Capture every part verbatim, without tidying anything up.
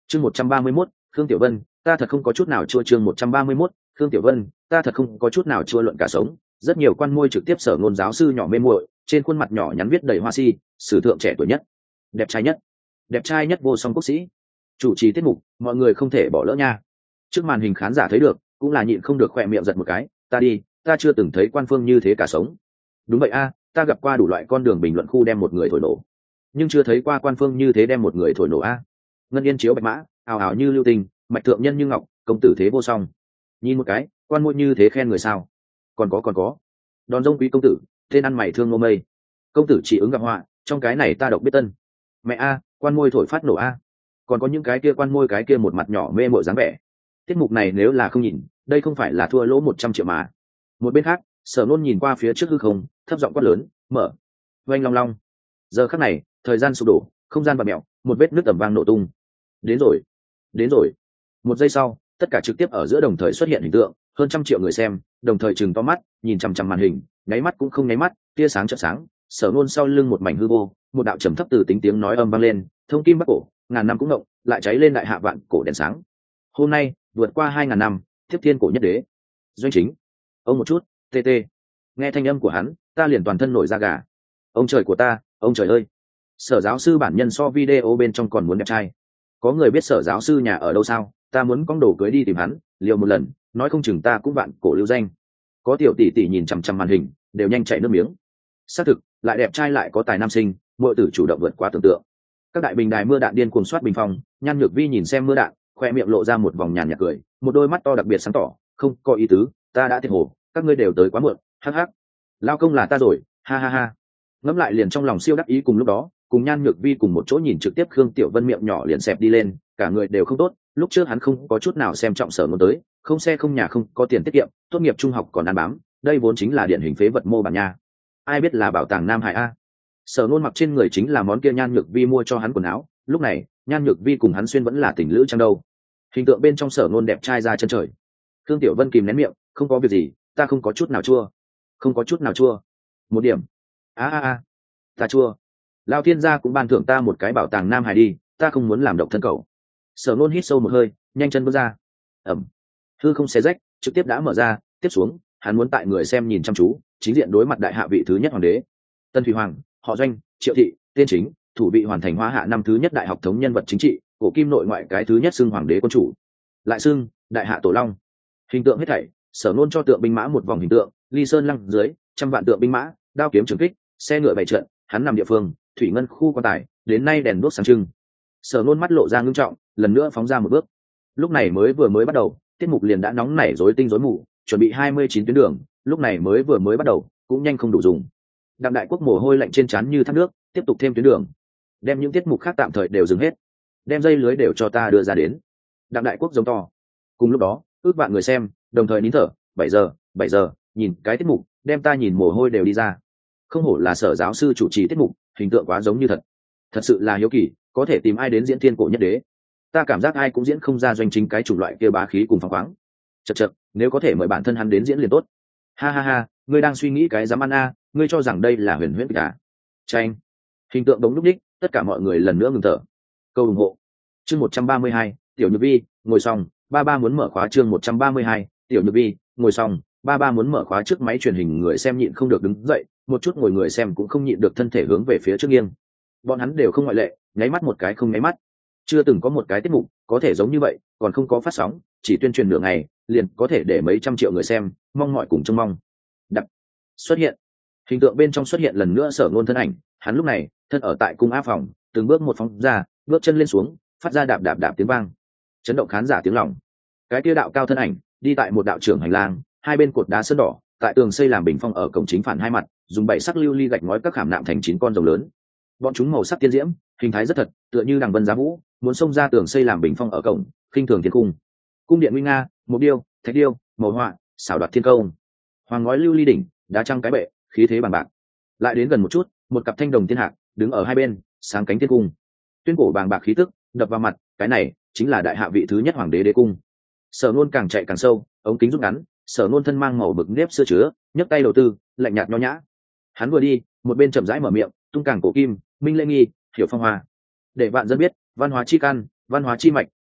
chương một trăm ba mươi mốt, Khương Tiểu Vân, ta thật không có chút nào chua. Chương một trăm ba mươi mốt, Khương Tiểu Vân, ta thật không có chút nào chua. Luận cả sống, rất nhiều quan môi trực tiếp sở ngôn giáo sư nhỏ mê muội, trên khuôn mặt nhỏ nhắn viết đầy hoa si, sử thượng trẻ tuổi nhất, đẹp trai nhất, đẹp trai nhất vô song quốc sĩ. Chủ trì tiết mục, mọi người không thể bỏ lỡ nha. Trước màn hình khán giả thấy được, cũng là nhịn không được khỏe miệng giật một cái, ta đi, ta chưa từng thấy quan phương như thế cả sống. Đúng vậy a, ta gặp qua đủ loại con đường bình luận khu đem một người thổi nổ, nhưng chưa thấy qua quan phương như thế đem một người thổi nổ a. Ngân yên chiếu bạch mã, ào ào như lưu tình, mạch thượng nhân như ngọc, công tử thế vô song. Nhìn một cái, quan môi như thế khen người sao? Còn có còn có, đòn rông quý công tử, tên ăn mày thương ngô mây, công tử chỉ ứng gặp họa, trong cái này ta độc biết tân. Mẹ a, quan môi thổi phát nổ a. Còn có những cái kia quan môi cái kia một mặt nhỏ mê mội dáng vẻ. Tiết mục này nếu là không nhìn, đây không phải là thua lỗ một trăm triệu mà. Một bên khác, Sở Nôn nhìn qua phía trước hư không, thấp giọng quát lớn, mở. Oanh long long. Giờ khắc này, thời gian sụp đổ, không gian bạt mèo, một vết nước tầm vang nổ tung. Đến rồi, đến rồi. Một giây sau, tất cả trực tiếp ở giữa đồng thời xuất hiện hình tượng, hơn trăm triệu người xem, đồng thời chừng to mắt, nhìn chằm chằm màn hình, nháy mắt cũng không nháy mắt, tia sáng chợt sáng, Sở Nôn sau lưng một mảnh hư vô, một đạo trầm thấp từ tính tiếng nói âm vang lên, thông kim bắc cổ, ngàn năm cũng ngộng, lại cháy lên đại hạ vạn cổ đèn sáng. Hôm nay, vượt qua hai ngàn năm, tiếp thiên cổ nhất đế. Doanh chính. Ông một chút, tê tê. Nghe thanh âm của hắn, ta liền toàn thân nổi da gà. Ông trời của ta, ông trời ơi. Sở giáo sư bản nhân so video bên trong còn muốn đẹp trai. Có người biết sở giáo sư nhà ở đâu sao? Ta muốn cong đồ cưới đi tìm hắn, liều một lần, nói không chừng ta cũng vạn cổ lưu danh. Có tiểu tỷ tỷ nhìn chằm chằm màn hình, đều nhanh chảy nước miếng. Xác thực, lại đẹp trai lại có tài nam sinh, muội tử chủ động vượt quá tưởng tượng. Các đại bình đài mưa đạn điên cuồng soát bình phong, Nhan Nhược Vi nhìn xem mưa đạn, khoe miệng lộ ra một vòng nhàn nhạt cười, một đôi mắt to đặc biệt sáng tỏ, không có ý tứ, ta đã thiệt hồ, các ngươi đều tới quá muộn, hắc hắc. Lao công là ta rồi, ha ha ha. Ngẫm lại liền trong lòng siêu đắc ý. Cùng lúc đó, cùng Nhan Nhược Vi cùng một chỗ nhìn trực tiếp Khương Tiểu Vân miệng nhỏ liền xẹp đi lên, cả người đều không tốt. Lúc trước hắn không có chút nào xem trọng Sở Ngôn tới, không xe không nhà không có tiền tiết kiệm, tốt nghiệp trung học còn ăn bám, đây vốn chính là điển hình phế vật mô bản nha. Ai biết là bảo tàng Nam Hải a. Sở Ngôn mặc trên người chính là món kia Nhan Nhược Vi mua cho hắn quần áo, lúc này Nhan Nhược Vi cùng hắn xuyên vẫn là tình lữ chăng đâu. Hình tượng bên trong Sở Ngôn đẹp trai ra chân trời. Khương Tiểu Vân kìm nén miệng, không có việc gì, ta không có chút nào chua, không có chút nào chua. Một điểm. A a a, ta chua. Lão thiên gia cũng ban thưởng ta một cái bảo tàng Nam Hải đi, ta không muốn làm độc thân cậu. Sở Ngôn hít sâu một hơi, nhanh chân bước ra. Ẩm. Hư không xé rách, trực tiếp đã mở ra, tiếp xuống, hắn muốn tại người xem nhìn chăm chú, chính diện đối mặt đại hạ vị thứ nhất hoàng đế. Tân Thủy Hoàng, họ Doanh, Triệu Thị, tên chính, thủ vị hoàn thành hóa hạ năm thứ nhất đại học thống nhân vật chính trị, cổ kim nội ngoại cái thứ nhất xưng hoàng đế quân chủ, lại xưng đại hạ tổ long. Hình tượng hết thảy, Sở Nôn cho tượng binh mã một vòng hình tượng, ly sơn lăng dưới, trăm vạn tượng binh mã, đao kiếm trường kích, xe ngựa bày trận, hắn nằm địa phương, thủy ngân khu quan tài, đến nay đèn đuốc sáng trưng. Sở Nôn mắt lộ ra ngưng trọng, lần nữa phóng ra một bước. Lúc này mới vừa mới bắt đầu, tiết mục liền đã nóng nảy rối tinh rối mù, chuẩn bị hai mươi chín tuyến đường, lúc này mới vừa mới bắt đầu, cũng nhanh không đủ dùng. Đặng Đại Quốc mồ hôi lạnh trên trán như thác nước, tiếp tục thêm tuyến đường, đem những tiết mục khác tạm thời đều dừng hết, đem dây lưới đều cho ta đưa ra đến. Đặng Đại Quốc giống to. Cùng lúc đó, ước vạn người xem đồng thời nín thở. Bảy giờ, bảy giờ, nhìn cái tiết mục, đem ta nhìn mồ hôi đều đi ra. Không hổ là sở giáo sư chủ trì tiết mục, hình tượng quá giống như thật. Thật sự là hiếu kỳ, có thể tìm ai đến diễn thiên cổ nhất đế. Ta cảm giác ai cũng diễn không ra Doanh chính cái chủng loại kia bá khí cùng phóng khoáng. Chậc chậc, nếu có thể mời bản thân hắn đến diễn liền tốt. Ha ha ha, ngươi đang suy nghĩ cái dám ăn a, ngươi cho rằng đây là huyền huyễn cả. Tranh. Hình tượng đống lúc đích, tất cả mọi người lần nữa ngừng thở. Câu ủng hộ. Chương một trăm ba mươi hai, Tiểu Nhược Vi, ngồi xong, ba ba muốn mở khóa. Chương một trăm ba mươi hai, Tiểu Nhược Vi, ngồi xong, ba ba muốn mở khóa. Trước máy truyền hình người xem nhịn không được đứng dậy, một chút ngồi người xem cũng không nhịn được thân thể hướng về phía trước nghiêng. Bọn hắn đều không ngoại lệ, nháy mắt một cái không nháy mắt. Chưa từng có một cái tiết mục có thể giống như vậy, còn không có phát sóng, chỉ tuyên truyền nửa ngày, liền có thể để mấy trăm triệu người xem mong mọi cùng trông mong. Đập. Xuất hiện. Hình tượng bên trong xuất hiện lần nữa Sở Ngôn thân ảnh, hắn lúc này thân ở tại cung áp phòng, từng bước một phóng ra, bước chân lên xuống, phát ra đạp đạp đạp tiếng vang, chấn động khán giả tiếng lòng. Cái kia đạo cao thân ảnh đi tại một đạo trưởng hành lang, hai bên cột đá sơn đỏ, tại tường xây làm bình phong ở cổng chính phản hai mặt, dùng bảy sắc lưu ly gạch ngói các khảm nạm thành chín con rồng lớn. Bọn chúng màu sắc tiên diễm, hình thái rất thật, tựa như đằng vân giá vũ, muốn xông ra tường xây làm bình phong ở cổng, khinh thường thiên cung. Cung điện nguy nga, mộc điêu, thạch điêu, màu họa, xảo đoạt thiên công. Hoàng ngói lưu ly đỉnh, đá trăng cái bệ, khí thế bằng bạc. Lại đến gần một chút, một cặp thanh đồng thiên hạc đứng ở hai bên, sáng cánh thiên cung. Tuyên cổ bàng bạc khí tức đập vào mặt, cái này chính là đại hạ vị thứ nhất hoàng đế đế cung. Sở Nôn càng chạy càng sâu, ống kính rút ngắn, Sở Nôn thân mang màu bực nếp xưa chứa, nhấc tay đầu tư, lạnh nhạt nho nhã. Hắn vừa đi, một bên chậm rãi mở miệng, tung càng cổ kim, minh lễ nghi, hiểu phong hoa, để vạn dân biết văn hóa chi căn, văn hóa chi mạch,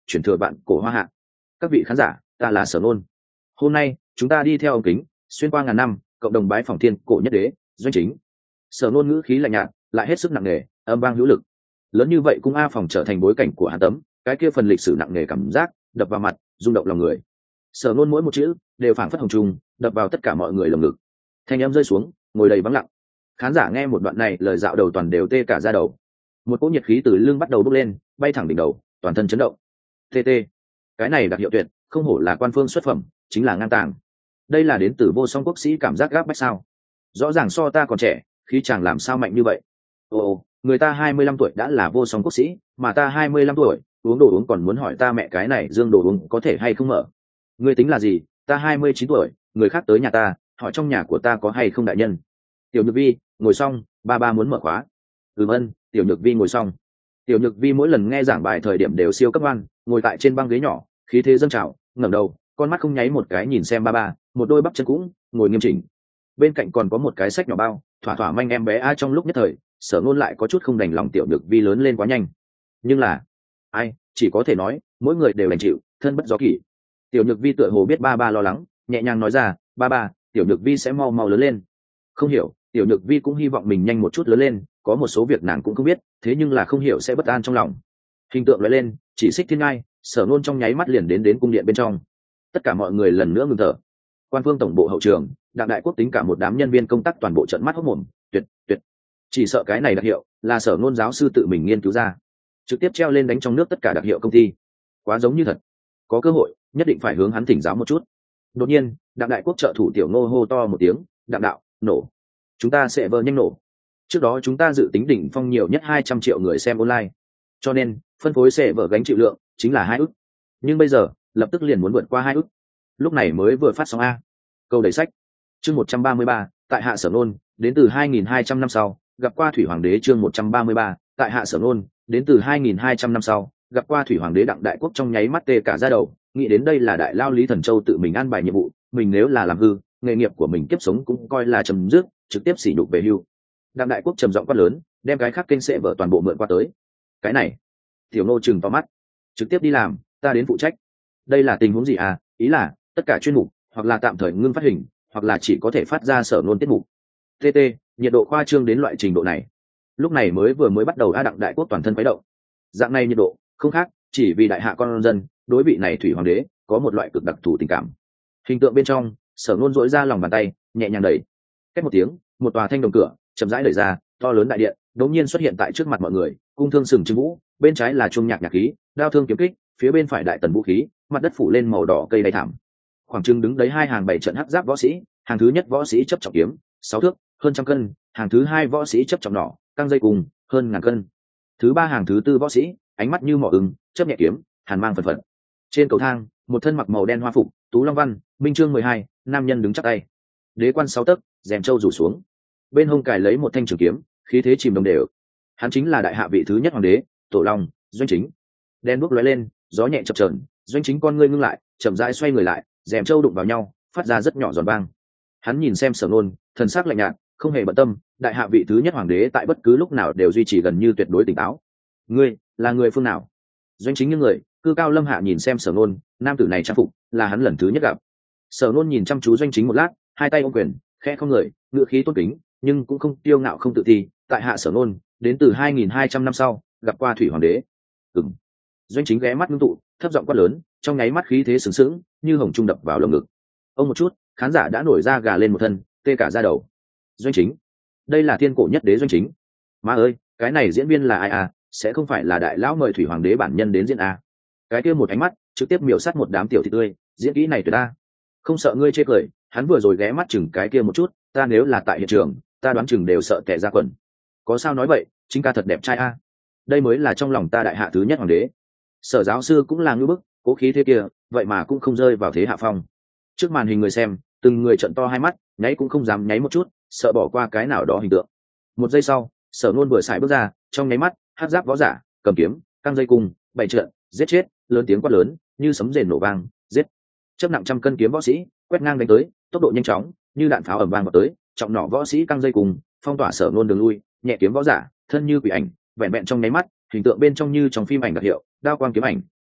chuyển thừa bạn cổ hoa hạ. Các vị khán giả, ta là Sở Nôn. Hôm nay chúng ta đi theo ống kính xuyên qua ngàn năm, cộng đồng bái phỏng thiên cổ nhất đế Doanh Chính. Sở Nôn ngữ khí lạnh nhạt lại hết sức nặng nề, âm vang hữu lực. Lớn như vậy cung A phòng trở thành bối cảnh của hắn tấm cái kia phần lịch sử nặng nề cảm giác đập vào mặt, rung động lòng người. Sở Nôn mỗi một chữ đều phảng phất hồng trùng đập vào tất cả mọi người lồng ngực. Thanh âm rơi xuống, ngồi đầy vắng lặng. Khán giả nghe một đoạn này lời dạo đầu toàn đều tê cả da đầu. Một cỗ nhiệt khí từ lưng bắt đầu bốc lên, bay thẳng đỉnh đầu, toàn thân chấn động. Tê tê, cái này đặc hiệu tuyệt, không hổ là quan phương xuất phẩm, chính là ngang tàng. Đây là đến từ vô song quốc sĩ cảm giác gáp bách sao? Rõ ràng so ta còn trẻ, khí chàng làm sao mạnh như vậy? Ồ, người ta hai mươi lăm tuổi đã là vô song quốc sĩ, mà ta hai mươi lăm tuổi, uống đồ uống còn muốn hỏi ta mẹ cái này dương đồ uống có thể hay không mở? Ngươi tính là gì? Ta hai mươi chín tuổi, người khác tới nhà ta, hỏi trong nhà của ta có hay không đại nhân. Tiểu Nhược Vi, ngồi xong, ba ba muốn mở khóa. Ừm ân, Tiểu Nhược Vi ngồi xong. Tiểu Nhược Vi mỗi lần nghe giảng bài thời điểm đều siêu cấp ngoan, ngồi tại trên băng ghế nhỏ, khí thế dâng trào, ngẩng đầu, con mắt không nháy một cái nhìn xem ba ba, một đôi bắp chân cũng ngồi nghiêm chỉnh. Bên cạnh còn có một cái sách nhỏ bao, thỏa thỏa manh em bé a trong lúc nhất thời, Sở Nôn lại có chút không đành lòng Tiểu Nhược Vi lớn lên quá nhanh. Nhưng là, ai, chỉ có thể nói, mỗi người đều đành chịu, thân bất do kỷ. Tiểu Nhược Vi tựa hồ biết ba ba lo lắng, nhẹ nhàng nói ra, ba ba, Tiểu Nhược Vi sẽ mau mau lớn lên. Không hiểu, Tiểu Nhược Vi cũng hy vọng mình nhanh một chút lớn lên, có một số việc nàng cũng không biết, thế nhưng là không hiểu sẽ bất an trong lòng. Hình tượng lóe lên, chỉ xích thiên ngai, Sở Nôn trong nháy mắt liền đến đến cung điện bên trong. Tất cả mọi người lần nữa ngừng thở. Quan Vương tổng bộ hậu trường, Đặng Đại Quốc tính cả một đám nhân viên công tác toàn bộ trợn mắt hốt mồm, tuyệt, tuyệt. Chỉ sợ cái này đặc hiệu là Sở Nôn giáo sư tự mình nghiên cứu ra, trực tiếp treo lên đánh trong nước tất cả đặc hiệu công ty. Quá giống như thật. Có cơ hội, nhất định phải hướng hắn thỉnh giáo một chút. Đột nhiên, Đặng Đại Quốc trợ thủ Tiểu Ngô hô to một tiếng, "Đặng đạo, nổ. Chúng ta sẽ vờ nhanh nổ." Trước đó chúng ta dự tính đỉnh phong nhiều nhất hai trăm triệu người xem online, cho nên phân phối sẽ vở gánh chịu lượng chính là hai ức. Nhưng bây giờ, lập tức liền muốn vượt qua hai ức. Lúc này mới vừa phát sóng a. Câu đầy sách. Chương một trăm ba mươi ba, tại hạ Sở Nôn, đến từ hai nghìn hai trăm năm sau, gặp qua Thủy Hoàng đế chương một trăm ba mươi ba, tại hạ Sở Nôn, đến từ hai nghìn hai trăm năm sau, gặp qua Thủy Hoàng đế Đặng Đại Quốc trong nháy mắt tê cả da đầu, nghĩ đến đây là đại lao Lý Thần Châu tự mình an bài nhiệm vụ, mình nếu là làm hư, nghề nghiệp của mình kiếp sống cũng coi là chấm dứt, trực tiếp xỉ nhục về hưu. Đặng Đại Quốc trầm giọng quát lớn, đem cái khác kênh sẽ vở toàn bộ mượn qua tới. Cái này, Tiểu Nô chừng to mắt, trực tiếp đi làm, ta đến phụ trách. Đây là tình huống gì à? Ý là tất cả chuyên mục hoặc là tạm thời ngưng phát hình, hoặc là chỉ có thể phát ra Sở Nôn tiết mục. tê tê, nhiệt độ khoa trương đến loại trình độ này. Lúc này mới vừa mới bắt đầu a Đặng Đại Quốc toàn thân khuấy động. Dạng này nhiệt độ, không khác, chỉ vì đại hạ con dân, đối vị này Thủy Hoàng đế có một loại cực đặc thù tình cảm. Hình tượng bên trong, Sở Nôn duỗi ra lòng bàn tay, nhẹ nhàng đẩy. Cách một tiếng, một tòa thanh đồng cửa chậm rãi đẩy ra, to lớn đại điện đột nhiên xuất hiện tại trước mặt mọi người, cung thương sừng trưng vũ, bên trái là chuông nhạc nhạc khí, đao thương kiếm kích, phía bên phải đại tần vũ khí, mặt đất phủ lên màu đỏ cây đầy thảm. Khoảng trưng đứng đấy hai hàng bảy trận hắc giáp võ sĩ, hàng thứ nhất võ sĩ chấp trọng kiếm, sáu thước, hơn trăm cân, hàng thứ hai võ sĩ chấp trọng nỏ, căng dây cùng, hơn ngàn cân. Thứ ba hàng thứ tư võ sĩ, ánh mắt như mỏ ưng, chấp nhẹ kiếm, hàn mang phần phật. Trên cầu thang, một thân mặc màu đen hoa phục, tú long văn, minh chương mười hai, nam nhân đứng chắp tay. Đế quan sáu tấc, rèm châu rủ xuống. Bên hông cài lấy một thanh trường kiếm, khí thế chìm đồng đều. Hắn chính là đại hạ vị thứ nhất hoàng đế, Tổ Long, Doanh Chính. Đen đuốc lóe lên, gió nhẹ chập chờn, Doanh Chính con ngươi ngưng lại, chậm rãi xoay người lại, rèm châu đụng vào nhau, phát ra rất nhỏ giòn vang. Hắn nhìn xem Sở Nôn, thần sắc lạnh nhạt, không hề bận tâm, đại hạ vị thứ nhất hoàng đế tại bất cứ lúc nào đều duy trì gần như tuyệt đối tỉnh táo. Ngươi là người phương nào? Doanh Chính những người, cư cao lâm hạ nhìn xem Sở Nôn, nam tử này trang phục là hắn lần thứ nhất gặp. Sở Nôn nhìn chăm chú Doanh Chính một lát, hai tay ôm quyền, khẽ không người, ngựa khí tôn kính, nhưng cũng không tiêu ngạo không tự ti. Tại hạ Sở Nôn, đến từ hai nghìn hai trăm năm sau, gặp qua Thủy Hoàng đế. Ừm. Doanh Chính ghé mắt ngưng tụ, thấp giọng quát lớn, trong nháy mắt khí thế sướng sướng, như hồng trung đập vào lồng ngực. Ông một chút, khán giả đã nổi da gà lên một thân, tê cả da đầu. Doanh Chính, đây là thiên cổ nhất đế Doanh Chính. Má ơi, cái này diễn viên là ai à? Sẽ không phải là đại lão mời Thủy Hoàng đế bản nhân đến diễn à? Cái kia một ánh mắt, trực tiếp miểu sát một đám tiểu thị tươi, diễn kỹ này tuyệt ta. Không sợ ngươi chê cười, hắn vừa rồi ghé mắt chừng cái kia một chút, ta nếu là tại hiện trường, ta đoán chừng đều sợ tè ra quần. Có sao nói vậy, Chính ca thật đẹp trai a. Đây mới là trong lòng ta đại hạ thứ nhất hoàng đế. Sở giáo sư cũng là ngưỡng bức, cố khí thế kia, vậy mà cũng không rơi vào thế hạ phong. Trước màn hình người xem, từng người trợn to hai mắt, nháy cũng không dám nháy một chút, sợ bỏ qua cái nào đó hình tượng. Một giây sau, Sở Nôn vừa xài bước ra, trong nháy mắt, hắc giáp võ giả, cầm kiếm, căng dây cung, bảy trận, giết chết, lớn tiếng quát lớn, như sấm rền nổ vang, giết. Chấp nặng trăm cân kiếm võ sĩ, quét ngang đánh tới, tốc độ nhanh chóng, như đạn pháo ầm vang vào tới, trọng nỏ võ sĩ căng dây cung, phong tỏa Sở Nôn đường lui, nhẹ kiếm võ giả, thân như quỷ ảnh, vẹn vẹn trong nháy mắt, hình tượng bên trong như trong phim ảnh đặc hiệu, đao quang kiếm ảnh,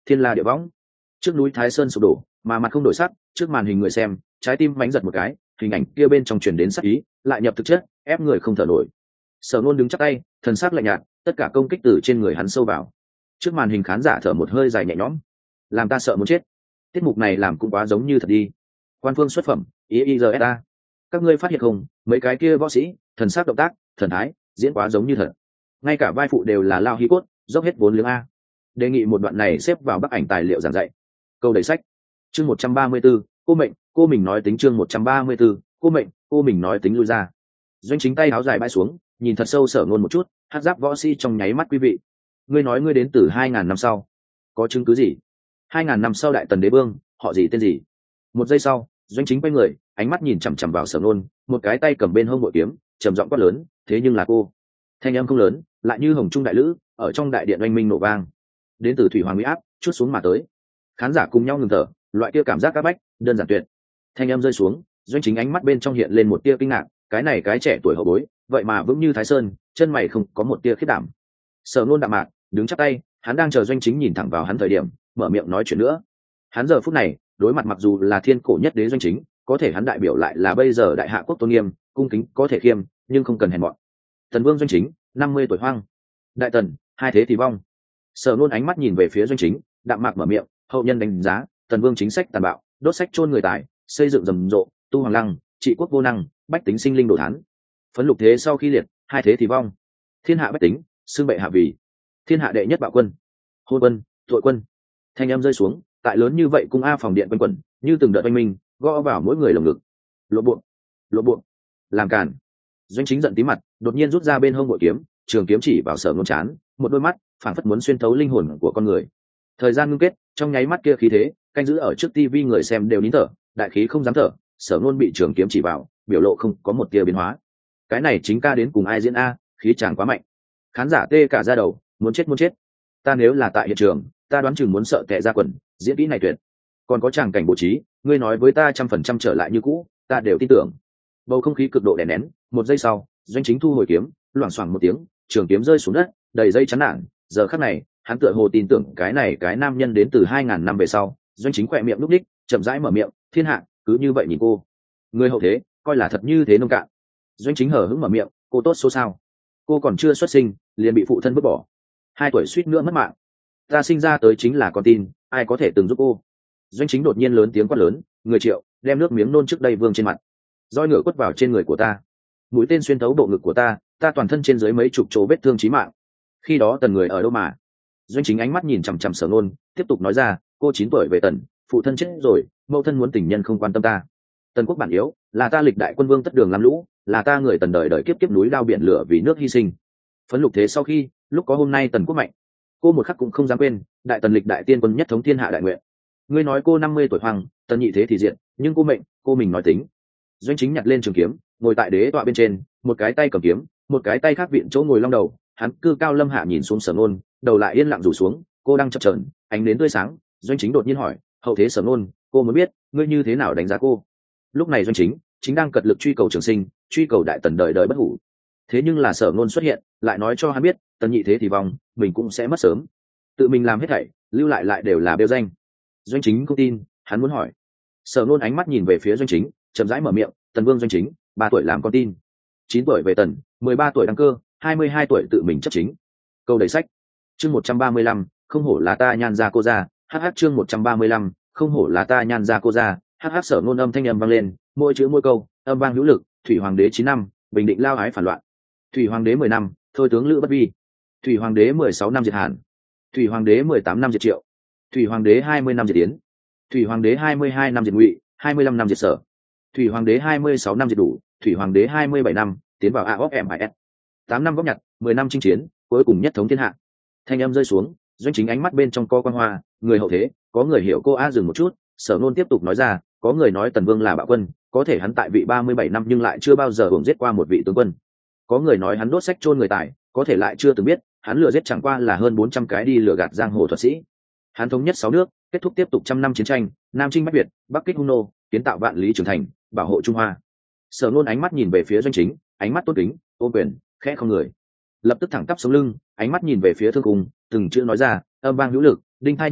thiên la địa võng. Trước núi Thái Sơn sụp đổ mà mặt không đổi sắc, trước màn hình người xem trái tim mánh giật một cái, hình ảnh kia bên trong truyền đến sắc ý lại nhập thực chất, ép người không thở nổi. Sở Nôn đứng chắp tay, thần sắc lạnh nhạt, tất cả công kích từ trên người hắn sâu vào. Trước màn hình khán giả thở một hơi dài nhẹ nhõm. Làm ta sợ muốn chết. Tiết mục này làm cũng quá giống như thật đi. Quan phương xuất phẩm, i i giê ét a. Các ngươi phát hiện không, mấy cái kia võ sĩ, thần sắc động tác, thần thái, diễn quá giống như thật. Ngay cả vai phụ đều là lao hí cốt, dốc hết vốn liếng a. Đề nghị một đoạn này xếp vào bức ảnh tài liệu giảng dạy. Câu đầy sách. Chương một trăm ba mươi 134, cô mệnh, cô mình nói tính chương một trăm ba mươi 134, cô mệnh, cô mình nói tính lui ra. Doanh Chính tay áo dài bãi xuống, nhìn thật sâu Sở Nôn một chút, hắc giáp võ sĩ trong nháy mắt quý vị. Ngươi nói ngươi đến từ hai ngàn năm sau, có chứng cứ gì? Hai ngàn năm sau Đại Tần Đế Vương, họ gì tên gì? Một giây sau, Doanh Chính quay người, ánh mắt nhìn chằm chằm vào Sở Nôn, một cái tay cầm bên hông bội kiếm, trầm giọng quát lớn, thế nhưng là cô. Thanh âm không lớn, lại như hồng trung đại lữ, ở trong đại điện oanh minh nổ vang. Đến từ thủy hoàng uy áp, chút xuống mà tới. Khán giả cùng nhau ngừng thở, loại kia cảm giác các bách, đơn giản tuyệt. Thanh âm rơi xuống, Doanh Chính ánh mắt bên trong hiện lên một tia kinh ngạc, cái này cái trẻ tuổi hậu bối, vậy mà vững như Thái Sơn, chân mày không có một tia khiết đảm. Sở Nôn đạm mạc, đứng chắp tay, hắn đang chờ Doanh Chính nhìn thẳng vào hắn thời điểm, mở miệng nói chuyện nữa. Hắn giờ phút này, đối mặt mặc dù là thiên cổ nhất đế Doanh Chính, có thể hắn đại biểu lại là bây giờ đại hạ quốc tôn nghiêm, cung kính có thể khiêm, nhưng không cần hèn mọn. Tần Vương Doanh Chính, năm mươi tuổi hoang. Đại Tần, hai thế thì vong. Sở Nôn ánh mắt nhìn về phía Doanh Chính, đạm mạc mở miệng, hậu nhân đánh giá, Tần Vương chính sách tàn bạo, đốt sách chôn người tài, xây dựng rầm rộ, tu hoàng lăng, trị quốc vô năng, bách tính sinh linh đồ thán. Phấn lục thế sau khi liệt, hai thế thì vong. Thiên hạ bách tính, xưng bệ hạ vì thiên hạ đệ nhất bạo quân, hôn quân, tội quân. Thanh em rơi xuống, tại lớn như vậy cung a phòng điện quanh quẩn, như từng đợt oanh minh, gõ vào mỗi người lồng ngực. Lộ bộ, lộ bộ, làm cản. Doanh Chính giận tí mặt, đột nhiên rút ra bên hông bội kiếm, trường kiếm chỉ vào Sở Nôn chán, một đôi mắt phảng phất muốn xuyên thấu linh hồn của con người. Thời gian ngưng kết, trong nháy mắt kia khí thế, canh giữ ở trước tivi người xem đều nín thở, đại khí không dám thở. Sở Nôn bị trường kiếm chỉ vào, biểu lộ không có một tia biến hóa. Cái này chính ca đến cùng ai diễn a, khí chàng quá mạnh. Khán giả tê cả da đầu, muốn chết muốn chết. Ta nếu là tại hiện trường, ta đoán chừng muốn sợ tè ra quần, diễn kỹ này tuyệt. Còn có tràng cảnh bố trí, ngươi nói với ta trăm phần trăm trở lại như cũ, ta đều tin tưởng. Bầu không khí cực độ đè nén, một giây sau, Doanh Chính thu hồi kiếm, loảng xoảng một tiếng, trường kiếm rơi xuống đất, đầy dây chắn nản. Giờ khắc này, hắn tựa hồ tin tưởng cái này cái nam nhân đến từ hai ngàn năm về sau. Doanh Chính khỏe miệng lúc đích, chậm rãi mở miệng, thiên hạ, cứ như vậy nhìn cô. Người hậu thế, coi là thật như thế nông cạn. Doanh Chính hở hững mở miệng, cô tốt số sao? Cô còn chưa xuất sinh, liền bị phụ thân vứt bỏ. Hai tuổi suýt nữa mất mạng. Ta sinh ra tới chính là con tin, ai có thể từng giúp cô? Doanh Chính đột nhiên lớn tiếng quát lớn, người Triệu, đem nước miếng nôn trước đây vương trên mặt. Roi ngựa quất vào trên người của ta, mũi tên xuyên thấu bộ ngực của ta, ta toàn thân trên dưới mấy chục chỗ vết thương chí mạng. Khi đó Tần người ở đâu mà? Doanh Chính ánh mắt nhìn chằm chằm Sở Nôn, tiếp tục nói ra, cô chín tuổi về Tần, phụ thân chết rồi, mẫu thân muốn tình nhân không quan tâm ta. Tần quốc bản yếu, là ta lịch đại quân vương tất đường làm lũ, là ta người Tần đời đời kiếp kiếp núi đao biển lửa vì nước hy sinh. Phấn lục thế sau khi, lúc có hôm nay Tần quốc mạnh, cô một khắc cũng không dám quên, đại Tần lịch đại tiên quân nhất thống thiên hạ đại nguyện. Ngươi nói cô năm mươi tuổi hoang, Tần nhị thế thì diện, nhưng cô mệnh, cô mình nói tính. Doanh Chính nhặt lên trường kiếm, ngồi tại đế tọa bên trên, một cái tay cầm kiếm, một cái tay khác viện chỗ ngồi long đầu, hắn cư cao lâm hạ nhìn xuống Sở Nôn, đầu lại yên lặng rủ xuống, cô đang chập chờn, ánh đến tươi sáng. Doanh Chính đột nhiên hỏi, hậu thế Sở Nôn, cô muốn biết, ngươi như thế nào đánh giá cô? Lúc này Doanh Chính chính đang cật lực truy cầu trường sinh, truy cầu đại Tần đời đời bất hủ. Thế nhưng là Sở Nôn xuất hiện, lại nói cho hắn biết, Tần nhị thế thì vong, mình cũng sẽ mất sớm. Tự mình làm hết thảy, lưu lại lại đều là bêu danh. Doanh Chính không tin, hắn muốn hỏi. Sở Nôn ánh mắt nhìn về phía Doanh Chính, chậm rãi mở miệng, Tần Vương Doanh Chính, ba tuổi làm con tin, chín tuổi về Tần, mười ba tuổi đăng cơ, hai mươi hai tuổi tự mình chấp chính. Câu đầy sách. Chương một trăm ba mươi lăm, không hổ là ta nhan gia cô gia, hh chương một trăm ba mươi lăm, không hổ là ta nhan gia cô gia, hh Sở Nôn âm thanh âm vang lên, mỗi chữ mỗi câu, âm vang hữu lực. Thủy Hoàng đế chín năm, bình định lao ái phản loạn. Thủy Hoàng đế mười năm, thôi tướng Lữ bất vi. Thủy Hoàng đế mười sáu năm diệt Hàn. Thủy Hoàng đế mười tám năm diệt Triệu. Thủy Hoàng đế hai mươi năm diệt Yến. Thủy Hoàng đế hai mươi hai năm diệt Ngụy, hai mươi lăm năm diệt Sở. Thủy Hoàng đế hai mươi sáu năm diệt Đủ. Thủy Hoàng đế hai mươi bảy năm, tiến vào a o ép em i s. tám năm góp nhặt, mười năm chinh chiến, cuối cùng nhất thống thiên hạ. Thanh âm rơi xuống, Doanh Chính ánh mắt bên trong co quan hoa, người hậu thế, có người hiểu cô a dừng một chút. Sở Nôn tiếp tục nói ra, có người nói Tần Vương là bạo quân, có thể hắn tại vị ba mươi bảy năm nhưng lại chưa bao giờ hưởng giết qua một vị tướng quân. Có người nói hắn đốt sách chôn người tài, có thể lại chưa từng biết, hắn lừa giết chẳng qua là hơn bốn trăm cái đi lừa gạt giang hồ thuật sĩ. Hắn thống nhất sáu nước, kết thúc tiếp tục trăm năm chiến tranh, Nam chinh Bắc Việt, Bắc kích Hung nô, kiến tạo vạn lý trường thành, bảo hộ Trung Hoa. Sở Nôn ánh mắt nhìn về phía Doanh Chính, ánh mắt tôn kính, ôm quyền, khẽ không người. Lập tức thẳng tắp sống lưng, ánh mắt nhìn về phía thương cung, từng chữ nói ra, âm vang hữu lực, đinh thai nhức óc,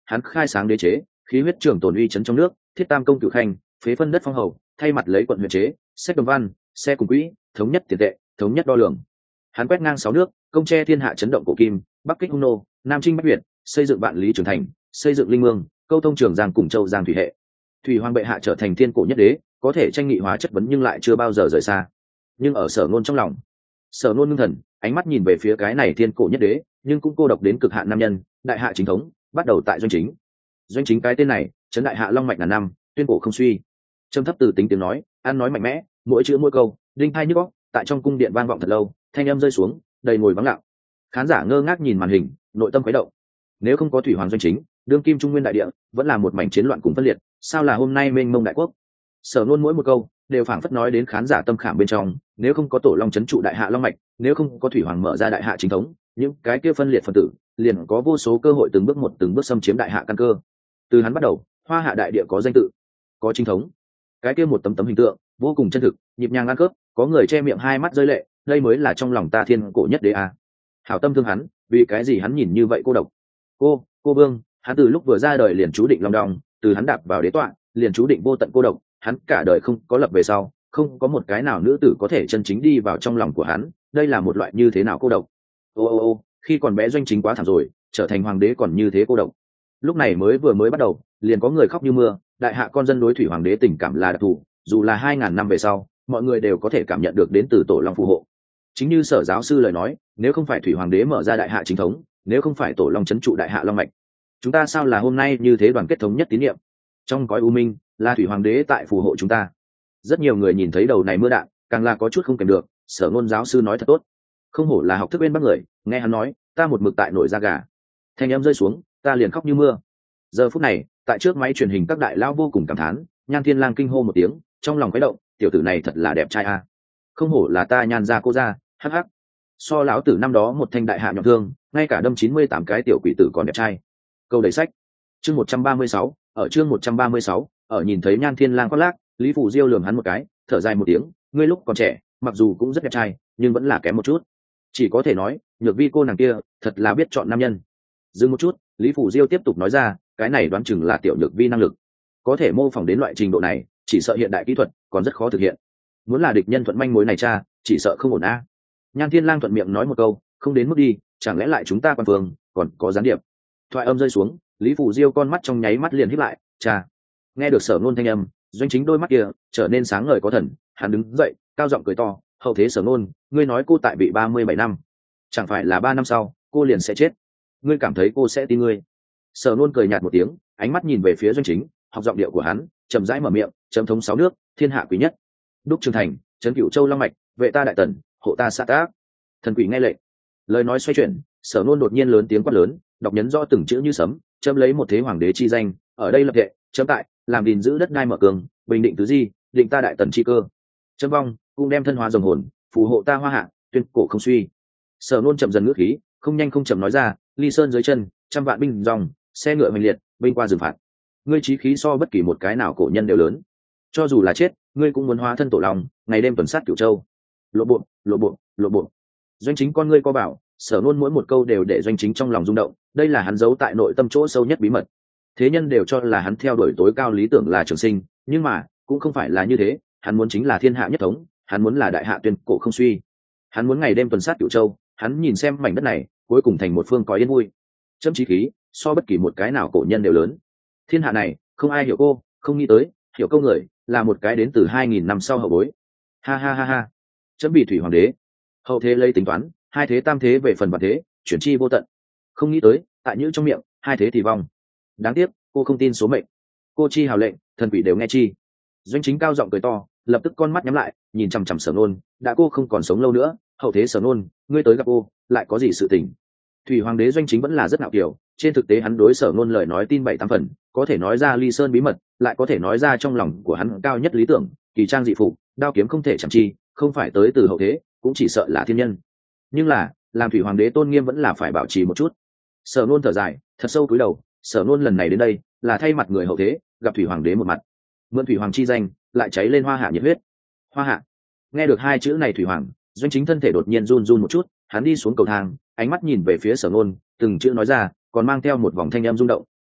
hắn khai sáng đế chế, khí huyết trường tồn uy chấn trong nước, thiết tam công cửu khanh, phế phân đất phong hầu, thay mặt lấy quận huyện chế, sách đồng văn, xe cùng quỹ, thống nhất tiền tệ, thống nhất đo lường. Hắn quét ngang sáu nước, công che thiên hạ chấn động cổ kim, bắc kích hung nô, nam chinh bắc việt, xây dựng vạn lý trường thành, xây dựng linh mương, câu thông trường giang cùng châu giang thủy hệ. Thủy hoàng bệ hạ trở thành thiên cổ nhất đế, có thể tranh nghị hóa chất vấn nhưng lại chưa bao giờ rời xa. Nhưng ở Sở Nôn trong lòng, Sở Nôn ngưng thần, ánh mắt nhìn về phía cái này thiên cổ nhất đế, nhưng cũng cô độc đến cực hạn nam nhân, đại hạ chính thống, bắt đầu tại doanh chính. Doanh chính cái tên này, chấn đại hạ long mạch ngàn năm, tuyên cổ không suy. Trầm thấp từ tính tiếng nói, ăn nói mạnh mẽ, mỗi chữ mỗi câu, đinh tai nhức óc, tại trong cung điện vang vọng thật lâu, thanh âm rơi xuống, đầy ngồi vắng lặng. Khán giả ngơ ngác nhìn màn hình, nội tâm khuấy động. Nếu không có thủy hoàng doanh chính, đương kim trung nguyên đại địa vẫn là một mảnh chiến loạn cùng phân liệt, sao là hôm nay mênh mông đại quốc? Sở Nôn mỗi một câu đều phảng phất nói đến khán giả tâm khảm bên trong, nếu không có tổ long chấn trụ đại hạ long mạch, nếu không có thủy hoàng mở ra đại hạ chính thống, những cái kia phân liệt phân tử liền có vô số cơ hội từng bước một từng bước xâm chiếm đại hạ căn cơ. Từ hắn bắt đầu, hoa hạ đại địa có danh tự, có chính thống, cái kia một tấm tấm hình tượng vô cùng chân thực, nhịp nhàng ăn khớp, có người che miệng hai mắt rơi lệ, đây mới là trong lòng ta thiên cổ nhất đế a. Hảo tâm thương hắn, vì cái gì hắn nhìn như vậy cô độc? Cô, cô vương, hắn từ lúc vừa ra đời liền chú định long đong, từ hắn đạp vào đế tọa, liền chú định vô tận cô độc, hắn cả đời không có lập về sau, không có một cái nào nữ tử có thể chân chính đi vào trong lòng của hắn, đây là một loại như thế nào cô độc? Ô ô ô, khi còn bé doanh chính quá thảm rồi, trở thành hoàng đế còn như thế cô độc. Lúc này mới vừa mới bắt đầu, liền có người khóc như mưa, đại hạ con dân đối thủy hoàng đế tình cảm là đặc thù, dù là hai ngàn năm về sau, mọi người đều có thể cảm nhận được đến từ tổ long phù hộ. Chính như Sở giáo sư lời nói, nếu không phải thủy hoàng đế mở ra đại hạ chính thống, nếu không phải tổ long chấn trụ đại hạ long mạch, chúng ta sao là hôm nay như thế đoàn kết thống nhất tín nhiệm? Trong cõi u minh, là thủy hoàng đế tại phù hộ chúng ta. Rất nhiều người nhìn thấy đầu này mưa đạn, càng là có chút không kèm được. Sở Nôn giáo sư nói thật tốt, không hổ là học thức bên bắc người, nghe hắn nói, ta một mực tại nổi da gà. Thanh em rơi xuống, ta liền khóc như mưa. Giờ phút này, tại trước máy truyền hình các đại lao vô cùng cảm thán, Nhan Thiên Lang kinh hô một tiếng, trong lòng khuấy động, tiểu tử này thật là đẹp trai a. Không hổ là ta Nhan gia cô gia, hắc hắc. So lão tử năm đó một thanh đại hạ nhọn thương, ngay cả đâm chín mươi tám cái tiểu quỷ tử còn đẹp trai. Câu đầy sách. Chương một trăm ba mươi sáu, ở chương một trăm ba mươi sáu, ở nhìn thấy Nhan Thiên Lang khoác lác, Lý Phủ Diêu lườm hắn một cái, thở dài một tiếng, ngươi lúc còn trẻ, mặc dù cũng rất đẹp trai, nhưng vẫn là kém một chút. Chỉ có thể nói, Nhược Vi cô nàng kia, thật là biết chọn nam nhân. Dừng một chút, Lý Phủ Diêu tiếp tục nói ra, cái này đoán chừng là tiểu Nhược Vi năng lực, có thể mô phỏng đến loại trình độ này, chỉ sợ hiện đại kỹ thuật còn rất khó thực hiện. Muốn là địch nhân thuận manh mối này cha, chỉ sợ không ổn a. Nhan Thiên Lang thuận miệng nói một câu, không đến mức đi, chẳng lẽ lại chúng ta quan phương còn có gián điệp? Thoại âm rơi xuống, Lý Phủ Diêu con mắt trong nháy mắt liền híp lại, cha. Nghe được Sở Nôn thanh âm, doanh chính đôi mắt kia trở nên sáng ngời có thần, hắn đứng dậy, cao giọng cười to, hậu thế Sở Nôn, ngươi nói cô tại bị ba mươi bảy năm, chẳng phải là ba năm sau cô liền sẽ chết? Ngươi cảm thấy cô sẽ tin ngươi? Sở Nôn cười nhạt một tiếng, ánh mắt nhìn về phía doanh chính, học giọng điệu của hắn, chậm rãi mở miệng, chấm thống sáu nước, thiên hạ quý nhất, đúc trường thành, trấn cửu châu long mạch, vệ ta đại tần, hộ ta xã tác. Thần quỷ nghe lệnh. Lời nói xoay chuyển, Sở Nôn đột nhiên lớn tiếng quát lớn, đọc nhấn rõ từng chữ như sấm, chấm lấy một thế hoàng đế chi danh, ở đây lập thệ, chấm tại, làm gìn giữ đất đai mở cường, bình định tứ di, định ta đại tần chi cơ. Chấm vong, cũng đem thân hóa rồng hồn, phù hộ ta hoa hạ, tuyên cổ không suy. Sở Nôn chậm dần ngữ khí, không nhanh không chậm nói ra, ly sơn dưới chân, trăm vạn binh dòng, xe ngựa hoành liệt, binh qua rừng phạt. Ngươi chí khí so bất kỳ một cái nào cổ nhân đều lớn. Cho dù là chết, ngươi cũng muốn hóa thân tổ lòng, ngày đêm tuần sát cửu châu. Lộ bộ, lộ bộ, lộ bộ. Doanh chính con ngươi co bảo, Sở Nôn mỗi một câu đều để doanh chính trong lòng rung động, đây là hắn giấu tại nội tâm chỗ sâu nhất bí mật. Thế nhân đều cho là hắn theo đuổi tối cao lý tưởng là trường sinh, nhưng mà cũng không phải là như thế, hắn muốn chính là thiên hạ nhất thống, hắn muốn là đại hạ tuyên cổ không suy, hắn muốn ngày đêm tuần sát cửu châu, hắn nhìn xem mảnh đất này cuối cùng thành một phương có yên vui. Chấm chí khí so bất kỳ một cái nào cổ nhân đều lớn. Thiên hạ này không ai hiểu cô, không nghĩ tới hiểu câu người là một cái đến từ hai nghìn năm sau hậu bối. Ha ha ha ha. Chấm bị thủy hoàng đế, hậu thế lấy tính toán, hai thế tam thế về phần vạn thế, chuyển chi vô tận. Không nghĩ tới tại những trong miệng hai thế thì vong. Đáng tiếc cô không tin số mệnh, cô chi hào lệnh, thần quỷ đều nghe chi. Doanh chính cao giọng cười to, lập tức con mắt nhắm lại, nhìn chằm chằm Sở Nôn, đã cô không còn sống lâu nữa, hậu thế Sở Nôn, ngươi tới gặp cô lại có gì sự tình? Thủy hoàng đế doanh chính vẫn là rất ngạo kiều, trên thực tế hắn đối Sở Nôn lời nói tin bảy tám phần, có thể nói ra ly sơn bí mật, lại có thể nói ra trong lòng của hắn cao nhất lý tưởng, kỳ trang dị phục, đao kiếm không thể chẳng chi, không phải tới từ hậu thế, cũng chỉ sợ là thiên nhân. Nhưng là làm thủy hoàng đế tôn nghiêm vẫn là phải bảo trì một chút. Sở Nôn thở dài, thật sâu cúi đầu, Sở Nôn lần này đến đây là thay mặt người hậu thế gặp thủy hoàng đế một mặt, mượn thủy hoàng chi danh lại cháy lên hoa hạ nhiệt huyết. Hoa hạ. Nghe được hai chữ này thủy hoàng, doanh chính thân thể đột nhiên run run một chút, hắn đi xuống cầu thang, ánh mắt nhìn về phía Sở Nôn, từng chữ nói ra, còn mang theo một vòng thanh âm rung động,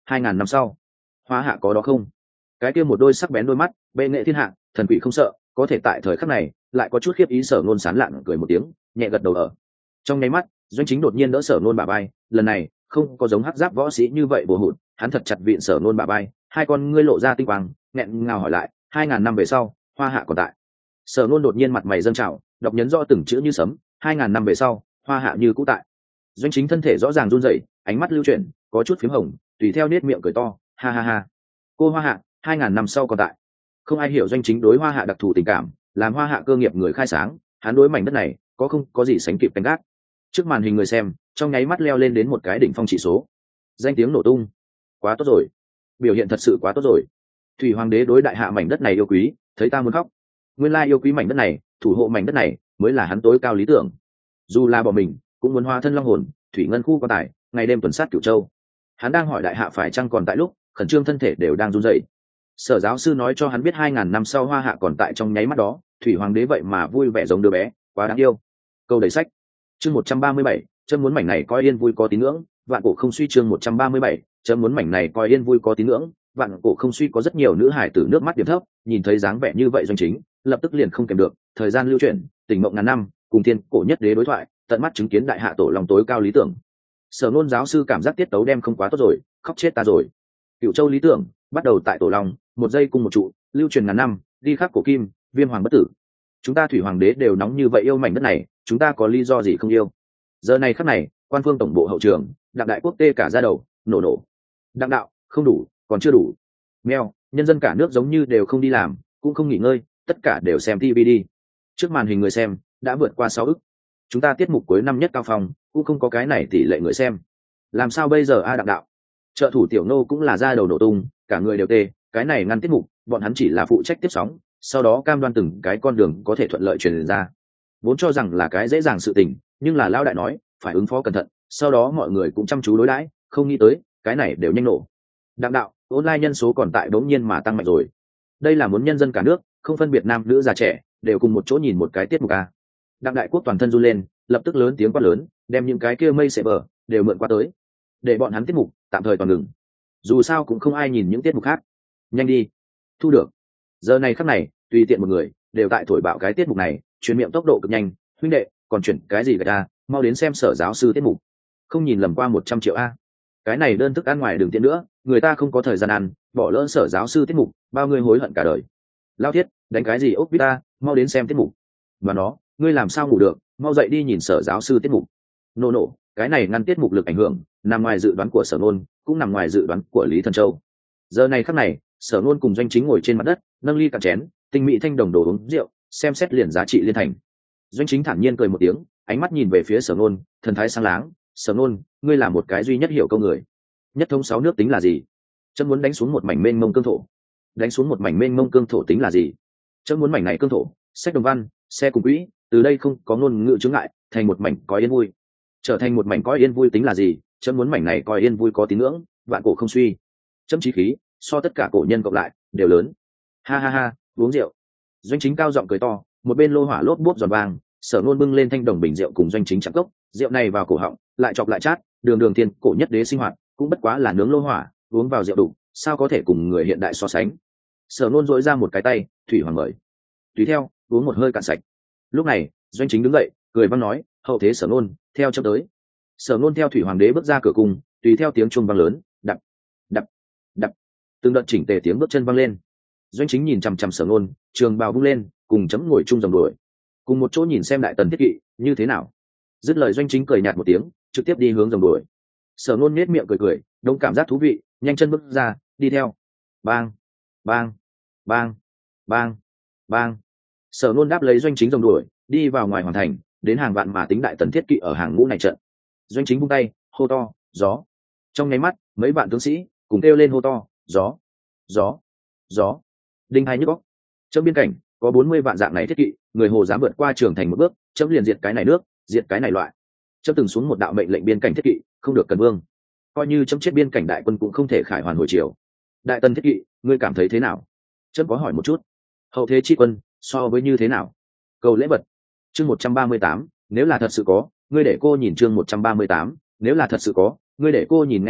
hai ngàn năm sau hoa hạ có đó không? Cái kia một đôi sắc bén đôi mắt bệ nghệ thiên hạ, thần quỷ không sợ, có thể tại thời khắc này lại có chút khiếp ý. Sở Nôn sán lạn cười một tiếng, nhẹ gật đầu. Ở trong nháy mắt, Doanh Chính đột nhiên đỡ Sở Nôn bả vai, lần này không có giống hắc giáp võ sĩ như vậy bồ hụt, hắn thật chặt vịn Sở Nôn bả vai, hai con ngươi lộ ra tinh quang, nghẹn ngào hỏi lại, hai ngàn năm về sau hoa hạ còn tại? Sở Nôn đột nhiên mặt mày dâng trào, đọc nhấn rõ từng chữ như sấm, hai ngàn năm về sau hoa hạ như cũ tại. Doanh Chính thân thể rõ ràng run rẩy, ánh mắt lưu chuyển, có chút phím hồng, tùy theo nết miệng cười to, ha ha ha, cô hoa hạ hai ngàn năm sau còn tại. Không ai hiểu Doanh Chính đối hoa hạ đặc thù tình cảm, làm hoa hạ cơ nghiệp người khai sáng, hắn đối mảnh đất này có không có gì sánh kịp canh gác. Trước màn hình người xem trong nháy mắt leo lên đến một cái đỉnh phong chỉ số, danh tiếng nổ tung. Quá tốt rồi, biểu hiện thật sự quá tốt rồi. Thủy hoàng đế đối đại hạ mảnh đất này yêu quý, thấy ta muốn khóc. Nguyên lai yêu quý mảnh đất này, thủ hộ mảnh đất này mới là hắn tối cao lý tưởng. Dù là bỏ mình cũng muốn hóa thân long hồn, thủy ngân khu quan tài, ngày đêm tuần sát Cửu Châu. Hắn đang hỏi đại hạ phải chăng còn tại lúc khẩn trương, thân thể đều đang run rẩy. Sở giáo sư nói cho hắn biết hai ngàn năm sau hoa hạ còn tại, trong nháy mắt đó thủy hoàng đế vậy mà vui vẻ giống đứa bé, quá đáng yêu. Câu đầy sách. Chương một trăm ba mươi bảy, chấm muốn mảnh này coi yên vui có tín ngưỡng, vạn cổ không suy. Chương một trăm ba mươi bảy, chấm muốn mảnh này coi yên vui có tín ngưỡng, vạn cổ không suy. Có rất nhiều nữ hải tử nước mắt điểm thấp, nhìn thấy dáng vẻ như vậy Doanh Chính lập tức liền không kèm được. Thời gian lưu chuyển, tỉnh mộng ngàn năm, cùng thiên cổ nhất đế đối thoại, tận mắt chứng kiến đại hạ tổ lòng tối cao lý tưởng. Sở Nôn giáo sư cảm giác tiết tấu đem không quá tốt rồi, khóc chết ta rồi. Cửu Châu lý tưởng bắt đầu tại tổ long, một giây cùng một trụ, lưu truyền ngàn năm, đi khắc cổ kim, viêm hoàng bất tử. Chúng ta thủy hoàng đế đều nóng như vậy yêu mảnh đất này, chúng ta có lý do gì không yêu? Giờ này khắc này, quan phương tổng bộ hậu trường, đặng đại quốc tê cả ra đầu, nổ nổ. Đặng đạo, không đủ, còn chưa đủ. Mèo, nhân dân cả nước giống như đều không đi làm, cũng không nghỉ ngơi, tất cả đều xem ti vi đi. Trước màn hình người xem đã vượt qua sáu ức. Chúng ta tiết mục cuối năm nhất cao phòng, cũng không có cái này tỷ lệ người xem. Làm sao bây giờ a? Đặng đạo, trợ thủ tiểu nô cũng là ra đầu nổ tung, cả người đều tê. Cái này ngăn tiết mục, bọn hắn chỉ là phụ trách tiếp sóng, sau đó cam đoan từng cái con đường có thể thuận lợi truyền ra. Vốn cho rằng là cái dễ dàng sự tình, nhưng là lão đại nói phải ứng phó cẩn thận, sau đó mọi người cũng chăm chú đối đãi, không nghĩ tới cái này đều nhanh nổ. Đặng đạo, online nhân số còn tại đống nhiên mà tăng mạnh rồi. Đây là muốn nhân dân cả nước không phân biệt nam nữ già trẻ đều cùng một chỗ nhìn một cái tiết mục a. Đặng đại quốc toàn thân run lên, lập tức lớn tiếng quát lớn, đem những cái kia mây sẽ bờ đều mượn qua tới, để bọn hắn tiết mục tạm thời toàn ngừng. Dù sao cũng không ai nhìn những tiết mục khác. Nhanh đi, thu được. Giờ này khắc này, tùy tiện một người đều tại thổi bạo cái tiết mục này, truyền miệng tốc độ cực nhanh. Huynh đệ, còn chuyển cái gì gạch a? Mau đến xem sở giáo sư tiết mục. Không nhìn lầm qua một trăm triệu a. Cái này đơn thức ăn ngoài đường tiện nữa, người ta không có thời gian ăn, bỏ lỡ sở giáo sư tiết mục, bao người hối hận cả đời. Lao thiết, đánh cái gì ốc vít ta, mau đến xem tiết mục. Và nó, ngươi làm sao ngủ được, mau dậy đi nhìn sở giáo sư tiết mục. Nô nổ, cái này ngăn tiết mục lực ảnh hưởng nằm ngoài dự đoán của Sở Nôn, cũng nằm ngoài dự đoán của Lý Thần Châu. Giờ này khắc này, Sở Nôn cùng Doanh Chính ngồi trên mặt đất, nâng ly cạn chén, tinh mỹ thanh đồng đồ uống rượu, xem xét liền giá trị liên thành. Doanh Chính thản nhiên cười một tiếng, ánh mắt nhìn về phía Sở Nôn, thần thái sáng láng. Sở Nôn, ngươi là một cái duy nhất hiểu câu người. Nhất thống sáu nước tính là gì? Chấm muốn đánh xuống một mảnh mênh mông cương thổ. Đánh xuống một mảnh mênh mông cương thổ tính là gì? Chấm muốn mảnh này cương thổ, sách đồng văn, xe cùng quỹ, từ đây không có ngôn ngữ chướng ngại, thành một mảnh có yên vui. Trở thành một mảnh có yên vui tính là gì? Chấm muốn mảnh này coi yên vui có tín ngưỡng, vạn cổ không suy. Chấm chí khí so tất cả cổ nhân cộng lại đều lớn. Ha ha ha, uống rượu. Doanh Chính cao giọng cười to, một bên lô hỏa lốp bốp giòn vàng. Sở Nôn bưng lên thanh đồng bình rượu cùng Doanh Chính chạm cốc, rượu này vào cổ họng, lại chọc lại chát, đường đường thiên cổ nhất đế sinh hoạt, cũng bất quá là nướng lô hỏa, uống vào rượu đủ, sao có thể cùng người hiện đại so sánh. Sở Nôn dỗi ra một cái tay, thủy hoàng mời. Tùy theo, uống một hơi cạn sạch. Lúc này, Doanh Chính đứng dậy, cười vang nói, hậu thế Sở Nôn, theo chấm tới. Sở Nôn theo thủy hoàng đế bước ra cửa cung, tùy theo tiếng chuông vang lớn, đập, đập, đập, từng đợt chỉnh tề tiếng bước chân vang lên. Doanh Chính nhìn chằm chằm Sở Nôn, trường bào vung lên, cùng chấm ngồi chung dòng đuổi, cùng một chỗ nhìn xem đại tần thiết kỵ như thế nào. Dứt lời Doanh Chính cười nhạt một tiếng, trực tiếp đi hướng dòng đuổi. Sở Nôn nhếch miệng cười cười, đông cảm giác thú vị, nhanh chân bước ra, đi theo. Bang, bang, bang, bang, bang. Sở Nôn đáp lấy Doanh Chính dòng đuổi, đi vào ngoài hoàng thành, đến hàng vạn mà tính đại tần thiết kỵ ở hàng ngũ này trận. Doanh Chính vung tay, hô to, gió. Trong nháy mắt, mấy vạn tướng sĩ cùng kêu lên hô to, gió, gió, gió. Đinh hai nhức óc. Trong biên cảnh có bốn mươi vạn dạng này thiết kỵ, người Hồ dám vượt qua trường thành một bước, chấm liền diệt cái này nước, diệt cái này loại. Chấm từng xuống một đạo mệnh lệnh biên cảnh thiết kỵ, không được cần vương. Coi như chấm chết biên cảnh đại quân cũng không thể khải hoàn hồi chiều. Đại tần thiết kỵ, ngươi cảm thấy thế nào? Chấm có hỏi một chút. Hậu thế chi quân so với như thế nào? Cầu lễ vật. Chương một trăm ba mươi tám, nếu là thật sự có, ngươi để cô nhìn chương một trăm ba mươi tám, nếu là thật sự có, ngươi để cô nhìn. Nghe vậy,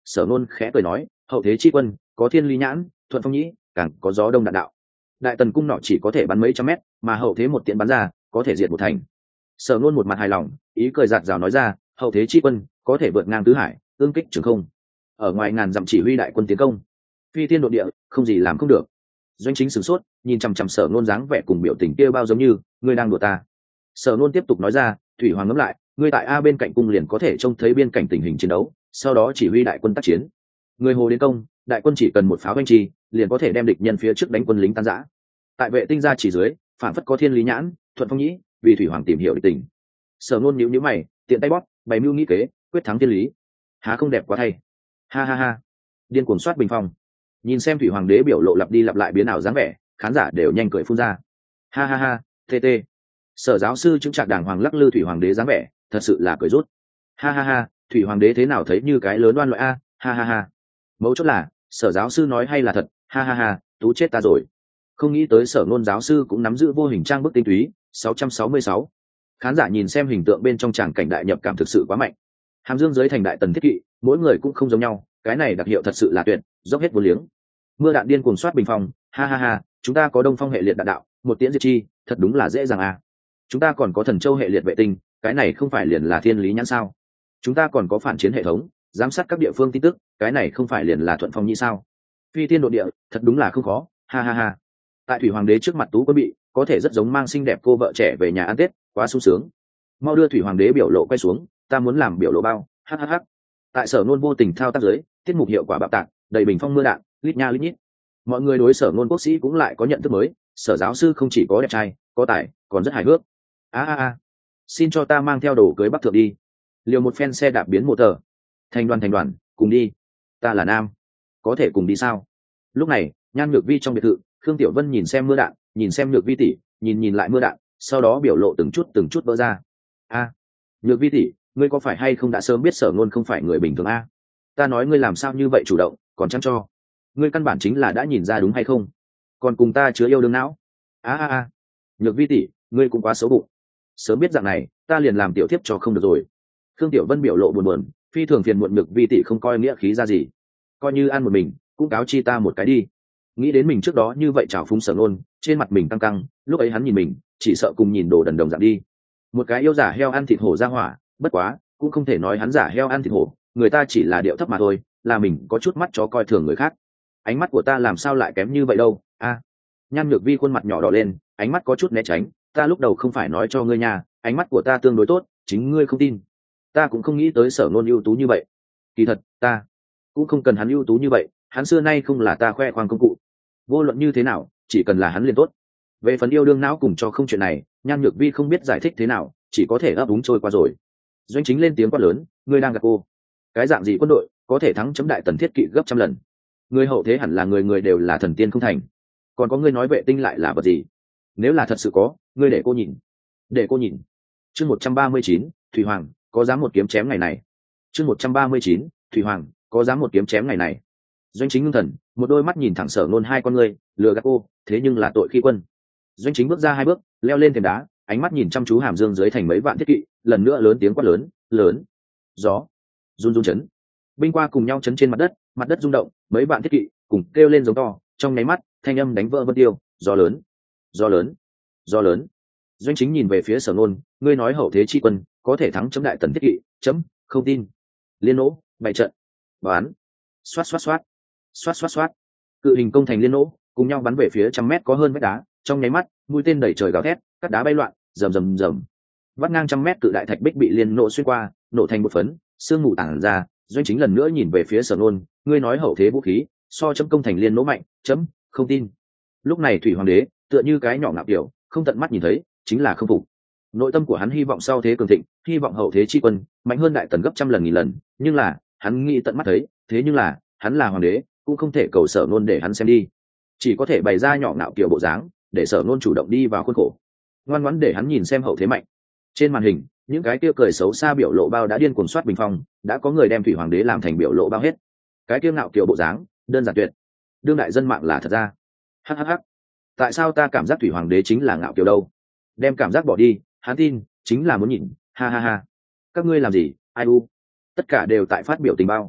Sở Nôn khẽ cười nói, hậu thế chi quân có thiên lý nhãn, thuận phong nhĩ, càng có gió đông đạn đạo. Đại tần cung nọ chỉ có thể bắn mấy trăm mét, mà hậu thế một tiễn bắn ra có thể diệt một thành. Sở Nôn một mặt hài lòng, ý cười giạt rào nói ra, hậu thế chi quân có thể vượt ngang tứ hải, ương kích trường không, ở ngoài ngàn dặm chỉ huy đại quân tiến công, phi thiên độ địa, không gì làm không được. Doanh Chính sửng sốt, nhìn chằm chằm Sở Nôn dáng vẻ cùng biểu tình kia bao giống như ngươi đang đùa ta. Sở Nôn tiếp tục nói ra, thủy hoàng ngẫm lại, ngươi tại a bên cạnh cung liền có thể trông thấy biên cảnh tình hình chiến đấu, sau đó chỉ huy đại quân tác chiến. Người hồ đến công, đại quân chỉ cần một pháo doanh trì, liền có thể đem địch nhân phía trước đánh quân lính tan rã. Tại vệ tinh gia chỉ dưới, phản phất có thiên lý nhãn, thuận phong nhĩ, vì thủy hoàng tìm hiểu địch tình. Sở Nôn nhíu nhíu mày, tiện tay bóp, bày mưu nghĩ kế, quyết thắng thiên lý. Há không đẹp quá thay. Ha ha ha. Điên cuồng soát bình phong. Nhìn xem thủy hoàng đế biểu lộ lặp đi lặp lại biến ảo dáng vẻ, khán giả đều nhanh cười phun ra. Ha ha ha, tê tê. Sở giáo sư chứng trạc đàng hoàng lắc lư thủy hoàng đế dáng vẻ, thật sự là cười rút. Ha ha ha, thủy hoàng đế thế nào thấy như cái lớn oan loại a, ha ha ha. Mấu chốt là, sở giáo sư nói hay là thật, ha ha ha, tú chết ta rồi. Không nghĩ tới Sở Nôn giáo sư cũng nắm giữ vô hình trang bức tinh túy. sáu trăm sáu mươi sáu. Khán giả nhìn xem hình tượng bên trong tràng cảnh đại nhập cảm thực sự quá mạnh. Hàm Dương dưới thành đại tần thiết kỵ, mỗi người cũng không giống nhau, cái này đặc hiệu thật sự là tuyệt, dốc hết vô liếng. Mưa đạn điên cuồng soát bình phòng, ha ha ha, chúng ta có Đông Phong hệ liệt đạn đạo, một tiễn diệt chi, thật đúng là dễ dàng à. Chúng ta còn có Thần Châu hệ liệt vệ tinh, cái này không phải liền là thiên lý nhãn sao? Chúng ta còn có phản chiến hệ thống, giám sát các địa phương tin tức, cái này không phải liền là thuận phong nhĩ sao? Phi thiên độ địa, thật đúng là không khó, ha ha ha. Tại thủy hoàng đế trước mặt tú quân bị, có thể rất giống mang xinh đẹp cô vợ trẻ về nhà ăn tết, quá sung sướng. Mau đưa thủy hoàng đế biểu lộ quay xuống, ta muốn làm biểu lộ bao, hhh. Tại Sở Nôn vô tình thao tác dưới, tiết mục hiệu quả bạo tạc, đầy bình phong mưa đạn, lít nha lít nhít. Mọi người đối Sở Nôn quốc sĩ cũng lại có nhận thức mới, Sở giáo sư không chỉ có đẹp trai, có tài, còn rất hài hước. A a a, xin cho ta mang theo đồ cưới bắc thượng đi. Liều một phen xe đạp biến một tờ. Thành đoàn thành đoàn, cùng đi. Ta là nam, có thể cùng đi sao? Lúc này, Nhan Nhược Vi trong biệt thự, Khương Tiểu Vân nhìn xem mưa đạn, nhìn xem Nhược Vi tỷ, nhìn nhìn lại mưa đạn, sau đó biểu lộ từng chút từng chút vỡ ra. A, Nhược Vi tỷ, ngươi có phải hay không đã sớm biết Sở Nôn không phải người bình thường a? Ta nói ngươi làm sao như vậy chủ động, còn chăm cho. Ngươi căn bản chính là đã nhìn ra đúng hay không? Còn cùng ta chứa yêu đương não. A a a, Nhược Vi tỷ, ngươi cũng quá xấu bụng. Sớm biết dạng này, ta liền làm tiểu thiếp cho không được rồi. Khương Tiểu Vân biểu lộ buồn buồn, phi thường phiền muộn Nhược Vi tỷ không coi nghĩa khí ra gì, coi như ăn một mình, cũng cáo chi ta một cái đi. Nghĩ đến mình trước đó như vậy trào phúng Sở Nôn, trên mặt mình căng căng, lúc ấy hắn nhìn mình, chỉ sợ cùng nhìn đồ đần đồng dạng đi. Một cái yêu giả heo ăn thịt hổ ra hỏa, bất quá, cũng không thể nói hắn giả heo ăn thịt hổ, người ta chỉ là điệu thấp mà thôi, là mình có chút mắt chó coi thường người khác. Ánh mắt của ta làm sao lại kém như vậy đâu? A. Nhan Nhược Vi khuôn mặt nhỏ đỏ lên, ánh mắt có chút né tránh, ta lúc đầu không phải nói cho ngươi nhà, ánh mắt của ta tương đối tốt, chính ngươi không tin. Ta cũng không nghĩ tới Sở Nôn ưu tú như vậy. Kỳ thật, ta cũng không cần hắn ưu tú như vậy, hắn xưa nay không là ta khoe khoang công cụ. Vô luận như thế nào, chỉ cần là hắn liền tốt. Về phần yêu đương não cùng cho không chuyện này, Nhan Nhược Vi không biết giải thích thế nào, chỉ có thể ấp úng trôi qua rồi. Doanh Chính lên tiếng quát lớn, ngươi đang gạt cô. Cái dạng gì quân đội có thể thắng chấm đại tần thiết kỵ gấp trăm lần? Người hậu thế hẳn là người người đều là thần tiên không thành. Còn có ngươi nói vệ tinh lại là vật gì? Nếu là thật sự có, ngươi để cô nhìn. Để cô nhìn. Chương một trăm ba mươi chín, Thủy Hoàng, có dám một kiếm chém ngày này? Chương một trăm ba mươi chín, Thủy Hoàng, có dám một kiếm chém ngày này? Doanh Chính ngưng thần, một đôi mắt nhìn thẳng Sở Nôn hai con ngươi, lừa gạt cô, thế nhưng là tội khi quân. Doanh Chính bước ra hai bước, leo lên thềm đá, ánh mắt nhìn chăm chú Hàm Dương dưới thành mấy vạn thiết kỵ, lần nữa lớn tiếng quát lớn, lớn. Gió, run run chấn. Binh qua cùng nhau chấn trên mặt đất, mặt đất rung động, mấy vạn thiết kỵ cùng kêu lên giống to, trong nháy mắt, thanh âm đánh vỡ vân tiêu, gió lớn, gió lớn, gió lớn. Doanh Chính nhìn về phía Sở Nôn, ngươi nói hậu thế chi quân có thể thắng chấm đại tần thiết kỵ, chấm không tin. Liên nỗ, bày trận, bán, xoát xoát xoát, xoát xoát xoát. Cự hình công thành liên nỗ cùng nhau bắn về phía trăm mét có hơn vách đá, trong nháy mắt, mũi tên đẩy trời gào thét, cắt đá bay loạn, rầm rầm rầm. Vắt ngang trăm mét cự đại thạch bích bị liên nỗ xuyên qua, nổ thành một phấn, sương mù tản ra. Doanh Chính lần nữa nhìn về phía Sở Nôn, ngươi nói hậu thế vũ khí so chấm công thành liên nỗ mạnh, chấm không tin. Lúc này Thủy Hoàng đế tựa như cái nhỏ ngạo kiểu, không tận mắt nhìn thấy, chính là không phục. Nội tâm của hắn hy vọng sau thế cường thịnh, hy vọng hậu thế chi quân mạnh hơn đại tần gấp trăm lần nghìn lần, nhưng là hắn nghĩ tận mắt thấy, thế nhưng là hắn là hoàng đế, cũng không thể cầu Sở Nôn để hắn xem đi, chỉ có thể bày ra nhỏ ngạo kiểu bộ dáng, để Sở Nôn chủ động đi vào khuôn khổ, ngoan ngoãn để hắn nhìn xem hậu thế mạnh. Trên màn hình, những cái kia cười xấu xa biểu lộ bao đã điên cuồng soát bình phong, đã có người đem Thủy Hoàng đế làm thành biểu lộ bao hết. Cái kia ngạo kiểu bộ dáng, đơn giản tuyệt. Đương đại dân mạng là thật ra. Hhh. Tại sao ta cảm giác Thủy Hoàng đế chính là ngạo kiểu đâu? Đem cảm giác bỏ đi, hắn tin, chính là muốn nhìn, ha ha ha. Các ngươi làm gì, ai u? Tất cả đều tại phát biểu tình bao.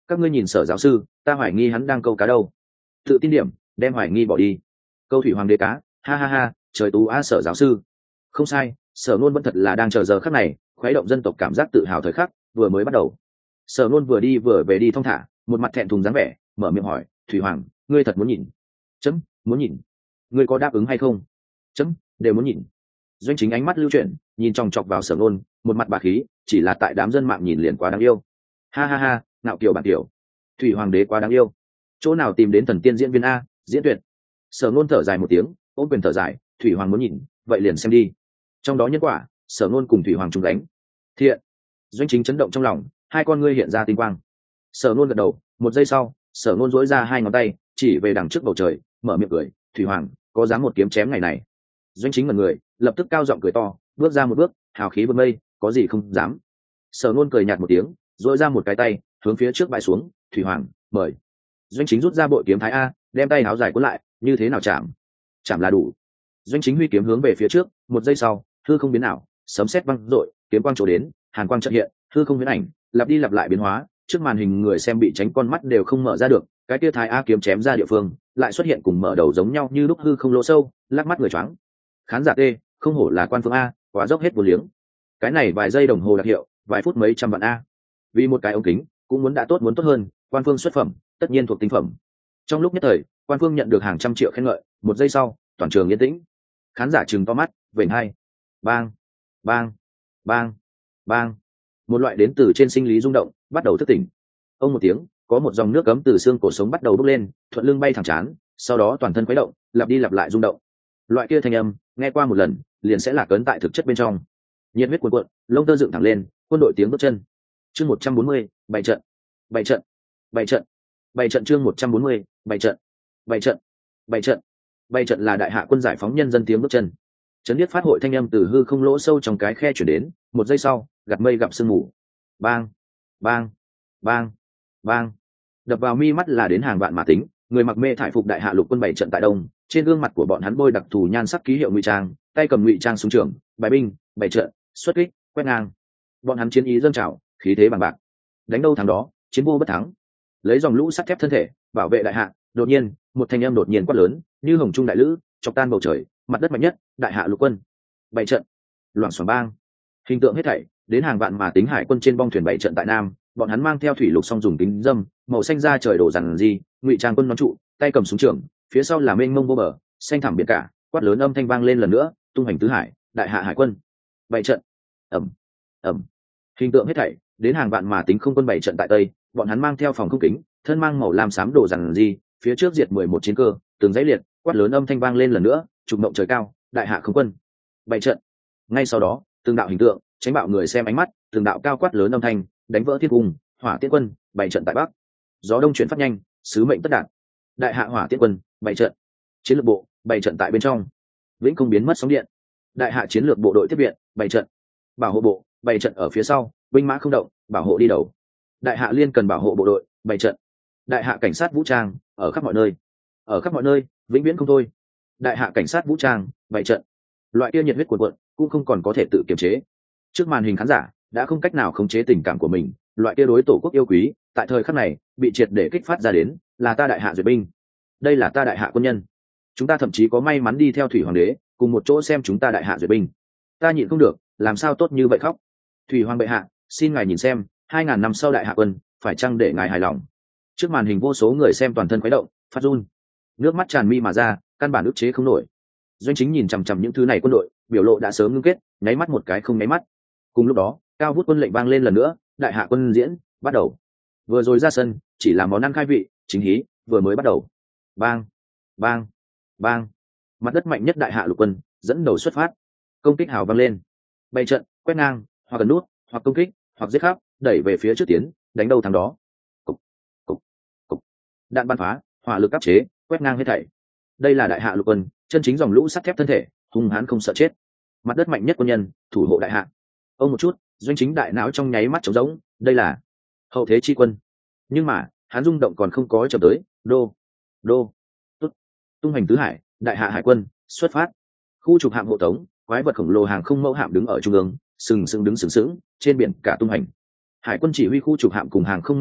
các ngươi nhìn Sở giáo sư, ta hoài nghi hắn đang câu cá đâu. Tự tin điểm, đem hoài nghi bỏ đi. Câu thủy hoàng đế cá, ha ha ha, trời tú a Sở giáo sư. Không sai, Sở Nôn vẫn thật là đang chờ giờ khắc này, khuấy động dân tộc cảm giác tự hào thời khắc vừa mới bắt đầu. Sở Nôn vừa đi vừa về đi thong thả, một mặt thẹn thùng dáng vẻ, mở miệng hỏi, thủy hoàng, ngươi thật muốn nhìn? Chấm, muốn nhìn. Ngươi có đáp ứng hay không? Chấm, đều muốn nhìn. Doanh Chính ánh mắt lưu chuyển, nhìn chòng chọc vào Sở Nôn, một mặt bá khí, chỉ là tại đám dân mạng nhìn liền quá đáng yêu. Ha ha ha, nạo kiều bản tiểu, thủy hoàng đế quá đáng yêu. Chỗ nào tìm đến thần tiên diễn viên a, diễn tuyệt. Sở Nôn thở dài một tiếng, ôm quyền thở dài, thủy hoàng muốn nhìn, vậy liền xem đi. Trong đó nhân quả, Sở Nôn cùng thủy hoàng chung đánh. Thiện. Doanh Chính chấn động trong lòng, hai con ngươi hiện ra tinh quang. Sở Nôn gật đầu, một giây sau, Sở Nôn duỗi ra hai ngón tay, chỉ về đằng trước bầu trời, mở miệng cười, thủy hoàng, có dám một kiếm chém ngày này? Doanh Chính ngẩn người, lập tức cao giọng cười to, bước ra một bước, hào khí vươn mây, có gì không dám. Sở Nôn cười nhạt một tiếng, duỗi ra một cái tay, hướng phía trước bãi xuống, thủy hoàng, mời. Doanh Chính rút ra bội kiếm thái a, đem tay áo dài cuốn lại, như thế nào chạm? Chạm là đủ. Doanh Chính huy kiếm hướng về phía trước, một giây sau, hư không biến ảo, sấm sét vang rội, kiếm quang trổ đến, hàn quang chợt hiện, hư không biến ảnh, lặp đi lặp lại biến hóa, trước màn hình người xem bị tránh con mắt đều không mở ra được, cái kia thái a kiếm chém ra địa phương, lại xuất hiện cùng mở đầu giống nhau như lúc hư không lỗ sâu, lắc mắt người choáng. Khán giả tê, không hổ là quan phương a, quá dốc hết vô liếng. Cái này vài giây đồng hồ đặc hiệu, vài phút mấy trăm vạn a. Vì một cái ống kính, cũng muốn đã tốt muốn tốt hơn, quan phương xuất phẩm, tất nhiên thuộc tinh phẩm. Trong lúc nhất thời, quan phương nhận được hàng trăm triệu khen ngợi, một giây sau, toàn trường yên tĩnh. Khán giả trừng to mắt, vểnh hai. Bang, bang, bang, bang. Một loại đến từ trên sinh lý rung động, bắt đầu thức tỉnh. Ông một tiếng, có một dòng nước cấm từ xương cổ sống bắt đầu bốc lên, thuận lưng bay thẳng chán, sau đó toàn thân khuấy động, lặp đi lặp lại rung động. Loại kia thanh âm, nghe qua một lần, liền sẽ lạc ấn tại thực chất bên trong. Nhiệt huyết cuồn cuộn, lông tơ dựng thẳng lên, quân đội tiếng bước chân. Chương một trăm bốn mươi, bảy trận. Bảy trận. Bảy trận. Bảy trận chương một trăm bốn mươi, bảy trận. Bảy trận. Bảy trận. Bảy trận là đại hạ quân giải phóng nhân dân tiếng bước chân. Chấn điếc phát hội thanh âm từ hư không lỗ sâu trong cái khe chuyển đến, một giây sau, gặt mây gặp sương mù. Bang, bang, bang, bang. Đập vào mi mắt là đến hàng vạn mã tính, người mặc mê thải phục đại hạ lục quân bảy trận tại đông, trên gương mặt của bọn hắn bôi đặc thù nhan sắc ký hiệu ngụy trang, tay cầm ngụy trang súng trường, bài binh, bảy trận, xuất kích, quét ngang. Bọn hắn chiến ý dâng trào, khí thế bằng bạc. Đánh đâu thắng đó, chiến vô bất thắng. Lấy dòng lũ sắt thép thân thể, bảo vệ đại hạ, đột nhiên, một thanh âm đột nhiên quát lớn, như hồng trung đại lữ, chọc tan bầu trời, mặt đất mạnh nhất, đại hạ lục quân. Bảy trận. Loảng xoảng bang. Hình tượng hết thảy, đến hàng vạn mà tính hải quân trên bong thuyền bảy trận tại nam, bọn hắn mang theo thủy lục song dùng kính dâm, màu xanh da trời đổ rằng gì, ngụy trang quân nón trụ, tay cầm súng trường, phía sau là mênh mông vô bờ, xanh thẳm biển cả, quát lớn âm thanh vang lên lần nữa, tung hành tứ hải, đại hạ hải quân. Bảy trận. Ầm, ầm. Hình tượng hết thảy, đến hàng vạn mà tính không quân bảy trận tại tây, bọn hắn mang theo phòng không kính, thân mang màu lam xám đồ rằng gì, phía trước diệt mười một chiến cơ, từng dãy liệt, quát lớn âm thanh vang lên lần nữa, trục mộng trời cao, đại hạ không quân. Bảy trận. Ngay sau đó, từng đạo hình tượng, tránh bạo người xem ánh mắt, từng đạo cao quát lớn âm thanh, đánh vỡ thiên cung, hỏa tiễn quân, bảy trận tại bắc. Gió đông chuyển phát nhanh, sứ mệnh tất đạt. Đại hạ hỏa tiễn quân, bảy trận. Chiến lược bộ, bảy trận tại bên trong. Vĩnh không biến mất sóng điện. Đại hạ chiến lược bộ đội tiếp viện, bảy trận. Bảo hộ bộ, bảy trận ở phía sau, binh mã không động, bảo hộ đi đầu. Đại hạ liên cần bảo hộ bộ đội, bảy trận. Đại hạ cảnh sát vũ trang, ở khắp mọi nơi. Ở khắp mọi nơi, vĩnh viễn không thôi. Đại hạ cảnh sát vũ trang, bảy trận. Loại kia nhiệt huyết cuồn cuộn, cũng không còn có thể tự kiềm chế. Trước màn hình khán giả đã không cách nào khống chế tình cảm của mình, loại kia đối tổ quốc yêu quý, tại thời khắc này bị triệt để kích phát ra đến, là ta đại hạ duyệt binh, đây là ta đại hạ quân nhân. Chúng ta thậm chí có may mắn đi theo thủy hoàng đế cùng một chỗ xem chúng ta đại hạ duyệt binh. Ta nhịn không được, làm sao tốt như vậy khóc. Thủy hoàng bệ hạ, xin ngài nhìn xem, hai ngàn năm sau đại hạ quân, phải chăng để ngài hài lòng. Trước màn hình vô số người xem toàn thân khuấy động, phát run, nước mắt tràn mi mà ra, căn bản ức chế không nổi. Doanh Chính nhìn chằm chằm những thứ này quân đội, biểu lộ đã sớm ngưng kết, nháy mắt một cái không nháy mắt. Cùng lúc đó, cao vút quân lệnh vang lên lần nữa, đại hạ quân diễn bắt đầu. Vừa rồi ra sân, chỉ là món ăn khai vị, chính hí vừa mới bắt đầu. Bang, bang, bang. Mặt đất mạnh nhất đại hạ lục quân dẫn đầu xuất phát. Công kích hào vang lên. Bày trận, quét ngang, hoặc cần nút, hoặc công kích, hoặc giết khắp, đẩy về phía trước tiến, đánh đâu thắng đó. Cục, cục, cục. Đạn bắn phá, hỏa lực áp chế, quét ngang hết thảy. Đây là đại hạ lục quân, chân chính dòng lũ sắt thép thân thể, hung hãn không sợ chết. Mặt đất mạnh nhất quân nhân, thủ hộ đại hạ. Ông một chút, Doanh Chính đại não trong nháy mắt trống rỗng, đây là hậu thế chi quân. Nhưng mà hắn rung động còn không có chậm tới, đô đô tốt, tung hành tứ hải, đại hạ hải quân xuất phát. Khu trục hạm hộ tống, quái vật khổng lồ hàng không mẫu hạm đứng ở trung ương, sừng sững đứng sừng sững trên biển cả tung hành. Hải quân chỉ huy khu trục hạm cùng hàng không mẫu hạm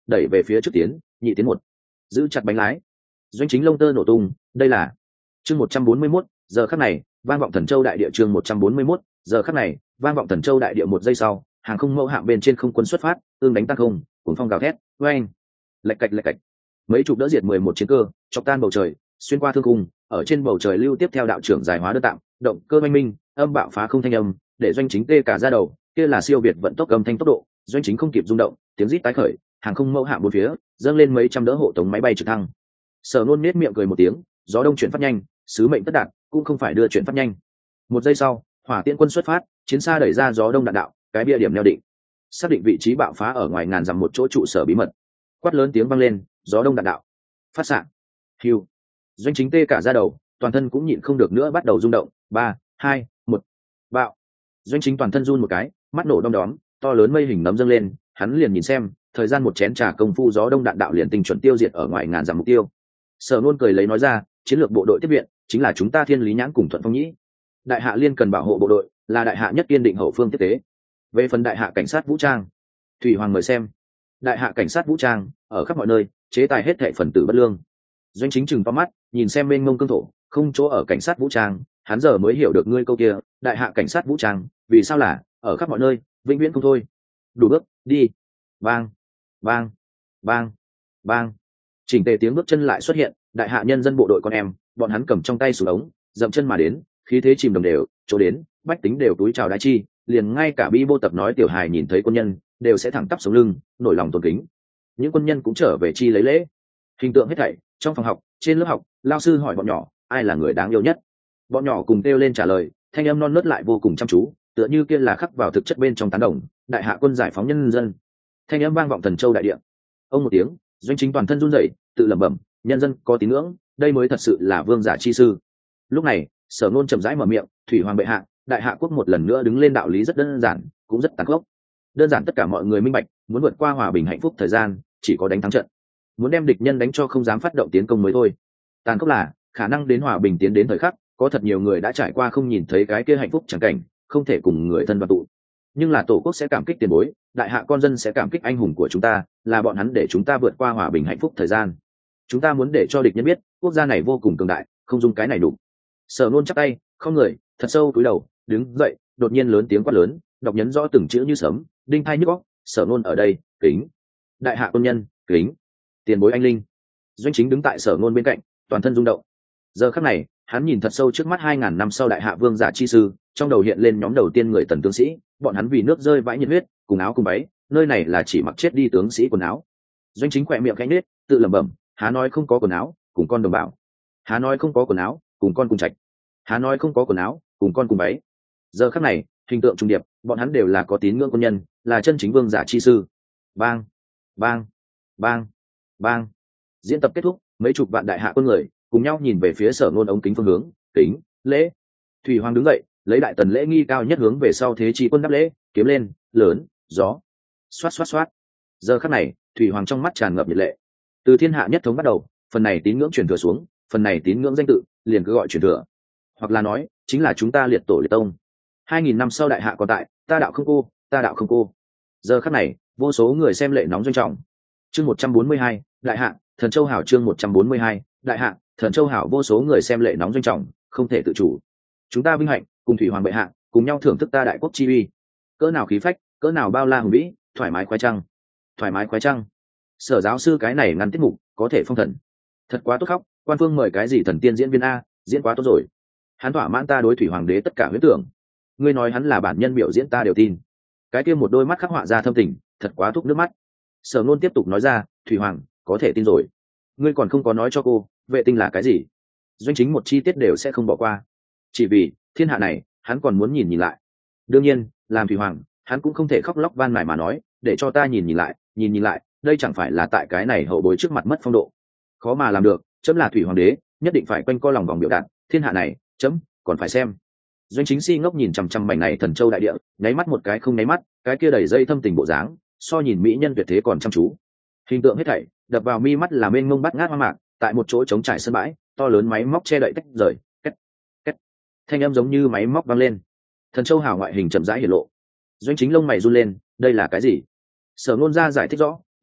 đẩy về phía trước tiến, nhị tiến một, giữ chặt bánh lái. Doanh chính lông tơ nổ tung. Đây là chương một trăm bốn mươi mốt. Giờ khắc này vang vọng Thần Châu đại địa. Chương một trăm bốn mươi mốt. Giờ khắc này vang vọng Thần Châu đại địa. Một giây sau, hàng không mẫu hạm bên trên không quân xuất phát, ương đánh tăng không, cuồng phong gào thét, oanh, lạch cạch lạch cạch, mấy chục đỡ diệt mười một chiến cơ, chọc tan bầu trời, xuyên qua thương cung, ở trên bầu trời lưu tiếp theo đạo trưởng giải hóa đơn tạm, động cơ oanh minh, âm bạo phá không thanh âm, để doanh chính tê cả ra đầu. Kia là siêu việt vận tốc âm thanh tốc độ, doanh chính không kịp rung động, tiếng rít tái khởi, hàng không mẫu hạm bốn phía dâng lên mấy trăm đỡ hộ tống máy bay trực thăng. Sở Nôn nét miệng cười một tiếng, gió đông chuyển phát nhanh, sứ mệnh tất đạt, cũng không phải đưa chuyển phát nhanh. Một giây sau, hỏa tiễn quân xuất phát, chiến xa đẩy ra gió đông đạn đạo, cái bia điểm neo định, xác định vị trí bạo phá ở ngoài ngàn dặm một chỗ trụ sở bí mật. Quát lớn tiếng vang lên, gió đông đạn đạo, phát xạ. Hưu. Doanh chính tê cả da đầu, toàn thân cũng nhịn không được nữa bắt đầu rung động. Ba, hai, một, bạo. Doanh chính toàn thân run một cái, mắt nổ đom đóm, to lớn mây hình nấm dâng lên, hắn liền nhìn xem, thời gian một chén trà công phu gió đông đạn đạo liền tinh chuẩn tiêu diệt ở ngoài ngàn dặm mục tiêu. Sở Nôn cười lấy nói ra, chiến lược bộ đội tiếp viện chính là chúng ta Thiên Lý Nhãn cùng Thuận Phong Nhĩ. Đại hạ liên cần bảo hộ bộ đội, là đại hạ nhất kiên định hậu phương tiếp tế. Về phần đại hạ cảnh sát vũ trang, Thủy Hoàng mời xem. Đại hạ cảnh sát vũ trang ở khắp mọi nơi, chế tài hết thảy phần tử bất lương. Doanh chính chừng to mắt, nhìn xem mênh mông cương thổ, không chỗ ở cảnh sát vũ trang, hắn giờ mới hiểu được ngươi câu kia, đại hạ cảnh sát vũ trang, vì sao là ở khắp mọi nơi, vĩnh viễn không thôi. Đủ bước, đi. Bang, bang, bang, bang. Chỉnh tề tiếng bước chân lại xuất hiện, đại hạ nhân dân bộ đội con em, bọn hắn cầm trong tay súng ống, dậm chân mà đến, khí thế chìm đồng đều, chỗ đến, bách tính đều túi chào đái chi, liền ngay cả bi bô tập nói tiểu hài nhìn thấy quân nhân, đều sẽ thẳng tắp sống lưng, nổi lòng tôn kính. Những quân nhân cũng trở về chi lấy lễ. Hình tượng hết thảy, trong phòng học, trên lớp học, lao sư hỏi bọn nhỏ, ai là người đáng yêu nhất? Bọn nhỏ cùng kêu lên trả lời, thanh âm non nớt lại vô cùng chăm chú, tựa như kia là khắc vào thực chất bên trong tán đồng, đại hạ quân giải phóng nhân dân. Thanh âm vang vọng Thần Châu đại địa. Ông một tiếng, doanh chính toàn thân run rẩy, tự lẩm bẩm, nhân dân có tín ngưỡng, đây mới thật sự là vương giả chi sư. Lúc này, Sở Nôn chậm rãi mở miệng, thủy hoàng bệ hạ, đại hạ quốc một lần nữa đứng lên đạo lý rất đơn giản, cũng rất tàn khốc. Đơn giản tất cả mọi người minh bạch, muốn vượt qua hòa bình hạnh phúc thời gian, chỉ có đánh thắng trận. Muốn đem địch nhân đánh cho không dám phát động tiến công mới thôi. Tàn khốc là, khả năng đến hòa bình tiến đến thời khắc, có thật nhiều người đã trải qua không nhìn thấy cái kia hạnh phúc chẳng cảnh, không thể cùng người thân đoàn tụ. Nhưng là tổ quốc sẽ cảm kích tiền bối, đại hạ con dân sẽ cảm kích anh hùng của chúng ta, là bọn hắn để chúng ta vượt qua hòa bình hạnh phúc thời gian. Chúng ta muốn để cho địch nhân biết, quốc gia này vô cùng cường đại, không dùng cái này đủ. Sở Nôn chắp tay, không người, thật sâu cúi đầu, đứng dậy, đột nhiên lớn tiếng quát lớn, đọc nhấn rõ từng chữ như sấm, đinh thai nhức óc. Sở Nôn ở đây, kính. Đại hạ quân nhân, kính. Tiền bối anh linh. Doanh chính đứng tại Sở Nôn bên cạnh, toàn thân rung động. Giờ khắc này, hắn nhìn thật sâu trước mắt hai ngàn năm sau đại hạ vương giả chi sư, trong đầu hiện lên nhóm đầu tiên người Tần tướng sĩ, bọn hắn vì nước rơi vãi nhiệt huyết, cùng áo cùng váy, nơi này là chỉ mặc chết đi tướng sĩ quần áo. Doanh chính khỏe miệng khẽ nhếch, tự lẩm bẩm, há nói không có quần áo, cùng con đồng bào. Há nói không có quần áo, cùng con cùng trạch. Há nói không có quần áo, cùng con cùng váy. Giờ khắc này, hình tượng trung điệp, bọn hắn đều là có tín ngưỡng quân nhân, là chân chính vương giả chi sư. Bang, bang, bang, bang. Diễn tập kết thúc, mấy chục vạn đại hạ quân người cùng nhau nhìn về phía Sở Nôn ống kính phương hướng, kính, lễ. Thủy Hoàng đứng dậy, lấy đại tần lễ nghi cao nhất hướng về sau thế chi quân đáp lễ, kiếm lên, lớn, gió. Xoát xoát xoát. Giờ khắc này, Thủy Hoàng trong mắt tràn ngập nhiệt lệ. Từ thiên hạ nhất thống bắt đầu, phần này tín ngưỡng truyền thừa xuống, phần này tín ngưỡng danh tự liền cứ gọi truyền thừa. Hoặc là nói, chính là chúng ta liệt tổ liệt tông. Hai nghìn năm sau đại hạ còn tại, ta đạo không cô, ta đạo không cô. Giờ khắc này, vô số người xem lệ nóng doanh trọng. Chương một trăm bốn mươi hai, đại hạ, Thần Châu hảo. Chương một trăm bốn mươi hai, đại hạ, Thần Châu hảo. Vô số người xem lệ nóng doanh trọng, không thể tự chủ. Chúng ta vinh hạnh, cùng Thủy Hoàng bệ hạ, cùng nhau thưởng thức ta đại quốc chi uy. Cỡ nào khí phách, cỡ nào bao la hùng vĩ, thoải mái khoái trăng. Thoải mái khoái trăng. Sở giáo sư cái này ngăn tiết mục, có thể phong thần. Thật quá tốt khóc, quan phương mời cái gì thần tiên diễn viên a, diễn quá tốt rồi. Hắn thỏa mãn ta đối Thủy Hoàng đế tất cả huyễn tưởng. Ngươi nói hắn là bản nhân biểu diễn ta đều tin. Cái kia một đôi mắt khắc họa ra thâm tình, thật quá thúc nước mắt. Sở Nôn tiếp tục nói ra, Thủy Hoàng, có thể tin rồi. Ngươi còn không có nói cho cô, vệ tinh là cái gì. Doanh chính một chi tiết đều sẽ không bỏ qua. Chỉ vì, thiên hạ này, hắn còn muốn nhìn nhìn lại. Đương nhiên, làm Thủy Hoàng, hắn cũng không thể khóc lóc van mài mà nói, để cho ta nhìn nhìn lại, nhìn nhìn lại, đây chẳng phải là tại cái này hậu bối trước mặt mất phong độ. Khó mà làm được, chấm là Thủy Hoàng đế, nhất định phải quanh co lòng vòng biểu đạt, thiên hạ này, chấm còn phải xem. Doanh chính si ngốc nhìn chằm chằm mảnh này Thần Châu đại địa, nháy mắt một cái không nháy mắt, cái kia đầy dây thâm tình bộ dáng, so nhìn mỹ nhân tuyệt thế còn chăm chú. Hình tượng hết thảy đập vào mi mắt là mênh mông bát ngát hoang mạc, tại một chỗ trống trải sân bãi, to lớn máy móc che đậy tách rời, két két, thanh âm giống như máy móc vang lên. Thần Châu hảo ngoại hình chậm rãi hiển lộ. Doanh chính lông mày run lên, đây là cái gì? Sở Nôn ra giải thích rõ, đại hạ,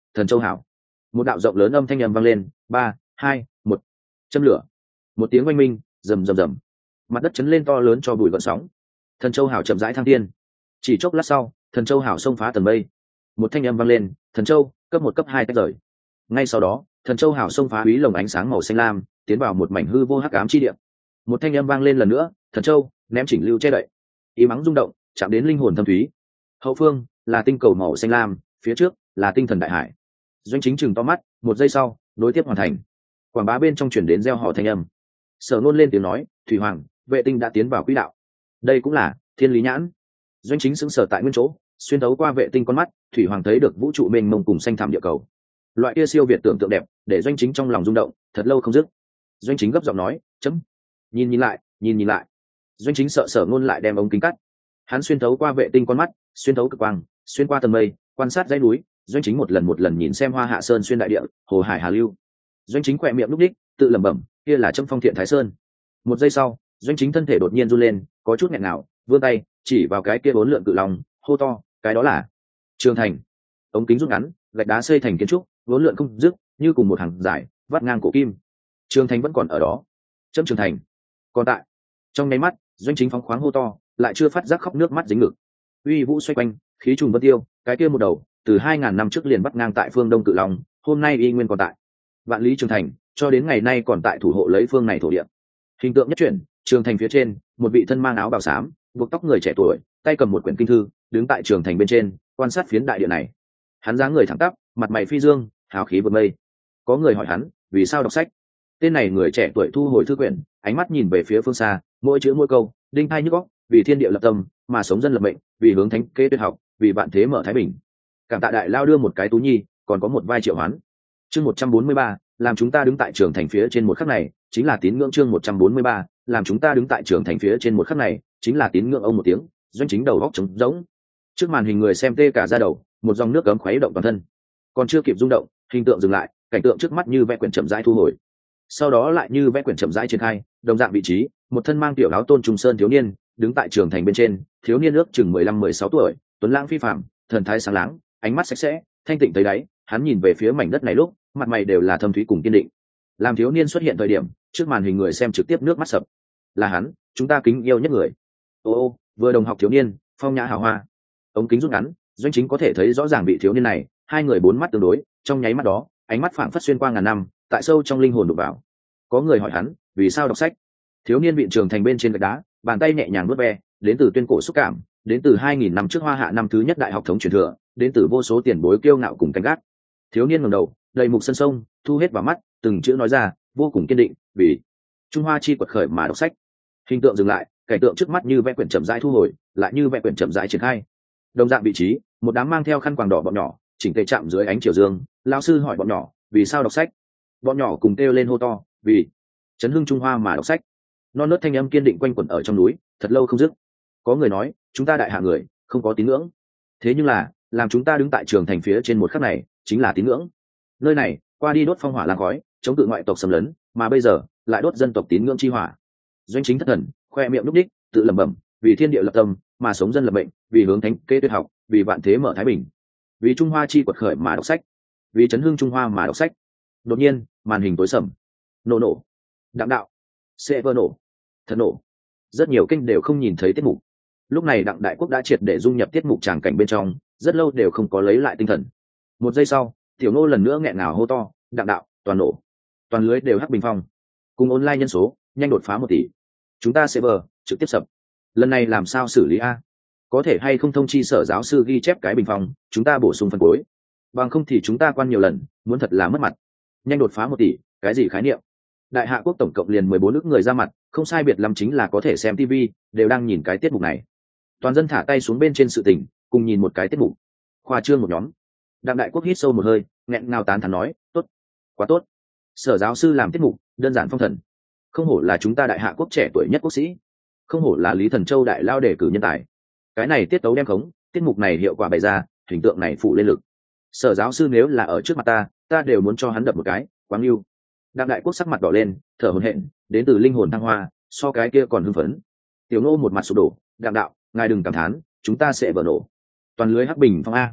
thần châu hảo. Một đạo rộng lớn âm thanh ầm vang lên, ba hai một, châm lửa. Một tiếng oanh minh, rầm rầm rầm, mặt đất chấn lên to lớn cho bụi gợn sóng. Thần châu hảo chậm rãi thăng thiên. Chỉ chốc lát sau, thần châu hảo xông phá tầng mây. Một thanh âm vang lên, thần châu cấp một cấp hai tách rời. Ngay sau đó, thần châu hảo xông phá úy lồng ánh sáng màu xanh lam, tiến vào một mảnh hư vô hắc ám chi địa. Một thanh âm vang lên lần nữa, thần châu ném chỉnh lưu che đậy. Ý mắng rung động, chạm đến linh hồn thâm thúy. Hậu phương là tinh cầu màu xanh lam, phía trước là tinh thần đại hải. Doanh chính chừng to mắt, một giây sau, nối tiếp hoàn thành. Quảng bá bên trong chuyển đến reo hò thanh âm. Sở Nôn lên tiếng nói, thủy hoàng, vệ tinh đã tiến vào quỹ đạo. Đây cũng là thiên lý nhãn. Doanh chính sững sờ tại nguyên chỗ, xuyên thấu qua vệ tinh con mắt, thủy hoàng thấy được vũ trụ mênh mông cùng xanh thẳm địa cầu. Loại kia siêu việt tưởng tượng đẹp, để doanh chính trong lòng rung động, thật lâu không dứt. Doanh chính gấp giọng nói, chấm. Nhìn nhìn lại, nhìn nhìn lại. Doanh chính sợ Sở Nôn lại đem ống kính cắt. Hắn xuyên thấu qua vệ tinh con mắt, xuyên thấu cực quang, xuyên qua tầng mây, quan sát dãy núi. Doanh chính một lần một lần nhìn xem hoa hạ sơn xuyên đại địa, hồ hải hà lưu. Doanh chính khỏe miệng lúc đích, tự lẩm bẩm, kia là Trâm Phong Thiện Thái Sơn. Một giây sau, doanh chính thân thể đột nhiên run lên, có chút nghẹn ngào, vươn tay chỉ vào cái kia bốn lượn cự long, hô to, cái đó là Trường Thành. Ống kính rút ngắn, gạch đá xây thành kiến trúc, bốn lượn không dứt, như cùng một hàng dài vắt ngang cổ kim. Trường Thành vẫn còn ở đó. Trâm Trường Thành còn tại. Trong nháy mắt, doanh chính phóng khoáng hô to, lại chưa phát giác khóc nước mắt dính ngực. Uy vũ xoay quanh, khí trùng vân tiêu, cái kia một đầu từ hai ngàn năm trước liền bắt ngang tại phương đông cự long, hôm nay y nguyên còn tại. Vạn lý Trường Thành cho đến ngày nay còn tại thủ hộ lấy phương này thổ địa. Hình tượng nhất chuyển, Trường Thành phía trên, một vị thân mang áo bào xám, buộc tóc người trẻ tuổi, tay cầm một quyển kinh thư, đứng tại Trường Thành bên trên, quan sát phiến đại địa này. Hắn dáng người thẳng tắp, mặt mày phi dương, hào khí vượt mây. Có người hỏi hắn, vì sao đọc sách? Tên này người trẻ tuổi thu hồi thư quyển, ánh mắt nhìn về phía phương xa, mỗi chữ mỗi câu, đinh tai nhức óc, vì thiên địa lập tâm, mà sống dân lập mệnh, vì hướng thánh kế tuyệt học, vì vạn thế mở thái bình. Cảm tạ đại lao đưa một cái tú nhi, còn có một vai triệu hoán. Chương một trăm bốn mươi ba, làm chúng ta đứng tại Trường Thành phía trên một khắc này, chính là tín ngưỡng. Chương một trăm bốn mươi ba, làm chúng ta đứng tại Trường Thành phía trên một khắc này, chính là tín ngưỡng. Ông một tiếng, doanh chính đầu góc trống rỗng. Trước màn hình người xem tê cả da đầu, một dòng nước cấm khuấy động toàn thân. Còn chưa kịp rung động, hình tượng dừng lại, cảnh tượng trước mắt như vẽ quyển chậm rãi thu hồi. Sau đó lại như vẽ quyển chậm rãi triển khai, đồng dạng vị trí, một thân mang tiểu áo tôn trung sơn thiếu niên, đứng tại Trường Thành bên trên, thiếu niên ước chừng mười lăm mười sáu tuổi, tuấn lãng phi phàm, thần thái sáng láng, ánh mắt sạch sẽ, thanh tịnh tới đáy. Hắn nhìn về phía mảnh đất này lúc, mặt mày đều là thâm thúy cùng kiên định. Làm thiếu niên xuất hiện thời điểm, trước màn hình người xem trực tiếp nước mắt sập. Là hắn, chúng ta kính yêu nhất người. Ô ô, vừa đồng học thiếu niên, phong nhã hào hoa. Ống kính rút ngắn, doanh chính có thể thấy rõ ràng vị thiếu niên này, hai người bốn mắt tương đối, trong nháy mắt đó, ánh mắt phảng phất xuyên qua ngàn năm, tại sâu trong linh hồn đụng vào. Có người hỏi hắn, vì sao đọc sách? Thiếu niên vịn Trường Thành bên trên gạch đá, bàn tay nhẹ nhàng vuốt ve, đến từ tuyên cổ xúc cảm, đến từ hai nghìn năm trước hoa hạ năm thứ nhất đại học thống truyền thừa, đến từ vô số tiền bối kiêu ngạo cùng canh gác. Thiếu niên ngẩng đầu, đầy mục sân sông, thu hết vào mắt, từng chữ nói ra, vô cùng kiên định, vì Trung Hoa chi quật khởi mà đọc sách. Hình tượng dừng lại, cảnh tượng trước mắt như vẽ quyển chậm rãi thu hồi, lại như vẽ quyển chậm rãi triển khai. Đồng dạng vị trí, một đám mang theo khăn quàng đỏ bọn nhỏ, chỉnh tề chạm dưới ánh chiều dương. Lão sư hỏi bọn nhỏ, vì sao đọc sách? Bọn nhỏ cùng kêu lên hô to, vì chấn hưng Trung Hoa mà đọc sách. Non nớt thanh âm kiên định quanh quẩn ở trong núi, thật lâu không dứt. Có người nói, chúng ta đại hạ người, không có tín ngưỡng. Thế nhưng là, làm chúng ta đứng tại Trường Thành phía trên một khắc này, chính là tín ngưỡng. Nơi này, qua đi đốt phong hỏa lang khói, chống cự ngoại tộc xâm lấn, mà bây giờ lại đốt dân tộc tín ngưỡng chi hỏa. Doanh chính thất thần, khoe miệng lúc đích, tự lẩm bẩm, vì thiên địa lập tâm, mà sống dân lập mệnh, vì hướng thánh kế tuyệt học, vì vạn thế mở thái bình, vì Trung Hoa chi quật khởi mà đọc sách, vì chấn hưng Trung Hoa mà đọc sách. Đột nhiên, màn hình tối sầm. Nổ nổ, đặng đạo, sẽ vỡ nổ, thật nổ. Rất nhiều kênh đều không nhìn thấy tiết mục. Lúc này Đặng Đại Quốc đã triệt để dung nhập tiết mục tràng cảnh bên trong, rất lâu đều không có lấy lại tinh thần. Một giây sau, Tiểu Nô lần nữa nghẹn ngào hô to, đặng đạo, toàn nổ, toàn lưới đều hắc bình phong, cùng online nhân số nhanh đột phá một tỷ, chúng ta sẽ bờ trực tiếp sập. Lần này làm sao xử lý a? Có thể hay không thông chi sở giáo sư ghi chép cái bình phong, chúng ta bổ sung phần cuối, bằng không thì chúng ta quan nhiều lần, muốn thật là mất mặt. Nhanh đột phá một tỷ, cái gì khái niệm? Đại Hạ Quốc tổng cộng liền mười bốn nước người ra mặt, không sai biệt lắm chính là có thể xem tivi, đều đang nhìn cái tiết mục này. Toàn dân thả tay xuống bên trên sự tình, cùng nhìn một cái tiết mục. Khoa trương một nhóm. Đặng Đại Quốc hít sâu một hơi, nghẹn ngào tán thán nói, tốt, quá tốt. Sở giáo sư làm tiết mục, đơn giản phong thần. Không hổ là chúng ta Đại Hạ Quốc trẻ tuổi nhất quốc sĩ, không hổ là Lý Thần Châu đại lao đề cử nhân tài. Cái này tiết tấu đem khống, tiết mục này hiệu quả bày ra, hình tượng này phụ lên lực. Sở giáo sư nếu là ở trước mặt ta, ta đều muốn cho hắn đập một cái, quáng yêu. Đặng Đại Quốc sắc mặt đỏ lên, thở hổn hển, đến từ linh hồn thăng hoa, so cái kia còn hưng phấn. Tiểu Nô một mặt sụp đổ, đặng đạo, ngài đừng cảm thán, chúng ta sẽ vỡ nổ. Toàn lưới hắc bình phong a.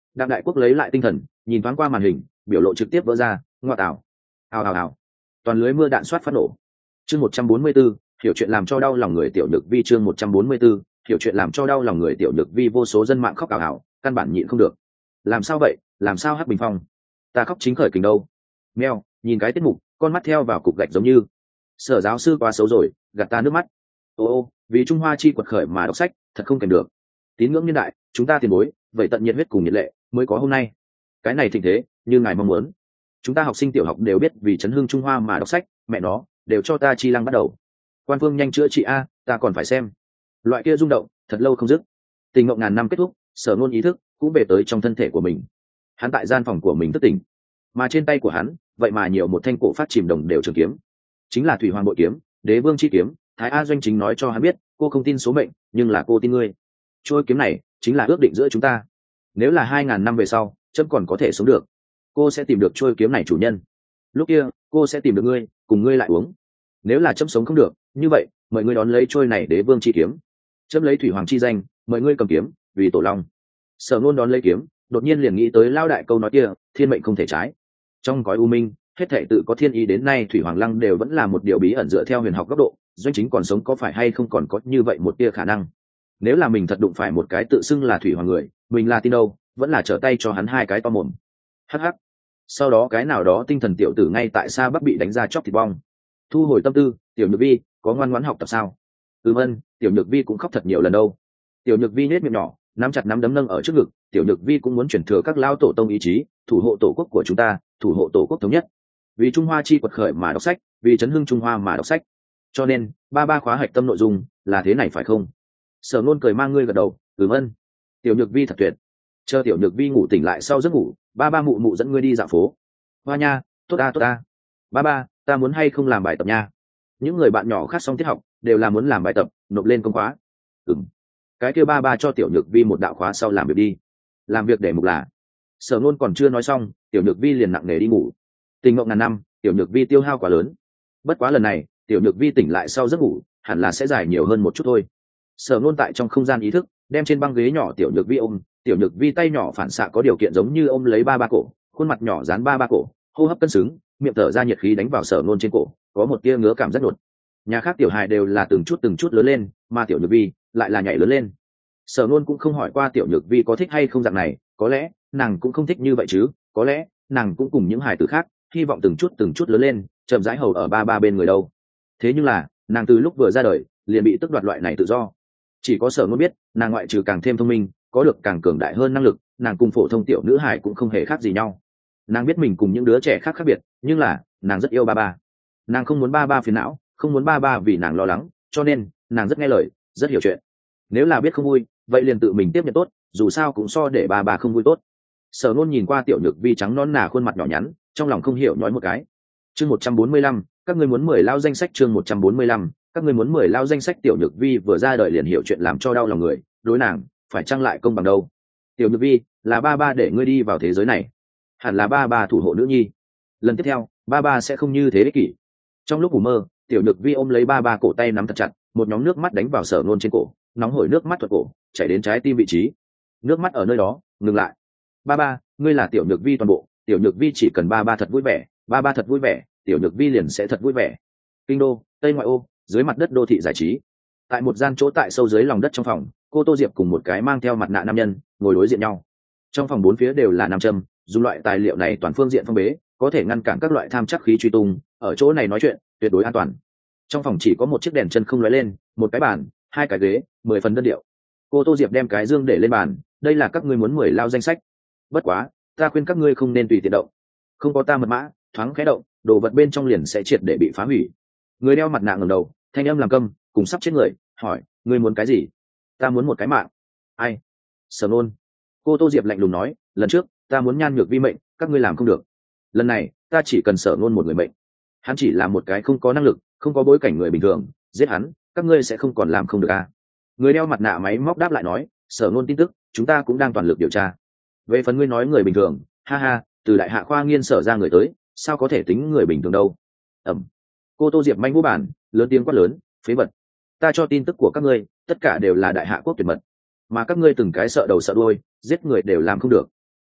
Đặng Đại Quốc lấy lại tinh thần, nhìn thoáng qua màn hình, biểu lộ trực tiếp vỡ ra, ngoa tạo. Ào ào ào. Toàn lưới mưa đạn xoát phát nổ. Chương một trăm bốn mươi 144, hiểu chuyện làm cho đau lòng người tiểu nhược vi chương một trăm bốn mươi 144, hiểu chuyện làm cho đau lòng người tiểu nhược vi vô số dân mạng khóc ào ào, căn bản nhịn không được. Làm sao vậy, làm sao Hắc Bình Phong? Ta khóc chính khởi kình đâu. Meo, nhìn cái tiết mục, con mắt theo vào cục gạch giống như. Sở giáo sư quá xấu rồi, gạt ta nước mắt. Ô ô, vì Trung Hoa chi quật khởi mà đọc sách, thật không kèm được. Tín ngưỡng nhân đại, chúng ta tiền bối, vậy tận nhiệt huyết cùng nhiệt lệ, mới có hôm nay. Cái này thịnh thế, như ngài mong muốn. Chúng ta học sinh tiểu học đều biết vì chấn hưng Trung Hoa mà đọc sách, mẹ nó, đều cho ta chi lăng bắt đầu. Quan Phương nhanh chữa trị a, ta còn phải xem. Loại kia rung động, thật lâu không dứt. Tình ngộng ngàn năm kết thúc, Sở Nôn ý thức cũng về tới trong thân thể của mình. Hắn tại gian phòng của mình thức tỉnh, mà trên tay của hắn, vậy mà nhiều một thanh cổ phát chìm đồng đều trường kiếm, chính là Thủy Hoàng Bội kiếm, Đế Vương chi kiếm. Thái A Doanh chính nói cho hắn biết, cô không tin số mệnh, nhưng là cô tin ngươi. Trôi kiếm này chính là ước định giữa chúng ta. Nếu là hai ngàn năm về sau, chấm còn có thể sống được, cô sẽ tìm được trôi kiếm này chủ nhân. Lúc kia, cô sẽ tìm được ngươi, cùng ngươi lại uống. Nếu là chấm sống không được, như vậy, mời ngươi đón lấy trôi này Đế Vương chi kiếm. Chấm lấy Thủy Hoàng chi danh, mời ngươi cầm kiếm, vì tổ long. Sở Nôn đón lấy kiếm, đột nhiên liền nghĩ tới lao đại câu nói kia, thiên mệnh không thể trái. Trong gói u minh, hết thảy tự có thiên ý, đến nay Thủy Hoàng Lăng đều vẫn là một điều bí ẩn dựa theo huyền học góc độ, Doanh chính còn sống có phải hay không còn có như vậy một tia khả năng. Nếu là mình thật đụng phải một cái tự xưng là Thủy Hoàng người, mình là tin đâu, vẫn là trở tay cho hắn hai cái to mồm. Hắc hắc. Sau đó cái nào đó tinh thần tiểu tử ngay tại xa Bắc bị đánh ra chóc thịt bong. Thu hồi tâm tư, tiểu nhược vi có ngoan ngoãn học tập sao? Ừm ân, tiểu nhược vi cũng khóc thật nhiều lần đâu. Tiểu nhược vi nhếch miệng nhỏ, nắm chặt nắm đấm nâng ở trước ngực, tiểu nhược vi cũng muốn truyền thừa các lao tổ tông ý chí, thủ hộ tổ quốc của chúng ta, thủ hộ tổ quốc thống nhất. Vì Trung Hoa chi quật khởi mà đọc sách, vì chấn hưng Trung Hoa mà đọc sách. Cho nên, ba ba khóa hạch tâm nội dung là thế này phải không? Sở Nôn cười mang ngươi gật đầu, ừm ân. Tiểu nhược vi thật tuyệt. Chờ tiểu nhược vi ngủ tỉnh lại sau giấc ngủ, ba ba mụ mụ dẫn ngươi đi dạo phố. Hoa nha, tốt ta tốt ta. Ba ba, ta muốn hay không làm bài tập nha. Những người bạn nhỏ khác xong tiết học đều là muốn làm bài tập, nộp lên công khóa. Ừm. Cái kia ba ba cho tiểu nhược vi một đạo khóa sau làm việc đi. Làm việc để mục là. Sở Nôn còn chưa nói xong, tiểu nhược vi liền nặng nề đi ngủ. Tình ngộng ngàn năm, tiểu nhược vi tiêu hao quá lớn. Bất quá lần này, tiểu nhược vi tỉnh lại sau giấc ngủ, hẳn là sẽ dài nhiều hơn một chút thôi. Sở Nôn tại trong không gian ý thức, đem trên băng ghế nhỏ tiểu nhược vi ôm, tiểu nhược vi tay nhỏ phản xạ có điều kiện giống như ôm lấy ba ba cổ, khuôn mặt nhỏ dán ba ba cổ, hô hấp cân xứng, miệng thở ra nhiệt khí đánh vào Sở Nôn trên cổ, có một tia ngứa cảm rất đột. Nhà khác tiểu hài đều là từng chút từng chút lớn lên, mà tiểu nhược vi lại là nhảy lớn lên. Sở Nôn cũng không hỏi qua tiểu nhược vi có thích hay không dạng này, có lẽ nàng cũng không thích như vậy chứ, có lẽ nàng cũng cùng những hài tử khác hy vọng từng chút từng chút lớn lên, chậm rãi hầu ở ba ba bên người đâu. Thế nhưng là nàng từ lúc vừa ra đời liền bị tước đoạt loại này tự do. Chỉ có Sở Nôn biết, nàng ngoại trừ càng thêm thông minh, có được càng cường đại hơn năng lực, nàng cùng phổ thông tiểu nữ hài cũng không hề khác gì nhau. Nàng biết mình cùng những đứa trẻ khác khác biệt, nhưng là nàng rất yêu ba ba. Nàng không muốn ba ba phiền não, không muốn ba ba vì nàng lo lắng, cho nên nàng rất nghe lời, rất hiểu chuyện. Nếu là biết không vui, vậy liền tự mình tiếp nhận tốt, dù sao cũng so để ba ba không vui tốt. Sở Nôn nhìn qua tiểu nhược vi trắng non nà khuôn mặt nhỏ nhắn, trong lòng không hiểu nói một cái. Chương một trăm bốn mươi lăm, các ngươi muốn mười lao danh sách chương một trăm bốn mươi lăm, các ngươi muốn mười lao danh sách tiểu nhược vi vừa ra đời liền hiểu chuyện làm cho đau lòng người, đối nàng, phải chăng lại công bằng đâu? Tiểu nhược vi, là ba ba để ngươi đi vào thế giới này, hẳn là ba ba thủ hộ nữ nhi. Lần tiếp theo, ba ba sẽ không như thế ích kỷ. Trong lúc ngủ mơ, tiểu nhược vi ôm lấy ba ba cổ tay nắm thật chặt, một nhóm nước mắt đánh vào Sở Nôn trên cổ, nóng hổi nước mắt thuật cổ, chảy đến trái tim vị trí. Nước mắt ở nơi đó ngừng lại. Ba ba, ngươi là tiểu nhược vi toàn bộ, tiểu nhược vi chỉ cần ba ba thật vui vẻ, ba ba thật vui vẻ, tiểu nhược vi liền sẽ thật vui vẻ. Kinh đô, tây ngoại ô, dưới mặt đất đô thị giải trí. Tại một gian chỗ tại sâu dưới lòng đất trong phòng, cô Tô Diệp cùng một cái mang theo mặt nạ nam nhân ngồi đối diện nhau. Trong phòng bốn phía đều là nam châm, dùng loại tài liệu này toàn phương diện phong bế, có thể ngăn cản các loại tham chắc khí truy tung, ở chỗ này nói chuyện tuyệt đối an toàn. Trong phòng chỉ có một chiếc đèn chân không lóe lên, một cái bàn, hai cái ghế, mười phần đơn điệu. Cô Tô Diệp đem cái dương để lên bàn, đây là các ngươi muốn mười lao danh sách. Bất quá, ta khuyên các ngươi không nên tùy tiện động. Không có ta mật mã, thoáng khẽ động, đồ vật bên trong liền sẽ triệt để bị phá hủy. Người đeo mặt nạ ngẩng đầu, thanh âm làm câm, cùng sắp chết người, hỏi, ngươi muốn cái gì? Ta muốn một cái mạng. Ai? Sở Nôn. Cô Tô Diệp lạnh lùng nói, lần trước, ta muốn nhan nhược vi mệnh, các ngươi làm không được. Lần này, ta chỉ cần Sở Nôn một người mệnh. Hắn chỉ là một cái không có năng lực, không có bối cảnh người bình thường, giết hắn, các ngươi sẽ không còn làm không được à? Người đeo mặt nạ máy móc đáp lại nói, Sở Nôn tin tức, chúng ta cũng đang toàn lực điều tra. Về phần ngươi nói người bình thường, ha ha, từ đại hạ khoa nghiên sở ra người tới, sao có thể tính người bình thường đâu? Ẩm. Cô Tô Diệp manh vũ bản, lớn tiếng quát lớn, phế vật. Ta cho tin tức của các ngươi, tất cả đều là đại hạ quốc tuyệt mật, mà các ngươi từng cái sợ đầu sợ đuôi, giết người đều làm không được.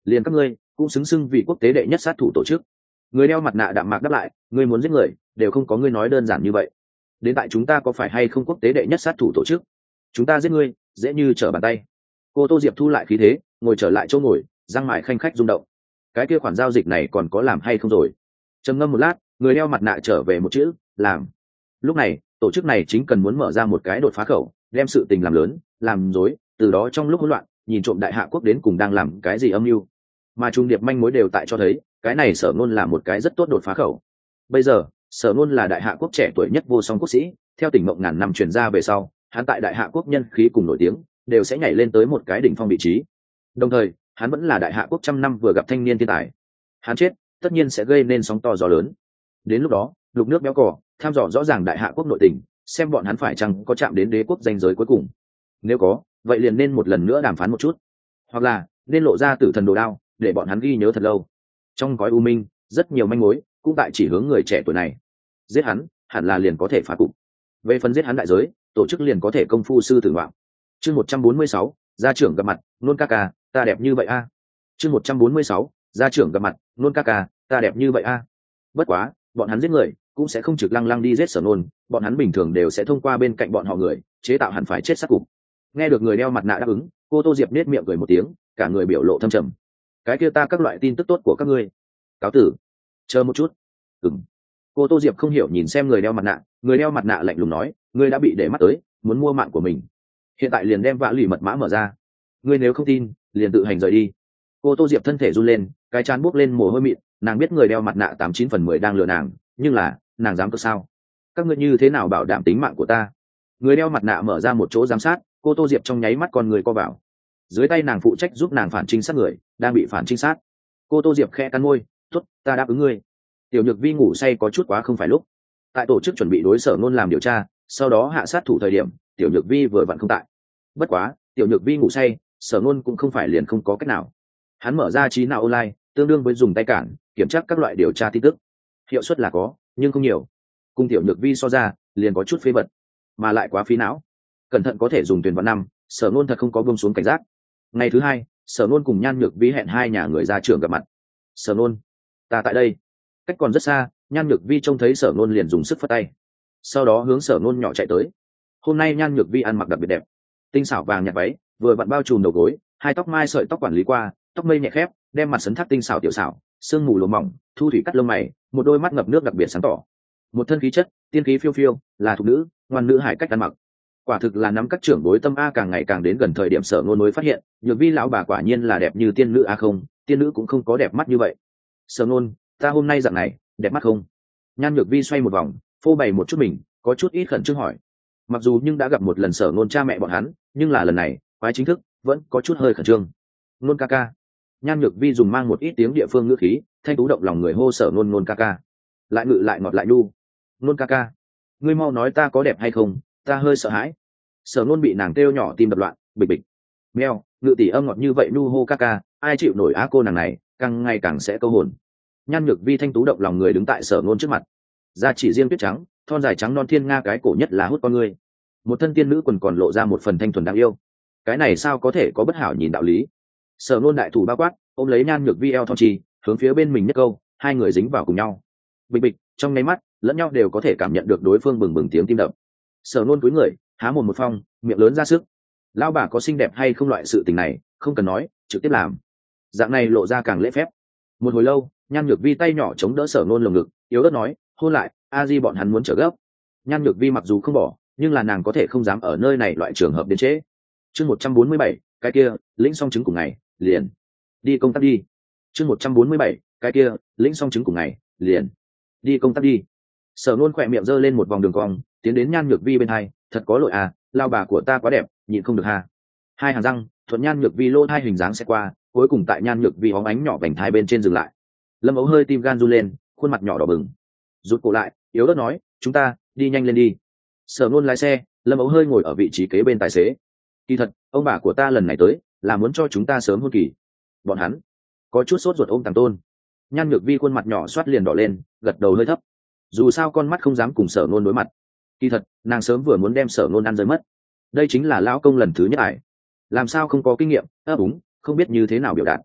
liền các ngươi cũng xứng xưng vì quốc tế đệ nhất sát thủ tổ chức. Người đeo mặt nạ đạm mạc đáp lại, ngươi muốn giết người đều không có ngươi nói đơn giản như vậy. Đến tại chúng ta có phải hay không quốc tế đệ nhất sát thủ tổ chức, chúng ta giết ngươi dễ như trở bàn tay. Cô Tô Diệp thu lại khí thế, ngồi trở lại chỗ ngồi, răng mải khanh khách rung động. Cái kia khoản giao dịch này còn có làm hay không rồi? Trầm ngâm một lát, người đeo mặt nạ trở về một chữ, làm. Lúc này tổ chức này chính cần muốn mở ra một cái đột phá khẩu, đem sự tình làm lớn làm rối, từ đó trong lúc hỗn loạn nhìn trộm đại hạ quốc đến cùng đang làm cái gì âm mưu. Mà trung điệp manh mối đều tại cho thấy cái này Sở Nôn là một cái rất tốt đột phá khẩu. Bây giờ Sở Nôn là đại hạ quốc trẻ tuổi nhất vô song quốc sĩ, theo tỉnh mộng ngàn năm truyền ra về sau, hắn tại đại hạ quốc nhân khí cùng nổi tiếng đều sẽ nhảy lên tới một cái đỉnh phong vị trí. Đồng thời hắn vẫn là đại hạ quốc trăm năm vừa gặp thanh niên thiên tài. Hắn chết tất nhiên sẽ gây nên sóng to gió lớn. Đến lúc đó lục nước béo cỏ tham dò rõ ràng đại hạ quốc nội tình, xem bọn hắn phải chăng có chạm đến đế quốc danh giới cuối cùng. Nếu có, vậy liền nên một lần nữa đàm phán một chút, hoặc là nên lộ ra tử thần đồ đao để bọn hắn ghi nhớ thật lâu. Trong gói u minh rất nhiều manh mối cũng tại chỉ hướng người trẻ tuổi này. Giết hắn hẳn là liền có thể phá cục. Về phần giết hắn đại giới, tổ chức liền có thể công phu sư tử ngoạm. Chương một trăm bốn mươi sáu, gia trưởng gặp mặt, nôn ca ca, ta đẹp như vậy a. À. Chương một trăm bốn mươi sáu, gia trưởng gặp mặt, nôn ca ca, ta đẹp như vậy a. À. Bất quá bọn hắn giết người cũng sẽ không trực lăng lăng đi giết Sở Nôn, bọn hắn bình thường đều sẽ thông qua bên cạnh bọn họ người chế tạo hẳn phải chết sát cục. Nghe được người đeo mặt nạ đáp ứng, cô Tô Diệp nết miệng cười một tiếng, cả người biểu lộ thâm trầm. Cái kia ta các loại tin tức tốt của các ngươi, cáo tử. Chờ một chút. Ừm. Cô Tô Diệp không hiểu nhìn xem người đeo mặt nạ, người đeo mặt nạ lạnh lùng nói, ngươi đã bị để mắt tới, muốn mua mạng của mình, hiện tại liền đem vạ lì mật mã mở ra. Ngươi nếu không tin liền tự hành rời đi. Cô Tô Diệp thân thể run lên, cái trán buốc lên mồ hôi mịn, nàng biết người đeo mặt nạ tám chín phần mười đang lừa nàng, nhưng là nàng dám cơ sao? Các ngươi như thế nào bảo đảm tính mạng của ta? Người đeo mặt nạ mở ra một chỗ giám sát, cô Tô Diệp trong nháy mắt con người co vào. Dưới tay nàng phụ trách giúp nàng phản trinh sát người đang bị phản trinh sát. Cô Tô Diệp khẽ cắn môi, tốt, ta đáp ứng ngươi. Tiểu Nhược Vi ngủ say có chút quá không phải lúc. Tại tổ chức chuẩn bị đối Sở Nôn làm điều tra, sau đó hạ sát thủ thời điểm, Tiểu Nhược Vi vừa vặn không tại. Bất quá Tiểu Nhược Vi ngủ say, Sở Nôn cũng không phải liền không có cách nào. Hắn mở ra trí não online, tương đương với dùng tay cản kiểm tra các loại điều tra tin tức, hiệu suất là có nhưng không nhiều. Cùng Tiểu Nhược Vi so ra liền có chút phế vật, mà lại quá phí não. Cẩn thận có thể dùng tuyển vào năm. Sở Nôn thật không có buông xuống cảnh giác. Ngày thứ hai, Sở Nôn cùng Nhan Nhược Vi hẹn hai nhà người ra trường gặp mặt. Sở Nôn, ta tại đây. Cách còn rất xa, Nhan Nhược Vi trông thấy Sở Nôn liền dùng sức phất tay, sau đó hướng Sở Nôn nhỏ chạy tới. Hôm nay Nhan Nhược Vi ăn mặc đặc biệt đẹp, tinh xảo vàng nhạt váy vừa vặn bao trùm đầu gối, hai tóc mai sợi tóc quản lý qua, tóc mây nhẹ khép, đem mặt sấn thác tinh xảo tiểu xảo, sương mù lùa mỏng, thu thủy cắt lông mày, một đôi mắt ngập nước đặc biệt sáng tỏ, một thân khí chất tiên khí phiêu phiêu, là thục nữ ngoan nữ hải cách ăn mặc, quả thực là nắm các trưởng bối tâm a. Càng ngày càng đến gần thời điểm Sở Nôn mới phát hiện, Nhược Vi lão bà quả nhiên là đẹp như tiên nữ a. Không, tiên nữ cũng không có đẹp mắt như vậy. Sở Nôn, ta hôm nay dạng này đẹp mắt không? Nhan Nhược Vi xoay một vòng, phô bày một chút mình, có chút ít khẩn trương hỏi. Mặc dù nhưng đã gặp một lần Sở Nôn cha mẹ bọn hắn, nhưng là lần này quái chính thức vẫn có chút hơi khẩn trương. Nôn ca ca. Nhan Nhược Vi dùng mang một ít tiếng địa phương ngữ khí, thanh tú động lòng người hô Sở Nôn nôn ca ca, lại ngự lại ngọt lại nhu. Nôn ca ca, ngươi mau nói ta có đẹp hay không, ta hơi sợ hãi. Sở Nôn bị nàng kêu nhỏ tim đập loạn, bịch bịch. Meo, ngự tỷ âm ngọt như vậy nhu hô ca ca, ai chịu nổi á cô nàng này, càng ngày càng sẽ câu hồn. Nhan Nhược Vi thanh tú động lòng người đứng tại Sở Nôn trước mặt, da chỉ riêng tuyết trắng, thon dài trắng non thiên nga, cái cổ nhất là hút con người, một thân tiên nữ quần còn lộ ra một phần thanh thuần đáng yêu. Cái này sao có thể có bất hảo nhìn đạo lý? Sở Nôn đại thủ bao quát, ôm lấy Nhan Nhược Vi eo thon trì, hướng phía bên mình nhất câu, hai người dính vào cùng nhau. Bịch bịch, trong nháy mắt, lẫn nhau đều có thể cảm nhận được đối phương bừng bừng tiếng tim đập. Sở Nôn cúi người, há mồm một phong, miệng lớn ra sức. Lão bà có xinh đẹp hay không loại sự tình này, không cần nói, trực tiếp làm. Dạng này lộ ra càng lễ phép. Một hồi lâu, Nhan Nhược Vi tay nhỏ chống đỡ Sở Nôn lồng ngực, yếu ớt nói, hôn lại, a di bọn hắn muốn trở gấp. Nhan Nhược Vi mặc dù không bỏ, nhưng là nàng có thể không dám ở nơi này loại trường hợp đến trễ. Chương một trăm bốn mươi bảy, cái kia, lĩnh xong chứng cùng ngày, liền đi công tác đi. Chương một trăm bốn mươi bảy, cái kia, lĩnh xong chứng cùng ngày, liền đi công tác đi. Sở Nôn khỏe miệng giơ lên một vòng đường cong, tiến đến Nhan Nhược Vi bên hai, thật có lỗi à, lao bà của ta quá đẹp, nhịn không được ha. Hai hàng răng thuận Nhan Nhược Vi lỗ hai hình dáng sẽ qua, cuối cùng tại Nhan Nhược Vi hóng ánh nhỏ vành thai bên trên dừng lại. Lâm Ấu hơi tim gan run lên, khuôn mặt nhỏ đỏ bừng, rụt cổ lại, yếu ớt nói, chúng ta đi nhanh lên đi. Sở Nôn lái xe, Lâm Ấu hơi ngồi ở vị trí kế bên tài xế. Kỳ thật ông bà của ta lần này tới là muốn cho chúng ta sớm hôn kỳ. Bọn hắn có chút sốt ruột ôm Tàng Tôn. Nhan Nhược Vi khuôn mặt nhỏ xoát liền đỏ lên, gật đầu hơi thấp. Dù sao con mắt không dám cùng Sở Nôn đối mặt. Kỳ thật nàng sớm vừa muốn đem Sở Nôn ăn rơi mất. Đây chính là lão công lần thứ nhất ải, làm sao không có kinh nghiệm ấp úng, không biết như thế nào biểu đạt.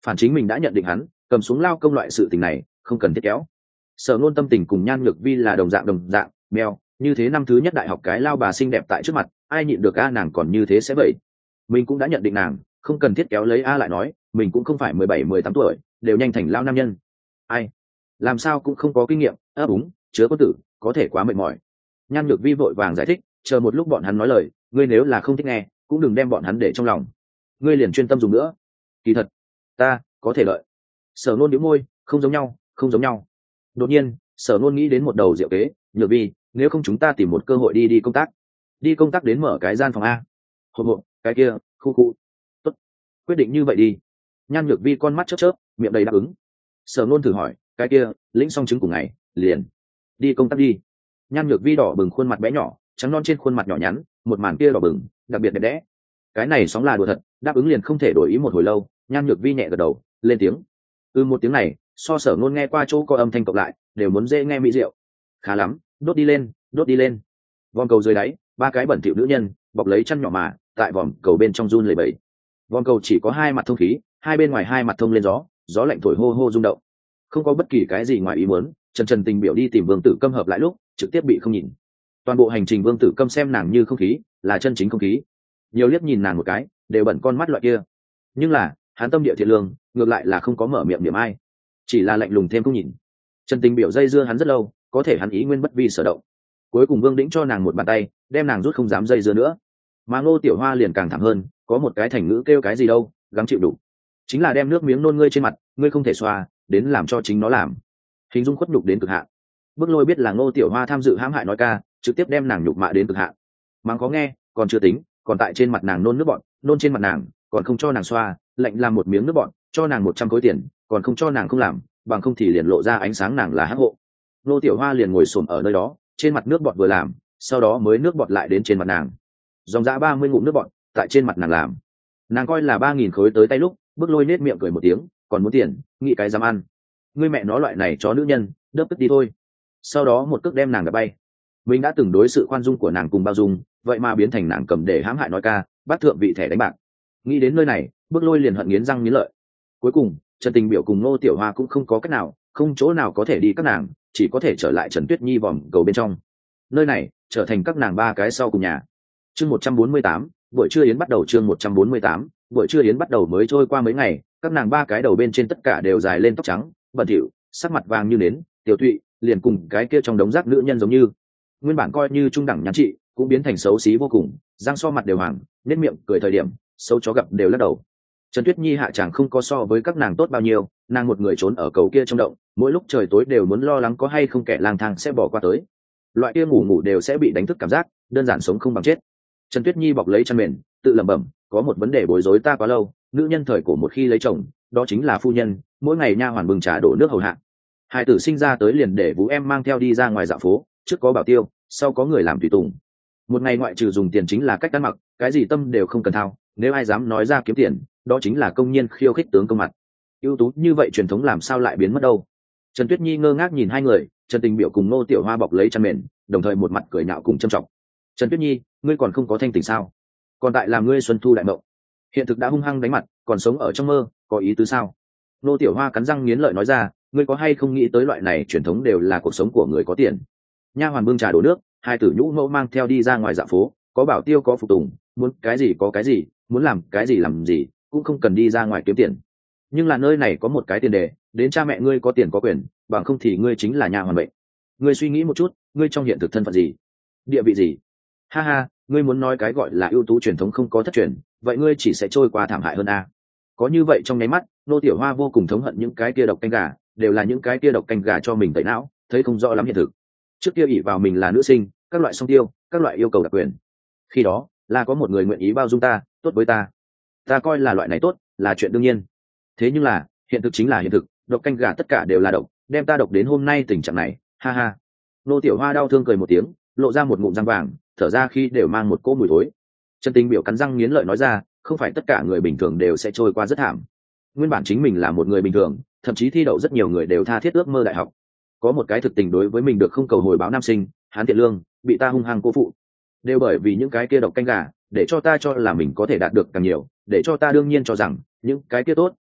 phản chính mình đã nhận định hắn cầm xuống lao công loại sự tình này không cần thiết kéo. Sở Nôn tâm tình cùng Nhan Nhược Vi là đồng dạng đồng dạng mèo, như thế năm thứ nhất đại học cái lao bà xinh đẹp tại trước mặt ai nhịn được a, nàng còn như thế sẽ vậy. Mình cũng đã nhận định nàng không cần thiết kéo lấy a, lại nói mình cũng không phải mười bảy mười tám tuổi đều nhanh thành lao nam nhân, ai làm sao cũng không có kinh nghiệm ấp úng chứa có tử có thể quá mệt mỏi. Nhan Nhược Vi vội vàng giải thích, chờ một lúc bọn hắn nói lời ngươi nếu là không thích nghe cũng đừng đem bọn hắn để trong lòng, ngươi liền chuyên tâm dùng nữa. Kỳ thật ta có thể lợi. Sở Nôn nhíu môi, không giống nhau không giống nhau. Đột nhiên Sở Nôn nghĩ đến một đầu diệu kế, Nhược Vi nếu không chúng ta tìm một cơ hội đi đi công tác, đi công tác đến mở cái gian phòng a. Hộp hộp cái kia khu khu tốt, quyết định như vậy đi. Nhan Nhược Vi con mắt chớp chớp miệng đầy đáp ứng. Sở Nôn thử hỏi, cái kia lĩnh xong chứng cùng ngày liền đi công tác đi. Nhan Nhược Vi đỏ bừng khuôn mặt bé nhỏ trắng non trên khuôn mặt nhỏ nhắn, một màn kia đỏ bừng đặc biệt đẹp đẽ. Cái này sóng là đùa thật, đáp ứng liền không thể đổi ý một hồi lâu. Nhan Nhược Vi nhẹ gật đầu lên tiếng ừ, một tiếng này so Sở Nôn nghe qua chỗ có âm thanh cộng lại đều muốn dễ nghe mỹ diệu. Khá lắm, đốt đi lên đốt đi lên. Vòng cầu dưới đáy ba cái bẩn thỉu nữ nhân bọc lấy chăn nhỏ mà tại vòng cầu bên trong run lẩy bẩy. Vòng cầu chỉ có hai mặt thông khí, hai bên ngoài hai mặt thông lên gió, gió lạnh thổi hô hô rung động, không có bất kỳ cái gì ngoài ý muốn. Trần Trần Tình biểu đi tìm Vương Tử Câm hợp lại lúc trực tiếp bị không nhìn. Toàn bộ hành trình Vương Tử Câm xem nàng như không khí, là chân chính không khí, nhiều liếc nhìn nàng một cái đều bẩn con mắt loại kia. Nhưng là hắn tâm địa thiện lương, ngược lại là không có mở miệng niệm ai, chỉ là lạnh lùng thêm không nhìn. Trần Tình biểu dây dưa hắn rất lâu, có thể hắn ý nguyên bất vi sở động. Cuối cùng Vương Đĩnh cho nàng một bàn tay, đem nàng rút không dám dây dưa nữa. Mà Ngô Tiểu Hoa liền càng thảm hơn, có một cái thành ngữ kêu cái gì đâu, gắng chịu đủ, chính là đem nước miếng nôn ngươi trên mặt, ngươi không thể xoa, đến làm cho chính nó làm. Hình dung khuất nhục đến cực hạn. Bước Lôi biết là Ngô Tiểu Hoa tham dự hãm hại nói ca, trực tiếp đem nàng nhục mạ đến cực hạn. Mắng có nghe, còn chưa tính, còn tại trên mặt nàng nôn nước bọn, nôn trên mặt nàng, còn không cho nàng xoa, lạnh làm một miếng nước bọn, cho nàng một trăm khối tiền, còn không cho nàng không làm, bằng không thì liền lộ ra ánh sáng nàng là hắc hộ. Ngô Tiểu Hoa liền ngồi xổm ở nơi đó, trên mặt nước bọt vừa làm, sau đó mới nước bọt lại đến trên mặt nàng. Dòng dã ba mươi ngụm nước bọt tại trên mặt nàng làm. Nàng coi là ba nghìn khối tới tay lúc, Bước Lôi nết miệng cười một tiếng, còn muốn tiền, nghĩ cái dám ăn. Ngươi mẹ nó loại này chó nữ nhân, đớp tức đi thôi. Sau đó một cước đem nàng đá bay. Mình đã từng đối sự khoan dung của nàng cùng bao dung, vậy mà biến thành nàng cầm để hãm hại nói ca, bắt thượng vị thẻ đánh bạc. Nghĩ đến nơi này, Bước Lôi liền hận nghiến răng nghiến lợi. Cuối cùng Trần Tình biểu cùng Ngô Tiểu Hoa cũng không có cách nào, không chỗ nào có thể đi các nàng, chỉ có thể trở lại Trần Tuyết Nhi vòng cầu bên trong. Nơi này trở thành các nàng ba cái sau cùng nhà. Chương một trăm bốn mươi tám, buổi trưa yến bắt đầu. Chương một trăm bốn mươi tám, buổi trưa yến bắt đầu. Mới trôi qua mấy ngày, các nàng ba cái đầu bên trên tất cả đều dài lên tóc trắng, bẩn thỉu, sắc mặt vàng như nến, tiểu tụy, liền cùng cái kia trong đống rác nữ nhân giống như. Nguyên bản coi như trung đẳng nhắn trị, cũng biến thành xấu xí vô cùng, răng so mặt đều hoàng, nét miệng cười thời điểm, xấu chó gặp đều lắc đầu. Trần Tuyết Nhi hạ chẳng không có so với các nàng tốt bao nhiêu, nàng một người trốn ở cầu kia trong động, mỗi lúc trời tối đều muốn lo lắng có hay không kẻ lang thang sẽ bỏ qua tới. Loại kia ngủ ngủ đều sẽ bị đánh thức cảm giác, đơn giản sống không bằng chết. Trần Tuyết Nhi bọc lấy chăn mền, tự lẩm bẩm, có một vấn đề bối rối ta quá lâu, nữ nhân thời cổ một khi lấy chồng, đó chính là phu nhân, mỗi ngày nha hoàn bưng trà đổ nước hầu hạ. Hai tử sinh ra tới liền để vũ em mang theo đi ra ngoài dạo phố, trước có bảo tiêu, sau có người làm tùy tùng. Một ngày ngoại trừ dùng tiền chính là cách ăn mặc, cái gì tâm đều không cần thao, nếu ai dám nói ra kiếm tiền, đó chính là công nhân khiêu khích tướng công mặt. Ưu tú như vậy truyền thống làm sao lại biến mất đâu? Trần Tuyết Nhi ngơ ngác nhìn hai người, Trần Tình biểu cùng Ngô Tiểu Hoa bọc lấy chăn mền, đồng thời một mặt cười nhạo cùng châm trọng. Trần Tuyết Nhi, ngươi còn không có thanh tỉnh sao? Còn tại làm ngươi xuân thu đại mộng, hiện thực đã hung hăng đánh mặt, còn sống ở trong mơ, có ý tứ sao? Ngô Tiểu Hoa cắn răng nghiến lợi nói ra, ngươi có hay không nghĩ tới loại này truyền thống đều là cuộc sống của người có tiền. Nha hoàn bưng trà đổ nước, hai tử nhũ mẫu mang theo đi ra ngoài dạo phố, có bảo tiêu có phục tùng, muốn cái gì có cái gì, muốn làm cái gì làm gì, cũng không cần đi ra ngoài kiếm tiền. Nhưng là nơi này có một cái tiền đề, đến cha mẹ ngươi có tiền có quyền, bằng không thì ngươi chính là nha hoàn bệnh. Ngươi suy nghĩ một chút, ngươi trong hiện thực thân phận gì, địa vị gì? Ha ha, ngươi muốn nói cái gọi là ưu tú truyền thống không có thất truyền, vậy ngươi chỉ sẽ trôi qua thảm hại hơn a. Có như vậy trong nháy mắt, Nô Tiểu Hoa vô cùng thống hận những cái kia độc canh gà, đều là những cái kia độc canh gà cho mình tẩy não, thấy không rõ lắm hiện thực. Trước kia ỷ vào mình là nữ sinh, các loại song tiêu, các loại yêu cầu đặc quyền. Khi đó là có một người nguyện ý bao dung ta, tốt với ta, ta coi là loại này tốt, là chuyện đương nhiên. Thế nhưng là hiện thực chính là hiện thực, độc canh gà tất cả đều là độc, đem ta độc đến hôm nay tình trạng này. Ha ha. Nô Tiểu Hoa đau thương cười một tiếng, lộ ra một ngụm răng vàng, thở ra khi đều mang một cỗ mùi thối. Trần Tình biểu cắn răng nghiến lợi nói ra, không phải tất cả người bình thường đều sẽ trôi qua rất thảm. Nguyên bản chính mình là một người bình thường, thậm chí thi đậu rất nhiều người đều tha thiết ước mơ đại học. Có một cái thực tình đối với mình được không cầu hồi báo nam sinh, hắn thiện lương, bị ta hung hăng cô phụ, đều bởi vì những cái kia độc canh gà, để cho ta cho là mình có thể đạt được càng nhiều, để cho ta đương nhiên cho rằng những cái kia tốt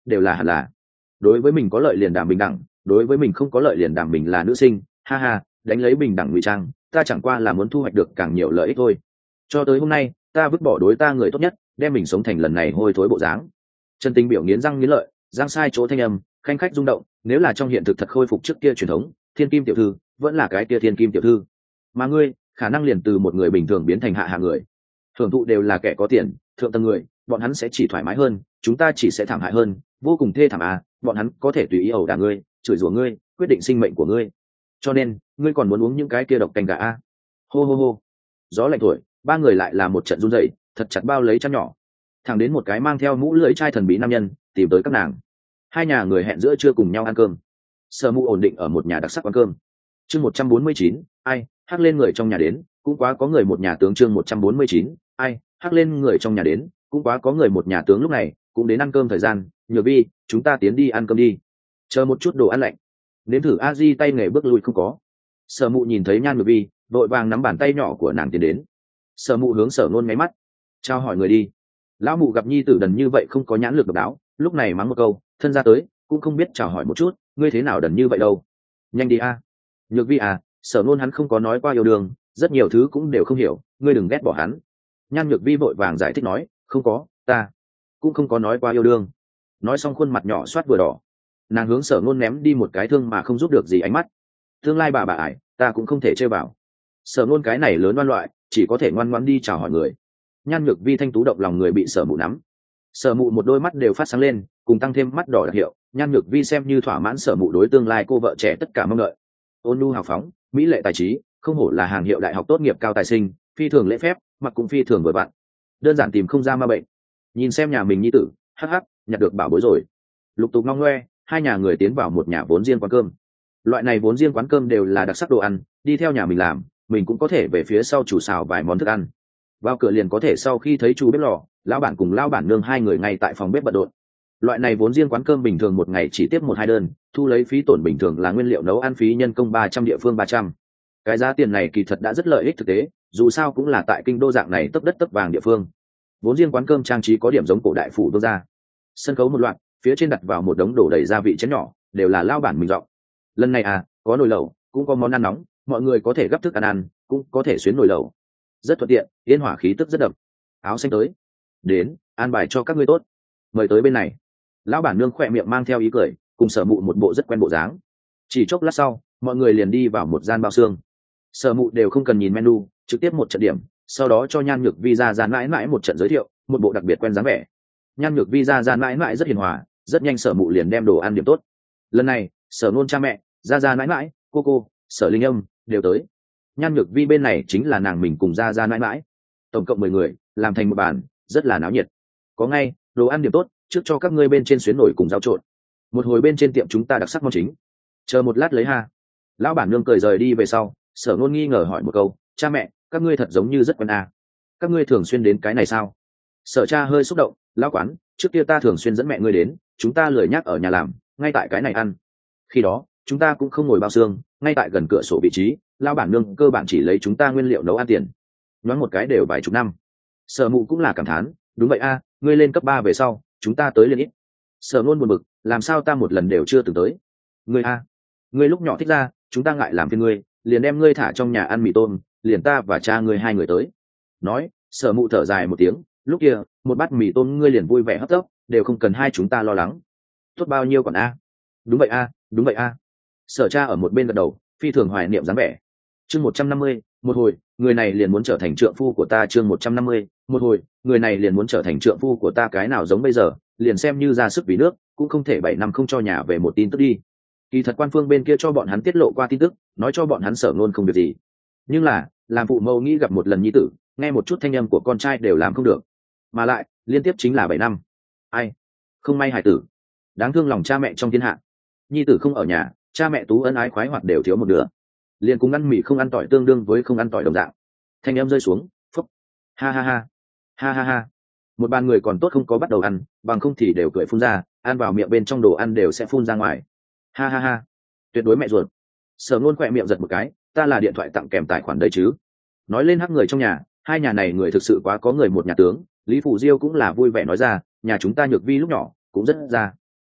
đều là hẳn là. Đối với mình có lợi liền đảm bình đẳng, đối với mình không có lợi liền đảm mình là nữ sinh, ha ha, đánh lấy bình đẳng ngụy trang, ta chẳng qua là muốn thu hoạch được càng nhiều lợi ích thôi. Cho tới hôm nay ta vứt bỏ đối ta người tốt nhất, đem mình sống thành lần này hôi thối bộ dáng. Trần Tình biểu nghiến răng nghiến lợi, giang sai chỗ thanh âm khanh khách rung động. Nếu là trong hiện thực thật khôi phục trước kia truyền thống, thiên kim tiểu thư vẫn là cái kia thiên kim tiểu thư, mà ngươi khả năng liền từ một người bình thường biến thành hạ hạ người. Thưởng thụ đều là kẻ có tiền, thượng tầng người, bọn hắn sẽ chỉ thoải mái hơn, chúng ta chỉ sẽ thảm hại hơn, vô cùng thê thảm à. Bọn hắn có thể tùy ý ẩu đả ngươi, chửi rủa ngươi, quyết định sinh mệnh của ngươi. Cho nên ngươi còn muốn uống những cái kia độc canh gà à? Hô hô hô, gió lạnh thổi, ba người lại là một trận run rẩy, thật chặt bao lấy chăn nhỏ. Thẳng đến một cái mang theo mũ lưỡi trai thần bí nam nhân tìm tới các nàng. Hai nhà người hẹn giữa trưa cùng nhau ăn cơm. Sở Mụ ổn định ở một nhà đặc sắc quán cơm. Chương một trăm bốn mươi chín, ai hắc lên người trong nhà đến, cũng quá có người một nhà tướng. Chương một trăm bốn mươi chín, ai hắc lên người trong nhà đến, cũng quá có người một nhà tướng. Lúc này cũng đến ăn cơm thời gian, Nhược Vi, chúng ta tiến đi ăn cơm đi. Chờ một chút đồ ăn lạnh. Nếm thử a di tay nghề bước lui không có. Sở Mụ nhìn thấy Nhan Nhược Vi, vội vàng nắm bàn tay nhỏ của nàng tiến đến. Sở Mụ hướng Sở Nôn ngáy mắt, trao hỏi người đi. Lão Mụ gặp nhi tử đần như vậy không có nhãn lực độc đáo, lúc này mắng một câu, thân ra tới cũng không biết chào hỏi một chút, ngươi thế nào đần như vậy đâu. Nhanh đi a. Nhược Vi à, Sở Nôn hắn không có nói qua yêu đương, rất nhiều thứ cũng đều không hiểu, ngươi đừng ghét bỏ hắn. Nhan Nhược Vi vội vàng giải thích nói, không có, ta cũng không có nói qua yêu đương. Nói xong khuôn mặt nhỏ soát vừa đỏ, nàng hướng Sở Nôn ném đi một cái thương mà không giúp được gì ánh mắt. Tương lai bà bà ải, ta cũng không thể chơi vào. Sở Nôn cái này lớn oan loại, chỉ có thể ngoan ngoãn đi chào hỏi người. Nhan Nhược Vi thanh tú động lòng người bị Sở Mụ nắm. Sở Mụ một đôi mắt đều phát sáng lên, cùng tăng thêm mắt đỏ đặc hiệu, Nhan Nhược Vi xem như thỏa mãn Sở Mụ đối tương lai cô vợ trẻ tất cả mong đợi. Ôn nhu hào phóng, mỹ lệ tài trí, không hổ là hàng hiệu đại học tốt nghiệp cao tài sinh, phi thường lễ phép, mặc cũng phi thường vừa vặn, đơn giản tìm không ra ma bệnh. Nhìn xem nhà mình nhi tử, hắc hắc, nhặt được bảo bối rồi. Lục tục ngong ngoe, hai nhà người tiến vào một nhà vốn riêng quán cơm. Loại này vốn riêng quán cơm đều là đặc sắc đồ ăn, đi theo nhà mình làm, mình cũng có thể về phía sau chủ xào vài món thức ăn. Vào cửa liền có thể sau khi thấy chú bếp lò, lão bản cùng lão bản nương hai người ngay tại phòng bếp bận rộn. Loại này vốn riêng quán cơm bình thường một ngày chỉ tiếp một hai đơn, thu lấy phí tổn bình thường là nguyên liệu nấu ăn phí nhân công ba trăm địa phương ba trăm. Cái giá tiền này kỳ thật đã rất lợi ích thực tế, dù sao cũng là tại kinh đô dạng này tấp đất tấp vàng địa phương. Vốn riêng quán cơm trang trí có điểm giống cổ đại phủ đô gia. Sân khấu một loạt, phía trên đặt vào một đống đổ đầy gia vị chén nhỏ, đều là lão bản mình dọn. Lần này à, có nồi lẩu, cũng có món ăn nóng, mọi người có thể gấp thức ăn ăn, cũng có thể xuyến nồi lẩu. Rất thuận tiện, yên hỏa khí tức rất đậm. Áo xanh tới, đến, an bài cho các ngươi tốt, mời tới bên này. Lão bản nương khỏe miệng mang theo ý cười, cùng Sở Mụ một bộ rất quen bộ dáng. Chỉ chốc lát sau, mọi người liền đi vào một gian bao xương. Sở Mụ đều không cần nhìn menu, trực tiếp một trận điểm, sau đó cho Nhan Nhược Vi ra ra mãi mãi một trận giới thiệu, một bộ đặc biệt quen dáng vẻ. Nhan Nhược Vi ra ra mãi mãi rất hiền hòa, rất nhanh Sở Mụ liền đem đồ ăn điểm tốt. Lần này Sở Nôn cha mẹ, ra ra mãi mãi, cô cô, Sở Linh Âm đều tới. Nhan Nhược Vi bên này chính là nàng mình cùng ra ra mãi mãi, tổng cộng mười người làm thành một bàn, rất là náo nhiệt. Có ngay đồ ăn điểm tốt, trước cho các ngươi bên trên xuyến nổi cùng rau trộn. Một hồi bên trên tiệm chúng ta đặc sắc món chính, chờ một lát lấy ha. Lão bản nương cười rời đi về sau, Sở Nôn nghi ngờ hỏi một câu, cha mẹ, các ngươi thật giống như rất quen à. Các ngươi thường xuyên đến cái này sao? Sở cha hơi xúc động, lão quán, trước kia ta thường xuyên dẫn mẹ ngươi đến, chúng ta lười nhác ở nhà làm, ngay tại cái này ăn. Khi đó chúng ta cũng không ngồi bao xương, ngay tại gần cửa sổ vị trí, lão bản nương cơ bản chỉ lấy chúng ta nguyên liệu nấu ăn tiền, nhoáng một cái đều vài chục năm. Sở Mụ cũng là cảm thán, đúng vậy a, ngươi lên cấp ba về sau chúng ta tới liền ít. Sở Nôn buồn bực, làm sao ta một lần đều chưa từng tới. Ngươi a, ngươi lúc nhỏ thích ra, chúng ta ngại làm phiền ngươi, liền đem ngươi thả trong nhà ăn mì tôm, liền ta và cha ngươi hai người tới. Nói, Sở Mụ thở dài một tiếng, lúc kia một bát mì tôm ngươi liền vui vẻ hấp tấp, đều không cần hai chúng ta lo lắng. Tốt bao nhiêu còn a? Đúng vậy a, đúng vậy a. Sở cha ở một bên gật đầu, phi thường hoài niệm dáng vẻ. Chương một trăm năm mươi, một hồi người này liền muốn trở thành trượng phu của ta. Chương một trăm năm mươi, một hồi người này liền muốn trở thành trượng phu của ta. Cái nào giống bây giờ, liền xem như ra sức vì nước, cũng không thể bảy năm không cho nhà về một tin tức đi. Kỳ thật quan phương bên kia cho bọn hắn tiết lộ qua tin tức, nói cho bọn hắn Sở Nôn không việc gì, nhưng là làm phụ mẫu nghĩ gặp một lần nhi tử, nghe một chút thanh âm của con trai đều làm không được, mà lại liên tiếp chính là bảy năm. Ai không may hài tử, đáng thương lòng cha mẹ trong thiên hạ. Nhi tử không ở nhà, cha mẹ tú ân ái khoái hoạt đều thiếu một nửa, liền cùng ăn mì không ăn tỏi tương đương với không ăn tỏi đồng dạng. Thanh âm rơi xuống, phúc, ha ha ha, ha ha ha. Một bàn người còn tốt không có bắt đầu ăn, bằng không thì đều cười phun ra, ăn vào miệng bên trong đồ ăn đều sẽ phun ra ngoài. Ha ha ha, tuyệt đối mẹ ruột. Sở Nôn khỏe miệng giật một cái, ta là điện thoại tặng kèm tài khoản đấy chứ. Nói lên hắc người trong nhà, hai nhà này người thực sự quá có người một nhà tướng. Lý Phủ Diêu cũng là vui vẻ nói ra, nhà chúng ta Nhược Vi lúc nhỏ cũng rất ra.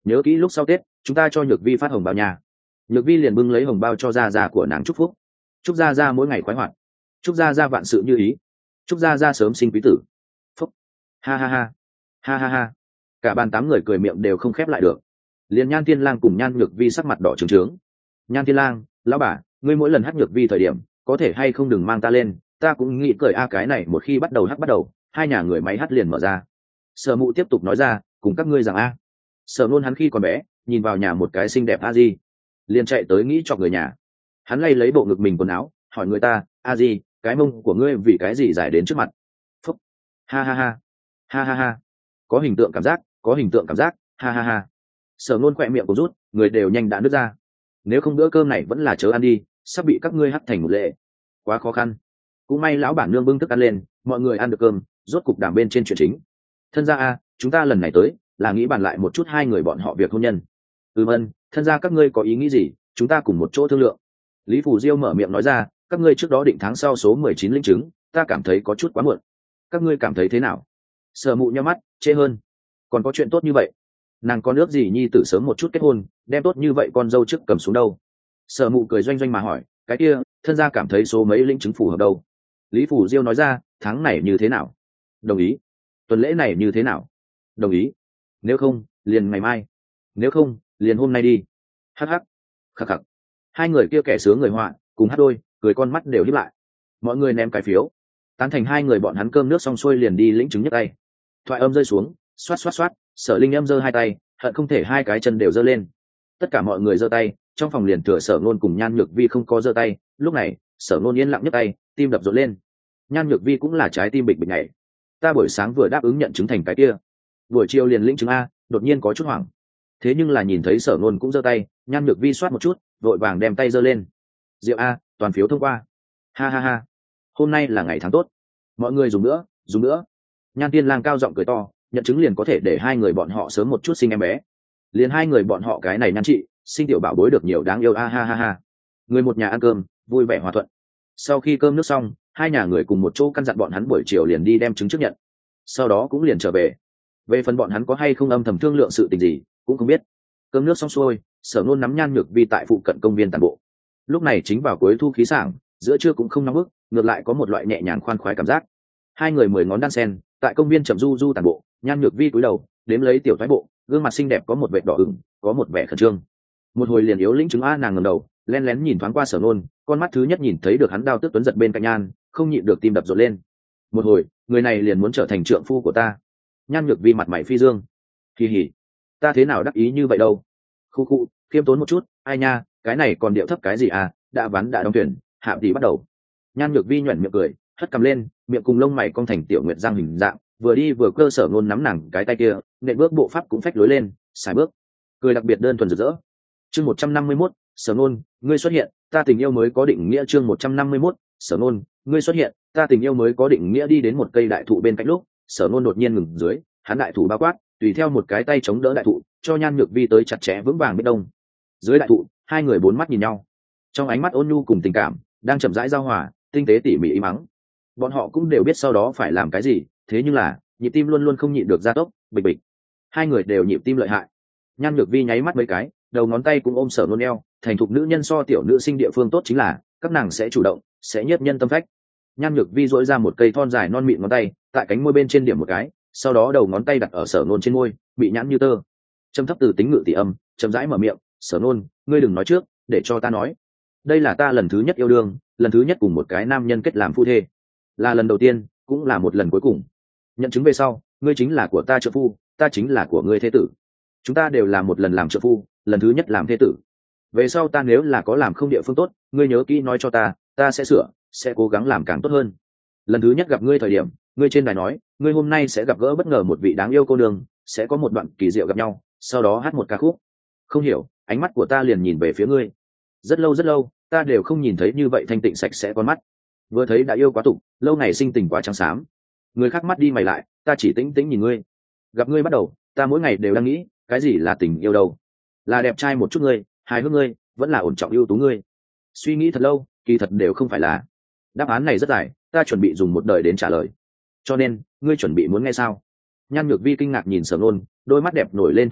nhớ kỹ lúc sau tết chúng ta cho nhược vi phát hồng bao nhà. Nhược vi liền bưng lấy hồng bao cho gia gia của nàng chúc phúc. Chúc gia gia mỗi ngày khoái hoạt, chúc gia gia vạn sự như ý, chúc gia gia sớm sinh quý tử. Phúc, ha ha ha, ha ha ha, cả bàn tám người cười miệng đều không khép lại được. Liền Nhan Tiên Lang cùng Nhan Nhược Vi sắc mặt đỏ trướng trướng. Nhan Tiên Lang, lão bà, ngươi mỗi lần hát Nhược Vi thời điểm có thể hay không đừng mang ta lên, ta cũng nghĩ cười a. Cái này một khi bắt đầu hát bắt đầu hai nhà người máy hát liền mở ra. Sở Mụ tiếp tục nói ra, cùng các ngươi rằng a. Sở Nôn hắn khi còn bé nhìn vào nhà một cái xinh đẹp a di liền chạy tới nghĩ chọc người nhà. Hắn lay lấy bộ ngực mình quần áo hỏi người ta, a di, cái mông của ngươi vì cái gì dài đến trước mặt? Phúc, ha ha ha, ha ha ha, có hình tượng cảm giác, có hình tượng cảm giác, ha ha ha. Sở Nôn khỏe miệng cũng rút, người đều nhanh đã nứt ra. Nếu không bữa cơm này vẫn là chớ ăn đi, sắp bị các ngươi hắt thành một lệ, quá khó khăn. Cũng may lão bản nương bưng thức ăn lên, mọi người ăn được cơm, rốt cục đảm bên trên chuyện chính. Thân gia a, chúng ta lần này tới là nghĩ bàn lại một chút hai người bọn họ việc hôn nhân. Ừm ân, thân gia các ngươi có ý nghĩ gì, chúng ta cùng một chỗ thương lượng. Lý Phủ Diêu mở miệng nói ra, các ngươi trước đó định tháng sau số mười chín linh chứng, ta cảm thấy có chút quá muộn. Các ngươi cảm thấy thế nào? Sở Mụ nhíu mắt, chê hơn. Còn có chuyện tốt như vậy? Nàng có nước gì nhi tử sớm một chút kết hôn, đem tốt như vậy con dâu trước cầm xuống đâu? Sở Mụ cười doanh doanh mà hỏi, cái kia, thân gia cảm thấy số mấy linh chứng phù hợp đâu? Lý Phủ Diêu nói ra, tháng này như thế nào? Đồng ý. Tuần lễ này như thế nào? Đồng ý. Nếu không, liền ngày mai. Nếu không, liền hôm nay đi. Hắc hắc, khắc khắc. Hai người kia kẻ sướng người họa cùng hát đôi, cười con mắt đều híp lại. Mọi người ném cái phiếu, tán thành hai người bọn hắn cơm nước xong xuôi liền đi lĩnh chứng nhấc tay. Thoại âm rơi xuống, xoát xoát xoát, Sở Linh Âm giơ hai tay, hận không thể hai cái chân đều giơ lên. Tất cả mọi người giơ tay, trong phòng liền thừa Sở Nôn cùng Nhan Nhược Vi không có giơ tay. Lúc này, Sở Nôn yên lặng nhấc tay, tim đập rộn lên. Nhan Nhược Vi cũng là trái tim bịch bịch nhảy. Ta buổi sáng vừa đáp ứng nhận chứng thành cái kia, buổi chiều liền lĩnh chứng a, đột nhiên có chút hoảng. Thế nhưng là nhìn thấy Sở Nôn cũng giơ tay, Nhan Nhược Vi soát một chút, vội vàng đem tay giơ lên. Diệu a, toàn phiếu thông qua. Ha ha ha, hôm nay là ngày tháng tốt, mọi người dùng nữa, dùng nữa. Nhan Tiên Lang cao giọng cười to, nhận chứng liền có thể để hai người bọn họ sớm một chút sinh em bé. Liền hai người bọn họ cái này nhan chị, sinh tiểu bảo bối được nhiều đáng yêu a ha ha ha. Người một nhà ăn cơm, vui vẻ hòa thuận. Sau khi cơm nước xong, hai nhà người cùng một chỗ căn dặn bọn hắn buổi chiều liền đi đem chứng trước nhận. Sau đó cũng liền trở về. Về phần bọn hắn có hay không âm thầm thương lượng sự tình gì, cũng không biết. Cơm nước xong xuôi, Sở Nôn nắm Nhan Nhược Vi tại phụ cận công viên tản bộ. Lúc này chính vào cuối thu khí sảng, giữa trưa cũng không nóng bức, ngược lại có một loại nhẹ nhàng khoan khoái cảm giác. Hai người mười ngón đan sen tại công viên chậm du du tản bộ. Nhan Nhược Vi cúi đầu đếm lấy tiểu thoái bộ, gương mặt xinh đẹp có một vẻ đỏ ửng, có một vẻ khẩn trương. Một hồi liền yếu lĩnh chứng a. Nàng ngẩng đầu lén lén nhìn thoáng qua Sở Nôn, con mắt thứ nhất nhìn thấy được hắn đao tức tuấn giật bên cạnh Nhan, không nhịn được tim đập rộn lên. Một hồi, người này liền muốn trở thành trượng phu của ta. Nhan Nhược Vi mặt mày phi dương, kỳ hỉ, ta thế nào đắc ý như vậy đâu. Khu khu, khiêm tốn một chút, ai nha, cái này còn điệu thấp cái gì à, đã ván đã đóng tuyển, hạ thì bắt đầu. Nhan Nhược Vi nhoẻn miệng cười, hất cầm lên, miệng cùng lông mày cong thành tiểu nguyệt giang hình dạng, vừa đi vừa cơ Sở Nôn nắm nàng cái tay kia, nện bước bộ pháp cũng phách lối lên, xài bước, cười đặc biệt đơn thuần rực rỡ. Chương một trăm năm mươi mốt, Sở Nôn, ngươi xuất hiện, ta tình yêu mới có định nghĩa. Chương một trăm năm mươi mốt, Sở Nôn, ngươi xuất hiện, ta tình yêu mới có định nghĩa. Đi đến một cây đại thụ bên cạnh lúc, Sở Nôn đột nhiên ngừng dưới, hắn đại thụ bao quát, tùy theo một cái tay chống đỡ đại thụ, cho Nhan Nhược Vi tới chặt chẽ vững vàng biết đông. Dưới đại thụ, hai người bốn mắt nhìn nhau, trong ánh mắt ôn nhu cùng tình cảm đang chậm rãi giao hòa, tinh tế tỉ mỉ ý mắng. Bọn họ cũng đều biết sau đó phải làm cái gì, thế nhưng là nhịp tim luôn luôn không nhịn được gia tốc, bịch bịch. Hai người đều nhịp tim lợi hại. Nhan Nhược Vi nháy mắt mấy cái, đầu ngón tay cũng ôm Sở Nôn eo. Thành thục nữ nhân so tiểu nữ sinh địa phương tốt chính là các nàng sẽ chủ động, sẽ nhiếp nhân tâm phách. Nhan Nhược Vi duỗi ra một cây thon dài non mịn ngón tay, tại cánh môi bên trên điểm một cái, sau đó đầu ngón tay đặt ở Sở Nôn trên môi, bị nhãn như tơ. Trầm thấp từ tính ngự tỷ âm, chậm rãi mở miệng, Sở Nôn, ngươi đừng nói trước, để cho ta nói. Đây là ta lần thứ nhất yêu đương, lần thứ nhất cùng một cái nam nhân kết làm phu thê, là lần đầu tiên, cũng là một lần cuối cùng. Nhận chứng về sau, ngươi chính là của ta trợ phu, ta chính là của ngươi thế tử. Chúng ta đều là một lần làm trợ phu, lần thứ nhất làm thế tử. Về sau ta nếu là có làm không địa phương tốt, ngươi nhớ kỹ nói cho ta, ta sẽ sửa, sẽ cố gắng làm càng tốt hơn. Lần thứ nhất gặp ngươi thời điểm, ngươi trên đài nói, ngươi hôm nay sẽ gặp gỡ bất ngờ một vị đáng yêu cô nương, sẽ có một đoạn kỳ diệu gặp nhau, sau đó hát một ca khúc. Không hiểu, ánh mắt của ta liền nhìn về phía ngươi. Rất lâu rất lâu, ta đều không nhìn thấy như vậy thanh tịnh sạch sẽ con mắt. Vừa thấy đã yêu quá tục, lâu ngày sinh tình quá trắng xám. Người khác mắt đi mày lại, ta chỉ tĩnh tĩnh nhìn ngươi. Gặp ngươi bắt đầu, ta mỗi ngày đều đang nghĩ, cái gì là tình yêu đâu? Là đẹp trai một chút ngươi, hài hước ngươi, vẫn là ổn trọng ưu tú ngươi? Suy nghĩ thật lâu, kỳ thật đều không phải là. Đáp án này rất dài, ta chuẩn bị dùng một đời đến trả lời. Cho nên, ngươi chuẩn bị muốn nghe sao? Nhan Nhược Vi kinh ngạc nhìn Sở Nôn, đôi mắt đẹp nổi lên thu thủy,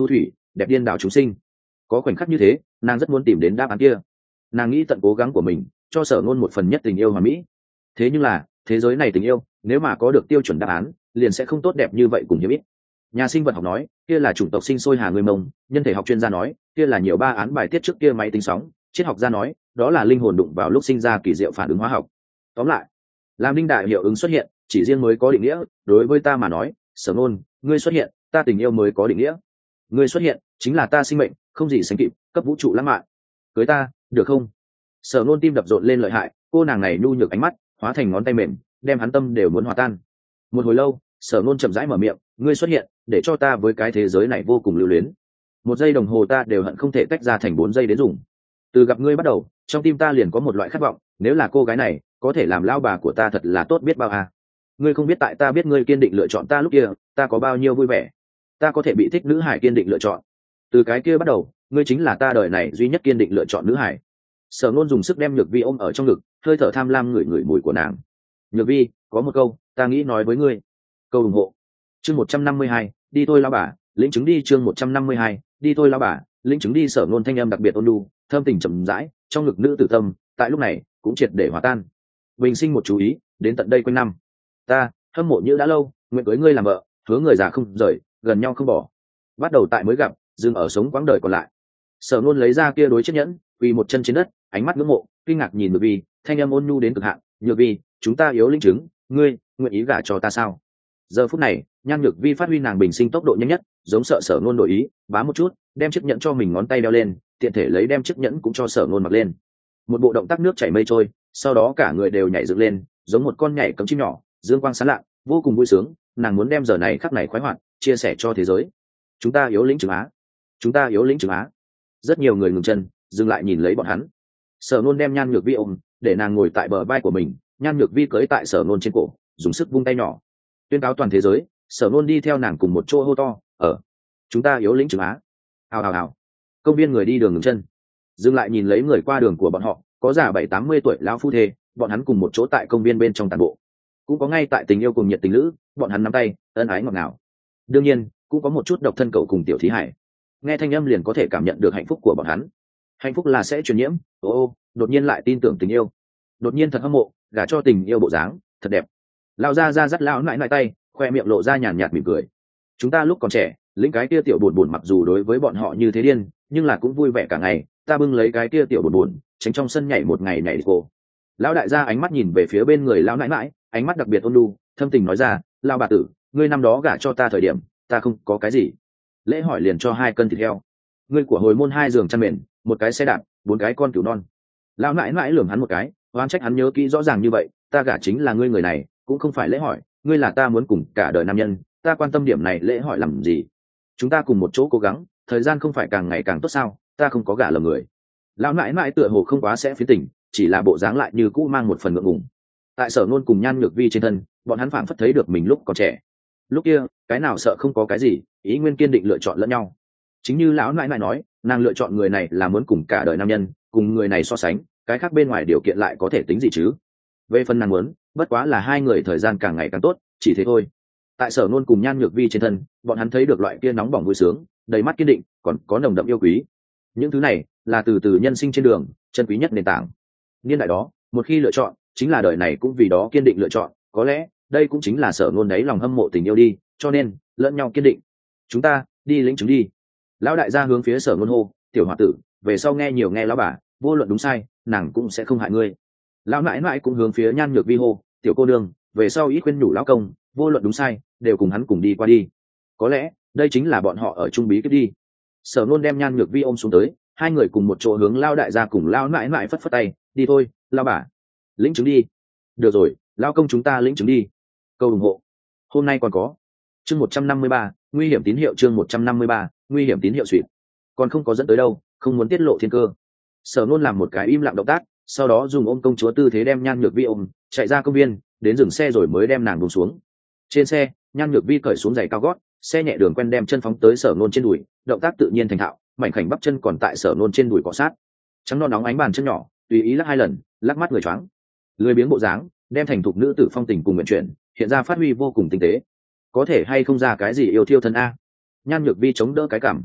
đẹp điên đảo chúng sinh. Có khoảnh khắc như thế, nàng rất muốn tìm đến đáp án kia. Nàng nghĩ tận cố gắng của mình cho Sở Nôn một phần nhất tình yêu hoàn mỹ. Thế nhưng là thế giới này tình yêu nếu mà có được tiêu chuẩn đáp án liền sẽ không tốt đẹp như vậy cùng hiếm ít. Nhà sinh vật học nói kia là chủng tộc sinh sôi hà người Mông, nhân thể học chuyên gia nói kia là nhiều ba án bài tiết trước kia máy tính sóng, triết học gia nói đó là linh hồn đụng vào lúc sinh ra kỳ diệu phản ứng hóa học. Tóm lại, làm linh đại hiệu ứng xuất hiện chỉ riêng mới có định nghĩa. Đối với ta mà nói, Sở Nôn, ngươi xuất hiện ta tình yêu mới có định nghĩa. Ngươi xuất hiện chính là ta sinh mệnh không gì sánh kịp cấp vũ trụ lãng mạn. Cưới ta được không? Sở Nôn tim đập rộn lên lợi hại, cô nàng này nhu nhược ánh mắt hóa thành ngón tay mềm, đem hắn tâm đều muốn hòa tan. Một hồi lâu, Sở Nôn chậm rãi mở miệng, ngươi xuất hiện để cho ta với cái thế giới này vô cùng lưu luyến. Một giây đồng hồ ta đều hận không thể tách ra thành bốn giây đến dùng. Từ gặp ngươi bắt đầu, trong tim ta liền có một loại khát vọng, nếu là cô gái này có thể làm lao bà của ta thật là tốt biết bao à. Ngươi không biết tại ta biết ngươi kiên định lựa chọn ta lúc kia ta có bao nhiêu vui vẻ. Ta có thể bị thích nữ hải kiên định lựa chọn. Từ cái kia bắt đầu, ngươi chính là ta đời này duy nhất kiên định lựa chọn nữ hải. Sở Nôn dùng sức đem Nhược Vi ôm ở trong ngực, hơi thở tham lam ngửi ngửi mùi của nàng. Nhược Vi, có một câu ta nghĩ nói với ngươi. Câu ủng hộ chương một trăm năm mươi hai, đi thôi lao bà, lĩnh chứng đi. Chương một trăm năm mươi hai, đi thôi lao bà, lĩnh chứng đi. Sở Nôn thanh âm đặc biệt ôn nhu, thơm tình chậm rãi, trong ngực nữ tử tâm tại lúc này cũng triệt để hòa tan. Bình sinh một chú ý, đến tận đây quanh năm ta hâm mộ như đã lâu, nguyện cưới ngươi làm vợ, hứa người già không rời, gần nhau không bỏ. Bắt đầu tại mới gặp, dừng ở sống quãng đời còn lại. Sở Nôn lấy ra kia đối chiếc nhẫn, quỳ một chân trên đất, ánh mắt ngưỡng mộ kinh ngạc nhìn Nhược Vi, thanh âm ôn nhu đến cực hạn. Nhược Vi, chúng ta yếu linh chứng, ngươi nguyện ý gả cho ta sao? Giờ phút này, Nhan Nhược Vi phát huy nàng bình sinh tốc độ nhanh nhất, giống sợ Sở Nôn đổi ý, bá một chút đem chiếc nhẫn cho mình ngón tay đeo lên, tiện thể lấy đem chiếc nhẫn cũng cho Sở Nôn mặc lên. Một bộ động tác nước chảy mây trôi, sau đó cả người đều nhảy dựng lên, giống một con nhảy cấm chim nhỏ, dương quang sáng lạ, vô cùng vui sướng. Nàng muốn đem giờ này khắc này khoái hoạt chia sẻ cho thế giới. Chúng ta yếu lĩnh chứng á, chúng ta yếu lĩnh chứng á. Rất nhiều người ngừng chân, dừng lại nhìn lấy bọn hắn. Sở Nôn đem Nhan Nhược Vi ôm, để nàng ngồi tại bờ vai của mình. Nhan Nhược Vi cưỡi tại Sở Nôn trên cổ, dùng sức vung tay nhỏ, tuyên cáo toàn thế giới. Sở Nôn đi theo nàng cùng một chỗ hô to, ở chúng ta yếu lĩnh chứng á. Hào hào hào. Công viên người đi đường ngừng chân, dừng lại nhìn lấy người qua đường của bọn họ. Có già bảy tám mươi tuổi lão phu thê, bọn hắn cùng một chỗ tại công viên bên trong tàn bộ. Cũng có ngay tại tình yêu cùng nhiệt tình lữ, bọn hắn nắm tay ân ái ngọt ngào. Đương nhiên cũng có một chút độc thân cậu cùng tiểu thí hải, nghe thanh âm liền có thể cảm nhận được hạnh phúc của bọn hắn. Hạnh phúc là sẽ truyền nhiễm. Ô ô, đột nhiên lại tin tưởng tình yêu, đột nhiên thật hâm mộ gả cho tình yêu bộ dáng thật đẹp. Lão gia ra dắt lão nại nại tay, khoe miệng lộ ra nhàn nhạt mỉm cười. Chúng ta lúc còn trẻ lĩnh cái kia tiểu buồn buồn, mặc dù đối với bọn họ như thế điên, nhưng là cũng vui vẻ cả ngày. Ta bưng lấy cái kia tiểu buồn buồn, tránh trong sân nhảy một ngày nhảy đi cô. Lão đại gia ánh mắt nhìn về phía bên người lão nãi nãi, ánh mắt đặc biệt ôn nhu, thâm tình nói ra, lão bà tử, ngươi năm đó gả cho ta thời điểm ta không có cái gì, lễ hỏi liền cho hai cân thịt heo, ngươi của hồi môn hai giường chăn mền, một cái xe đạp, bốn cái con cừu non. Lão nãi nãi lườm hắn một cái, oán trách hắn nhớ kỹ rõ ràng như vậy. Ta gả chính là ngươi người này, cũng không phải lễ hỏi, ngươi là ta muốn cùng cả đời nam nhân, ta quan tâm điểm này lễ hỏi làm gì? Chúng ta cùng một chỗ cố gắng, thời gian không phải càng ngày càng tốt sao? Ta không có gả lầm người. Lão nãi nãi tựa hồ không quá sẽ phiến tình, chỉ là bộ dáng lại như cũ mang một phần ngượng ngùng. Tại Sở Nôn cùng Nhan Nhược Vi trên thân, bọn hắn phảng phất thấy được mình lúc còn trẻ. Lúc kia cái nào sợ không có cái gì, ý nguyên kiên định lựa chọn lẫn nhau. Chính như lão nãi nãi nói, nàng lựa chọn người này là muốn cùng cả đời nam nhân, cùng người này so sánh, cái khác bên ngoài điều kiện lại có thể tính gì chứ? Về phần nàng muốn, bất quá là hai người thời gian càng ngày càng tốt, chỉ thế thôi. Tại Sở Nôn cùng Nhan Nhược Vi trên thân, bọn hắn thấy được loại kia nóng bỏng vui sướng, đầy mắt kiên định, còn có nồng đậm yêu quý. Những thứ này là từ từ nhân sinh trên đường chân quý nhất nền tảng. Niên đại đó, một khi lựa chọn, chính là đời này cũng vì đó kiên định lựa chọn. Có lẽ đây cũng chính là Sở Nôn đấy lòng hâm mộ tình yêu đi, cho nên lẫn nhau kiên định. Chúng ta đi lĩnh chứng đi. Lão đại gia hướng phía Sở Nôn hô, tiểu hòa tử, về sau nghe nhiều nghe lão bà, vô luận đúng sai, nàng cũng sẽ không hại ngươi. Lão nãi nãi cũng hướng phía Nhan Nhược Vi hô, tiểu cô đương, về sau ít khuyên nhủ lão công, vô luận đúng sai, đều cùng hắn cùng đi qua đi. Có lẽ đây chính là bọn họ ở chung bí kíp đi. Sở Nôn đem Nhan Nhược Vi ôm xuống tới, hai người cùng một chỗ hướng Lão đại gia cùng Lão nãi nãi phất phất tay, đi thôi, lão bà, lĩnh chứng đi. Được rồi, lão công chúng ta lĩnh chứng đi. Câu ủng hộ hôm nay còn có. Chương một trăm năm mươi ba, nguy hiểm tín hiệu. Chương một trăm năm mươi ba, nguy hiểm tín hiệu suýt. Còn không có dẫn tới đâu, không muốn tiết lộ thiên cơ. Sở Nôn làm một cái im lặng động tác, sau đó dùng ôm công chúa tư thế đem Nhan Nhược Vi ôm, chạy ra công viên, đến dừng xe rồi mới đem nàng buông xuống. Trên xe, Nhan Nhược Vi cởi xuống giày cao gót, xe nhẹ đường quen đem chân phóng tới Sở Nôn trên đùi, động tác tự nhiên thành thạo, mảnh khảnh bắp chân còn tại Sở Nôn trên đùi cọ sát. Trắng non nóng ánh bàn chân nhỏ, tùy ý lắc hai lần, lắc mắt người choáng. Lười biếng bộ dáng, đem thành thục nữ tử phong tình cùng nguyện chuyển, hiện ra phát huy vô cùng tinh tế. Có thể hay không ra cái gì yêu thiêu thân a? Nhan Nhược Vi chống đỡ cái cảm.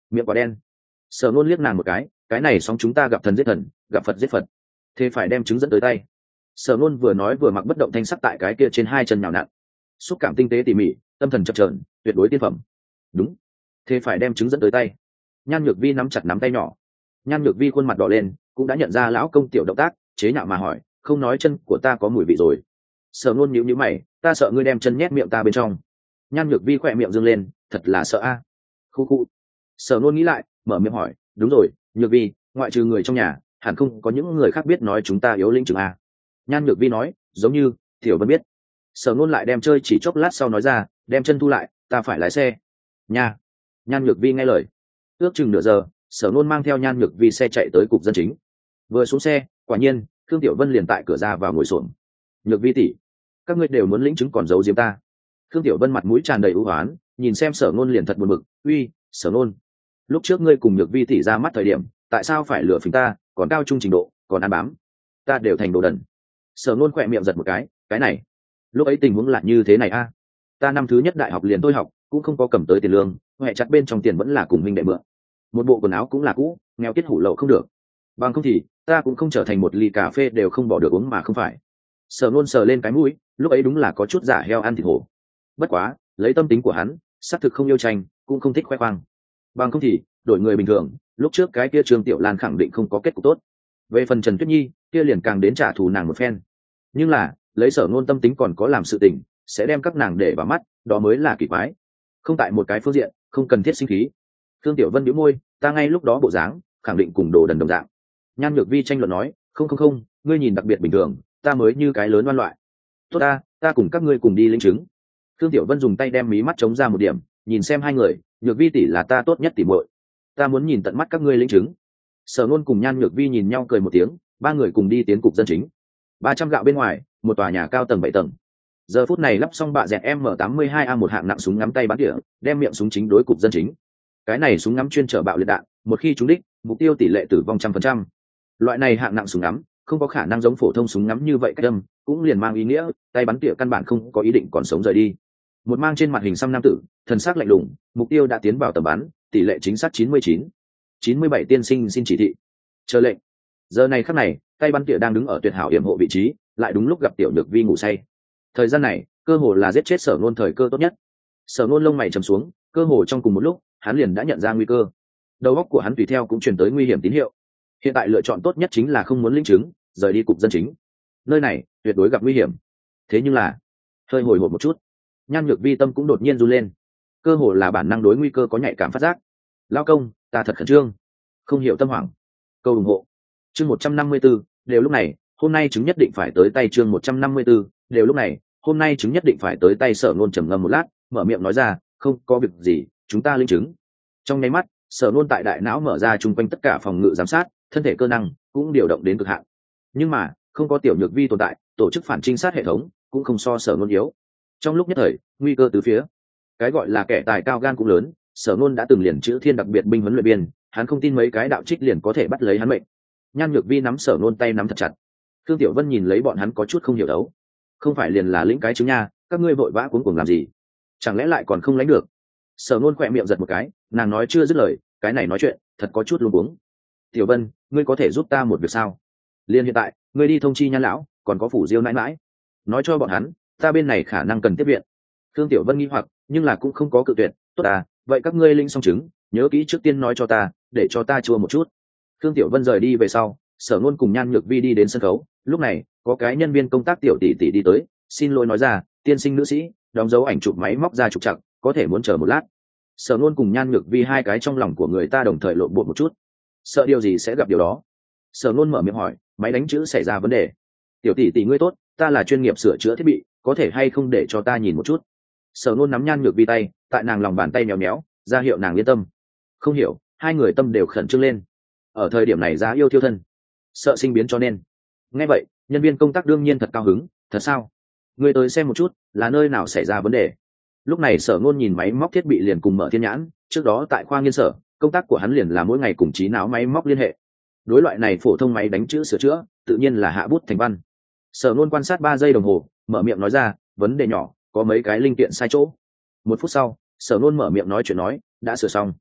miệng quả đen. Sở Nôn liếc nàng một cái, cái này sóng chúng ta gặp thần giết thần, gặp Phật giết Phật, thế phải đem chứng dẫn tới tay. Sở Nôn vừa nói vừa mặc bất động thanh sắc tại cái kia trên hai chân nhào nặn, xúc cảm tinh tế tỉ mỉ, tâm thần chập chờn, tuyệt đối tiên phẩm. Đúng, thế phải đem chứng dẫn tới tay. Nhan Nhược Vi nắm chặt nắm tay nhỏ. Nhan Nhược Vi khuôn mặt đỏ lên, cũng đã nhận ra lão công tiểu động tác, chế nhạo mà hỏi, không nói chân của ta có mùi vị rồi. Sở Nôn nhíu nhíu mày, ta sợ ngươi đem chân nhét miệng ta bên trong. Nhan Nhược Vi khỏe miệng dương lên, thật là sợ a. À. Khu khu. Sở Nôn nghĩ lại, mở miệng hỏi, đúng rồi, Nhược Vi, ngoại trừ người trong nhà, hẳn không có những người khác biết nói chúng ta yếu lĩnh chứng a. Nhan Nhược Vi nói, giống như Tiểu Vân biết. Sở Nôn lại đem chơi chỉ chốc lát sau nói ra, đem chân thu lại, ta phải lái xe. Nha. Nhan Nhược Vi nghe lời. Ước chừng nửa giờ, Sở Nôn mang theo Nhan Nhược Vi xe chạy tới cục dân chính. Vừa xuống xe, quả nhiên, Khương Tiểu Vân liền tại cửa ra vào ngồi xổm. Nhược Vi tỷ, các ngươi đều muốn lĩnh chứng còn giấu giếm ta. Khương Tiểu Vân mặt mũi tràn đầy ưu hoán, nhìn xem Sở Nôn liền thật buồn bực, uy, Sở Nôn, lúc trước ngươi cùng Nhược Vi tỷ ra mắt thời điểm, tại sao phải lừa phỉnh ta, còn cao trung trình độ, còn ăn bám, ta đều thành đồ đần. Sở Nôn khỏe miệng giật một cái, cái này, lúc ấy tình huống là như thế này a, ta năm thứ nhất đại học liền tôi học, cũng không có cầm tới tiền lương, huệ chặt bên trong tiền vẫn là cùng minh đệ mượn, một bộ quần áo cũng là cũ, nghèo kiết hủ lậu không được, bằng không thì ta cũng không trở thành một ly cà phê đều không bỏ được uống mà không phải. Sở Nôn sờ lên cái mũi, lúc ấy đúng là có chút giả heo ăn thịt hổ. Bất quá, lấy tâm tính của hắn, xác thực không yêu tranh, cũng không thích khoe khoang. Bằng không thì, đổi người bình thường, lúc trước cái kia Trương Tiểu Lan khẳng định không có kết cục tốt. Về phần Trần Tuyết Nhi, kia liền càng đến trả thù nàng một phen. Nhưng là, lấy Sở Nôn tâm tính còn có làm sự tình, sẽ đem các nàng để vào mắt, đó mới là kỳ quái. Không tại một cái phương diện, không cần thiết sinh khí. Thương Tiểu Vân nhíu môi, ta ngay lúc đó bộ dáng, khẳng định cùng đồ đần đồng dạng. Nhan Nhược Vi tranh luận nói, không không không, ngươi nhìn đặc biệt bình thường, ta mới như cái lớn oan loại. Tốt ta, ta cùng các ngươi cùng đi lĩnh chứng. Thương Tiểu Vân dùng tay đem mí mắt chống ra một điểm, nhìn xem hai người, Nhược Vi tỷ là ta tốt nhất tỷ muội, ta muốn nhìn tận mắt các ngươi lĩnh chứng. Sở Nôn cùng Nhan Nhược Vi nhìn nhau cười một tiếng, ba người cùng đi tiến cục dân chính. Ba trăm gạo bên ngoài, một tòa nhà cao tầng bảy tầng. Giờ phút này lắp xong bạ dẹt M tám mươi hai A một hạng nặng súng ngắm tay bắn tỉa, đem miệng súng chính đối cục dân chính. Cái này súng ngắm chuyên chở bạo liệt đạn, một khi trúng đích, mục tiêu tỷ lệ tử vong trăm phần trăm. Loại này hạng nặng súng ngắm, không có khả năng giống phổ thông súng ngắm như vậy cách đâm, cũng liền mang ý nghĩa tay bắn tỉa căn bản không có ý định còn sống rời đi. Một mang trên mặt hình xăm nam tử, thần sắc lạnh lùng, mục tiêu đã tiến vào tầm bắn, tỷ lệ chính xác chín mươi chín. chín mươi bảy tiên sinh xin chỉ thị. Chờ lệnh. Giờ này khắc này, tay bắn tỉa đang đứng ở tuyệt hảo hiểm hộ vị trí, lại đúng lúc gặp Tiểu Nhược Vi ngủ say. Thời gian này, cơ hồ là giết chết Sở Nôn thời cơ tốt nhất. Sở Nôn lông mày trầm xuống, cơ hồ trong cùng một lúc, hắn liền đã nhận ra nguy cơ. Đầu óc của hắn tùy theo cũng truyền tới nguy hiểm tín hiệu. Hiện tại lựa chọn tốt nhất chính là không muốn linh chứng, rời đi cục dân chính. Nơi này tuyệt đối gặp nguy hiểm. Thế nhưng là, hơi hồi hộp một chút, Nhan Nhược Vi tâm cũng đột nhiên run lên. Cơ hồ là bản năng đối nguy cơ có nhạy cảm phát giác. Lao công, ta thật khẩn trương. Không hiểu tâm hoảng. Câu ủng hộ. Chương một trăm năm mươi 154, đều lúc này, hôm nay chứng nhất định phải tới tay chương một trăm năm mươi 154, đều lúc này, hôm nay chứng nhất định phải tới tay. Sở Nôn trầm ngâm một lát, mở miệng nói ra, không có việc gì, chúng ta linh chứng. Trong nháy mắt, Sở Nôn tại đại não mở ra chung quanh tất cả phòng ngự giám sát, thân thể cơ năng cũng điều động đến cực hạn. Nhưng mà, không có Tiểu Nhược Vi tồn tại, tổ chức phản trinh sát hệ thống cũng không so Sở Nôn yếu. Trong lúc nhất thời, nguy cơ từ phía. Cái gọi là kẻ tài cao gan cũng lớn, Sở Nôn đã từng liền chữ thiên đặc biệt binh huấn luyện biên, hắn không tin mấy cái đạo trích liền có thể bắt lấy hắn mệnh. Nhan Nhược Vi nắm Sở Nôn tay nắm thật chặt. Thương Tiểu Vân nhìn lấy bọn hắn có chút không hiểu đấu. Không phải liền là lĩnh cái chứng nha, các ngươi vội vã cuống cuồng làm gì? Chẳng lẽ lại còn không lãnh được? Sở Nôn khỏe miệng giật một cái, nàng nói chưa dứt lời, cái này nói chuyện thật có chút luống cuống. Tiểu Vân, ngươi có thể giúp ta một việc sao? Liên hiện tại, ngươi đi thông chi Nhan lão, còn có phủ Diêu nãi nãi, nói cho bọn hắn, ta bên này khả năng cần tiếp viện. Thương Tiểu Vân nghi hoặc, nhưng là cũng không có cự tuyệt. Tốt à, vậy các ngươi linh xong chứng, nhớ kỹ trước tiên nói cho ta, để cho ta chua một chút. Thương Tiểu Vân rời đi về sau, Sở Nôn cùng Nhan Nhược Vi đi đến sân khấu. Lúc này, có cái nhân viên công tác tiểu tỷ tỷ đi tới, xin lỗi nói ra, tiên sinh nữ sĩ, đóng dấu ảnh chụp máy móc ra trục trặc, có thể muốn chờ một lát. Sở Nôn cùng Nhan Nhược Vi hai cái trong lòng của người ta đồng thời lộn bột một chút, sợ điều gì sẽ gặp điều đó. Sở Nôn mở miệng hỏi, máy đánh chữ xảy ra vấn đề. Tiểu tỷ tỷ ngươi tốt, ta là chuyên nghiệp sửa chữa thiết bị, có thể hay không để cho ta nhìn một chút? Sở Nôn nắm Nhan Nhược Vi tay, tại nàng lòng bàn tay méo méo, ra hiệu nàng yên tâm. Không hiểu, hai người tâm đều khẩn trương lên. Ở thời điểm này giá yêu thiêu thân, sợ sinh biến cho nên. Nghe vậy, nhân viên công tác đương nhiên thật cao hứng. Thật sao? Ngươi tới xem một chút, là nơi nào xảy ra vấn đề? Lúc này Sở Nôn nhìn máy móc thiết bị liền cùng mở thiên nhãn, trước đó tại khoa nghiên sở, công tác của hắn liền là mỗi ngày cùng trí não máy móc liên hệ. Đối loại này phổ thông máy đánh chữ sửa chữa, tự nhiên là hạ bút thành văn. Sở Nôn quan sát ba giây đồng hồ, mở miệng nói ra, vấn đề nhỏ, có mấy cái linh kiện sai chỗ. Một phút sau, Sở Nôn mở miệng nói chuyện nói, đã sửa xong.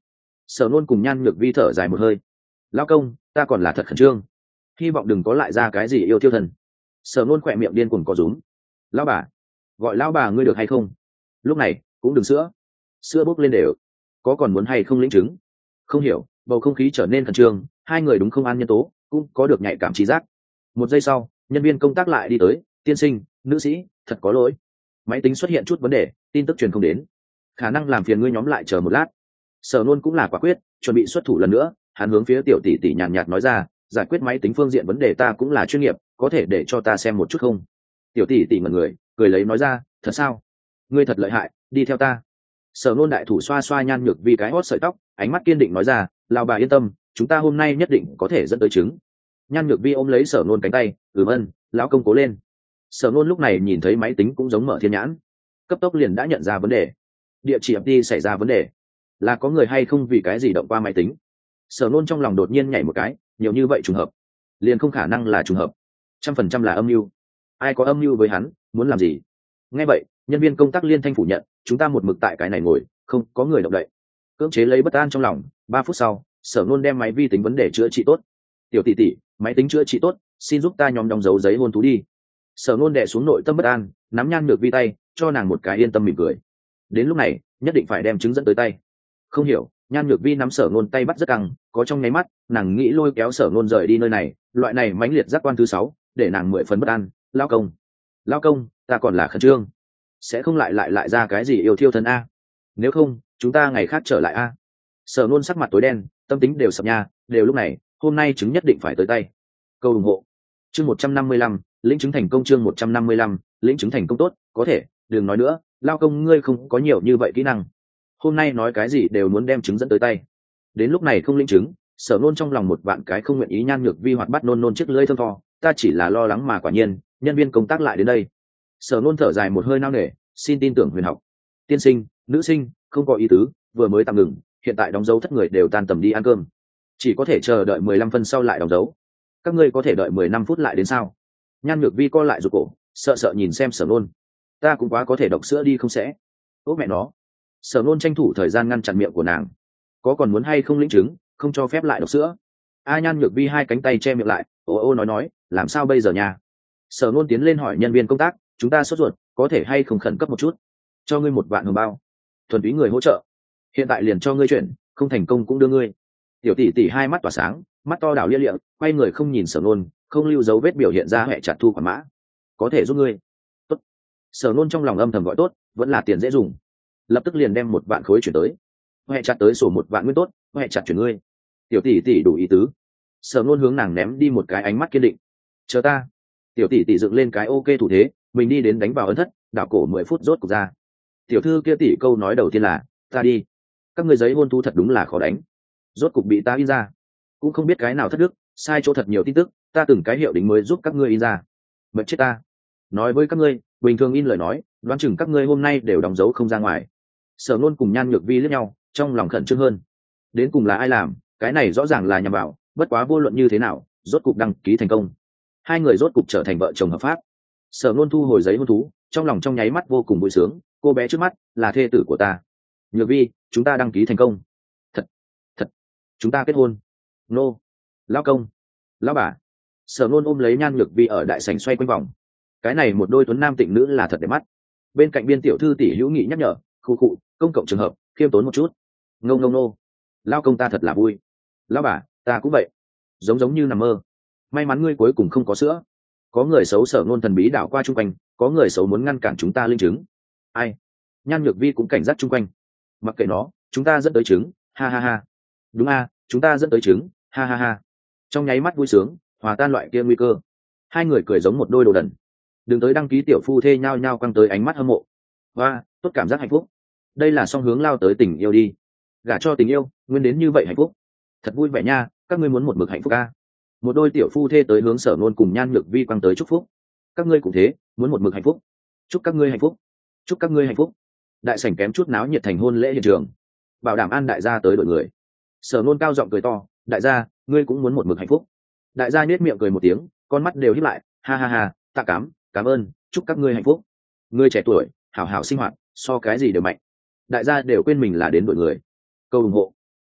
Sở Nôn cùng Nhan Nhược Vi thở dài một hơi. Lão công, ta còn là thật khẩn trương, hy vọng đừng có lại ra cái gì yêu thiêu thần. Sở Nôn khỏe miệng điên cuồng có rúm. Lão bà, gọi lão bà ngươi được hay không? Lúc này cũng đừng sữa, sữa bốc lên đều. Có còn muốn hay không lĩnh chứng? Không hiểu, bầu không khí trở nên khẩn trương, hai người đúng không an nhân tố, cũng có được nhạy cảm trí giác. Một giây sau, nhân viên công tác lại đi tới. Tiên sinh, nữ sĩ, thật có lỗi, máy tính xuất hiện chút vấn đề, tin tức truyền không đến, khả năng làm phiền ngươi nhóm lại chờ một lát. Sở Nôn cũng là quả quyết, chuẩn bị xuất thủ lần nữa. Hắn hướng phía tiểu tỷ tỷ nhàn nhạt nói ra, giải quyết máy tính phương diện vấn đề ta cũng là chuyên nghiệp, có thể để cho ta xem một chút không? Tiểu tỷ tỷ ngẩn người, cười lấy nói ra, thật sao? Ngươi thật lợi hại, đi theo ta. Sở Nôn đại thủ xoa xoa Nhan Nhược Vi cái hót sợi tóc, ánh mắt kiên định nói ra, lão bà yên tâm, chúng ta hôm nay nhất định có thể dẫn tới trứng. Nhan Nhược Vi ôm lấy Sở Nôn cánh tay, ừm ân, lão công cố lên. Sở Nôn lúc này nhìn thấy máy tính cũng giống mở thiên nhãn, cấp tốc liền đã nhận ra vấn đề. Địa chỉ ép đi xảy ra vấn đề, là có người hay không vì cái gì động qua máy tính. Sở Nôn trong lòng đột nhiên nhảy một cái, nhiều như vậy trùng hợp, liền không khả năng là trùng hợp, trăm phần trăm là âm mưu. Ai có âm mưu với hắn, muốn làm gì? Nghe vậy, nhân viên công tác liên thanh phủ nhận, chúng ta một mực tại cái này ngồi, không có người động đậy. Cưỡng chế lấy bất an trong lòng. Ba phút sau, Sở Nôn đem máy vi tính vấn đề chữa trị tốt. Tiểu tỷ tỷ, máy tính chữa trị tốt, xin giúp ta nhóm đóng dấu giấy hôn thú đi. Sở Nôn đè xuống nội tâm bất an, nắm Nhan Nhược Vi tay, cho nàng một cái yên tâm mỉm cười. Đến lúc này, nhất định phải đem chứng dẫn tới tay. Không hiểu, Nhan Nhược Vi nắm Sở Nôn tay bắt rất căng, có trong nháy mắt, nàng nghĩ lôi kéo Sở Nôn rời đi nơi này. Loại này mãnh liệt giác quan thứ sáu, để nàng mười phần bất an. Lao công, lao công, ta còn là khẩn trương, sẽ không lại lại lại ra cái gì yêu thiêu thân a? Nếu không, chúng ta ngày khác trở lại a? Sở Nôn sắc mặt tối đen, tâm tính đều sập nha, đều lúc này, hôm nay chứng nhất định phải tới tay. Câu ủng hộ. Chương một trăm năm mươi lăm, lĩnh chứng thành công. Chương một trăm năm mươi lăm, lĩnh chứng thành công. Tốt, có thể, đừng nói nữa, lao công ngươi không có nhiều như vậy kỹ năng. Hôm nay nói cái gì đều muốn đem chứng dẫn tới tay. Đến lúc này không lĩnh chứng, Sở Nôn trong lòng một vạn cái không nguyện ý. Nhan Nhược Vi hoạt bắt nôn nôn chiếc lưỡi thơm tho, ta chỉ là lo lắng mà quả nhiên, nhân viên công tác lại đến đây. Sở Nôn thở dài một hơi nao nề, xin tin tưởng huyền học. Tiên sinh, nữ sinh, không có ý tứ, vừa mới tạm ngừng, hiện tại đóng dấu thất người đều tan tầm đi ăn cơm, chỉ có thể chờ đợi mười lăm phân sau lại đóng dấu. Các ngươi có thể đợi mười lăm phút lại đến sao? Nhan Nhược Vi co lại rụt cổ, sợ sợ nhìn xem Sở Nôn. Ta cũng quá có thể độc sữa đi không sẽ? Ố mẹ nó. Sở Nôn tranh thủ thời gian ngăn chặn miệng của nàng. Có còn muốn hay không lĩnh chứng, không cho phép lại độc sữa. A Nhan Nhược Vi hai cánh tay che miệng lại, ô ô nói nói, làm sao bây giờ nha? Sở Nôn tiến lên hỏi nhân viên công tác, chúng ta sốt ruột, có thể hay không khẩn cấp một chút, cho ngươi một vạn hồng bao, thuần túy người hỗ trợ, hiện tại liền cho ngươi chuyển, không thành công cũng đưa ngươi. Tiểu tỷ tỷ hai mắt tỏa sáng, mắt to đảo lia lịa, quay người không nhìn Sở Nôn, không lưu dấu vết biểu hiện ra hệ chặt thu khoản mã, có thể giúp ngươi. Tốt. Sở Nôn trong lòng âm thầm gọi tốt, vẫn là tiền dễ dùng, lập tức liền đem một vạn khối chuyển tới. Hệ chặt tới sổ một vạn nguyên tốt, hệ chặt chuyển ngươi. Tiểu tỷ tỷ đủ ý tứ. Sở Nôn hướng nàng ném đi một cái ánh mắt kiên định. Chờ ta. Tiểu tỷ tỷ dựng lên cái ok thủ thế, mình đi đến đánh vào ấn thất, đảo cổ mười phút rốt cục ra. Tiểu thư kia tỷ câu nói đầu tiên là, ta đi. Các người giấy hôn thú thật đúng là khó đánh, rốt cục bị ta in ra, cũng không biết cái nào thất đức, sai chỗ thật nhiều tin tức, ta từng cái hiệu đính mới giúp các ngươi in ra, mệt chết ta. Nói với các ngươi, bình thường in lời nói, đoán chừng các ngươi hôm nay đều đóng dấu không ra ngoài. Sở Nôn cùng Nhan Nhược Vi liếc nhau, trong lòng khẩn trương hơn. Đến cùng là ai làm, cái này rõ ràng là nhằm vào, bất quá vô luận như thế nào, rốt cục đăng ký thành công. Hai người rốt cục trở thành vợ chồng hợp pháp. Sở Nôn thu hồi giấy hôn thú, trong lòng trong nháy mắt vô cùng vui sướng, cô bé trước mắt là thê tử của ta. Nhược Vi, chúng ta đăng ký thành công. Thật, thật, chúng ta kết hôn. Nô, lão công, lão bà. Sở Nôn ôm lấy Nhan Nhược Vi ở đại sảnh xoay quanh vòng. Cái này một đôi tuấn nam tịnh nữ là thật đẹp mắt. Bên cạnh biên tiểu thư tỷ hữu nghị nhắc nhở, khu cụ, công cộng trường hợp, khiêm tốn một chút. Ngông ngông nô, lão công ta thật là vui. Lão bà, ta cũng vậy. Giống giống như nằm mơ. May mắn ngươi cuối cùng không có sữa. Có người xấu. Sở Nôn thần bí đảo qua chung quanh, có người xấu muốn ngăn cản chúng ta linh chứng. Ai? Nhan Nhược Vi cũng cảnh giác chung quanh. Mặc kệ nó, chúng ta dẫn tới trứng, ha ha ha. Đúng a, chúng ta dẫn tới trứng, ha ha ha. Trong nháy mắt vui sướng, hòa tan loại kia nguy cơ. Hai người cười giống một đôi đồ đần. Đừng tới đăng ký tiểu phu thê nhao nhao quăng tới ánh mắt hâm mộ. Và tốt cảm giác hạnh phúc. Đây là song hướng lao tới tình yêu đi. Gả cho tình yêu, nguyên đến như vậy hạnh phúc. Thật vui vẻ nha, các ngươi muốn một mực hạnh phúc a. Một đôi tiểu phu thê tới hướng Sở Nôn cùng Nhan Nhược Vi quăng tới chúc phúc. Các ngươi cũng thế, muốn một mực hạnh phúc. Chúc các ngươi hạnh phúc. Chúc các ngươi hạnh phúc. Đại sảnh kém chút náo nhiệt thành hôn lễ hiện trường, bảo đảm an đại gia tới đội người. Sở Nôn cao giọng cười to, đại gia, ngươi cũng muốn một mực hạnh phúc. Đại gia nhếch miệng cười một tiếng, con mắt đều híp lại, ha ha ha, tạ cảm, cảm ơn, chúc các ngươi hạnh phúc. Ngươi trẻ tuổi, hảo hảo sinh hoạt, so cái gì đều mạnh. Đại gia đều quên mình là đến đội người. Câu ủng hộ.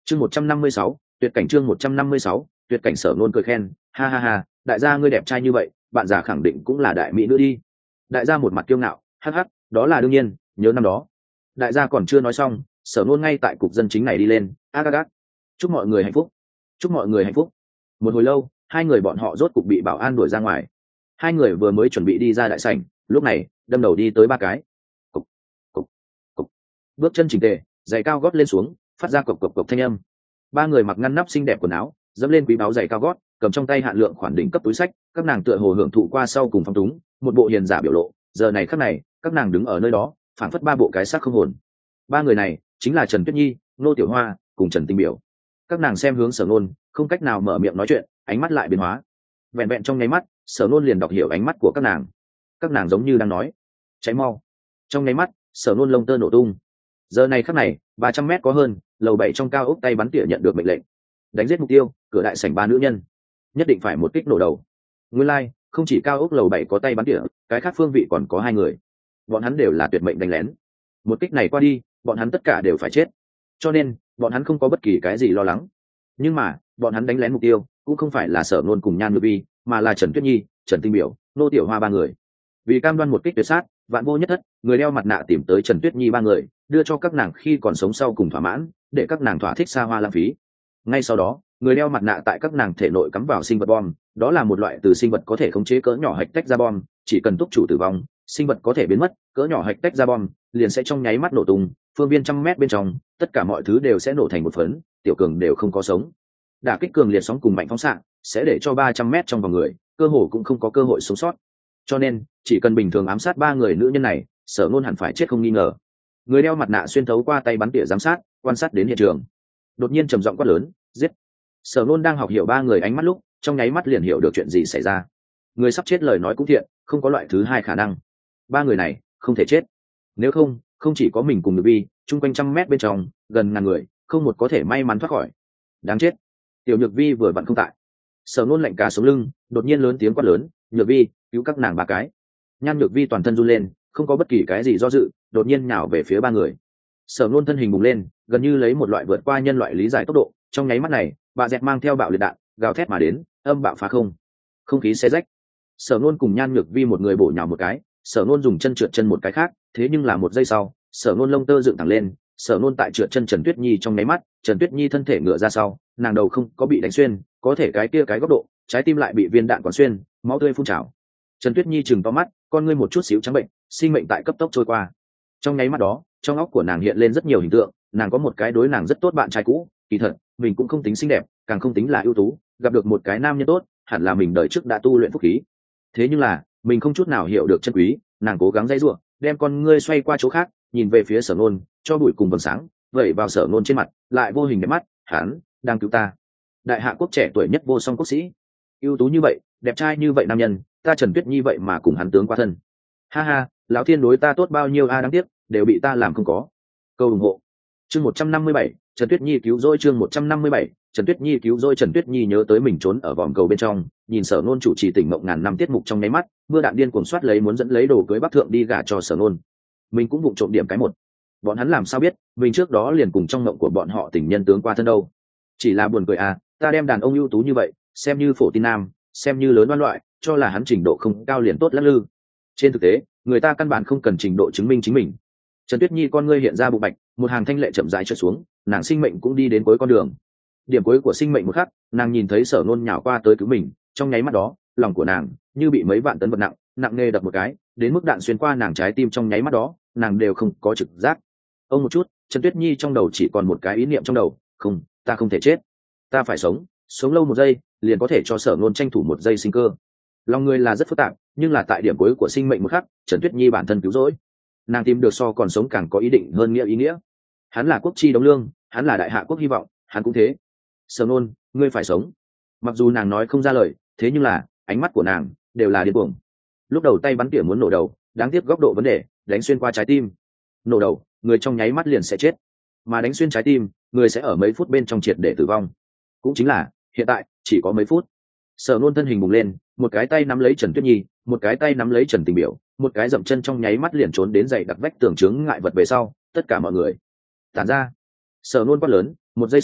chương một trăm năm mươi sáu tuyệt cảnh chương một trăm năm mươi sáu tuyệt cảnh. Sở Nôn cười khen, ha ha ha, đại gia ngươi đẹp trai như vậy, bạn già khẳng định cũng là đại mỹ nữ đi. Đại gia một mặt kiêu ngạo, hắc hắc, đó là đương nhiên, nhớ năm đó. Đại gia còn chưa nói xong, Sở Nôn ngay tại cục dân chính này đi lên, ác ác ác, chúc mọi người hạnh phúc, chúc mọi người hạnh phúc. Một hồi lâu, hai người bọn họ rốt cục bị bảo an đuổi ra ngoài. Hai người vừa mới chuẩn bị đi ra đại sảnh, lúc này đâm đầu đi tới ba cái. Cục, cục, cục. Bước chân chỉnh tề, giày cao gót lên xuống, phát ra cộc cộc cộc thanh âm. Ba người mặc ngăn nắp xinh đẹp quần áo, dẫm lên quý báu giày cao gót, cầm trong tay hạn lượng khoản đỉnh cấp túi sách, các nàng tựa hồ hưởng thụ qua sau cùng phong túng, một bộ hiền giả biểu lộ. Giờ này khắc này, các nàng đứng ở nơi đó, phảng phất ba bộ cái xác không hồn. Ba người này chính là Trần Tuyết Nhi, Nô Tiểu Hoa cùng Trần Tinh Biểu. Các nàng xem hướng Sở Nôn, không cách nào mở miệng nói chuyện, ánh mắt lại biến hóa. Vẹn vẹn trong nháy mắt, Sở Nôn liền đọc hiểu ánh mắt của các nàng. Các nàng giống như đang nói: cháy mau. Trong nháy mắt, Sở Nôn lông tơ nổ tung. Giờ này khắc này, ba trăm mét có hơn, lầu bảy trong cao ốc tay bắn tỉa nhận được mệnh lệnh, đánh giết mục tiêu, cửa đại sảnh ba nữ nhân, nhất định phải một kích nổ đầu. Nguyên lai, like, không chỉ cao ốc lầu bảy có tay bắn tỉa, cái khác phương vị còn có hai người. Bọn hắn đều là tuyệt mệnh đánh lén. Một kích này qua đi, bọn hắn tất cả đều phải chết. Cho nên, bọn hắn không có bất kỳ cái gì lo lắng. Nhưng mà, bọn hắn đánh lén mục tiêu cũng không phải là Sở Nôn cùng Nhan Nhược Vi, mà là Trần Tuyết Nhi, Trần Tinh Biểu, Nô Tiểu Hoa ba người. Vì cam đoan một kích tuyệt sát, vạn vô nhất thất, người đeo mặt nạ tìm tới Trần Tuyết Nhi ba người, đưa cho các nàng khi còn sống sau cùng thỏa mãn, để các nàng thỏa thích xa hoa lãng phí. Ngay sau đó, người đeo mặt nạ tại các nàng thể nội cắm vào sinh vật bom, đó là một loại từ sinh vật có thể khống chế cỡ nhỏ hạch tách ra bom, chỉ cần túc chủ tử vong, sinh vật có thể biến mất, cỡ nhỏ hạch tách ra bom liền sẽ trong nháy mắt nổ tung, phương viên trăm mét bên trong, tất cả mọi thứ đều sẽ nổ thành một phấn, tiểu cường đều không có sống. Đả kích cường liệt sóng cùng mạnh phóng xạ sẽ để cho ba trăm mét trong vòng người, cơ hồ cũng không có cơ hội sống sót. Cho nên, chỉ cần bình thường ám sát ba người nữ nhân này, Sở Nôn hẳn phải chết không nghi ngờ. Người đeo mặt nạ xuyên thấu qua tay bắn tỉa giám sát, quan sát đến hiện trường. Đột nhiên trầm giọng quát lớn, giết. Sở Nôn đang học hiểu ba người ánh mắt lúc, trong nháy mắt liền hiểu được chuyện gì xảy ra. Người sắp chết lời nói cũng thiện, không có loại thứ hai khả năng. Ba người này không thể chết. Nếu không, không chỉ có mình cùng Nhược Vi, chung quanh trăm mét bên trong, gần ngàn người, không một có thể may mắn thoát khỏi. Đáng chết. Tiểu Nhược Vi vừa vặn không tại. Sở Nôn lạnh cả sống lưng, đột nhiên lớn tiếng quát lớn, Nhược Vi, cứu các nàng ba cái. Nhan Nhược Vi toàn thân run lên, không có bất kỳ cái gì do dự, đột nhiên nhào về phía ba người. Sở Nôn thân hình bùng lên, gần như lấy một loại vượt qua nhân loại lý giải tốc độ, trong nháy mắt này, bà dẹt mang theo bạo liệt đạn, gào thét mà đến, âm bạo phá không. Không khí xé rách. Sở Nôn cùng Nhan Nhược Vi một người bổ nhào một cái, Sở Nôn dùng chân trượt chân một cái khác, thế nhưng là một giây sau, Sở Nôn lông tơ dựng thẳng lên, Sở Nôn tại trượt chân Trần Tuyết Nhi trong nháy mắt, Trần Tuyết Nhi thân thể ngửa ra sau, nàng đầu không có bị đánh xuyên, có thể cái kia cái góc độ, trái tim lại bị viên đạn quán xuyên, máu tươi phun trào. Trần Tuyết Nhi chừng to mắt, con ngươi một chút xíu trắng bệnh, sinh mệnh tại cấp tốc trôi qua. Trong nháy mắt đó, trong óc của nàng hiện lên rất nhiều hình tượng, nàng có một cái đối nàng rất tốt bạn trai cũ, kỳ thật, mình cũng không tính xinh đẹp, càng không tính là ưu tú, gặp được một cái nam nhân tốt, hẳn là mình đời trước đã tu luyện phúc khí. Thế nhưng là, mình không chút nào hiểu được chân quý, nàng cố gắng dây rủa, đem con ngươi xoay qua chỗ khác, nhìn về phía Sở Nôn, cho bụi cùng vầng sáng, vẩy vào Sở Nôn trên mặt, lại vô hình đẹp mắt, hắn đang cứu ta. Đại hạ quốc trẻ tuổi nhất vô song quốc sĩ, ưu tú như vậy, đẹp trai như vậy nam nhân, ta Trần Tuyết Nhi vậy mà cùng hắn tướng qua thân. Ha ha, lão thiên đối ta tốt bao nhiêu a, đáng tiếc, đều bị ta làm không có. Câu ủng hộ. Chương một trăm năm mươi bảy, Trần Tuyết Nhi cứu rỗi chương một trăm năm mươi bảy, Trần Tuyết Nhi cứu rỗi. Trần Tuyết Nhi nhớ tới mình trốn ở vòm cầu bên trong, nhìn Sở Nôn chủ trì tỉnh mộng ngàn năm tiết mục trong nháy mắt, mưa đạn điên cuồng soát lấy muốn dẫn lấy đồ cưới Bắc Thượng đi gả cho Sở Nôn. Mình cũng vụng trộm điểm cái một. Bọn hắn làm sao biết, mình trước đó liền cùng trong mộng của bọn họ tình nhân tướng qua thân đâu. Chỉ là buồn cười à, ta đem đàn ông ưu tú như vậy, xem như phổ tin nam, xem như lớn oan loại, cho là hắn trình độ không cao liền tốt lắc lư. Trên thực tế, người ta căn bản không cần trình độ chứng minh chính mình. Trần Tuyết Nhi con ngươi hiện ra bụng bạch, một hàng thanh lệ chậm rãi trượt xuống, nàng sinh mệnh cũng đi đến cuối con đường. Điểm cuối của sinh mệnh một khắc, nàng nhìn thấy Sở Nôn nhào qua tới cứu mình, trong nháy mắt đó, lòng của nàng như bị mấy vạn tấn vật nặng, nặng nề đập một cái, đến mức đạn xuyên qua nàng trái tim trong nháy mắt đó, nàng đều không có trực giác. Ông một chút, Trần Tuyết Nhi trong đầu chỉ còn một cái ý niệm trong đầu, không, ta không thể chết, ta phải sống, sống lâu một giây, liền có thể cho Sở Nôn tranh thủ một giây sinh cơ. Lòng người là rất phức tạp, nhưng là tại điểm cuối của sinh mệnh một khắc, Trần Tuyết Nhi bản thân cứu rỗi, nàng tìm được so còn sống càng có ý định hơn nghĩa ý nghĩa. Hắn là quốc chi đống lương, hắn là đại hạ quốc hy vọng, hắn cũng thế. Sở Nôn, ngươi phải sống. Mặc dù nàng nói không ra lời, thế nhưng là ánh mắt của nàng đều là điên cuồng. Lúc đầu tay bắn tỉa muốn nổ đầu, đáng tiếc góc độ vấn đề, đánh xuyên qua trái tim. Nổ đầu, người trong nháy mắt liền sẽ chết, mà đánh xuyên trái tim, người sẽ ở mấy phút bên trong triệt để tử vong. Cũng chính là hiện tại chỉ có mấy phút. Sở Nôn thân hình bùng lên, một cái tay nắm lấy Trần Tuyết Nhi, một cái tay nắm lấy Trần Tình Biểu, một cái dậm chân trong nháy mắt liền trốn đến dậy đặc vách tường chướng ngại vật về sau, tất cả mọi người tản ra. Sở Nôn quát lớn, một giây sau,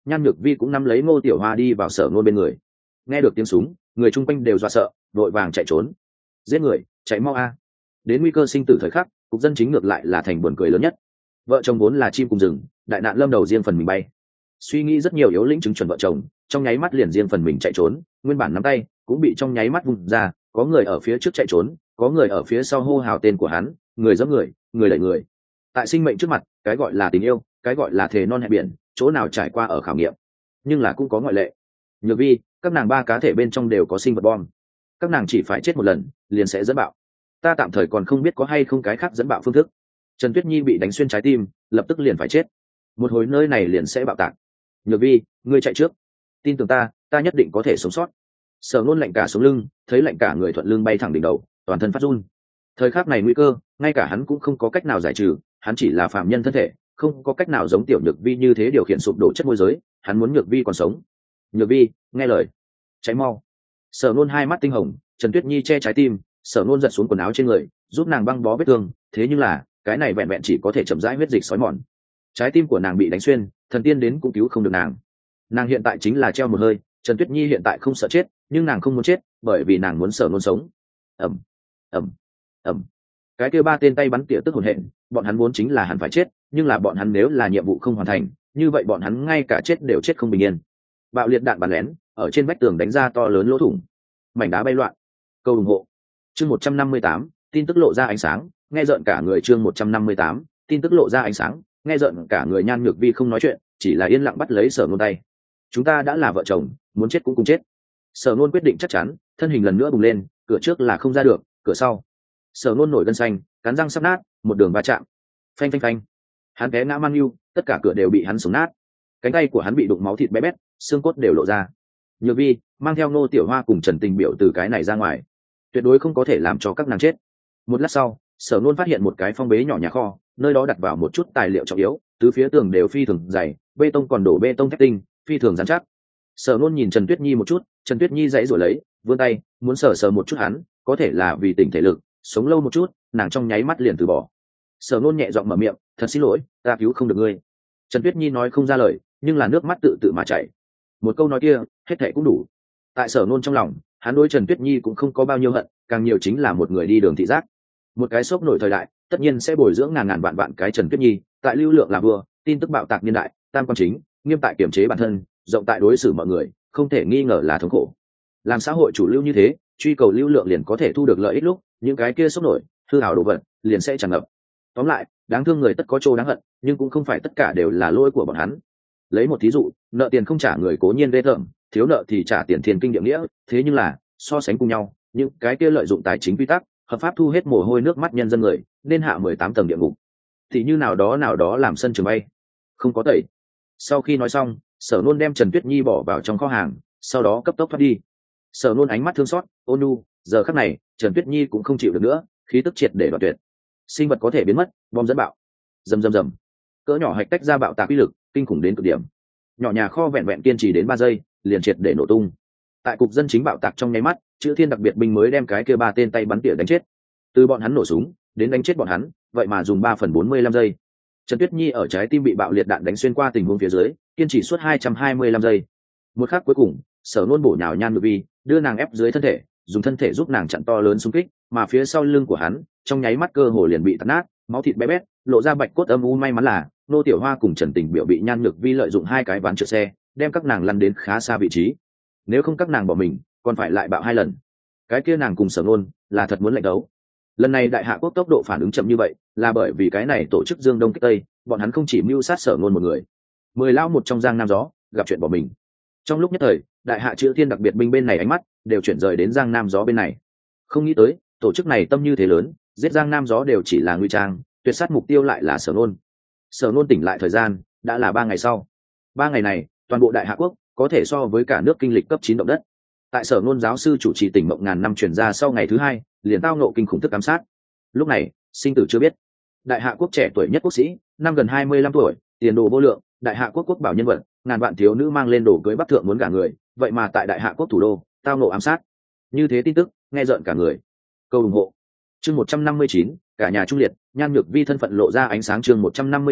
Nhan Nhược Vi cũng nắm lấy Ngô Tiểu Hoa đi vào Sở Nôn bên người. Nghe được tiếng súng, người chung quanh đều dọa sợ, đội vàng chạy trốn. Giết người, chạy mau a! Đến nguy cơ sinh tử thời khắc, cục dân chính ngược lại là thành buồn cười lớn nhất. Vợ chồng vốn là chim cùng rừng, đại nạn lâm đầu riêng phần mình bay. Suy nghĩ rất nhiều yếu lĩnh chứng chuẩn vợ chồng, trong nháy mắt liền riêng phần mình chạy trốn, nguyên bản nắm tay cũng bị trong nháy mắt vung ra, có người ở phía trước chạy trốn, có người ở phía sau hô hào tên của hắn, người giẫm người, người đẩy người. Tại sinh mệnh trước mặt, cái gọi là tình yêu, cái gọi là thề non hẹn biển, chỗ nào trải qua ở khảo nghiệm. Nhưng là cũng có ngoại lệ. Nhược Vi, các nàng ba cá thể bên trong đều có sinh vật bom, các nàng chỉ phải chết một lần liền sẽ dẫn bạo. Ta tạm thời còn không biết có hay không cái khác dẫn bạo phương thức. Trần Tuyết Nhi bị đánh xuyên trái tim, lập tức liền phải chết, một hồi nơi này liền sẽ bạo tạc. Nhược Vi, ngươi chạy trước, tin tưởng ta, ta nhất định có thể sống sót. Sở Nôn lạnh cả sống lưng, thấy lạnh cả người thuận lưng bay thẳng đỉnh đầu, toàn thân phát run. Thời khắc này nguy cơ, ngay cả hắn cũng không có cách nào giải trừ, hắn chỉ là phạm nhân thân thể, không có cách nào giống tiểu Nhược Vi như thế điều khiển sụp đổ chất môi giới, hắn muốn Nhược Vi còn sống. Nhược Vi, nghe lời, cháy mau. Sở Nôn hai mắt tinh hồng, Trần Tuyết Nhi che trái tim, Sở Nôn giật xuống quần áo trên người, giúp nàng băng bó vết thương, thế nhưng là cái này vẹn vẹn chỉ có thể chậm rãi huyết dịch sói mòn. Trái tim của nàng bị đánh xuyên, thần tiên đến cũng cứu không được nàng. Nàng hiện tại chính là treo một hơi. Trần Tuyết Nhi hiện tại không sợ chết, nhưng nàng không muốn chết, bởi vì nàng muốn Sở Nôn sống. Ầm, ầm, ầm. Cái kia ba tên tay bắn tỉa tức hồn hện, bọn hắn vốn chính là hẳn phải chết, nhưng là bọn hắn nếu là nhiệm vụ không hoàn thành, như vậy bọn hắn ngay cả chết đều chết không bình yên. Bạo liệt đạn bắn lén ở trên vách tường đánh ra to lớn lỗ thủng, mảnh đá bay loạn. Câu ủng hộ chương một trăm năm mươi tám, tin tức lộ ra ánh sáng, nghe rợn cả người. Chương một trăm năm mươi tám, tin tức lộ ra ánh sáng, nghe rợn cả người. Nhan Nhược Vi không nói chuyện, chỉ là yên lặng bắt lấy Sở Nôn tay. Chúng ta đã là vợ chồng, muốn chết cũng cùng chết. Sở Nôn quyết định chắc chắn, thân hình lần nữa bùng lên, cửa trước là không ra được, cửa sau. Sở Nôn nổi gân xanh, cắn răng sắp nát, một đường va chạm. Phanh phanh phanh. Hắn té ngã mang yêu, tất cả cửa đều bị hắn sống nát. Cánh tay của hắn bị đụng máu thịt bé bét, xương cốt đều lộ ra. Nhược Vi mang theo Ngô Tiểu Hoa cùng Trần Tình Biểu từ cái này ra ngoài, tuyệt đối không có thể làm cho các nàng chết. Một lát sau, Sở Nôn phát hiện một cái phong bế nhỏ nhà kho, nơi đó đặt vào một chút tài liệu trọng yếu, tứ phía tường đều phi thường dày, bê tông còn đổ bê tông thép tinh, phi thường rắn chắc. Sở Nôn nhìn Trần Tuyết Nhi một chút, Trần Tuyết Nhi dãy rồi lấy, vươn tay muốn sờ sờ một chút hắn, có thể là vì tỉnh thể lực, sống lâu một chút, nàng trong nháy mắt liền từ bỏ. Sở Nôn nhẹ giọng mở miệng, thật xin lỗi, ta cứu không được ngươi. Trần Tuyết Nhi nói không ra lời, nhưng là nước mắt tự tự mà chảy. Một câu nói kia, hết thảy cũng đủ. Tại Sở Nôn trong lòng, hắn đối Trần Tuyết Nhi cũng không có bao nhiêu hận, càng nhiều chính là một người đi đường thị giác. Một cái sốc nổi thời đại, tất nhiên sẽ bồi dưỡng ngàn ngàn vạn vạn cái Trần Tuyết Nhi, tại lưu lượng là vừa, tin tức bạo tạc niên đại, tam quan chính, nghiêm tại kiểm chế bản thân, rộng tại đối xử mọi người, không thể nghi ngờ là thống khổ. Làm xã hội chủ lưu như thế, truy cầu lưu lượng liền có thể thu được lợi ích lúc, những cái kia sốc nổi, hư hảo đồ vật, liền sẽ tràn ngập. Tóm lại, đáng thương người tất có chỗ đáng hận, nhưng cũng không phải tất cả đều là lỗi của bọn hắn. Lấy một thí dụ, nợ tiền không trả người cố nhiên ghê tởm, thiếu nợ thì trả tiền thiên kinh địa nghĩa, thế nhưng là so sánh cùng nhau, những cái kia lợi dụng tài chính quy tắc, hợp pháp thu hết mồ hôi nước mắt nhân dân người, nên hạ mười tám tầng địa ngục. Thì như nào đó nào đó làm sân trường bay, không có tẩy. Sau khi nói xong, Sở Nôn đem Trần Tuyết Nhi bỏ vào trong kho hàng, sau đó cấp tốc thoát đi. Sở Nôn ánh mắt thương xót, ôn nhu, giờ khắc này, Trần Tuyết Nhi cũng không chịu được nữa, khí tức triệt để đoạn tuyệt. Sinh vật có thể biến mất, bom dẫn bạo. Rầm rầm rầm. Cỡ nhỏ hạch tách ra bạo tạc uy lực, kinh khủng đến cực điểm. Nhỏ nhà kho vẹn vẹn kiên trì đến ba giây, liền triệt để nổ tung. Tại cục dân chính bạo tạc trong nháy mắt, chữ thiên đặc biệt binh mới đem cái kia ba tên tay bắn tỉa đánh chết. Từ bọn hắn nổ súng đến đánh chết bọn hắn, vậy mà dùng ba phần bốn mươi lăm giây. Trần Tuyết Nhi ở trái tim bị bạo liệt đạn đánh xuyên qua tình huống phía dưới, kiên trì suốt hai trăm hai mươi lăm giây. Một khắc cuối cùng, Sở Nôn bổ nhào Nhan Nhược Vi, đưa nàng ép dưới thân thể, dùng thân thể giúp nàng chặn to lớn xung kích, mà phía sau lưng của hắn, trong nháy mắt cơ hồ liền bị tạt nát, máu thịt bé bét, lộ ra bạch cốt âm u. May mắn là Nô Tiểu Hoa cùng Trần Tình Biểu bị Nhan Nhược Vi lợi dụng hai cái ván trượt xe, đem các nàng lăn đến khá xa vị trí. Nếu không các nàng bỏ mình, còn phải lại bạo hai lần. Cái kia nàng cùng Sở Nôn là thật muốn lệnh đấu. Lần này Đại Hạ Quốc tốc độ phản ứng chậm như vậy, là bởi vì cái này tổ chức Dương Đông kích Tây, bọn hắn không chỉ mưu sát Sở Nôn một người. Mười lao một trong Giang Nam Gió gặp chuyện bỏ mình. Trong lúc nhất thời, Đại Hạ Chữ Thiên đặc biệt binh bên này ánh mắt đều chuyển rời đến Giang Nam Gió bên này. Không nghĩ tới, tổ chức này tâm như thế lớn, giết Giang Nam Gió đều chỉ là nguy trang, tuyệt sát mục tiêu lại là Sở Nôn. Sở Nôn tỉnh lại thời gian đã là ba ngày sau. Ba ngày này, toàn bộ Đại Hạ Quốc có thể so với cả nước kinh lịch cấp chín động đất. Tại Sở Nôn giáo sư chủ trì tỉnh mộng ngàn năm truyền ra sau ngày thứ hai, liền tao nộ kinh khủng thức ám sát. Lúc này, sinh tử chưa biết. Đại Hạ Quốc trẻ tuổi nhất quốc sĩ, năm gần hai mươi lăm tuổi, tiền đồ vô lượng, Đại Hạ Quốc quốc bảo nhân vật, ngàn vạn thiếu nữ mang lên đồ cưới bắc thượng muốn gả người, vậy mà tại Đại Hạ Quốc thủ đô, tao nộ ám sát. Như thế tin tức, nghe rợn cả người. Câu ủng hộ. Chương một trăm năm mươi chín, cả nhà trung liệt, Nhan Nhược Vi thân phận lộ ra ánh sáng. Chương một trăm năm mươi chín,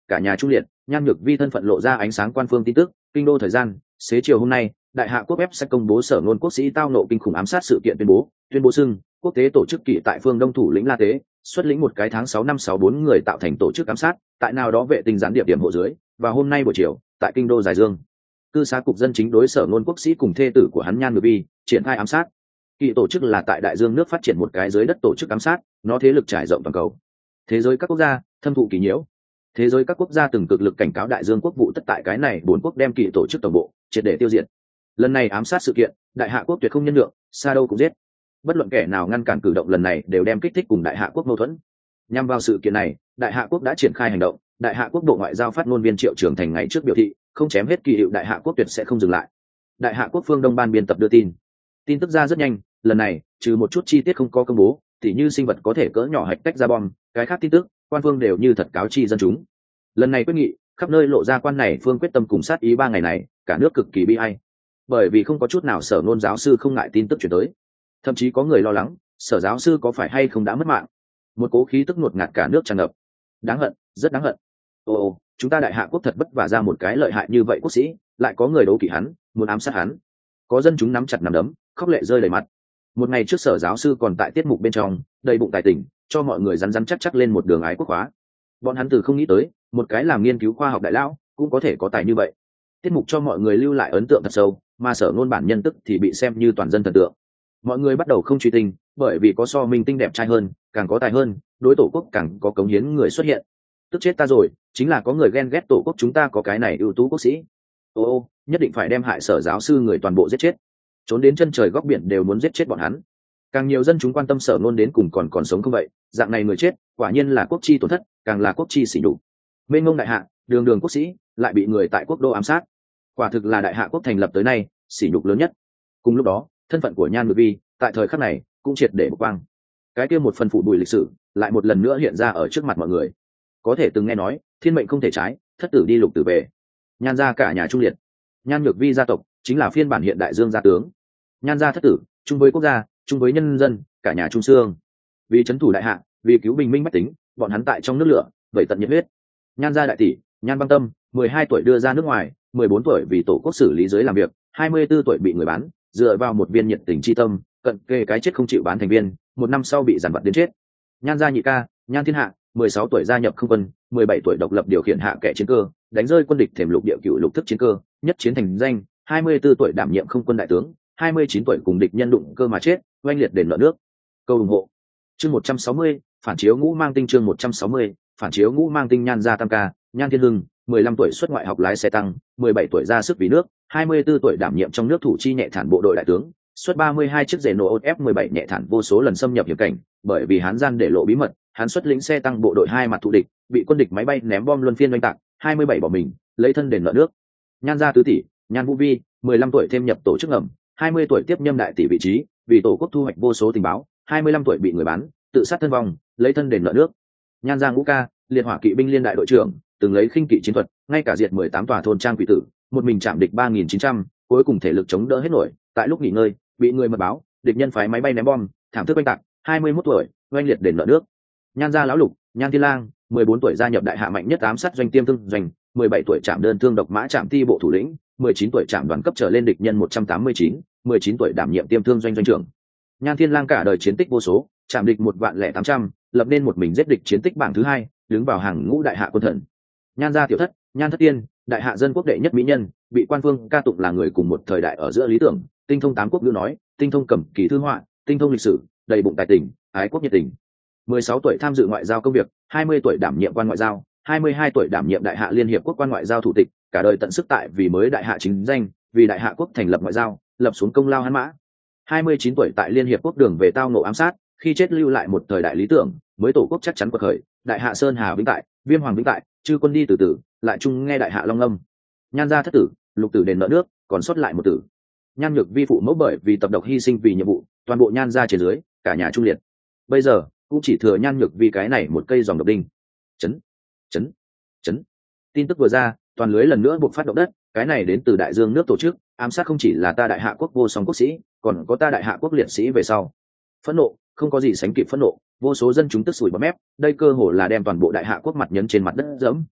cả nhà trung liệt, Nhan Nhược Vi thân phận lộ ra ánh sáng quan phương tin tức. Kinh đô thời gian xế chiều hôm nay, đại hạ quốc web sẽ công bố sở ngôn quốc sĩ tao nộ kinh khủng ám sát sự kiện tuyên bố tuyên bố xưng quốc tế tổ chức kỷ tại phương đông thủ lĩnh La Tế xuất lĩnh một cái tháng sáu năm sáu bốn người tạo thành tổ chức ám sát tại nào đó vệ tinh gián điệp điểm hộ dưới, và hôm nay buổi chiều tại kinh đô Giải Dương cư xá cục dân chính đối sở ngôn quốc sĩ cùng thê tử của hắn Nhan Nhược Vi triển khai ám sát. Kỷ tổ chức là tại đại dương nước phát triển một cái dưới đất tổ chức ám sát, nó thế lực trải rộng toàn cầu. Thế giới các quốc gia thâm thụ kỳ nhiễu. Thế giới các quốc gia từng cực lực cảnh cáo đại dương quốc vụ tất tại cái này bốn quốc đem Kỷ tổ chức tổng bộ triệt để tiêu diệt. Lần này ám sát sự kiện, đại hạ quốc tuyệt không nhân lượng, xa đâu cũng giết. Bất luận kẻ nào ngăn cản cử động lần này đều đem kích thích cùng đại hạ quốc mâu thuẫn. Nhằm vào sự kiện này, đại hạ quốc đã triển khai hành động. Đại hạ quốc bộ ngoại giao phát ngôn viên Triệu Trường Thành ngày trước biểu thị, không chém hết kỳ hiệu đại hạ quốc tuyệt sẽ không dừng lại. Đại hạ quốc phương Đông ban biên tập đưa tin, tin tức ra rất nhanh. Lần này trừ một chút chi tiết không có công bố, tỉ như sinh vật có thể cỡ nhỏ hạch tách ra bom, cái khác tin tức quan phương đều như thật cáo chi dân chúng. Lần này quyết nghị khắp nơi lộ ra quan này phương quyết tâm cùng sát ý ba ngày này, cả nước cực kỳ bi ai, bởi vì không có chút nào sở ngôn giáo sư không ngại tin tức chuyển tới. Thậm chí có người lo lắng sở giáo sư có phải hay không đã mất mạng. Một cố khí tức ngột ngạt cả nước tràn ngập. Đáng hận, rất đáng hận. Ồ, chúng ta đại hạ quốc thật vất vả ra một cái lợi hại như vậy quốc sĩ, lại có người đấu kỵ hắn, muốn ám sát hắn. Có dân chúng nắm chặt nắm đấm, khóc lệ rơi đầy mặt. Một ngày trước sở giáo sư còn tại tiết mục bên trong đầy bụng tài tình, cho mọi người rắn rắn chắc chắc lên một đường ái quốc hóa. Bọn hắn từ không nghĩ tới một cái làm nghiên cứu khoa học đại lão cũng có thể có tài như vậy. Tiết mục cho mọi người lưu lại ấn tượng thật sâu, mà sở ngôn bản nhân tức thì bị xem như toàn dân thần tượng. Mọi người bắt đầu không truy tinh, bởi vì có so minh tinh đẹp trai hơn, càng có tài hơn, đối tổ quốc càng có cống hiến người xuất hiện. Tức chết ta rồi, chính là có người ghen ghét tổ quốc chúng ta có cái này ưu tú quốc sĩ. Ô ô, nhất định phải đem hại sở giáo sư người toàn bộ giết chết, trốn đến chân trời góc biển đều muốn giết chết bọn hắn. Càng nhiều dân chúng quan tâm sở ngôn đến cùng còn còn sống không vậy, dạng này người chết quả nhiên là quốc chi tổn thất, càng là quốc chi sỉ nhục. Mênh mông đại hạ đường đường quốc sĩ lại bị người tại quốc đô ám sát, quả thực là đại hạ quốc thành lập tới nay sỉ nhục lớn nhất. Cùng lúc đó thân phận của Nhan Nhược Vi tại thời khắc này cũng triệt để bộc quang. Cái kia một phần phụ bùi lịch sử lại một lần nữa hiện ra ở trước mặt mọi người. Có thể từng nghe nói thiên mệnh không thể trái, thất tử đi lục tử về. Nhan gia cả nhà trung liệt. Nhan Nhược Vi gia tộc chính là phiên bản hiện đại Dương gia tướng. Nhan gia thất tử chung với quốc gia, chung với nhân dân, cả nhà trung xương. Vì trấn thủ đại hạ, vì cứu bình minh bách tính, bọn hắn tại trong nước lửa vậy tận nhiệt huyết. Nhan gia đại tỷ Nhan Băng Tâm mười hai tuổi đưa ra nước ngoài, mười bốn tuổi vì tổ quốc xử lý giới làm việc, hai mươi tư tuổi bị người bán, dựa vào một viên nhiệt tình chi tâm, cận kề cái chết không chịu bán thành viên, một năm sau bị giàn vặt đến chết. Nhan gia nhị ca Nhan Thiên Hạ mười sáu tuổi gia nhập không quân, mười bảy tuổi độc lập điều khiển hạ kẻ chiến cơ, đánh rơi quân địch thềm lục địa cựu lục thức chiến cơ, nhất chiến thành danh, hai mươi tư tuổi đảm nhiệm không quân đại tướng, hai mươi chín tuổi cùng địch nhân đụng cơ mà chết, oanh liệt đền nợ nước. Câu ủng hộ chương một trăm sáu mươi, phản chiếu ngũ mang tinh chương một trăm sáu mươi, phản chiếu ngũ mang tinh. Nhan gia tam ca Nhan Thiên Hưng mười lăm tuổi xuất ngoại học lái xe tăng, mười bảy tuổi ra sức vì nước, hai mươi tư tuổi đảm nhiệm trong nước thủ chi nhẹ thản bộ đội đại tướng, xuất ba mươi hai chiếc rể nổ F mười bảy nhẹ thản vô số lần xâm nhập hiểm cảnh, bởi vì hán gian để lộ bí mật, hắn xuất lĩnh xe tăng bộ đội hai mặt thù địch, bị quân địch máy bay ném bom luân phiên oanh tạc, hai mươi bảy bỏ mình, lấy thân đền nợ nước. Nhan gia tứ tỷ Nhan Vũ Vi mười lăm tuổi thêm nhập tổ chức ngầm, hai mươi tuổi tiếp nhâm đại tỷ vị trí, vì tổ quốc thu hoạch vô số tình báo, hai mươi lăm tuổi bị người bán, tự sát thân vong, lấy thân đền nợ nước. Nhan gia ngũ ca liệt hỏa kỵ binh liên đại đội trưởng, từng lấy khinh kỵ chiến thuật, ngay cả diệt mười tám tòa thôn trang quỷ tử, một mình chạm địch ba nghìn chín trăm, cuối cùng thể lực chống đỡ hết nổi, tại lúc nghỉ ngơi, bị người mật báo, địch nhân phái máy bay ném bom, thảm thức oanh tạc, hai mươi mốt tuổi, oanh liệt đền nợ nước. Nhan gia lão lục Nhan Thiên Lang mười bốn tuổi gia nhập đại hạ mạnh nhất ám sát doanh tiêm thương doanh, mười bảy tuổi chạm đơn thương độc mã chạm ti bộ thủ lĩnh, mười chín tuổi chạm đoàn cấp trở lên địch nhân một trăm tám mươi chín, mười chín tuổi đảm nhiệm tiêm thương doanh doanh trưởng. Nhan Thiên Lang cả đời chiến tích vô số, chạm địch một vạn lẻ tám trăm, lập nên một mình giết địch chiến tích bảng thứ hai, đứng vào hàng ngũ đại hạ quân thần. Nhan gia tiểu thất Nhan Thất Tiên đại hạ dân quốc đệ nhất mỹ nhân, bị quan phương ca tụng là người cùng một thời đại ở giữa lý tưởng, tinh thông tám quốc ngữ nói, tinh thông cẩm kỳ thư họa, tinh thông lịch sử, đầy bụng tài tình, ái quốc nhiệt tình. mười sáu tuổi tham dự ngoại giao công việc, hai mươi tuổi đảm nhiệm quan ngoại giao, hai mươi hai tuổi đảm nhiệm đại hạ liên hiệp quốc quan ngoại giao thủ tịch, cả đời tận sức tại vì mới đại hạ chính danh, vì đại hạ quốc thành lập ngoại giao, lập xuống công lao hắn mã. hai mươi chín tuổi tại liên hiệp quốc đường về tao nộ ám sát, khi chết lưu lại một thời đại lý tưởng, mới tổ quốc chắc chắn quật khởi, đại hạ sơn hà vĩnh tại, viêm hoàng vĩnh tại, chư quân đi từ từ, lại chung nghe đại hạ long âm. Nhan gia thất tử lục tử đền nợ nước, còn sót lại một tử. Nhan Nhược Vi phụ mẫu bởi vì tập độc hy sinh vì nhiệm vụ, toàn bộ Nhan gia trên dưới cả nhà trung liệt. Bây giờ cũng chỉ thừa Nhan Nhược Vi cái này một cây dòng độc đinh. Chấn chấn chấn. Tin tức vừa ra, toàn lưới lần nữa buộc phát động đất. Cái này đến từ đại dương nước tổ chức ám sát không chỉ là ta đại hạ quốc vô song quốc sĩ, còn có ta đại hạ quốc liệt sĩ về sau. Phẫn nộ không có gì sánh kịp phẫn nộ, vô số dân chúng tức sủi bọt mép, đây cơ hồ là đem toàn bộ đại hạ quốc mặt nhấn trên mặt đất dẫm.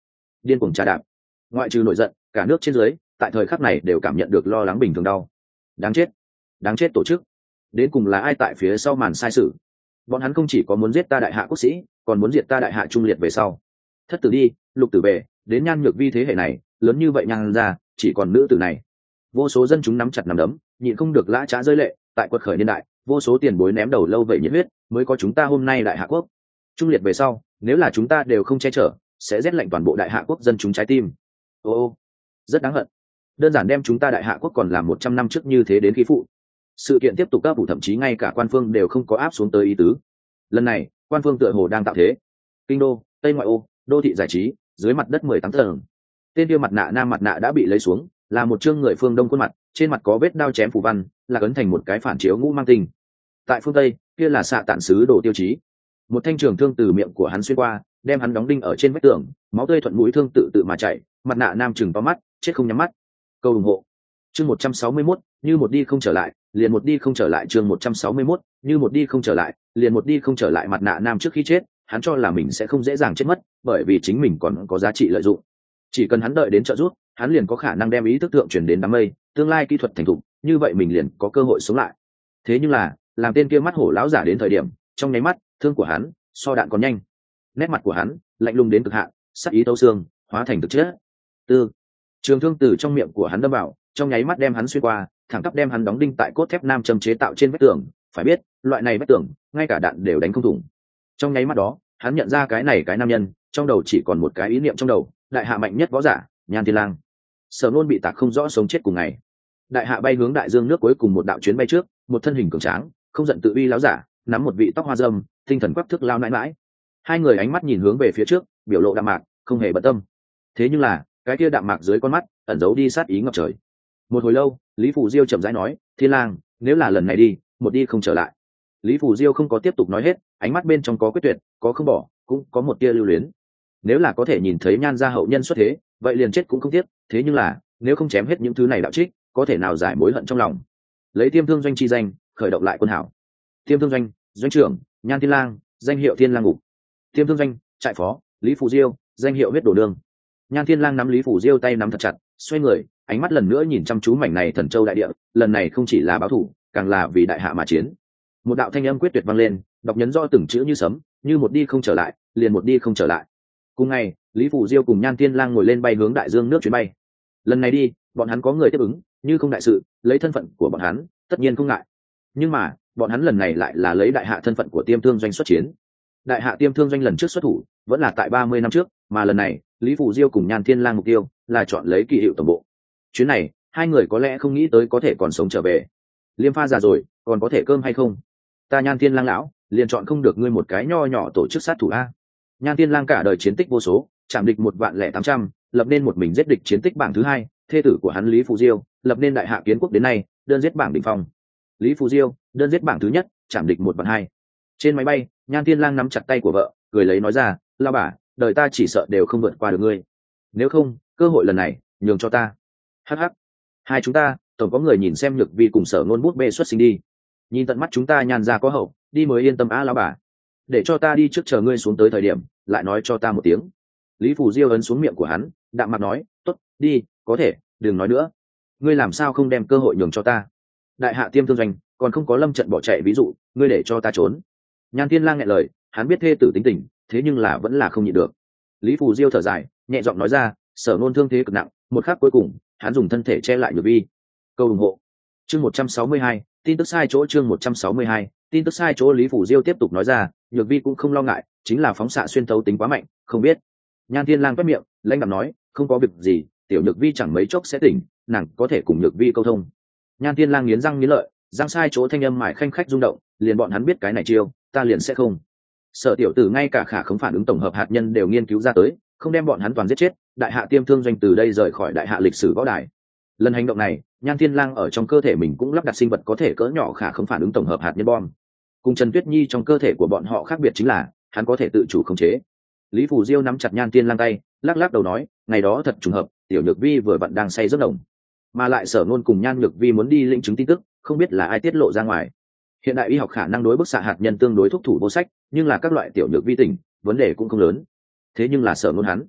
điên cuồng trà đạp. Ngoại trừ nổi giận, cả nước trên dưới tại thời khắc này đều cảm nhận được lo lắng bình thường đau. Đáng chết, đáng chết tổ chức, đến cùng là ai tại phía sau màn sai sự? Bọn hắn không chỉ có muốn giết ta đại hạ quốc sĩ, còn muốn diệt ta đại hạ trung liệt về sau. Thất tử đi, lục tử về, đến Nhan Nhược Vi thế hệ này lớn như vậy nhan ra chỉ còn nữ tử này. Vô số dân chúng nắm chặt nắm đấm, nhịn không được lã chã rơi lệ. Tại quật khởi niên đại, vô số tiền bối ném đầu lâu vậy nhiệt huyết, mới có chúng ta hôm nay đại hạ quốc. Trung liệt về sau, nếu là chúng ta đều không che chở, sẽ rét lạnh toàn bộ đại hạ quốc dân chúng trái tim. Ô ô, rất đáng hận. Đơn giản đem chúng ta đại hạ quốc còn làm một trăm năm trước như thế đến khí phụ. Sự kiện tiếp tục các vụ, thậm chí ngay cả quan phương đều không có áp xuống tới ý tứ. Lần này, quan phương tựa hồ đang tạo thế. Kinh đô, tây ngoại ô, đô thị giải trí, dưới mặt đất mười tám tầng. Tên kia mặt nạ nam mặt nạ đã bị lấy xuống, là một trương người phương đông khuôn mặt, trên mặt có vết đao chém phù văn, là ấn thành một cái phản chiếu ngũ mang tinh. Tại phương tây, kia là xạ tản sứ đồ tiêu chí. Một thanh trường thương từ miệng của hắn xuyên qua, đem hắn đóng đinh ở trên vách tường, máu tươi thuận mũi thương tự tự mà chảy. Mặt nạ nam chừng to mắt, chết không nhắm mắt. Câu ủng hộ. Chương một trăm sáu mươi mốt, như một đi không trở lại, liền một đi không trở lại. Chương một trăm sáu mươi mốt, như một đi không trở lại, liền một đi không trở lại. Mặt nạ nam trước khi chết, hắn cho là mình sẽ không dễ dàng chết mất, bởi vì chính mình còn có giá trị lợi dụng. Chỉ cần hắn đợi đến trợ giúp, hắn liền có khả năng đem ý thức thượng truyền đến đám mây, tương lai kỹ thuật thành thục, như vậy mình liền có cơ hội sống lại. Thế nhưng là, làm tên kia mắt hổ lão giả đến thời điểm, trong nháy mắt, thương của hắn so đạn còn nhanh. Nét mặt của hắn lạnh lùng đến cực hạn, sắc ý thấu xương, hóa thành thực chất. Tư, trường thương từ trong miệng của hắn đâm vào, trong nháy mắt đem hắn xuyên qua, thẳng tắp đem hắn đóng đinh tại cốt thép nam châm chế tạo trên vách tường. Phải biết, loại này vách tường, ngay cả đạn đều đánh không thủng. Trong nháy mắt đó, hắn nhận ra cái này cái nam nhân, trong đầu chỉ còn một cái ý niệm trong đầu, đại hạ mạnh nhất võ giả, Nhan Thiên Lang. Sở Nôn bị tạc không rõ sống chết cùng ngày. Đại hạ bay hướng đại dương nước cuối cùng một đạo chuyến bay trước, một thân hình cường tráng, không giận tự uy láo giả, nắm một vị tóc hoa râm, tinh thần quắc thước lao nãi nãi. Hai người ánh mắt nhìn hướng về phía trước, biểu lộ đạm mạc, không hề bận tâm. Thế nhưng là, cái kia đạm mạc dưới con mắt, ẩn giấu đi sát ý ngập trời. Một hồi lâu, Lý Phủ Diêu chậm rãi nói, Thiên Lang, nếu là lần này đi, một đi không trở lại. Lý Phủ Diêu không có tiếp tục nói hết, ánh mắt bên trong có quyết tuyệt, có không bỏ, cũng có một tia lưu luyến. Nếu là có thể nhìn thấy Nhan gia hậu nhân xuất thế, vậy liền chết cũng không tiếc. Thế nhưng là, nếu không chém hết những thứ này đạo trích, có thể nào giải mối hận trong lòng. Lấy Tiêm Thương Doanh chi danh, khởi động lại quân hảo. Tiêm Thương Doanh, doanh trưởng, Nhan Thiên Lang, danh hiệu Thiên Lang ngục. Tiêm Thương Doanh, trại phó, Lý Phủ Diêu, danh hiệu huyết đổ đường. Nhan Thiên Lang nắm Lý Phủ Diêu tay nắm thật chặt, xoay người, ánh mắt lần nữa nhìn chăm chú mảnh này thần châu đại địa, lần này không chỉ là báo thù, càng là vì đại hạ mà chiến. Một đạo thanh âm quyết tuyệt vang lên, đọc nhấn rõ từng chữ như sấm, như một đi không trở lại, liền một đi không trở lại. Cùng ngày, Lý Phủ Diêu cùng Nhan Thiên Lang ngồi lên bay hướng đại dương nước chuyến bay. Lần này đi, bọn hắn có người tiếp ứng, như không đại sự, lấy thân phận của bọn hắn, tất nhiên không ngại. Nhưng mà, bọn hắn lần này lại là lấy đại hạ thân phận của Tiêm Thương Doanh xuất chiến. Đại hạ Tiêm Thương Doanh lần trước xuất thủ, vẫn là tại ba mươi năm trước, mà lần này, Lý Phủ Diêu cùng Nhan Thiên Lang mục tiêu là chọn lấy Kỳ Hiệu tổng bộ. Chuyến này, hai người có lẽ không nghĩ tới có thể còn sống trở về. Liêm pha già rồi, còn có thể cơm hay không? Ta Nhan Thiên Lang lão, liền chọn không được ngươi một cái nho nhỏ tổ chức sát thủ a. Nhan Thiên Lang cả đời chiến tích vô số, chạm địch một vạn lẻ tám trăm, lập nên một mình giết địch chiến tích bảng thứ hai. Thê tử của hắn Lý Phủ Diêu, lập nên đại hạ kiến quốc đến nay, đơn giết bảng đỉnh phong. Lý Phủ Diêu, đơn giết bảng thứ nhất, chạm địch một vạn hai. Trên máy bay, Nhan Thiên Lang nắm chặt tay của vợ, cười lấy nói ra, lao bà, đời ta chỉ sợ đều không vượt qua được ngươi. Nếu không, cơ hội lần này, nhường cho ta. Hắc hắc. Hai chúng ta, tổng có người nhìn xem Nhược Vi cùng Sở Nôn bút bê xuất sinh đi. Nhìn tận mắt chúng ta Nhan gia có hậu, đi mới yên tâm á lão bà. Để cho ta đi trước chờ ngươi xuống tới thời điểm, lại nói cho ta một tiếng. Lý Phủ Diêu ấn xuống miệng của hắn, đạm mặt nói, tốt, đi, có thể, đừng nói nữa. Ngươi làm sao không đem cơ hội nhường cho ta? Đại hạ Tiêm Thương Doanh, còn không có lâm trận bỏ chạy ví dụ, ngươi để cho ta trốn. Nhan Thiên Lang nghẹn lời, hắn biết thê tử tính tình, thế nhưng là vẫn là không nhịn được. Lý Phủ Diêu thở dài, nhẹ giọng nói ra, Sở Nôn thương thế cực nặng, một khắc cuối cùng, hắn dùng thân thể che lại Nhược Vi. Câu ủng hộ. Chương một trăm sáu mươi hai, tin tức sai chỗ. Chương một trăm sáu mươi hai, tin tức sai chỗ. Lý Phủ Diêu tiếp tục nói ra, Nhược Vi cũng không lo ngại, chính là phóng xạ xuyên thấu tính quá mạnh, không biết. Nhan Thiên Lang quét miệng, lãnh đạm nói, không có việc gì, tiểu Nhược Vi chẳng mấy chốc sẽ tỉnh, nàng có thể cùng Nhược Vi câu thông. Nhan Thiên Lang nghiến răng nghiến lợi, răng sai chỗ thanh âm mải khanh khách rung động, liền bọn hắn biết cái này chiêu, ta liền sẽ không. Sở tiểu tử ngay cả khả không phản ứng tổng hợp hạt nhân đều nghiên cứu ra tới, không đem bọn hắn toàn giết chết, đại hạ Tiêm Thương Doanh từ đây rời khỏi đại hạ lịch sử võ đài. Lần hành động này, Nhan Thiên Lang ở trong cơ thể mình cũng lắp đặt sinh vật có thể cỡ nhỏ khả không phản ứng tổng hợp hạt nhân bom. Cùng Trần Tuyết Nhi trong cơ thể của bọn họ khác biệt chính là, hắn có thể tự chủ khống chế. Lý Phủ Diêu nắm chặt Nhan Thiên Lang tay, lắc lắc đầu nói, ngày đó thật trùng hợp, tiểu Nhược Vi vừa vặn đang say giấc đồng, mà lại Sở Nôn cùng Nhan Nhược Vi muốn đi lĩnh chứng tin tức, không biết là ai tiết lộ ra ngoài. Hiện đại y học khả năng đối bức xạ hạt nhân tương đối thúc thủ vô sách, nhưng là các loại tiểu Nhược Vi tỉnh, vấn đề cũng không lớn. Thế nhưng là Sở Nôn hắn,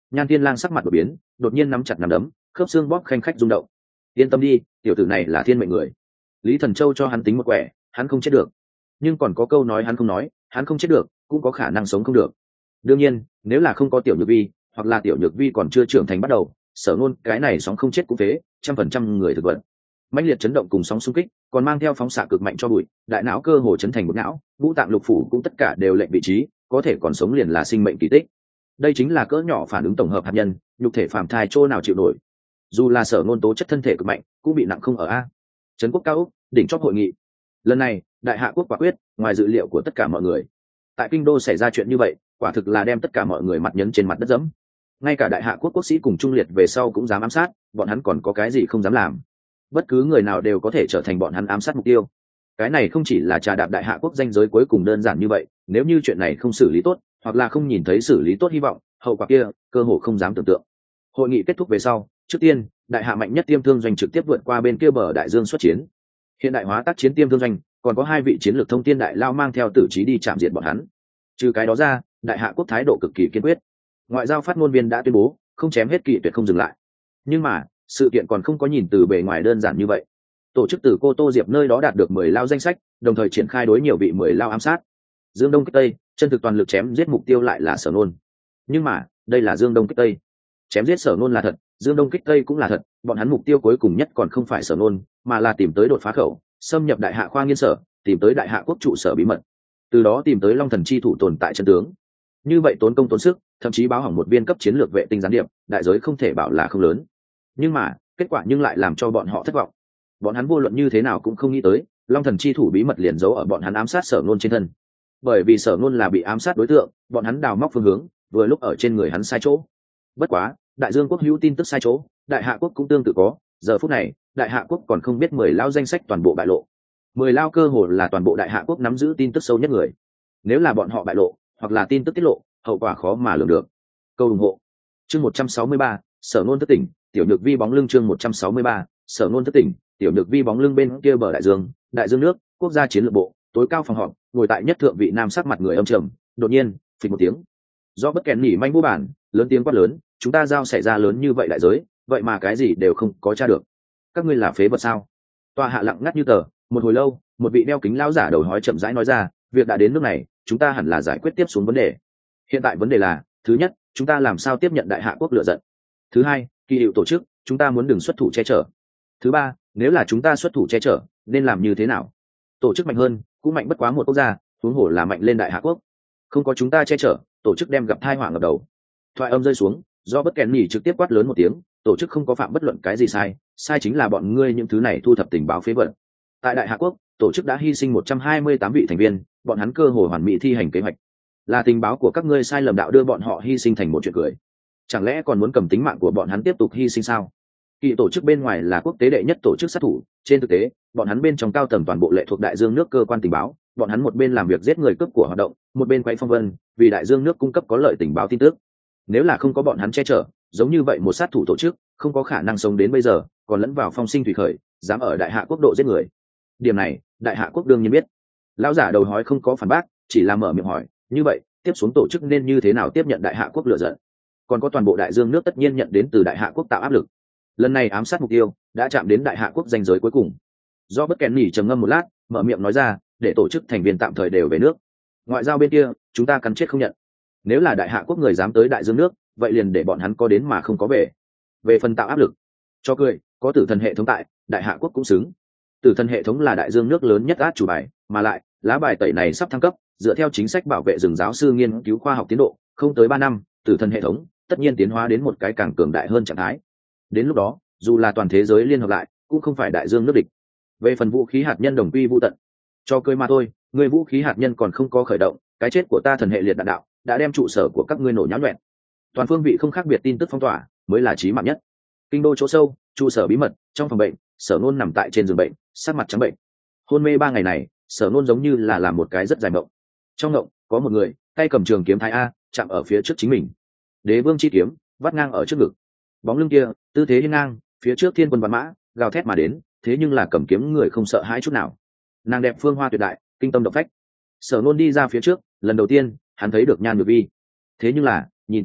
Nhan Tiên Lang sắc mặt đột biến, đột nhiên nắm chặt nắm đấm, khớp xương bóp khanh khách rung động. Yên tâm đi, tiểu tử này là thiên mệnh người. Lý Thần Châu cho hắn tính một quẻ, hắn không chết được. Nhưng còn có câu nói hắn không nói, hắn không chết được, cũng có khả năng sống không được. Đương nhiên, nếu là không có tiểu nhược vi, hoặc là tiểu nhược vi còn chưa trưởng thành bắt đầu, Sở Nôn cái này sóng không chết cũng phế, trăm phần trăm người thực vật. Mãnh liệt chấn động cùng sóng xung kích, còn mang theo phóng xạ cực mạnh cho bụi, đại não cơ hồ chấn thành một não, ngũ tạng lục phủ cũng tất cả đều lệnh vị trí, có thể còn sống liền là sinh mệnh kỳ tích. Đây chính là cỡ nhỏ phản ứng tổng hợp hạt nhân, nhục thể phàm thai chỗ nào chịu nổi. Dù là Sở Nôn tố chất thân thể cực mạnh, cũng bị nặng không ở a. Trấn quốc cao úc, đỉnh chóp hội nghị. Lần này, đại hạ quốc quả quyết, ngoài dự liệu của tất cả mọi người. Tại kinh đô xảy ra chuyện như vậy, quả thực là đem tất cả mọi người mặt nhấn trên mặt đất dẫm. Ngay cả đại hạ quốc quốc sĩ cùng trung liệt về sau cũng dám ám sát, bọn hắn còn có cái gì không dám làm. Bất cứ người nào đều có thể trở thành bọn hắn ám sát mục tiêu. Cái này không chỉ là trà đạp đại hạ quốc danh giới cuối cùng đơn giản như vậy, nếu như chuyện này không xử lý tốt, hoặc là không nhìn thấy xử lý tốt hy vọng, hậu quả kia cơ hồ không dám tưởng tượng. Hội nghị kết thúc về sau, trước tiên, đại hạ mạnh nhất tiêm thương doanh trực tiếp vượt qua bên kia bờ đại dương xuất chiến. Hiện đại hóa tác chiến tiêm thương doanh, còn có hai vị chiến lược thông tin đại lao mang theo tử trí đi chạm diệt bọn hắn. Trừ cái đó ra, đại hạ quốc thái độ cực kỳ kiên quyết. Ngoại giao phát ngôn viên đã tuyên bố không chém hết kỵ tuyệt không dừng lại. Nhưng mà sự kiện còn không có nhìn từ bề ngoài đơn giản như vậy. Tổ chức từ Cô Tô Diệp nơi đó đạt được mười lao danh sách, đồng thời triển khai đối nhiều vị mười lao ám sát. Dương Đông kích Tây, chân thực toàn lực chém giết mục tiêu lại là Sở Nôn. Nhưng mà đây là Dương Đông kích Tây, chém giết Sở Nôn là thật, Dương Đông kích Tây cũng là thật, bọn hắn mục tiêu cuối cùng nhất còn không phải Sở Nôn, mà là tìm tới đột phá khẩu, xâm nhập đại hạ khoa nghiên sở, tìm tới đại hạ quốc trụ sở bí mật, từ đó tìm tới Long Thần chi thủ tồn tại chân tướng. Như vậy tốn công tốn sức, thậm chí báo hỏng một viên cấp chiến lược vệ tinh gián điệp, đại giới không thể bảo là không lớn. Nhưng mà kết quả nhưng lại làm cho bọn họ thất vọng. Bọn hắn vô luận như thế nào cũng không nghĩ tới, Long Thần chi thủ bí mật liền giấu ở bọn hắn ám sát Sở Nôn trên thân. Bởi vì Sở Nôn là bị ám sát đối tượng, bọn hắn đào móc phương hướng, vừa lúc ở trên người hắn sai chỗ. Bất quá, Đại Dương quốc hữu tin tức sai chỗ, Đại Hạ quốc cũng tương tự có, giờ phút này, Đại Hạ quốc còn không biết mười lao danh sách toàn bộ bại lộ. Mười lao cơ hồ là toàn bộ Đại Hạ quốc nắm giữ tin tức sâu nhất người. Nếu là bọn họ bại lộ, hoặc là tin tức tiết lộ, hậu quả khó mà lường được. Câu ủng hộ. Chương một trăm sáu mươi ba, Sở Nôn thất tỉnh, tiểu nhược vi bóng lưng chương một trăm sáu mươi ba, Sở Nôn thất tỉnh, tiểu nhược vi bóng lưng bên kia bờ đại dương, đại dương nước, quốc gia chiến lược bộ, tối cao phòng họp, ngồi tại nhất thượng vị nam sắc mặt người âm trầm, đột nhiên, phịch một tiếng. Do bất kèn nỉ manh bố bản, lớn tiếng quát lớn, chúng ta giao xảy ra lớn như vậy đại giới, vậy mà cái gì đều không có tra được. Các ngươi là phế vật sao? Tòa hạ lặng ngắt như tờ, một hồi lâu, một vị đeo kính lão giả đầu hói chậm rãi nói ra, việc đã đến nước này, chúng ta hẳn là giải quyết tiếp xuống vấn đề. Hiện tại vấn đề là, thứ nhất, chúng ta làm sao tiếp nhận đại hạ quốc lựa giận. Thứ hai, kỳ hiệu tổ chức, chúng ta muốn đừng xuất thủ che chở. Thứ ba, nếu là chúng ta xuất thủ che chở, nên làm như thế nào? Tổ chức mạnh hơn, cũng mạnh bất quá một quốc gia, huống hồ là mạnh lên đại hạ quốc. Không có chúng ta che chở, tổ chức đem gặp tai họa ngập đầu. Thoại âm rơi xuống, do bất kèn nhỉ trực tiếp quát lớn một tiếng, tổ chức không có phạm bất luận cái gì sai, sai chính là bọn ngươi những thứ này thu thập tình báo phế vật. Tại đại hạ quốc, tổ chức đã hy sinh một trăm hai mươi tám vị thành viên, bọn hắn cơ hồ hoàn mỹ thi hành kế hoạch. Là tình báo của các ngươi sai lầm đạo đưa bọn họ hy sinh thành một chuyện cười. Chẳng lẽ còn muốn cầm tính mạng của bọn hắn tiếp tục hy sinh sao? Kỳ tổ chức bên ngoài là quốc tế đệ nhất tổ chức sát thủ, trên thực tế, bọn hắn bên trong cao tầng toàn bộ lệ thuộc đại dương nước cơ quan tình báo, bọn hắn một bên làm việc giết người cướp của hoạt động, một bên quay phong vân, vì đại dương nước cung cấp có lợi tình báo tin tức. Nếu là không có bọn hắn che chở, giống như vậy một sát thủ tổ chức, không có khả năng sống đến bây giờ, còn lẫn vào phong sinh thủy khởi, dám ở đại hạ quốc độ giết người. Điểm này, đại hạ quốc đương nhiên biết. Lão giả đầu hói không có phản bác, chỉ là mở miệng hỏi, như vậy, tiếp xuống tổ chức nên như thế nào tiếp nhận đại hạ quốc lựa giận? Còn có toàn bộ đại dương nước tất nhiên nhận đến từ đại hạ quốc tạo áp lực. Lần này ám sát mục tiêu đã chạm đến đại hạ quốc danh giới cuối cùng. Do bất kèn nhỉ trầm ngâm một lát, mở miệng nói ra, để tổ chức thành viên tạm thời đều về nước. Ngoại giao bên kia, chúng ta cắn chết không nhận. Nếu là đại hạ quốc người dám tới đại dương nước, vậy liền để bọn hắn có đến mà không có về. Về phần tạo áp lực, cho cười, có tử thần hệ thống tại, đại hạ quốc cũng xứng. Tử thần hệ thống là đại dương nước lớn nhất át chủ bài, mà lại lá bài tẩy này sắp thăng cấp, dựa theo chính sách bảo vệ rừng giáo sư nghiên cứu khoa học tiến độ, không tới ba năm, tử thần hệ thống tất nhiên tiến hóa đến một cái càng cường đại hơn trạng thái. Đến lúc đó, dù là toàn thế giới liên hợp lại, cũng không phải đại dương nước địch. Về phần vũ khí hạt nhân đồng quy vu tận, cho cười mà thôi, người vũ khí hạt nhân còn không có khởi động, cái chết của ta thần hệ liệt đạn đạo đã đem trụ sở của các ngươi nổ nháo nhoẹn. Toàn phương vị không khác biệt tin tức phong tỏa mới là chí mạng nhất. Kinh đô chỗ sâu, trụ sở bí mật, trong phòng bệnh, Sở Nôn nằm tại trên giường bệnh, sắc mặt trắng bệnh. Hôn mê ba ngày này, Sở Nôn giống như là làm một cái rất dài mộng. Trong mộng, có một người tay cầm trường kiếm thái a chạm ở phía trước chính mình. Đế vương chi kiếm vắt ngang ở trước ngực. Bóng lưng kia, tư thế hiên ngang, phía trước thiên quân văn mã gào thét mà đến, thế nhưng là cầm kiếm người không sợ hãi chút nào. Nàng đẹp phương hoa tuyệt đại, kinh tâm động phách. Sở Nôn đi ra phía trước, lần đầu tiên hắn thấy được Nhan Nhược Vi. Thế nhưng là, nhìn kỹ lại,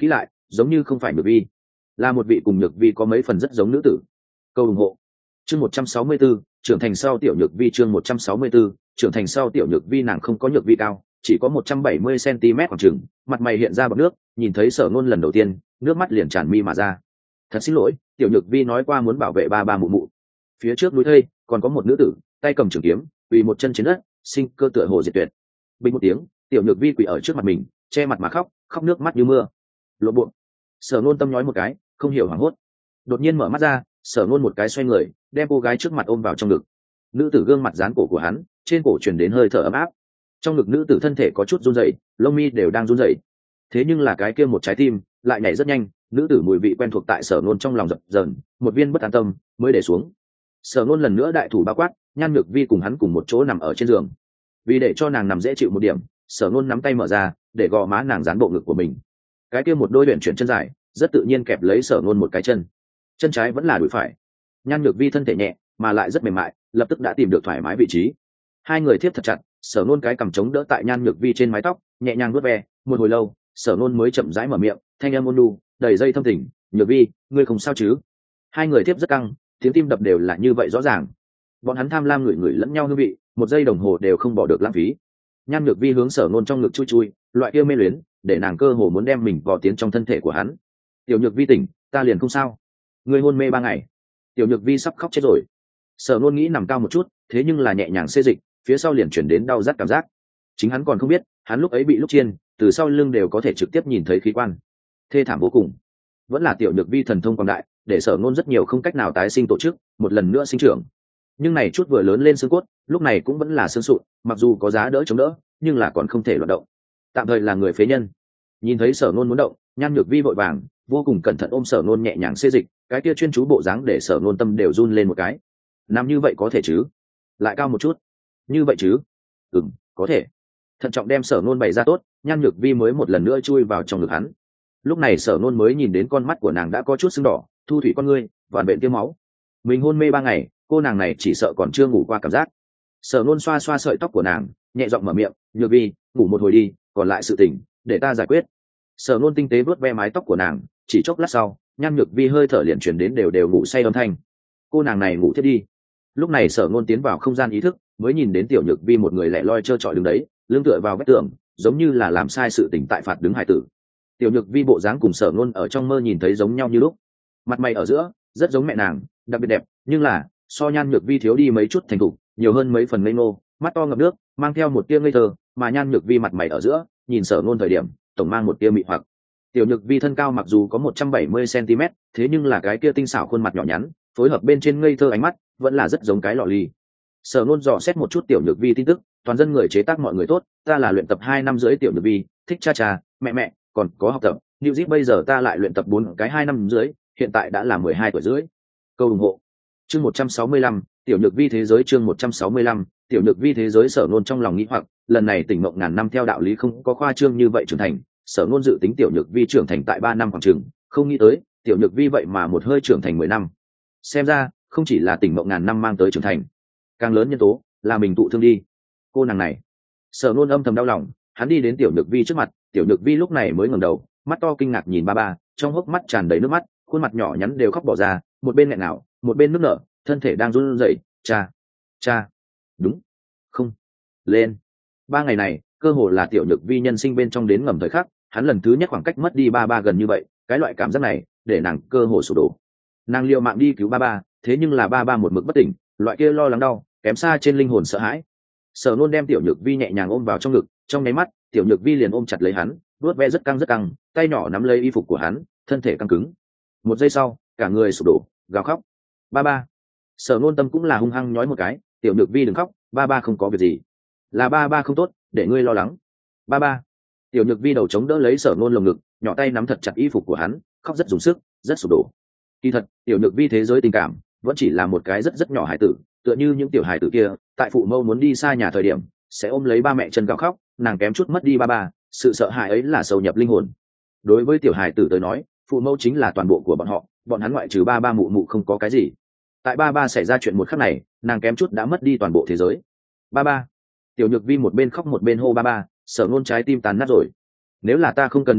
giống như không phải nhược vi, là một vị cùng nhược vi có mấy phần rất giống nữ tử. Câu ủng hộ chương một trăm sáu mươi 164, trưởng thành sau tiểu nhược vi chương một trăm sáu mươi 164, trưởng thành sau tiểu nhược vi. Nàng không có nhược vi cao, chỉ có một trăm bảy mươi xăng-ti-mét khoảng chừng, mặt mày hiện ra bọt nước, nhìn thấy Sở Nôn lần đầu tiên, nước mắt liền tràn mi mà ra. Thật xin lỗi, tiểu nhược vi nói qua muốn bảo vệ ba ba mụ mụ. Phía trước núi thây còn có một nữ tử, tay cầm trường kiếm, quỳ một chân trên đất, sinh cơ tựa hồ diệt tuyệt. Bình một tiếng, tiểu nhược vi quỳ ở trước mặt mình, che mặt mà khóc, khóc nước mắt như mưa. Lộ bộ. Sở Nôn tâm nói một cái, không hiểu hoảng hốt. Đột nhiên mở mắt ra, Sở Nôn một cái xoay người, đem cô gái trước mặt ôm vào trong ngực. Nữ tử gương mặt dán cổ của hắn, trên cổ truyền đến hơi thở ấm áp. Trong ngực nữ tử thân thể có chút run rẩy, lông mi đều đang run rẩy. Thế nhưng là cái kia một trái tim lại nhảy rất nhanh, nữ tử mùi vị quen thuộc tại Sở Nôn trong lòng dập dờn, một viên bất an tâm mới để xuống. Sở Nôn lần nữa đại thủ bao quát, Nhan Nhược Vi cùng hắn cùng một chỗ nằm ở trên giường. Vì để cho nàng nằm dễ chịu một điểm, Sở Nôn nắm tay mở ra, để gò má nàng dán bộ ngực của mình. Cái kia một đôi luyện chuyển chân dài, rất tự nhiên kẹp lấy Sở Nôn một cái chân. Chân trái vẫn là đùi phải. Nhan Nhược Vi thân thể nhẹ mà lại rất mềm mại, lập tức đã tìm được thoải mái vị trí. Hai người tiếp thật chặt, Sở Nôn cái cằm chống đỡ tại Nhan Nhược Vi trên mái tóc, nhẹ nhàng vuốt ve. Một hồi lâu, Sở Nôn mới chậm rãi mở miệng, thanh âm ôn nhu, đầy dây thâm tình, "Nhược Vi, ngươi không sao chứ?" Hai người tiếp rất căng, tiếng tim đập đều là như vậy rõ ràng. Bọn hắn tham lam ngửi ngửi lẫn nhau hương vị, một giây đồng hồ đều không bỏ được lãng phí. Nhan Nhược Vi hướng Sở Nôn trong ngực chui chui, loại kia mê luyến, để nàng cơ hồ muốn đem mình vào tiến trong thân thể của hắn. "Tiểu Nhược Vi tỉnh, ta liền không sao." Ngươi hôn mê ba ngày. Tiểu Nhược Vi sắp khóc chết rồi. Sở Nôn nghĩ nằm cao một chút, thế nhưng là nhẹ nhàng xê dịch, phía sau liền chuyển đến đau rát cảm giác. Chính hắn còn không biết, hắn lúc ấy bị lúc chiên, từ sau lưng đều có thể trực tiếp nhìn thấy khí quan, thê thảm vô cùng. Vẫn là Tiểu Nhược Vi thần thông quảng đại, để Sở Nôn rất nhiều không cách nào tái sinh tổ chức, một lần nữa sinh trưởng. Nhưng này chút vừa lớn lên xương cốt, lúc này cũng vẫn là xương sụn, mặc dù có giá đỡ chống đỡ, nhưng là còn không thể loạn động. Tạm thời là người phế nhân. Nhìn thấy Sở Nôn muốn động, Nhan Nhược Vi vội vàng, vô cùng cẩn thận ôm Sở Nôn nhẹ nhàng xê dịch, cái kia chuyên chú bộ dáng để Sở Nôn tâm đều run lên một cái. Nằm như vậy có thể chứ? Lại cao một chút. Như vậy chứ? Ừm, có thể. Thận trọng đem Sở Nôn bày ra tốt, Nhan Nhược Vi mới một lần nữa chui vào trong ngực hắn. Lúc này Sở Nôn mới nhìn đến con mắt của nàng đã có chút sưng đỏ, thu thủy con ngươi, vằn vện tiêu máu. Mình hôn mê ba ngày, cô nàng này chỉ sợ còn chưa ngủ qua cảm giác. Sở Nôn xoa xoa sợi tóc của nàng, nhẹ giọng mở miệng, "Nhược Vi, ngủ một hồi đi, còn lại sự tình để ta giải quyết." Sở Nôn tinh tế vuốt ve mái tóc của nàng, chỉ chốc lát sau, Nhan Nhược Vi hơi thở liền chuyển đến đều đều ngủ say âm thanh. Cô nàng này ngủ thiết đi. Lúc này Sở Nôn tiến vào không gian ý thức, mới nhìn đến Tiểu Nhược Vi một người lẻ loi trơ trọi đứng đấy, lưng tựa vào vách tường, giống như là làm sai sự tình tại phạt đứng hải tử. Tiểu Nhược Vi bộ dáng cùng Sở Nôn ở trong mơ nhìn thấy giống nhau như lúc, mặt mày ở giữa rất giống mẹ nàng, đặc biệt đẹp, nhưng là so Nhan Nhược Vi thiếu đi mấy chút thành thục, nhiều hơn mấy phần ngây ngô, mắt to ngập nước, mang theo một tia ngây thơ, mà Nhan Nhược Vi mặt mày ở giữa, nhìn Sở Nôn thời điểm, tổng mang một tia mị hoặc. Tiểu Nhược Vi thân cao mặc dù có một trăm bảy mươi xăng-ti-mét, thế nhưng là cái kia tinh xảo khuôn mặt nhỏ nhắn, phối hợp bên trên ngây thơ ánh mắt, vẫn là rất giống cái lọ ly. Sở Nôn dò xét một chút Tiểu Nhược Vi tin tức, toàn dân người chế tác mọi người tốt, ta là luyện tập hai năm rưỡi Tiểu Nhược Vi, thích cha cha, mẹ mẹ, còn có học tập, New Zip bây giờ ta lại luyện tập bốn cái hai năm rưỡi, hiện tại đã là mười hai tuổi rưỡi. Câu ủng hộ. Chương một trăm sáu mươi lăm, Tiểu Nhược Vi thế giới chương một trăm sáu mươi lăm, Tiểu Nhược Vi thế giới. Sở Nôn trong lòng nghĩ hoặc, lần này tỉnh mộng ngàn năm theo đạo lý không có khoa trương như vậy trưởng thành, Sở Nôn dự tính Tiểu Nhược Vi trưởng thành tại ba năm khoảng chừng, không nghĩ tới, Tiểu Nhược Vi vậy mà một hơi trưởng thành mười năm. Xem ra, không chỉ là tỉnh mộng ngàn năm mang tới trưởng thành, càng lớn nhân tố là mình tụ thương đi. Cô nàng này. Sở Nôn âm thầm đau lòng, hắn đi đến Tiểu Nhược Vi trước mặt, Tiểu Nhược Vi lúc này mới ngẩng đầu, mắt to kinh ngạc nhìn ba ba, trong hốc mắt tràn đầy nước mắt, khuôn mặt nhỏ nhắn đều khóc bỏ ra, một bên nghẹn ngào, một bên nước nở, thân thể đang run rẩy. Cha, cha, đúng, không, lên. Ba ngày này, cơ hồ là Tiểu Nhược Vi nhân sinh bên trong đến ngầm thời khắc, hắn lần thứ nhất khoảng cách mất đi ba ba gần như vậy, cái loại cảm giác này, để nàng cơ hồ sụp đổ. Nàng liều mạng đi cứu ba ba, thế nhưng là ba ba một mực bất tỉnh, loại kia lo lắng đau, kém xa trên linh hồn sợ hãi. Sở Nôn đem Tiểu Nhược Vi nhẹ nhàng ôm vào trong ngực, trong nháy mắt, Tiểu Nhược Vi liền ôm chặt lấy hắn, vuốt ve rất căng rất căng, tay nhỏ nắm lấy y phục của hắn, thân thể căng cứng. Một giây sau, cả người sụp đổ, gào khóc. Ba ba. Sở Nôn tâm cũng là hung hăng nhói một cái, Tiểu Nhược Vi đừng khóc, ba ba không có việc gì. Là ba ba không tốt, để ngươi lo lắng. Ba ba. Tiểu Nhược Vi đầu chống đỡ lấy Sở Nôn lồng ngực, nhỏ tay nắm thật chặt y phục của hắn, khóc rất dùng sức, rất sụp đổ. Kỳ thật, Tiểu Nhược Vi thế giới tình cảm vẫn chỉ là một cái rất rất nhỏ hải tử, tựa như những tiểu hải tử kia, tại phụ mẫu muốn đi xa nhà thời điểm, sẽ ôm lấy ba mẹ chân gào khóc, nàng kém chút mất đi ba ba, sự sợ hãi ấy là sâu nhập linh hồn. Đối với tiểu hải tử tới nói, phụ mẫu chính là toàn bộ của bọn họ, bọn hắn ngoại trừ ba ba mụ mụ không có cái gì. Tại ba ba xảy ra chuyện một khắc này, nàng kém chút đã mất đi toàn bộ thế giới. Ba ba. Tiểu Nhược Vi một bên khóc một bên hô ba ba, Sở Nôn trái tim tàn nát rồi. Nếu là ta không cần đi ngủ,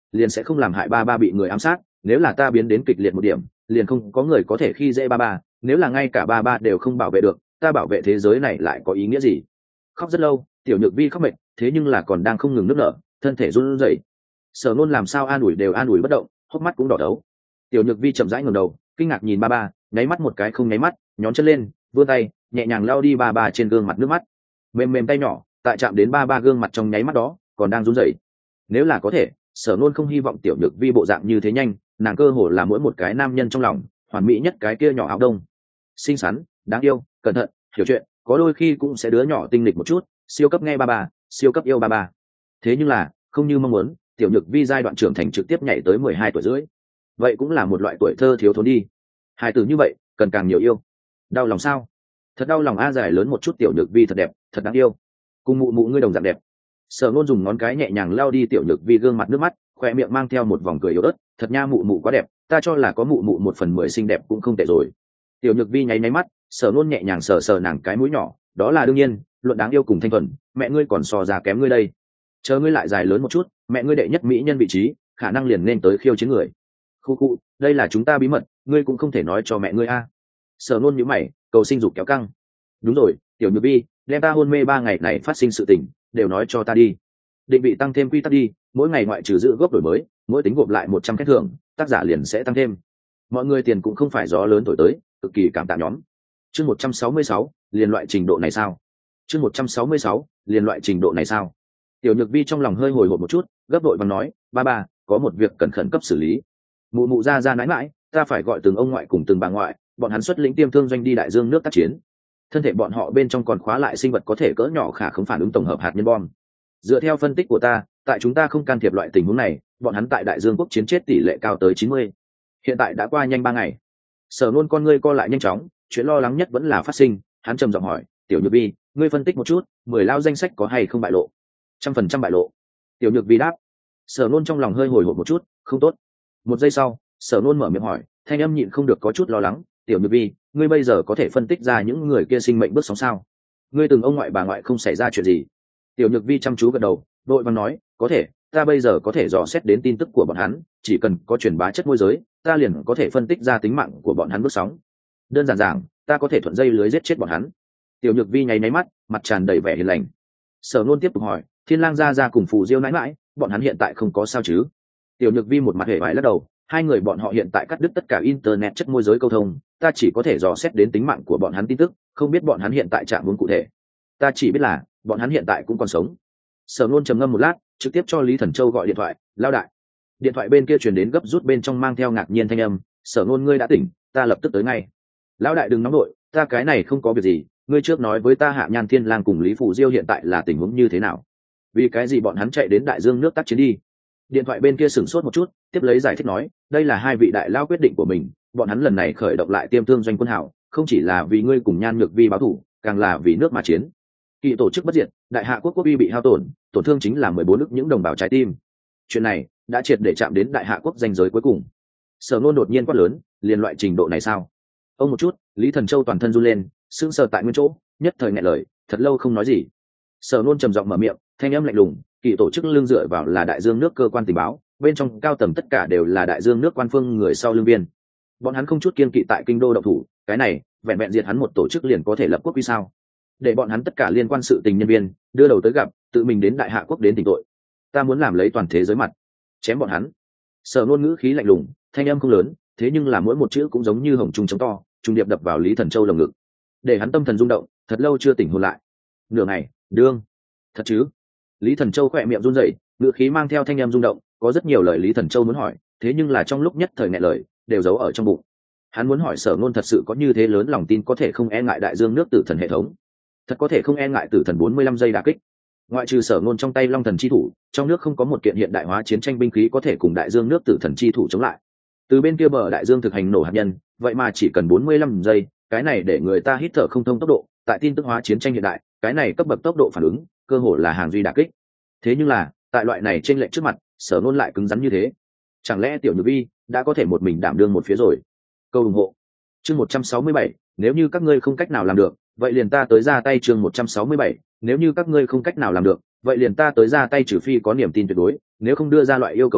liền sẽ không làm hại ba ba bị người ám sát, nếu là ta biến đến kịch liệt một điểm liền không có người có thể khi dễ ba ba, nếu là ngay cả ba ba đều không bảo vệ được, ta bảo vệ thế giới này lại có ý nghĩa gì? Khóc rất lâu, tiểu nhược vi khóc mệt, thế nhưng là còn đang không ngừng nức nở, thân thể run rẩy. Sở Nôn làm sao an ủi đều an ủi bất động, hốc mắt cũng đỏ đấu. Tiểu nhược vi chậm rãi ngẩng đầu, kinh ngạc nhìn ba ba, nháy mắt một cái không nháy mắt, nhón chân lên, vươn tay nhẹ nhàng lau đi ba ba trên gương mặt nước mắt. Mềm mềm tay nhỏ tại chạm đến ba ba gương mặt trong nháy mắt đó còn đang run rẩy. Nếu là có thể, Sở Nôn không hy vọng tiểu nhược vi bộ dạng như thế nhanh, nàng cơ hồ là mỗi một cái nam nhân trong lòng hoàn mỹ nhất cái kia nhỏ áo đông, xinh xắn, đáng yêu, cẩn thận, hiểu chuyện, có đôi khi cũng sẽ đứa nhỏ tinh lịch một chút, siêu cấp nghe ba ba, siêu cấp yêu ba ba. Thế nhưng là không như mong muốn, tiểu nhược vi giai đoạn trưởng thành trực tiếp nhảy tới mười hai tuổi rưỡi, vậy cũng là một loại tuổi thơ thiếu thốn đi. Hai từ như vậy cần càng nhiều yêu. Đau lòng sao? Thật đau lòng a. Dài lớn một chút tiểu nhược vi thật đẹp, thật đáng yêu, cùng mụ mụ ngươi đồng dạng đẹp. Sở Nôn dùng ngón cái nhẹ nhàng lau đi tiểu nhược vi gương mặt nước mắt, khoe miệng mang theo một vòng cười yếu ớt, thật nha, mụ mụ quá đẹp, ta cho là có mụ mụ một phần mười xinh đẹp cũng không tệ rồi. Tiểu nhược vi nháy nháy mắt, Sở Nôn nhẹ nhàng sờ sờ nàng cái mũi nhỏ, đó là đương nhiên, luận đáng yêu cùng thanh thuần, mẹ ngươi còn so ra kém ngươi đây. Chờ ngươi lại dài lớn một chút, mẹ ngươi đệ nhất mỹ nhân vị trí khả năng liền nên tới khiêu chiến người. Khu khu, đây là chúng ta bí mật, ngươi cũng không thể nói cho mẹ ngươi a. Sở Nôn nhíu mày, cầu sinh dục kéo căng. Đúng rồi, tiểu nhược vi, đem ta hôn mê ba ngày này phát sinh sự tình đều nói cho ta đi. Định vị tăng thêm quy tắc đi, mỗi ngày ngoại trừ giữ gốc đổi mới, mỗi tính gộp lại một trăm khen thưởng, tác giả liền sẽ tăng thêm. Mọi người tiền cũng không phải gió lớn thổi tới, cực kỳ cảm tạ nhóm. Chương một trăm sáu mươi sáu, liền loại trình độ này sao? Chương một trăm sáu mươi sáu, liền loại trình độ này sao? Tiểu nhược vi trong lòng hơi hồi hộp một chút, gấp đội vàng nói, ba ba, có một việc cần khẩn cấp xử lý. Mụ mụ ra ra nãi mãi, ta phải gọi từng ông ngoại cùng từng bà ngoại, bọn hắn xuất lĩnh tiêm thương doanh đi đại dương nước tác chiến. Thân thể bọn họ bên trong còn khóa lại sinh vật có thể cỡ nhỏ khả không phản ứng tổng hợp hạt nhân bom. Dựa theo phân tích của ta, tại chúng ta không can thiệp loại tình huống này, bọn hắn tại đại dương quốc chiến chết tỷ lệ cao tới chín mươi. Hiện tại đã qua nhanh ba ngày. Sở Nôn con ngươi co lại nhanh chóng, chuyện lo lắng nhất vẫn là phát sinh, hắn trầm giọng hỏi, tiểu nhược vi, ngươi phân tích một chút, mười lao danh sách có hay không bại lộ? Trăm phần trăm bại lộ. Tiểu nhược vi đáp. Sở Nôn trong lòng hơi hồi hộp một chút, không tốt. Một giây sau, Sở Nôn mở miệng hỏi, thanh âm nhịn không được có chút lo lắng, tiểu nhược vi, ngươi bây giờ có thể phân tích ra những người kia sinh mệnh bước sóng sao? Ngươi từng ông ngoại bà ngoại không xảy ra chuyện gì? Tiểu nhược vi chăm chú gật đầu, đội văn nói, có thể, ta bây giờ có thể dò xét đến tin tức của bọn hắn, chỉ cần có truyền bá chất môi giới, ta liền có thể phân tích ra tính mạng của bọn hắn bước sóng. Đơn giản giảng, ta có thể thuận dây lưới giết chết bọn hắn. Tiểu nhược vi nháy nháy mắt, mặt tràn đầy vẻ hiền lành. Sở Nôn tiếp tục hỏi, Thiên Lang gia gia cùng Phù Diêu nãi nãi, bọn hắn hiện tại không có sao chứ? Tiểu nhược vi một mặt hề vải lắc đầu, hai người bọn họ hiện tại cắt đứt tất cả internet chất môi giới câu thông, ta chỉ có thể dò xét đến tính mạng của bọn hắn tin tức, không biết bọn hắn hiện tại trạng huống cụ thể. Ta chỉ biết là bọn hắn hiện tại cũng còn sống. Sở Nôn trầm ngâm một lát, trực tiếp cho Lý Thần Châu gọi điện thoại, lao đại. Điện thoại bên kia truyền đến gấp rút bên trong mang theo ngạc nhiên thanh âm, Sở Nôn ngươi đã tỉnh, ta lập tức tới ngay. Lão đại đừng nóng đội, ta cái này không có việc gì, ngươi trước nói với ta Hạ Nhan Thiên Lang cùng Lý Phủ Diêu hiện tại là tình huống như thế nào? Vì cái gì bọn hắn chạy đến đại dương nước tác chiến đi? Điện thoại bên kia sửng sốt một chút, tiếp lấy giải thích nói, đây là hai vị đại lao quyết định của mình, bọn hắn lần này khởi động lại tiêm thương doanh quân hảo, không chỉ là vì ngươi cùng Nhan Nhược Vi báo thù, càng là vì nước mà chiến. Kỳ tổ chức bất diệt, đại hạ quốc quốc uy bị hao tổn, tổn thương chính là mười bốn nước những đồng bào trái tim. Chuyện này đã triệt để chạm đến đại hạ quốc danh giới cuối cùng. Sở Nôn đột nhiên quát lớn, liền loại trình độ này sao? Ông một chút, Lý Thần Châu toàn thân run lên, sững sờ tại nguyên chỗ, nhất thời nghẹn lời, thật lâu không nói gì. Sở Nôn trầm giọng mở miệng, thanh âm lạnh lùng, kỳ tổ chức lương dựa vào là đại dương nước cơ quan tình báo, bên trong cao tầng tất cả đều là đại dương nước quan phương người sau lương viên. Bọn hắn không chút kiên kỵ tại kinh đô động thủ, cái này vẹn vẹn diệt hắn một tổ chức liền có thể lập quốc uy sao? Để bọn hắn tất cả liên quan sự tình nhân viên đưa đầu tới gặp, tự mình đến đại hạ quốc đến tỉnh tội. Ta muốn làm lấy toàn thế giới mặt, chém bọn hắn. Sở Nôn ngữ khí lạnh lùng, thanh âm không lớn, thế nhưng là mỗi một chữ cũng giống như hồng trung chống to, trung điệp đập vào Lý Thần Châu lồng ngực, để hắn tâm thần rung động, thật lâu chưa tỉnh hồn lại. Nửa ngày, đương, thật chứ? Lý Thần Châu khỏe miệng run rẩy, ngữ khí mang theo thanh âm rung động, có rất nhiều lời Lý Thần Châu muốn hỏi, thế nhưng là trong lúc nhất thời nghẹn lời, đều giấu ở trong bụng. Hắn muốn hỏi Sở Nôn thật sự có như thế lớn lòng tin có thể không e ngại đại dương nước tử thần hệ thống, thật có thể không e ngại tử thần bốn mươi lăm giây đả kích. Ngoại trừ Sở Nôn trong tay Long Thần chi thủ, trong nước không có một kiện hiện đại hóa chiến tranh binh khí có thể cùng đại dương nước tử thần chi thủ chống lại. Từ bên kia bờ đại dương thực hành nổ hạt nhân, vậy mà chỉ cần bốn mươi lăm giây, cái này để người ta hít thở không thông tốc độ, tại tin tức hóa chiến tranh hiện đại, cái này cấp bậc tốc độ phản ứng, cơ hội là hàng duy đả kích. Thế nhưng là, tại loại này trên lệnh trước mặt, Sở Nôn lại cứng rắn như thế. Chẳng lẽ tiểu Nhược Vi đã có thể một mình đảm đương một phía rồi? Câu ủng hộ. Chương một trăm sáu mươi bảy, nếu như các ngươi không cách nào làm được, vậy liền ta tới ra tay. Chương một trăm sáu mươi bảy, nếu như các ngươi không cách nào làm được, vậy liền ta tới ra tay, trừ phi có niềm tin tuyệt đối, nếu không đưa ra loại yêu cầu này,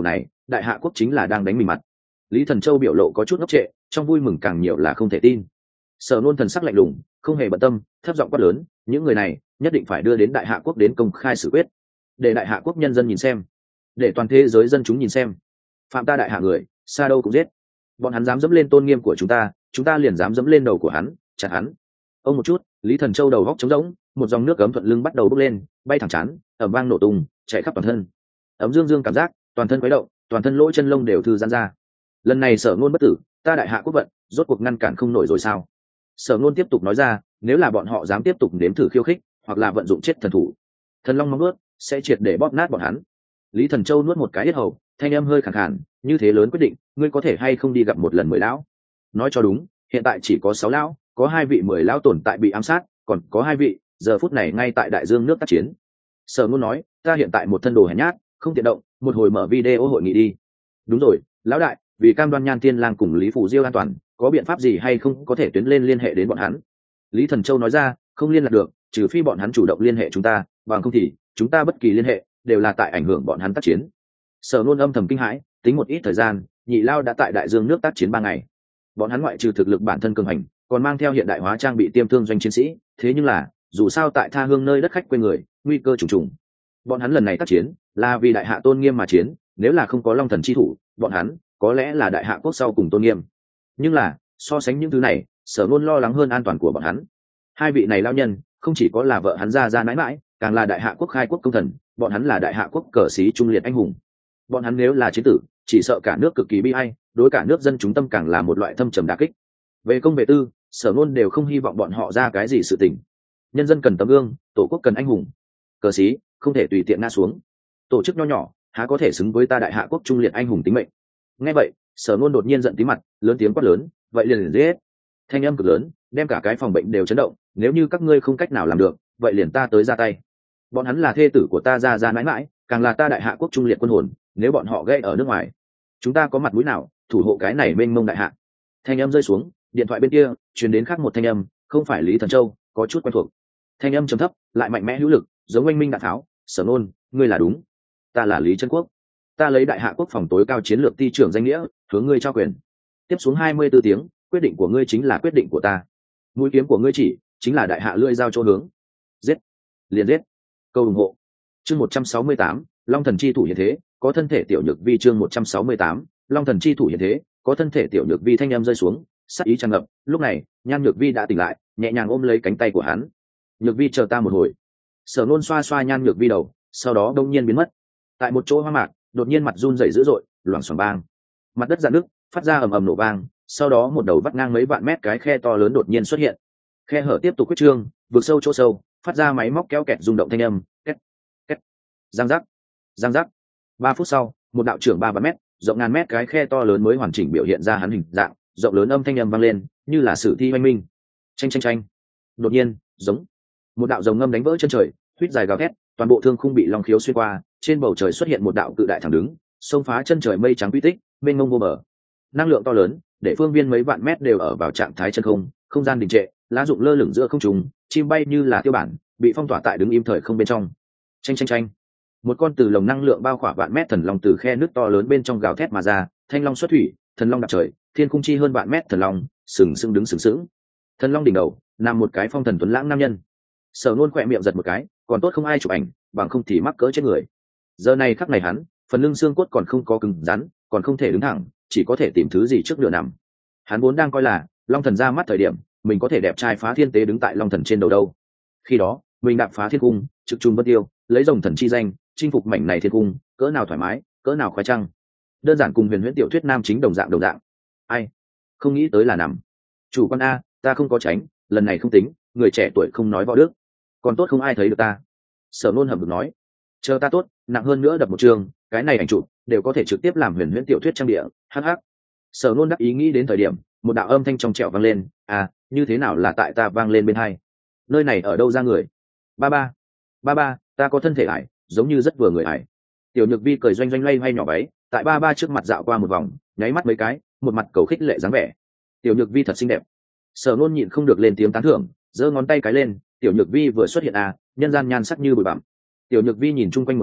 đại hạ quốc chính là đang đánh mình mặt. Lý Thần Châu biểu lộ có chút ngốc trệ, trong vui mừng càng nhiều là không thể tin. Sở Nôn thần sắc lạnh lùng, không hề bận tâm, thấp giọng quát lớn, những người này nhất định phải đưa đến đại hạ quốc đến công khai xử quyết, để đại hạ quốc nhân dân nhìn xem, để toàn thế giới dân chúng nhìn xem, phạm ta đại hạ người xa đâu cũng giết. Bọn hắn dám dẫm lên tôn nghiêm của chúng ta, chúng ta liền dám dẫm lên đầu của hắn, chặt hắn. Ông một chút, Lý Thần Châu đầu góc trống rỗng, một dòng nước ấm thuận lưng bắt đầu bốc lên, bay thẳng chán, ầm vang nổ tung, chạy khắp toàn thân. Ấm dương dương cảm giác, toàn thân quấy động, toàn thân lỗ chân lông đều thư giãn ra. Lần này Sở Nôn bất tử, ta đại hạ quốc vận rốt cuộc ngăn cản không nổi rồi sao? Sở Nôn tiếp tục nói ra, nếu là bọn họ dám tiếp tục nếm thử khiêu khích, hoặc là vận dụng chết thần thủ, thần long móng nuốt sẽ triệt để bóp nát bọn hắn. Lý Thần Châu nuốt một cái yết hầu, thanh âm hơi khàn khàn, như thế lớn quyết định, ngươi có thể hay không đi gặp một lần mười lão? Nói cho đúng, hiện tại chỉ có sáu lão, có hai vị mười lão tồn tại bị ám sát, còn có hai vị giờ phút này ngay tại đại dương nước tác chiến. Sở Nôn nói, ta hiện tại một thân đồ hèn nhát, không tiện động, một hồi mở video hội nghị đi. Đúng rồi, lão đại, vì cam đoan Nhan Tiên Lang cùng Lý Phủ Diêu an toàn, có biện pháp gì hay không có thể tuyến lên liên hệ đến bọn hắn? Lý Thần Châu nói ra, không liên lạc được, trừ phi bọn hắn chủ động liên hệ chúng ta, bằng không thì chúng ta bất kỳ liên hệ đều là tại ảnh hưởng bọn hắn tác chiến. Sở Nôn âm thầm kinh hãi, tính một ít thời gian, nhị lao đã tại đại dương nước tác chiến ba ngày. Bọn hắn ngoại trừ thực lực bản thân cường hành, còn mang theo hiện đại hóa trang bị tiêm thương doanh chiến sĩ, thế nhưng là dù sao tại tha hương nơi đất khách quê người, nguy cơ trùng trùng. Bọn hắn lần này tác chiến là vì đại hạ tôn nghiêm mà chiến, nếu là không có Long Thần chi thủ, bọn hắn có lẽ là đại hạ quốc sau cùng tôn nghiêm. Nhưng là so sánh những thứ này, Sở Nôn lo lắng hơn an toàn của bọn hắn. Hai vị này lao nhân không chỉ có là vợ hắn ra ra mãi mãi, càng là đại hạ quốc khai quốc công thần, bọn hắn là đại hạ quốc cờ sĩ trung liệt anh hùng. Bọn hắn nếu là chiến tử, chỉ sợ cả nước cực kỳ bi ai, đối cả nước dân chúng tâm càng là một loại thâm trầm đả kích. Về công về tư, Sở Nôn đều không hy vọng bọn họ ra cái gì sự tình. Nhân dân cần tấm gương, tổ quốc cần anh hùng, cờ sĩ không thể tùy tiện ngã xuống. Tổ chức nho nhỏ há có thể xứng với ta đại hạ quốc trung liệt anh hùng tính mệnh? Nghe vậy, Sở Nôn đột nhiên giận tí mặt, lớn tiếng quát lớn, vậy liền liền giết. Thanh âm cực lớn, đem cả cái phòng bệnh đều chấn động, nếu như các ngươi không cách nào làm được, vậy liền ta tới ra tay. Bọn hắn là thê tử của ta ra ra mãi mãi, càng là ta đại hạ quốc trung liệt quân hồn, nếu bọn họ gây ở nước ngoài, chúng ta có mặt mũi nào thủ hộ cái này mênh mông đại hạ? Thanh âm rơi xuống, điện thoại bên kia truyền đến khác một thanh âm, không phải Lý Thần Châu, có chút quen thuộc. Thanh âm trầm thấp, lại mạnh mẽ hữu lực, giống oanh minh đạn tháo. Sở Nôn, ngươi là đúng, ta là Lý Trân Quốc, ta lấy đại hạ quốc phòng tối cao chiến lược ty trưởng danh nghĩa hướng ngươi trao quyền. Tiếp xuống hai mươi bốn tiếng, quyết định của ngươi chính là quyết định của ta, mũi kiếm của ngươi chỉ chính là đại hạ lưỡi giao chỗ hướng. Giết, liền giết. Câu ủng hộ. Chương một trăm sáu mươi tám, Long Thần chi thủ hiện thế, có thân thể tiểu nhược vi. Chương một trăm sáu mươi tám, Long Thần chi thủ hiện thế, có thân thể tiểu nhược vi. Thanh em rơi xuống, sắc ý tràn ngập. Lúc này, Nhan Nhược Vi đã tỉnh lại, nhẹ nhàng ôm lấy cánh tay của hắn. Nhược Vi, chờ ta một hồi. Sở Nôn xoa xoa Nhan Nhược Vi đầu, sau đó đông nhiên biến mất. Tại một chỗ hoang mạc, đột nhiên mặt run rẩy dữ dội, loảng xoảng bang. Mặt đất rạn nứt, phát ra ầm ầm nổ vang, sau đó một đầu vắt ngang mấy vạn mét cái khe to lớn đột nhiên xuất hiện. Khe hở tiếp tục quyết trương, vượt sâu chỗ sâu, phát ra máy móc kéo kẹt rung động thanh âm, két két, giang giác, giang giác. Ba phút sau, một đạo trưởng ba vạn mét, rộng ngàn mét cái khe to lớn mới hoàn chỉnh biểu hiện ra hắn hình dạng, rộng lớn âm thanh âm vang lên, như là sử thi oanh minh. Chanh chanh chanh. Đột nhiên, giống một đạo rồng ngâm đánh vỡ chân trời, huýt dài gào thét, toàn bộ thương khung bị long khiếu xuyên qua, trên bầu trời xuất hiện một đạo cự đại thẳng đứng, xông phá chân trời mây trắng quy tích, mênh mông vô bờ. Năng lượng to lớn, để phương viên mấy vạn mét đều ở vào trạng thái chân không, không gian đình trệ, lá rụng lơ lửng giữa không trung, chim bay như là tiêu bản, bị phong tỏa tại đứng im thời không bên trong. Chanh chanh chanh. Một con từ lồng năng lượng bao khỏa vạn mét thần long từ khe nước to lớn bên trong gào thét mà ra, thanh long xuất thủy, thần long đạp trời, thiên khung chi hơn vạn mét thần long, sừng sững đứng sừng sững. Thần long đỉnh đầu nằm một cái phong thần tuấn lãng nam nhân. Sở Nôn khỏe miệng giật một cái, còn tốt không ai chụp ảnh, bằng không thì mắc cỡ chết người. Giờ này khắc này hắn, phần lưng xương cốt còn không có cứng rắn, còn không thể đứng thẳng, chỉ có thể tìm thứ gì trước nửa nằm. Hắn vốn đang coi là long thần ra mắt thời điểm, mình có thể đẹp trai phá thiên tế đứng tại long thần trên đầu đâu. Khi đó, mình đạp phá thiên cung, trực trung vân tiêu, lấy rồng thần chi danh, chinh phục mảnh này thiên cung, cỡ nào thoải mái, cỡ nào khoái trăng. Đơn giản cùng huyền huyễn tiểu thuyết nam chính đồng dạng đồng dạng. Ai, không nghĩ tới là nằm. Chủ quan a, ta không có tránh, lần này không tính, người trẻ tuổi không nói võ đức, còn tốt không ai thấy được ta. Sở Nôn hầm hực nói, chờ ta tốt, nặng hơn nữa đập một trường, cái này ảnh chụp đều có thể trực tiếp làm huyền huyễn tiểu thuyết trang địa. Hắc hắc. Sở Nôn đắc ý nghĩ đến thời điểm, một đạo âm thanh trong trẻo vang lên, à, như thế nào là tại ta vang lên bên hai? Nơi này ở đâu ra người? Ba ba, ba ba, ta có thân thể ải, giống như rất vừa người ải. Tiểu Nhược Vi cười doanh doanh loay hoay nhỏ váy, tại ba ba trước mặt dạo qua một vòng, nháy mắt mấy cái, một mặt cầu khích lệ dáng vẻ. Tiểu Nhược Vi thật xinh đẹp. Sở Nôn nhịn không được lên tiếng tán thưởng, giơ ngón tay cái lên, Tiểu Nhược Vi vừa xuất hiện à, nhân gian nhan sắc như bụi bặm. Tiểu Nhược Vi nhìn chung quanh một chút,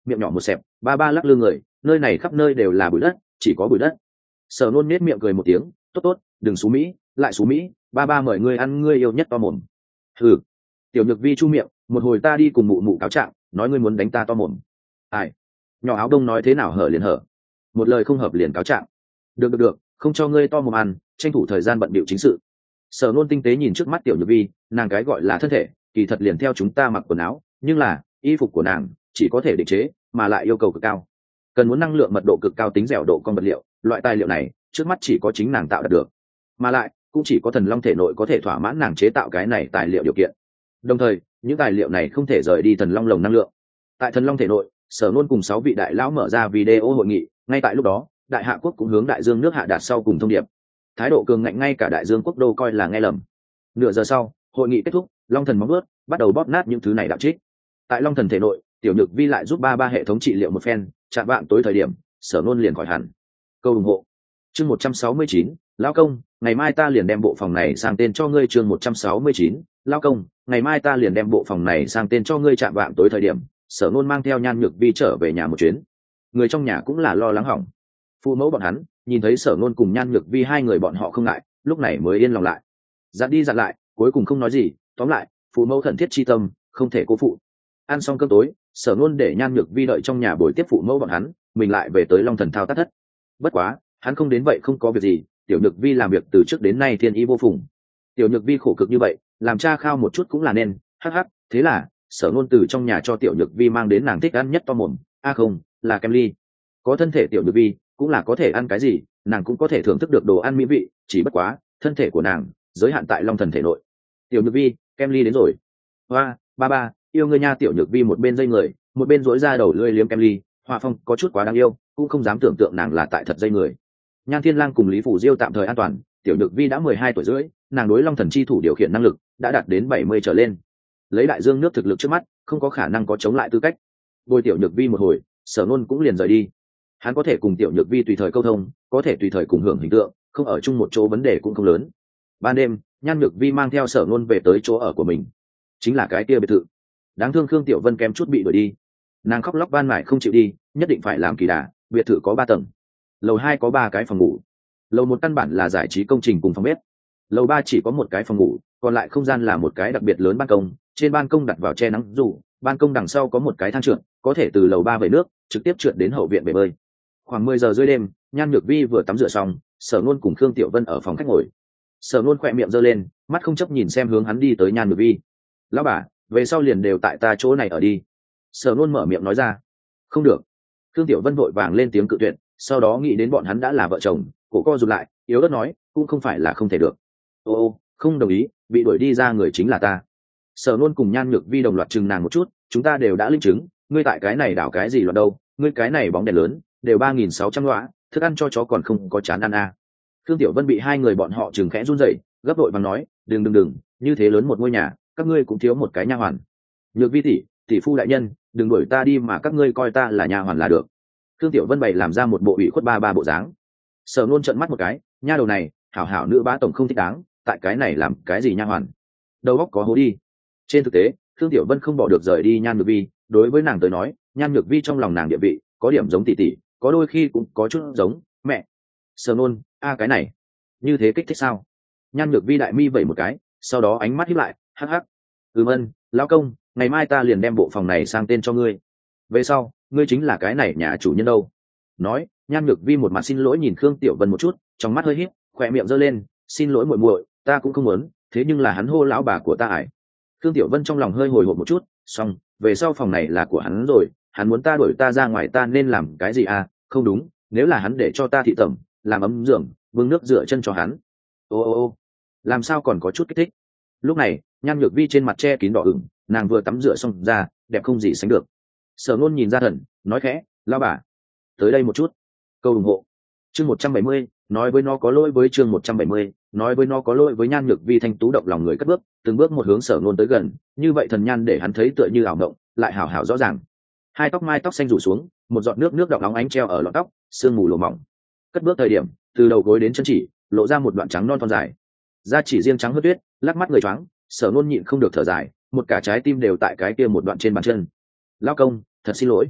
miệng nhỏ một xẹp, ba ba lắc lư người, nơi này khắp nơi đều là bụi đất, chỉ có bụi đất. Sở Nôn nết miệng cười một tiếng, tốt tốt, đừng xú mỹ, lại xú mỹ, ba ba mời ngươi ăn ngươi yêu nhất to mồm. Hừ. Tiểu Nhược Vi chu miệng, một hồi ta đi cùng mụ mụ cáo trạng, nói ngươi muốn đánh ta to mồm. Ai? Nhỏ áo đông nói thế nào hở liền hở, một lời không hợp liền cáo trạng. Được được được, không cho ngươi to mồm ăn, tranh thủ thời gian bận bịu chính sự. Sở Nôn tinh tế nhìn trước mắt Tiểu Nhược Vi, nàng cái gọi là thân thể, kỳ thật liền theo chúng ta mặc quần áo, nhưng là y phục của nàng chỉ có thể định chế, mà lại yêu cầu cực cao, cần muốn năng lượng mật độ cực cao tính dẻo độ con vật liệu, loại tài liệu này trước mắt chỉ có chính nàng tạo đạt được, mà lại cũng chỉ có thần long thể nội có thể thỏa mãn nàng chế tạo cái này tài liệu điều kiện. Đồng thời những tài liệu này không thể rời đi thần long lồng năng lượng. Tại thần long thể nội, Sở Nôn cùng sáu vị đại lão mở ra video hội nghị, ngay tại lúc đó đại hạ quốc cũng hướng đại dương nước hạ đạt sau cùng thông điệp, thái độ cường ngạnh ngay cả đại dương quốc đô coi là nghe lầm. Nửa giờ sau hội nghị kết thúc, long thần móng ướt bắt đầu bóp nát những thứ này đạo trích. Tại long thần thể nội, Tiểu Nhược Vi lại giúp ba ba hệ thống trị liệu một phen, chạm vạng tối thời điểm Sở Nôn liền khỏi hẳn. Câu ủng hộ chương một trăm sáu mươi chín, lão công, ngày mai ta liền đem bộ phòng này sang tên cho ngươi. Chương một trăm sáu mươi chín, lão công, ngày mai ta liền đem bộ phòng này sang tên cho ngươi. Chạm vạng tối thời điểm Sở Nôn mang theo Nhan Nhược Vi trở về nhà một chuyến. Người trong nhà cũng là lo lắng hỏng. Phụ mẫu bọn hắn nhìn thấy Sở Nôn cùng Nhan Nhược Vi hai người bọn họ không ngại, lúc này mới yên lòng lại. Dặn đi dặn lại, cuối cùng không nói gì. Tóm lại, phụ mẫu khẩn thiết chi tâm không thể cố phụ. Ăn xong cơm tối, Sở Nôn để Nhan Nhược Vi đợi trong nhà buổi tiếp phụ mẫu bọn hắn, mình lại về tới long thần thao tác thất. Bất quá hắn không đến vậy không có việc gì, Tiểu Nhược Vi làm việc từ trước đến nay thiên ý vô phùng. Tiểu Nhược Vi khổ cực như vậy, làm cha khao một chút cũng là nên. Hắc hắc, thế là Sở Nôn từ trong nhà cho Tiểu Nhược Vi mang đến nàng thích ăn nhất to mồm, a à không, là kem ly. Có thân thể Tiểu Nhược Vi cũng là có thể ăn cái gì, nàng cũng có thể thưởng thức được đồ ăn mỹ vị, chỉ bất quá thân thể của nàng giới hạn tại long thần thể nội. Tiểu Nhược Vi, kem ly đến rồi. Hoa, ba ba, yêu ngươi nha. Tiểu Nhược Vi một bên dây người, một bên rối ra đầu lưỡi liếm kem ly, Hoa Phong có chút quá đáng yêu, cũng không dám tưởng tượng nàng là tại thật dây người. Nhan Thiên Lang cùng Lý Phủ Diêu tạm thời an toàn, Tiểu Nhược Vi đã mười hai tuổi rưỡi, nàng đối long thần chi thủ điều khiển năng lực đã đạt đến bảy mươi trở lên. Lấy đại dương nước thực lực trước mắt, không có khả năng có chống lại tư cách. Bồi Tiểu Nhược Vi một hồi, Sở Nôn cũng liền rời đi. Hắn có thể cùng Tiểu Nhược Vi tùy thời câu thông, có thể tùy thời cùng hưởng hình tượng, không ở chung một chỗ vấn đề cũng không lớn. Ban đêm, Nhan Nhược Vi mang theo Sở Nôn về tới chỗ ở của mình, chính là cái kia biệt thự. Đáng thương Khương Tiểu Vân kém chút bị đuổi đi, nàng khóc lóc van mải không chịu đi, nhất định phải làm kỳ đà. Biệt thự có ba tầng, lầu hai có ba cái phòng ngủ, lầu một căn bản là giải trí công trình cùng phòng bếp, lầu ba chỉ có một cái phòng ngủ, còn lại không gian là một cái đặc biệt lớn ban công, trên ban công đặt vào che nắng dù, ban công đằng sau có một cái thang trượt, có thể từ lầu ba về nước trực tiếp trượt đến hậu viện bể bơi. Khoảng mười giờ rưỡi đêm, Nhan Nhược Vi vừa tắm rửa xong, Sở Nôn cùng Khương Tiểu Vân ở phòng khách ngồi. Sở Nôn khỏe miệng giơ lên, mắt không chấp nhìn xem hướng hắn đi tới Nhan Nhược Vi. Lão bà, về sau liền đều tại ta chỗ này ở đi. Sở Nôn mở miệng nói ra. Không được. Khương Tiểu Vân vội vàng lên tiếng cự tuyệt, sau đó nghĩ đến bọn hắn đã là vợ chồng, cổ co rụt lại, yếu ớt nói, cũng không phải là không thể được. Ô ô, không đồng ý, bị đuổi đi ra người chính là ta. Sở Nôn cùng Nhan Nhược Vi đồng loạt chừng nàng một chút, chúng ta đều đã linh chứng, ngươi tại cái này đảo cái gì loạn đâu, ngươi cái này bóng đèn lớn, đều ba nghìn sáu trăm lõa, thức ăn cho chó còn không có chán ăn à. Khương Tiểu Vân bị hai người bọn họ chừng khẽ run rẩy, gấp vội vàng nói, đừng đừng đừng, như thế lớn một ngôi nhà, các ngươi cũng thiếu một cái nha hoàn. Nhược Vi tỷ, tỷ phu đại nhân, đừng đuổi ta đi mà các ngươi coi ta là nha hoàn là được. Khương Tiểu Vân bày làm ra một bộ ủy khuất ba ba bộ dáng. Sở Nôn trợn mắt một cái, nha đầu này, hảo hảo nữ bá tổng không thích đáng, tại cái này làm cái gì nha hoàn, đầu óc có hố đi. Trên thực tế, Khương Tiểu Vân không bỏ được rời đi Nhan Nhược Vi, đối với nàng tới nói, Nhan Nhược Vi trong lòng nàng địa vị có điểm giống tỷ tỷ, có đôi khi cũng có chút giống mẹ. Sở Nôn, a cái này, như thế kích thích sao? Nhan Nhược Vi đại mi vẩy một cái, sau đó ánh mắt híp lại, hắc hắc. Ừm ân, lão công, ngày mai ta liền đem bộ phòng này sang tên cho ngươi. Về sau, ngươi chính là cái này nhà chủ nhân đâu. Nói, Nhan Nhược Vi một mặt xin lỗi nhìn Khương Tiểu Vân một chút, trong mắt hơi híp, khỏe miệng giơ lên, xin lỗi muội muội, ta cũng không muốn, thế nhưng là hắn hô lão bà của ta ải. Khương Tiểu Vân trong lòng hơi hồi hộp một chút, xong, về sau phòng này là của hắn rồi, hắn muốn ta đuổi ta ra ngoài ta nên làm cái gì à? Không đúng, nếu là hắn để cho ta thị tẩm, làm ấm giường, bưng nước rửa chân cho hắn. Ô ô ô, làm sao còn có chút kích thích. Lúc này, Nhan Nhược Vi trên mặt che kín đỏ ửng, nàng vừa tắm rửa xong ra, đẹp không gì sánh được. Sở Nôn nhìn ra thần, nói khẽ, lão bà, tới đây một chút. Câu ủng hộ chương một trăm bảy mươi, nói với nó có lỗi với chương một trăm bảy mươi, nói với nó có lỗi với. Nhan Nhược Vi thanh tú động lòng người cất bước, từng bước một hướng Sở Nôn tới gần, như vậy thần nhan để hắn thấy tựa như ảo mộng, lại hảo hảo rõ ràng. Hai tóc mai tóc xanh rủ xuống, một giọt nước nước đọng nóng ánh treo ở lọn tóc, sương mù lùa mỏng. Cất bước thời điểm, từ đầu gối đến chân chỉ, lộ ra một đoạn trắng non thon dài. Da chỉ riêng trắng hớt tuyết, lắc mắt người choáng, Sở Nôn nhịn không được thở dài, một cả trái tim đều tại cái kia một đoạn trên bàn chân. Lão công, thật xin lỗi.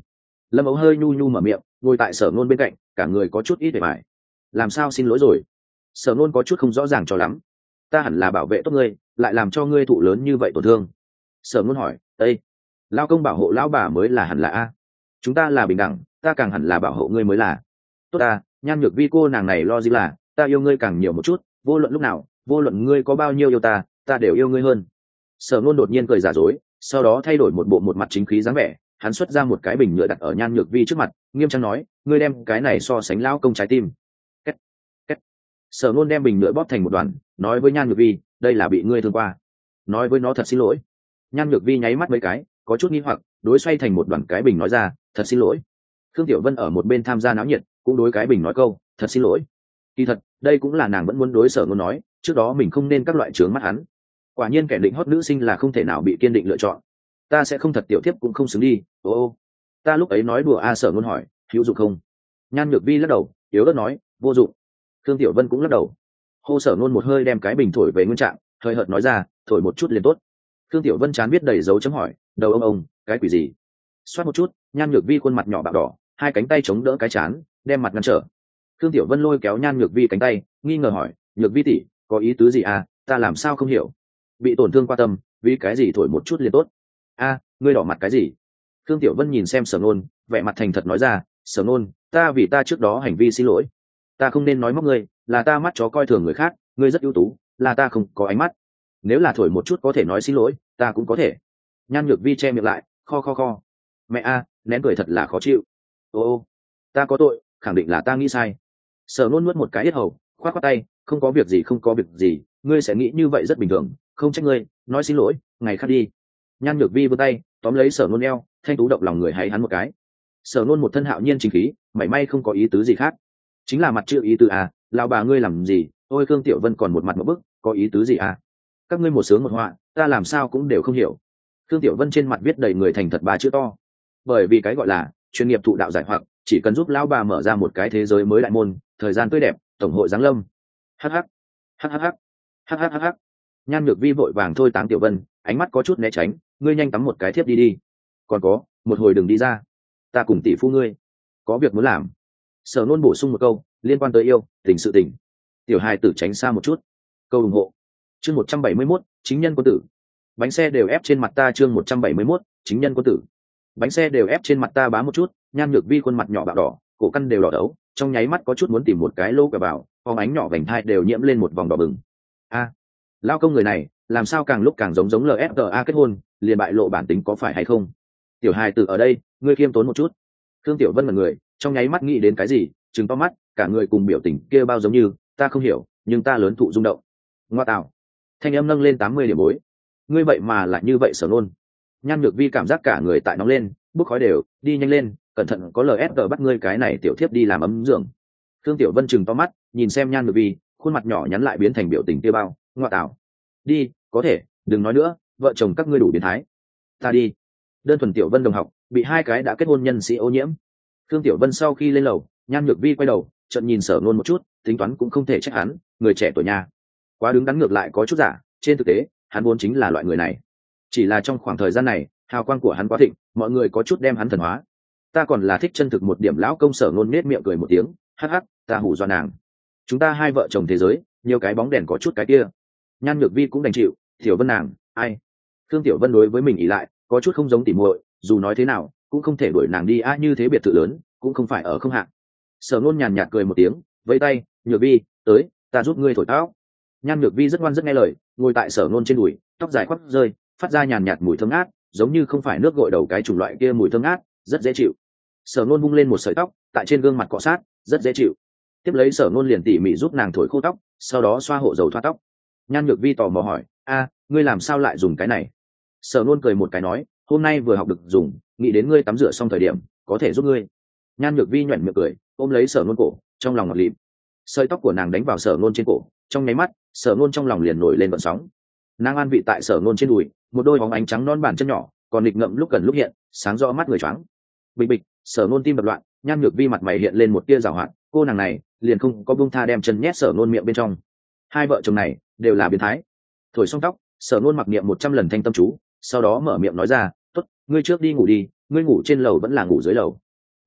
Lâm ấu hơi nhu nhu mở miệng, ngồi tại sở nôn bên cạnh, cả người có chút ít vẻ vải. Làm sao xin lỗi rồi? Sở nôn có chút không rõ ràng cho lắm. Ta hẳn là bảo vệ tốt ngươi, lại làm cho ngươi thụ lớn như vậy tổn thương. Sở nôn hỏi, ây, lao công bảo hộ lão bà mới là hẳn là a. Chúng ta là bình đẳng, ta càng hẳn là bảo hộ ngươi mới là. Tốt ta, Nhan Nhược Vi cô nàng này lo gì là, ta yêu ngươi càng nhiều một chút, vô luận lúc nào, vô luận ngươi có bao nhiêu yêu ta, ta đều yêu ngươi hơn. Sở nôn đột nhiên cười giả dối, sau đó thay đổi một bộ một mặt chính khí dáng vẻ, hắn xuất ra một cái bình nhựa đặt ở Nhan Nhược Vi trước mặt, nghiêm trang nói, ngươi đem cái này so sánh lão công trái tim. Két, két. Sở nôn đem bình nhựa bóp thành một đoàn, nói với Nhan Nhược Vi, đây là bị ngươi thương qua. Nói với nó thật xin lỗi. Nhan Nhược Vi nháy mắt mấy cái, có chút nghi hoặc, đối xoay thành một đoàn cái bình nói ra, thật xin lỗi. Khương Tiểu Vân ở một bên tham gia náo nhiệt, cũng đối cái bình nói câu, thật xin lỗi. Kỳ thật, đây cũng là nàng vẫn muốn đối Sở Ngôn nói, trước đó mình không nên các loại trướng mắt hắn. Quả nhiên kẻ định hót nữ sinh là không thể nào bị kiên định lựa chọn. Ta sẽ không thật tiểu tiếp cũng không xứng đi. Ô ô, ta lúc ấy nói đùa a. Sở Ngôn hỏi, hữu dụng không? Nhan Nhược Vi lắc đầu, yếu ớt nói, vô dụng. Khương Tiểu Vân cũng lắc đầu. Hô Sở Ngôn một hơi đem cái bình thổi về nguyên trạng, hơi hợt nói ra, thổi một chút liền tốt. Khương Tiểu Vân chán biết đầy dấu chấm hỏi, đầu ông ông, cái quỷ gì? Xoát một chút, Nhan Nhược Vi khuôn mặt nhỏ bạo đỏ, hai cánh tay chống đỡ cái chán, đem mặt ngăn trở. Khương Tiểu Vân lôi kéo Nhan Nhược Vi cánh tay, nghi ngờ hỏi, Nhược Vi tỷ, có ý tứ gì à? Ta làm sao không hiểu? Bị tổn thương qua tâm, vì cái gì thổi một chút liền tốt? A, ngươi đỏ mặt cái gì? Khương Tiểu Vân nhìn xem Sở Nôn, vẻ mặt thành thật nói ra, Sở Nôn, ta vì ta trước đó hành vi xin lỗi. Ta không nên nói móc ngươi, là ta mắt chó coi thường người khác, ngươi rất ưu tú, là ta không có ánh mắt. Nếu là thổi một chút có thể nói xin lỗi, ta cũng có thể. Nhan Nhược Vi che miệng lại, kho kho kho. Mẹ a, nén cười thật là khó chịu. Ô ô, ta có tội, khẳng định là ta nghĩ sai. Sở Nôn nuốt một cái yết hầu, khoát khoát tay, không có việc gì không có việc gì, ngươi sẽ nghĩ như vậy rất bình thường, không trách ngươi, nói xin lỗi, ngày khác đi. Nhan Nhược Vi vươn tay, tóm lấy Sở Nôn eo, thanh tú động lòng người hay hắn một cái. Sở Nôn một thân hạo nhiên chính khí, mảy may không có ý tứ gì khác, chính là mặt chưa ý tứ à, lão bà ngươi làm gì? Ôi Khương Tiểu Vân còn một mặt một bức, có ý tứ gì à? Các ngươi một sướng một họa, ta làm sao cũng đều không hiểu. Khương Tiểu Vân trên mặt viết đầy người thành thật ba chữ to, bởi vì cái gọi là chuyên nghiệp thụ đạo giải hoặc chỉ cần giúp lão bà mở ra một cái thế giới mới đại môn, thời gian tươi đẹp, tổng hội giáng lâm. Hắc hắc, hắc hắc hắc, hắc hắc hắc hắc. Nhan Nhược Vi vội vàng thôi táng Tiểu Vân, ánh mắt có chút né tránh, ngươi nhanh tắm một cái thiếp đi đi. Còn có, một hồi đừng đi ra, ta cùng tỷ phu ngươi có việc muốn làm. Sở Nôn bổ sung một câu, liên quan tới yêu, tình sự tình. Tiểu hài tử tránh xa một chút. Câu ủng hộ. Chương một trăm bảy mươi mốt, chính nhân quân tử. Bánh xe đều ép trên mặt ta. Chương một trăm bảy mươi mốt, chính nhân quân tử. Bánh xe đều ép trên mặt ta bám một chút, Nhan Nhược Vi khuôn mặt nhỏ bạo đỏ, cổ căn đều đỏ đấu, trong nháy mắt có chút muốn tìm một cái lô cà vào, phóng ánh nhỏ vành thai đều nhiễm lên một vòng đỏ bừng. A, à, lao công người này, làm sao càng lúc càng giống giống lờ ép tê a kết hôn, liền bại lộ bản tính có phải hay không? Tiểu hài tử ở đây, ngươi khiêm tốn một chút. Thương Tiểu Vân là người, trong nháy mắt nghĩ đến cái gì, trừng to mắt, cả người cùng biểu tình kia bao giống như, ta không hiểu, nhưng ta lớn thụ rung động. Ngoa tạo. Thanh âm nâng lên tám mươi điểm bối. Ngươi vậy mà lại như vậy Sở Nôn. Nhan Nhược Vi cảm giác cả người tại nóng lên, bốc khói đều, đi nhanh lên, cẩn thận có lờ ép tê bắt ngươi cái này tiểu thiếp đi làm ấm giường. Thương Tiểu Vân trừng to mắt, nhìn xem Nhan Nhược Vi, khuôn mặt nhỏ nhắn lại biến thành biểu tình kia bao, ngoa tạo. Đi, có thể, đừng nói nữa, vợ chồng các ngươi đủ biến thái. Ta đi. Đơn thuần Tiểu Vân đồng học, bị hai cái đã kết hôn nhân sĩ ô nhiễm. Thương Tiểu Vân sau khi lên lầu, Nhan Nhược Vi quay đầu, chợt nhìn Sở Nôn một chút, tính toán cũng không thể trách hắn, người trẻ tuổi nhà, quá đứng đắn ngược lại có chút giả, trên thực tế, hắn vốn chính là loại người này. Chỉ là trong khoảng thời gian này, hào quang của hắn quá thịnh, mọi người có chút đem hắn thần hóa. Ta còn là thích chân thực một điểm. Lão công Sở Nôn nết miệng cười một tiếng, hắc hắc, ta hủ do nàng. Chúng ta hai vợ chồng thế giới, nhiều cái bóng đèn có chút cái kia. Nhan Nhược Vi cũng đành chịu, Tiểu Vân nàng, ai? Thương Tiểu Vân đối với mình ỷ lại, có chút không giống tỉ muội, dù nói thế nào, cũng không thể đuổi nàng đi a, như thế biệt thự lớn, cũng không phải ở không hạng. Sở Nôn nhàn nhạt cười một tiếng, vẫy tay, Nhược Vi, tới, ta giúp ngươi thổi tóc. Nhan Nhược Vi rất ngoan rất nghe lời, ngồi tại Sở Nôn trên đùi, tóc dài khoác rơi, phát ra nhàn nhạt mùi thơm ngát, giống như không phải nước gội đầu cái chủng loại kia mùi thơm ngát, rất dễ chịu. Sở Nôn vung lên một sợi tóc, tại trên gương mặt cọ sát, rất dễ chịu. Tiếp lấy Sở Nôn liền tỉ mỉ giúp nàng thổi khô tóc, sau đó xoa hộ dầu thoa tóc. Nhan Nhược Vi tò mò hỏi, a, ngươi làm sao lại dùng cái này? Sở Nôn cười một cái nói, hôm nay vừa học được dùng, nghĩ đến ngươi tắm rửa xong thời điểm, có thể giúp ngươi. Nhan Nhược Vi nhuyễn miệng cười, ôm lấy Sở Nôn cổ, trong lòng ngọt lịm. Sợi tóc của nàng đánh vào Sở Nôn trên cổ, trong nháy mắt, Sở Nôn trong lòng liền nổi lên gợn sóng. Nàng an vị tại Sở Nôn trên đùi, một đôi bóng ánh trắng non bàn chân nhỏ, còn nghịch ngậm lúc gần lúc hiện, sáng rõ mắt người choáng. Bịch bịch, Sở Nôn tim đập loạn, Nhan Nhược Vi mặt mày hiện lên một tia giảo hoạt, cô nàng này, liền không có buông tha đem chân nhét Sở Nôn miệng bên trong. Hai vợ chồng này đều là biến thái. Thổi xong tóc, Sở Nôn mặc niệm một trăm lần thanh tâm chú, sau đó mở miệng nói ra, tốt, ngươi trước đi ngủ đi, ngươi ngủ trên lầu vẫn là ngủ dưới lầu.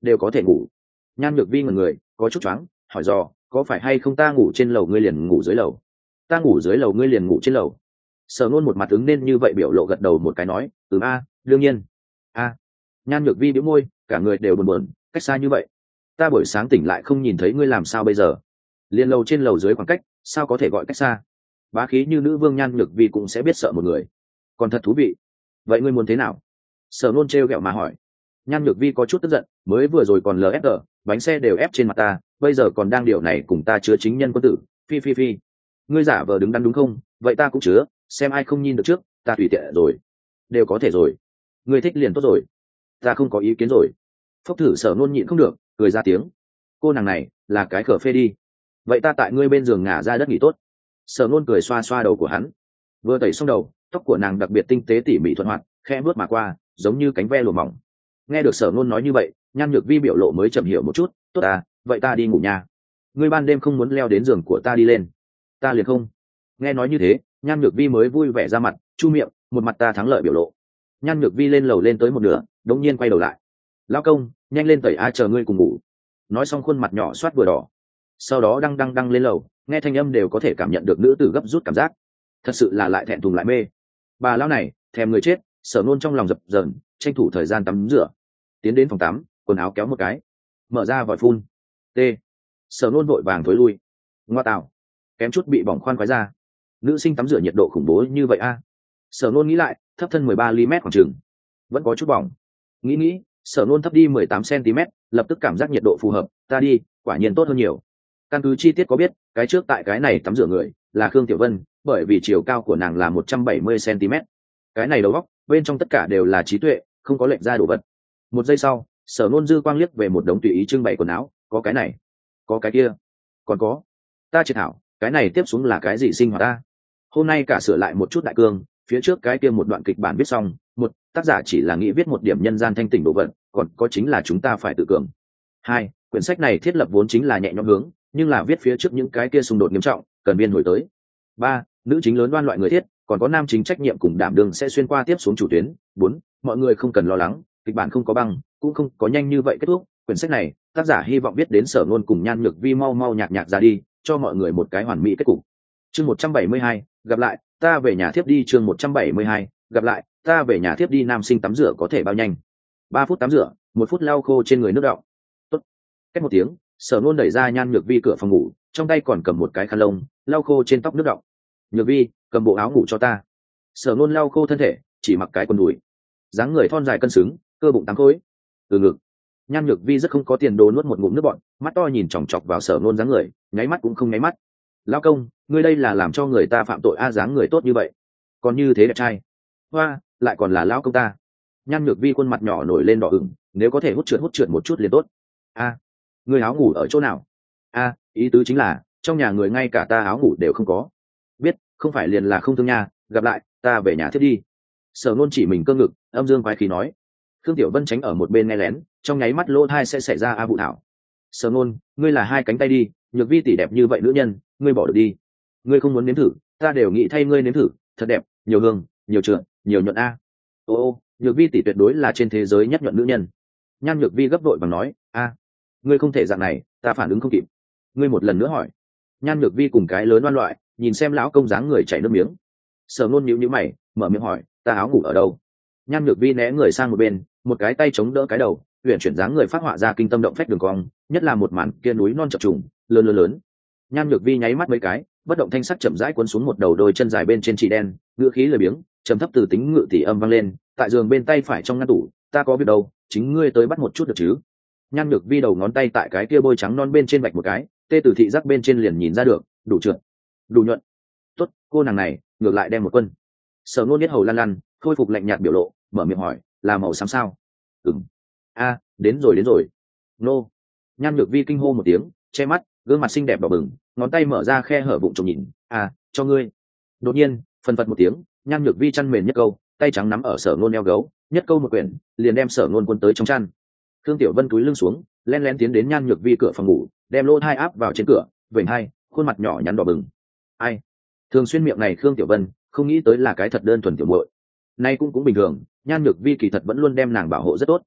đều có thể ngủ. Nhan Nhược Vi ngẩn người có chút choáng, hỏi dò có phải hay không ta ngủ trên lầu ngươi liền ngủ dưới lầu, ta ngủ dưới lầu ngươi liền ngủ trên lầu. Sở Nôn một mặt ứng nên như vậy biểu lộ gật đầu một cái nói ừ a đương nhiên. A. Nhan Nhược Vi bĩu môi, cả người đều buồn buồn, cách xa như vậy ta buổi sáng tỉnh lại không nhìn thấy ngươi làm sao bây giờ? Liên lầu trên lầu dưới khoảng cách sao có thể gọi cách xa? Bá khí như nữ vương Nhan Nhược Vi cũng sẽ biết sợ một người, còn thật thú vị. Vậy ngươi muốn thế nào? Sở Nôn trêu ghẹo mà hỏi. Nhan Nhược Vi có chút tức giận, mới vừa rồi còn lờ ép đờ, bánh xe đều ép trên mặt ta, bây giờ còn đang điều này cùng ta chứa chính nhân quân tử, phi phi phi. Ngươi giả vờ đứng đắn đúng không? Vậy ta cũng chứa, xem ai không nhìn được trước, ta tùy tiện rồi. Đều có thể rồi. Ngươi thích liền tốt rồi. Ta không có ý kiến rồi. Phốc thử Sở Nôn nhịn không được, cười ra tiếng. Cô nàng này là cái cờ phê đi. Vậy ta tại ngươi bên giường ngả ra đất nghỉ tốt. Sở Nôn cười xoa xoa đầu của hắn. Vừa tẩy xong đầu, tóc của nàng đặc biệt tinh tế tỉ mỉ thuận hoạt, khẽ bước mà qua, giống như cánh ve lụa mỏng. Nghe được Sở Nôn nói như vậy, Nhan Nhược Vi biểu lộ mới chậm hiểu một chút. Tốt à, vậy ta đi ngủ nha. Ngươi ban đêm không muốn leo đến giường của ta đi lên, ta liền không. Nghe nói như thế, Nhan Nhược Vi mới vui vẻ ra mặt, chu miệng, một mặt ta thắng lợi biểu lộ. Nhan Nhược Vi lên lầu lên tới một nửa, đống nhiên quay đầu lại. Lão công, nhanh lên tẩy a chờ ngươi cùng ngủ. Nói xong khuôn mặt nhỏ soát vừa đỏ. Sau đó đăng đăng đăng lên lầu, nghe thanh âm đều có thể cảm nhận được nữ tử gấp rút cảm giác. Thật sự là lại thẹn thùng lại mê. Bà lão này, thèm người chết. Sở Nôn trong lòng dập dờn, tranh thủ thời gian tắm rửa. Tiến đến phòng tắm, quần áo kéo một cái, mở ra vòi phun. T. Sở Nôn vội vàng thối lui. Ngoa tạo, kém chút bị bỏng khoan khoái ra. Nữ sinh tắm rửa nhiệt độ khủng bố như vậy a? Sở Nôn nghĩ lại, thấp thân mười ba li-mét khoảng chừng, vẫn có chút bỏng. Nghĩ nghĩ, Sở Nôn thấp đi mười tám xăng-ti-mét, lập tức cảm giác nhiệt độ phù hợp, ta đi, quả nhiên tốt hơn nhiều. Căn cứ chi tiết có biết, cái trước tại cái này tắm rửa người là Khương Tiểu Vân, bởi vì chiều cao của nàng là một trăm bảy mươi xăng-ti-mét. Cái này đầu óc, bên trong tất cả đều là trí tuệ, không có lệch ra đồ vật. Một giây sau, Sở Nôn dư quang liếc về một đống tùy ý trưng bày quần áo, có cái này, có cái kia, còn có. Ta triệt thảo, cái này tiếp xuống là cái gì sinh hoạt ta? Hôm nay cả sửa lại một chút đại cương, phía trước cái kia một đoạn kịch bản viết xong, một tác giả chỉ là nghĩ viết một điểm nhân gian thanh tỉnh đồ vật, còn có chính là chúng ta phải tự cường. Hai, quyển sách này thiết lập vốn chính là nhẹ nhõm hướng, nhưng là viết phía trước những cái kia xung đột nghiêm trọng, cần biên hồi tới. Ba, nữ chính lớn đoan loại người thiết, còn có nam chính trách nhiệm cùng đảm đương sẽ xuyên qua tiếp xuống chủ tuyến. Bốn, mọi người không cần lo lắng, kịch bản không có băng, cũng không có nhanh như vậy kết thúc. Quyển sách này, tác giả hy vọng viết đến Sở Nôn cùng Nhan Nhược Vi mau mau nhạc nhạc ra đi, cho mọi người một cái hoàn mỹ kết cục. Chương một trăm bảy mươi hai, gặp lại, ta về nhà thiếp đi. Chương một trăm bảy mươi hai, gặp lại, ta về nhà thiếp đi. Nam sinh tắm rửa có thể bao nhanh? Ba phút tắm rửa, một phút lau khô trên người nước đọng. Tốt. Cách một tiếng, Sở Nôn đẩy ra Nhan Nhược Vi cửa phòng ngủ, trong tay còn cầm một cái khăn lông, lau khô trên tóc nước đọng. Nhược Vi, cầm bộ áo ngủ cho ta. Sở Nôn lau khô thân thể, chỉ mặc cái quần đùi. Dáng người thon dài cân xứng, cơ bụng tám khối. Từ ngực. Nhan Nhược Vi rất không có tiền đồ nuốt một ngụm nước bọt, mắt to nhìn chòng chọc vào Sở Nôn dáng người, nháy mắt cũng không nháy mắt. Lão công, ngươi đây là làm cho người ta phạm tội a? Dáng người tốt như vậy, còn như thế đẹp trai, hoa, lại còn là lão công ta. Nhan Nhược Vi khuôn mặt nhỏ nổi lên đỏ ửng, nếu có thể hút trượt hút trượt một chút liền tốt. A, ngươi áo ngủ ở chỗ nào? A, ý tứ chính là trong nhà người ngay cả ta áo ngủ đều không có. Biết, không phải liền là không thương nha, gặp lại, ta về nhà thiết đi. Sở Nôn chỉ mình cơ ngực, âm dương quái khí nói. Khương Tiểu Vân tránh ở một bên nghe lén, trong nháy mắt lỗ thai sẽ xảy ra a vụ thảo. Sở Nôn, ngươi là hai cánh tay đi, Nhược Vi tỷ đẹp như vậy nữ nhân, ngươi bỏ được đi. Ngươi không muốn nếm thử, ta đều nghĩ thay ngươi nếm thử, thật đẹp, nhiều hương, nhiều trượt, nhiều nhuận a. Ô ô, Nhược Vi tỷ tuyệt đối là trên thế giới nhất nhuận nữ nhân. Nhan Nhược Vi gấp vội bằng nói, a, ngươi không thể dạng này, ta phản ứng không kịp. Ngươi một lần nữa hỏi. Nhan Nhược Vi cùng cái lớn oan loại, nhìn xem lão công dáng người chảy nước miếng. Sở Nôn nhíu nhíu mày, mở miệng hỏi, ta áo ngủ ở đâu? Nhan Nhược Vi né người sang một bên, một cái tay chống đỡ cái đầu, huyền chuyển dáng người phát họa ra kinh tâm động phách đường cong, nhất là một màn kia núi non chập trùng, lớn lớn lớn. Nhan Nhược Vi nháy mắt mấy cái, bất động thanh sắc chậm rãi cuốn xuống một đầu đôi chân dài bên trên chỉ đen, ngựa khí lười biếng, trầm thấp từ tính ngự tỷ âm vang lên, tại giường bên tay phải trong ngăn tủ, ta có việc đâu, chính ngươi tới bắt một chút được chứ? Nhan Nhược Vi đầu ngón tay tại cái kia bôi trắng non bên trên vạch một cái, tê tử thị giác bên trên liền nhìn ra được, đủ trượt, đủ nhuận. Tốt, cô nàng này, ngược lại đem một quân. Sở Nôn biết hầu lăn lăn, khôi phục lạnh nhạt biểu lộ, mở miệng hỏi, là màu xám sao? Ừm. A, đến rồi đến rồi. Nô. Nhan Nhược Vi kinh hô một tiếng, che mắt, gương mặt xinh đẹp đỏ bừng, ngón tay mở ra khe hở bụng trông nhìn, à, cho ngươi. Đột nhiên, phần phật một tiếng, Nhan Nhược Vi chăn mền nhất câu, tay trắng nắm ở Sở Nôn eo gấu, nhất câu một quyển, liền đem Sở Nôn quân tới trong chăn. Khương Tiểu Vân cúi lưng xuống, len lén tiến đến Nhan Nhược Vi cửa phòng ngủ, đem lỗ hai áp vào trên cửa, vểnh hai, khuôn mặt nhỏ nhắn đỏ bừng. Ai? Thường xuyên miệng này Khương Tiểu Vân, không nghĩ tới là cái thật đơn thuần tiểu muội. Nay cũng cũng bình thường, Nhan Nhược Vi kỳ thật vẫn luôn đem nàng bảo hộ rất tốt.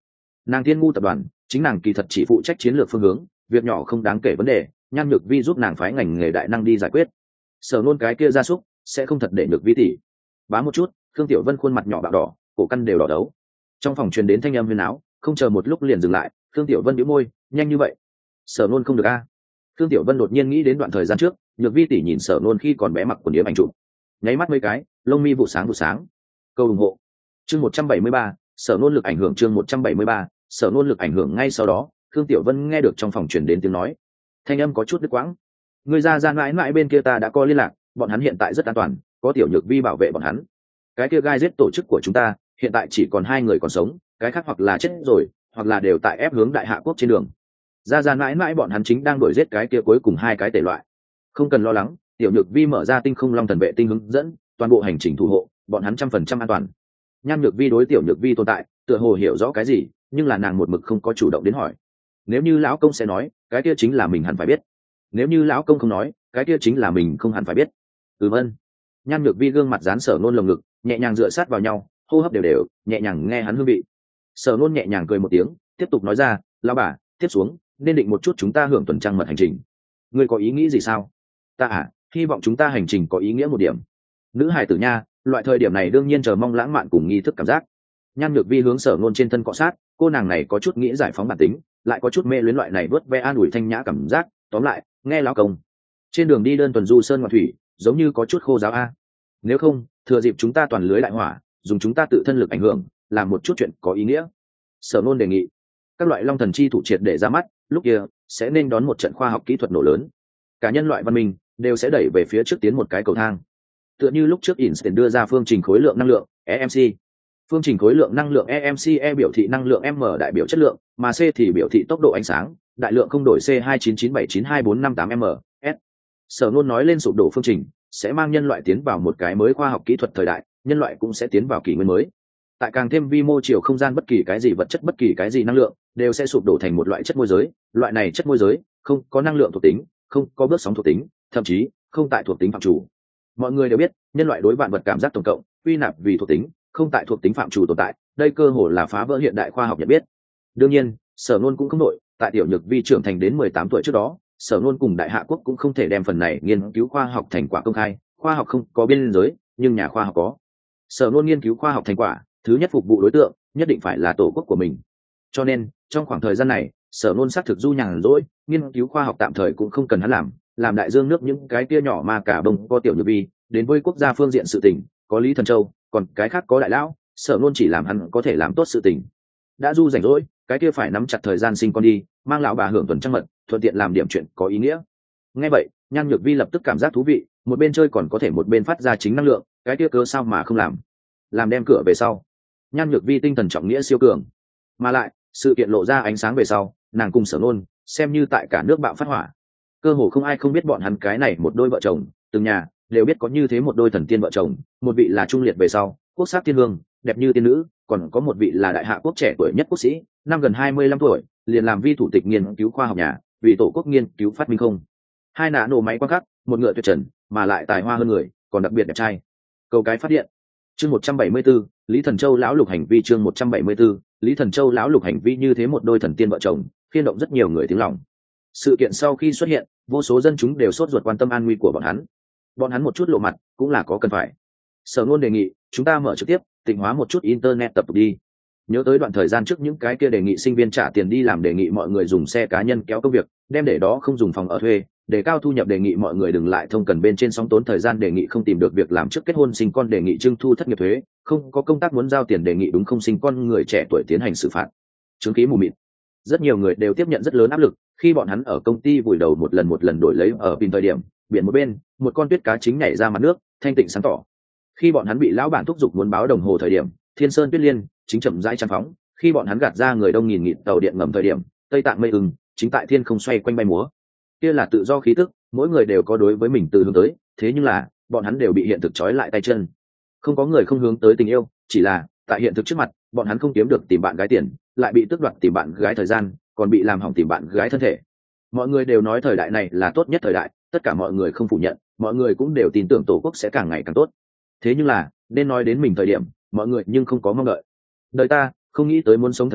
Nàng Thiên Ngu tập đoàn chính nàng kỳ thật chỉ phụ trách chiến lược phương hướng, việc nhỏ không đáng kể vấn đề, Nhan Nhược Vi giúp nàng phái ngành nghề đại năng đi giải quyết. Sở Nôn cái kia gia súc sẽ không thật để Nhược Vi tỷ. Bá một chút, Khương Tiểu Vân khuôn mặt nhỏ bạo đỏ, cổ căn đều đỏ đấu. Trong phòng truyền đến thanh âm huyền áo, không chờ một lúc liền dừng lại. Khương Tiểu Vân bĩu môi, nhanh như vậy, Sở Nôn không được a. À. Khương Tiểu Vân đột nhiên nghĩ đến đoạn thời gian trước, Nhược Vi tỷ nhìn Sở Nôn khi còn bé mặc quần yếm ảnh chụp, nháy mắt mấy cái, lông mi vụ sáng vụ sáng. Câu ủng hộ. Chương một trăm bảy mươi ba, Sở Nôn lực ảnh hưởng chương một trăm bảy mươi ba, Sở Nôn lực ảnh hưởng ngay sau đó, Khương Tiểu Vân nghe được trong phòng truyền đến tiếng nói, thanh âm có chút đứt quãng. Người ra ra mãi mãi bên kia ta đã có liên lạc, bọn hắn hiện tại rất an toàn, có Tiểu Nhược Vi bảo vệ bọn hắn. Cái kia gai giết tổ chức của chúng ta, hiện tại chỉ còn hai người còn sống, cái khác hoặc là chết rồi, hoặc là đều tại ép hướng Đại Hạ quốc trên đường. Ra ra mãi mãi bọn hắn chính đang đuổi giết cái kia cuối cùng hai cái tể loại. Không cần lo lắng, Tiểu Nhược Vi mở ra tinh không long thần vệ tinh hướng dẫn, toàn bộ hành trình thủ hộ, bọn hắn trăm phần trăm an toàn. Nhan Nhược Vi đối Tiểu Nhược Vi tồn tại, tựa hồ hiểu rõ cái gì, nhưng là nàng một mực không có chủ động đến hỏi. Nếu như lão công sẽ nói, cái kia chính là mình hẳn phải biết. Nếu như lão công không nói, cái kia chính là mình không hẳn phải biết. Ừm ân. Nhan Nhược Vi gương mặt dán Sở Nôn lồng ngực, nhẹ nhàng dựa sát vào nhau, hô hấp đều đều, nhẹ nhàng nghe hắn hương vị. Sở Nôn nhẹ nhàng cười một tiếng, tiếp tục nói ra, lão bà, tiếp xuống nên định một chút chúng ta hưởng tuần trăng mật hành trình. Ngươi có ý nghĩ gì sao? Ta à, hy vọng chúng ta hành trình có ý nghĩa một điểm. Nữ hài tử nha, loại thời điểm này đương nhiên chờ mong lãng mạn cùng nghi thức cảm giác. Nhan Nhược Vi hướng Sở Nôn trên thân cọ sát, cô nàng này có chút nghĩ giải phóng bản tính, lại có chút mê luyến loại này vớt ve an ủi thanh nhã cảm giác. Tóm lại, nghe lão công. Trên đường đi đơn tuần du sơn ngoạn thủy, giống như có chút khô giáo a. Nếu không, thừa dịp chúng ta toàn lưới đại hỏa, dùng chúng ta tự thân lực ảnh hưởng, làm một chút chuyện có ý nghĩa. Sở Nôn đề nghị. Các loại long thần chi thủ triệt để ra mắt, lúc kia sẽ nên đón một trận khoa học kỹ thuật nổ lớn. Cả nhân loại văn minh đều sẽ đẩy về phía trước tiến một cái cầu thang. Tựa như lúc trước Einstein đưa ra phương trình khối lượng năng lượng E M C. Phương trình khối lượng năng lượng E M C E biểu thị năng lượng, M đại biểu chất lượng, mà C thì biểu thị tốc độ ánh sáng, đại lượng không đổi C hai chín chín bảy chín hai bốn năm tám M S. Sở Nôn nói lên sụp đổ phương trình sẽ mang nhân loại tiến vào một cái mới khoa học kỹ thuật thời đại, nhân loại cũng sẽ tiến vào kỷ nguyên mới. Tại càng thêm vi mô chiều không gian, bất kỳ cái gì vật chất, bất kỳ cái gì năng lượng đều sẽ sụp đổ thành một loại chất môi giới. Loại này chất môi giới không có năng lượng thuộc tính, không có bước sóng thuộc tính, thậm chí không tại thuộc tính phạm chủ. Mọi người đều biết, nhân loại đối vạn vật cảm giác tổng cộng quy nạp vì thuộc tính, không tại thuộc tính phạm chủ tồn tại. Đây cơ hồ là phá vỡ hiện đại khoa học nhận biết. Đương nhiên, Sở Nôn cũng không nội, tại Tiểu Nhược Vi trưởng thành đến mười tám tuổi trước đó, Sở Nôn cùng Đại Hạ quốc cũng không thể đem phần này nghiên cứu khoa học thành quả công khai. Khoa học không có biên giới, nhưng nhà khoa học có. Sở Nôn nghiên cứu khoa học thành quả, thứ nhất phục vụ đối tượng nhất định phải là tổ quốc của mình. Cho nên trong khoảng thời gian này, Sở Nôn xác thực du nhàn rỗi, nghiên cứu khoa học tạm thời cũng không cần hắn làm, làm đại dương nước những cái kia nhỏ mà cả bông có Tiểu Nhược Vi, đến với quốc gia phương diện sự tình có Lý Thần Châu, còn cái khác có Đại Lão. Sở Nôn chỉ làm hắn có thể làm tốt sự tình. Đã du rảnh rỗi, cái kia phải nắm chặt thời gian sinh con đi, mang lão bà hưởng tuần trăng mật, thuận tiện làm điểm chuyện có ý nghĩa. Nghe vậy, Nhan Nhược Vi lập tức cảm giác thú vị, một bên chơi còn có thể một bên phát ra chính năng lượng, cái kia cơ sao mà không làm. Làm đem cửa về sau. Nhan Nhược Vi tinh thần trọng nghĩa siêu cường, mà lại sự kiện lộ ra ánh sáng về sau, nàng cùng Sở Nôn xem như tại cả nước bạo phát hỏa. Cơ hồ không ai không biết bọn hắn cái này một đôi vợ chồng, từng nhà đều biết có như thế một đôi thần tiên vợ chồng, một vị là trung liệt về sau quốc sắc tiên hương, đẹp như tiên nữ, còn có một vị là Đại Hạ quốc trẻ tuổi nhất quốc sĩ, năm gần hai mươi lăm tuổi, liền làm vi thủ tịch nghiên cứu khoa học nhà, vì tổ quốc nghiên cứu phát minh không hai nã nổ máy quang khắc, một ngựa tuyệt trần, mà lại tài hoa hơn người, còn đặc biệt đẹp trai. Cầu cái phát điện. Chương một trăm bảy mươi 74, Lý Thần Châu lão lục hành vi chương một trăm bảy mươi 74, Lý Thần Châu lão lục hành vi như thế một đôi thần tiên vợ chồng, khiên động rất nhiều người tiếng lòng. Sự kiện sau khi xuất hiện, vô số dân chúng đều sốt ruột quan tâm an nguy của bọn hắn. Bọn hắn một chút lộ mặt, cũng là có cần phải. Sở Nôn đề nghị, chúng ta mở trực tiếp, tịnh hóa một chút internet tập tục đi. Nhớ tới đoạn thời gian trước những cái kia đề nghị sinh viên trả tiền đi làm, đề nghị mọi người dùng xe cá nhân kéo công việc, đem để đó không dùng phòng ở thuê, để cao thu nhập, đề nghị mọi người đừng lại thông cần bên trên sóng tốn thời gian, đề nghị không tìm được việc làm trước kết hôn sinh con, đề nghị trưng thu thất nghiệp thuế, không có công tác muốn giao tiền, đề nghị đúng không sinh con người trẻ tuổi tiến hành xử phạt. Chứng khí mù mịt. Rất nhiều người đều tiếp nhận rất lớn áp lực, khi bọn hắn ở công ty vùi đầu một lần một lần đổi lấy ở pin thời điểm, biển một bên, một con tuyết cá chính nhảy ra mặt nước, thanh tịnh sáng tỏ. Khi bọn hắn bị lão bản thúc giục muốn báo đồng hồ thời điểm, thiên sơn tuyết liên chính chậm rãi tràn phóng. Khi bọn hắn gạt ra người đông nghìn nghịt tàu điện ngầm thời điểm, tây tạng mây ưng chính tại thiên không xoay quanh bay múa. Kia là tự do khí tức, mỗi người đều có đối với mình từ hướng tới, thế nhưng là bọn hắn đều bị hiện thực trói lại tay chân. Không có người không hướng tới tình yêu, chỉ là tại hiện thực trước mặt, bọn hắn không kiếm được tìm bạn gái tiền, lại bị tước đoạt tìm bạn gái thời gian, còn bị làm hỏng tìm bạn gái thân thể. Mọi người đều nói thời đại này là tốt nhất thời đại, tất cả mọi người không phủ nhận, mọi người cũng đều tin tưởng tổ quốc sẽ càng ngày càng tốt. Thế nhưng là nên nói đến mình thời điểm, mọi người nhưng không có mong đợi. Đời ta không nghĩ tới muốn sống thật lâu,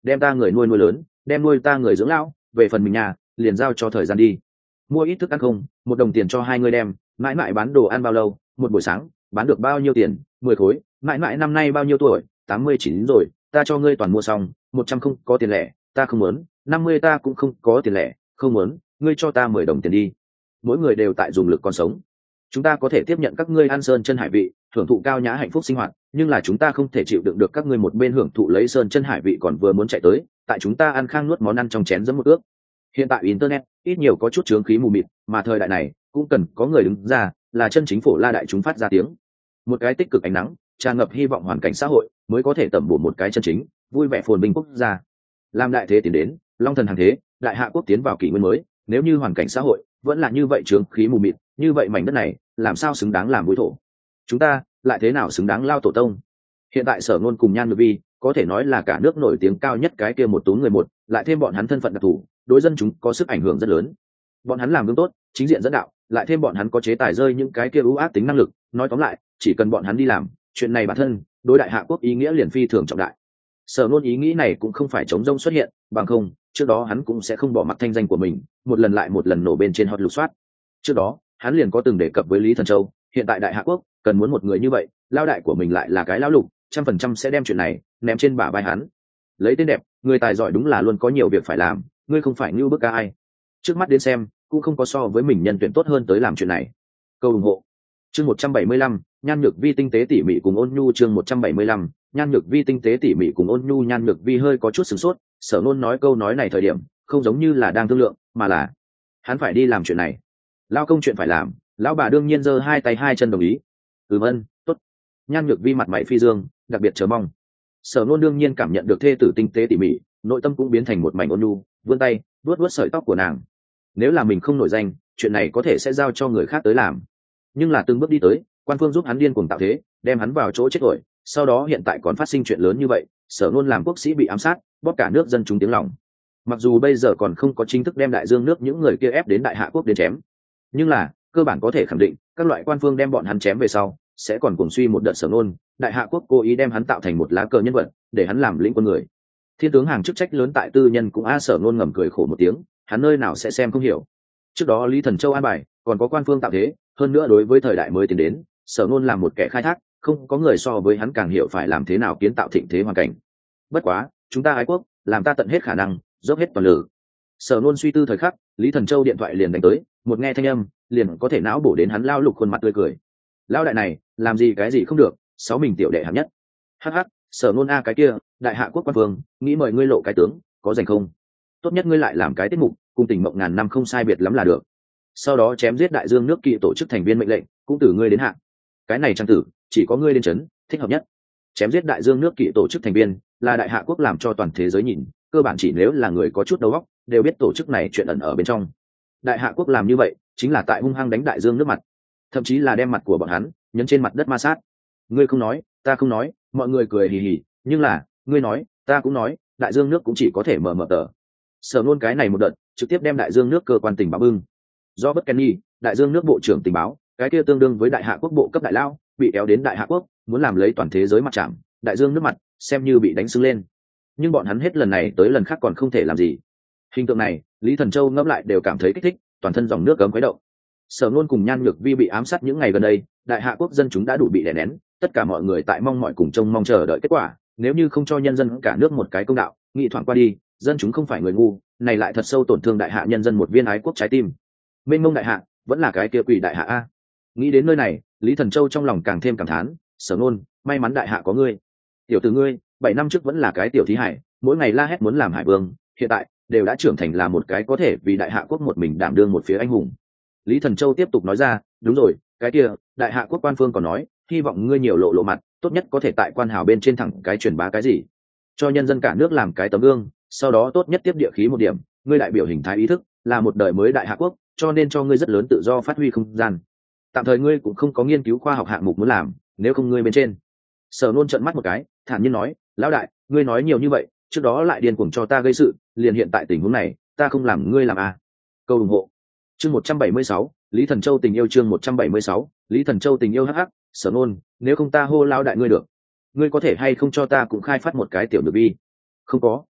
đem ta người nuôi nuôi lớn, đem nuôi ta người dưỡng lão, về phần mình nhà liền giao cho thời gian đi. Mua ít thức ăn không, một đồng tiền cho hai người đem, mãi mãi bán đồ ăn bao lâu, một buổi sáng bán được bao nhiêu tiền, mười khối, mãi mãi năm nay bao nhiêu tuổi, tám mươi chín rồi, ta cho ngươi toàn mua xong, một trăm không có tiền lẻ, ta không muốn, năm mươi ta cũng không có tiền lẻ, không muốn, ngươi cho ta mười đồng tiền đi. Mỗi người đều tại dùng lực còn sống. Chúng ta có thể tiếp nhận các ngươi ăn sơn chân hải vị, hưởng thụ cao nhã hạnh phúc sinh hoạt, nhưng là chúng ta không thể chịu đựng được các ngươi một bên hưởng thụ lấy sơn chân hải vị còn vừa muốn chạy tới, tại chúng ta ăn khang nuốt món ăn trong chén giấm một ước. Hiện tại internet ít nhiều có chút chướng khí mù mịt, mà thời đại này cũng cần có người đứng ra, là chân chính phổ la đại chúng phát ra tiếng. Một cái tích cực ánh nắng, tràn ngập hy vọng hoàn cảnh xã hội, mới có thể tẩm bổ một cái chân chính vui vẻ phồn vinh quốc gia. Làm đại thế tiến đến, long thần hàng thế, đại hạ quốc tiến vào kỷ nguyên mới, nếu như hoàn cảnh xã hội vẫn là như vậy chướng khí mù mịt, như vậy mảnh đất này làm sao xứng đáng làm mũi thổ? Chúng ta lại thế nào xứng đáng lao tổ tông? Hiện tại Sở Nôn cùng Nhan Nhược Vi có thể nói là cả nước nổi tiếng cao nhất cái kia một tú người một, lại thêm bọn hắn thân phận đặc thù, đối dân chúng có sức ảnh hưởng rất lớn. Bọn hắn làm gương tốt, chính diện dẫn đạo, lại thêm bọn hắn có chế tài rơi những cái kia ưu ác tính năng lực, nói tóm lại, chỉ cần bọn hắn đi làm, chuyện này bản thân, đối đại hạ quốc ý nghĩa liền phi thường trọng đại. Sở Nôn ý nghĩ này cũng không phải chống rông xuất hiện, bằng không, trước đó hắn cũng sẽ không bỏ mặc thanh danh của mình, một lần lại một lần nổ bên trên hot lục soát. Trước đó, hắn liền có từng đề cập với Lý Thần Châu, hiện tại đại hạ quốc cần muốn một người như vậy, lao đại của mình lại là cái lão lục, trăm phần trăm sẽ đem chuyện này ném trên bả vai hắn. Lấy tên đẹp, người tài giỏi đúng là luôn có nhiều việc phải làm, ngươi không phải như bức ca ai. Trước mắt đến xem, cũng không có so với mình nhân tuyển tốt hơn tới làm chuyện này. Câu ủng hộ. Chương một trăm bảy mươi lăm, Nhan Nhược Vi tinh tế tỉ mỉ cùng ôn nhu. Chương một trăm bảy mươi lăm, Nhan Nhược Vi tinh tế tỉ mỉ cùng ôn nhu. Nhan Nhược Vi hơi có chút sửng sốt, Sở Nôn nói câu nói này thời điểm, không giống như là đang thương lượng, mà là hắn phải đi làm chuyện này. Lao công chuyện phải làm, lão bà đương nhiên giơ hai tay hai chân đồng ý. Ừm ân, tốt. Nhan Nhược Vi mặt mày phi dương, đặc biệt chờ mong. Sở Nôn đương nhiên cảm nhận được thê tử tinh tế tỉ mỉ, nội tâm cũng biến thành một mảnh ôn nhu, vươn tay vuốt vuốt sợi tóc của nàng. Nếu là mình không nổi danh, chuyện này có thể sẽ giao cho người khác tới làm, nhưng là từng bước đi tới, quan phương giúp hắn điên cuồng tạo thế, đem hắn vào chỗ chết rồi. Sau đó hiện tại còn phát sinh chuyện lớn như vậy, Sở Nôn làm quốc sĩ bị ám sát, bóp cả nước dân chúng tiếng lòng. Mặc dù bây giờ còn không có chính thức đem đại dương nước những người kia ép đến đại hạ quốc đến chém, nhưng là cơ bản có thể khẳng định, các loại quan phương đem bọn hắn chém về sau, sẽ còn cuồng suy một đợt Sở Nôn, đại hạ quốc cố ý đem hắn tạo thành một lá cờ nhân vật, để hắn làm lĩnh quân người. Thiên tướng hàng chức trách lớn tại tư nhân cũng a Sở Nôn ngầm cười khổ một tiếng, hắn nơi nào sẽ xem không hiểu. Trước đó Lý Thần Châu an bài, còn có quan phương tạo thế, hơn nữa đối với thời đại mới tiến đến, Sở Nôn làm một kẻ khai thác, không có người so với hắn càng hiểu phải làm thế nào kiến tạo thịnh thế hoàn cảnh. Bất quá, chúng ta ái quốc, làm ta tận hết khả năng, dốc hết toàn lực. Sở Nôn suy tư thời khắc, Lý Thần Châu điện thoại liền đánh tới, một nghe thanh âm, liền có thể não bổ đến hắn lao lục khuôn mặt tươi cười. Lao đại này, làm gì cái gì không được, sáu mình tiểu đệ hạng nhất. Hắc hắc, Sở Nôn a cái kia, đại hạ quốc quan vương, nghĩ mời ngươi lộ cái tướng, có rảnh không? Tốt nhất ngươi lại làm cái tiết mục, cùng Tình Mộng ngàn năm không sai biệt lắm là được. Sau đó chém giết đại dương nước kỵ tổ chức thành viên mệnh lệnh, cũng từ ngươi đến hạng. Cái này trang tử, chỉ có ngươi đến chấn, thích hợp nhất. Chém giết đại dương nước kỵ tổ chức thành viên, là đại hạ quốc làm cho toàn thế giới nhìn, cơ bản chỉ nếu là người có chút đầu óc, đều biết tổ chức này chuyện ẩn ở bên trong. Đại hạ quốc làm như vậy, chính là tại hung hăng đánh đại dương nước mặt, thậm chí là đem mặt của bọn hắn nhấn trên mặt đất ma sát. Ngươi không nói, ta không nói, mọi người cười hì hì, nhưng là ngươi nói, ta cũng nói, đại dương nước cũng chỉ có thể mở mở tờ. Sở Nôn cái này một đợt, trực tiếp đem đại dương nước cơ quan tình báo bưng. Do bất Kenny, đại dương nước bộ trưởng tình báo, cái kia tương đương với đại hạ quốc bộ cấp đại lao, bị kéo đến đại hạ quốc, muốn làm lấy toàn thế giới mặt chạm, đại dương nước mặt xem như bị đánh sưng lên. Nhưng bọn hắn hết lần này tới lần khác còn không thể làm gì. Hình tượng này, Lý Thần Châu ngẫm lại đều cảm thấy kích thích, toàn thân dòng nước cấm khuấy động. Sở Nôn cùng Nhan Nhược Vi bị ám sát những ngày gần đây, đại hạ quốc dân chúng đã đủ bị đè nén, tất cả mọi người tại mong mọi cùng trông mong chờ đợi kết quả. Nếu như không cho nhân dân cả nước một cái công đạo, nghị thoảng qua đi, dân chúng không phải người ngu, này lại thật sâu tổn thương đại hạ nhân dân một viên ái quốc trái tim. Mênh mông đại hạ, vẫn là cái kia quỷ đại hạ a. Nghĩ đến nơi này, Lý Thần Châu trong lòng càng thêm cảm thán, Sở Nôn, may mắn đại hạ có ngươi. Tiểu tử ngươi, bảy năm trước vẫn là cái tiểu thí hải, mỗi ngày la hét muốn làm hải vương, hiện tại đều đã trưởng thành là một cái có thể vì đại hạ quốc một mình đảm đương một phía anh hùng. Lý Thần Châu tiếp tục nói ra, đúng rồi, cái kia, đại hạ quốc quan phương còn nói, hy vọng ngươi nhiều lộ lộ mặt, tốt nhất có thể tại quan hào bên trên thẳng cái truyền bá cái gì, cho nhân dân cả nước làm cái tấm gương, sau đó tốt nhất tiếp địa khí một điểm, ngươi đại biểu hình thái ý thức, là một đời mới đại hạ quốc, cho nên cho ngươi rất lớn tự do phát huy không gian. Tạm thời ngươi cũng không có nghiên cứu khoa học hạng mục muốn làm, nếu không ngươi bên trên. Sở Nôn trợn mắt một cái, thản nhiên nói, lão đại, ngươi nói nhiều như vậy, trước đó lại điên cuồng cho ta gây sự, liền hiện tại tình huống này, ta không làm ngươi làm à? Câu ủng hộ. Chương một trăm bảy mươi sáu, Lý Thần Châu tình yêu. Chương một trăm bảy mươi sáu, Lý Thần Châu tình yêu. Hắc hắc, Sở Nôn, nếu không ta hô lão đại ngươi được, ngươi có thể hay không cho ta cũng khai phát một cái tiểu Nhược Vi? Không có.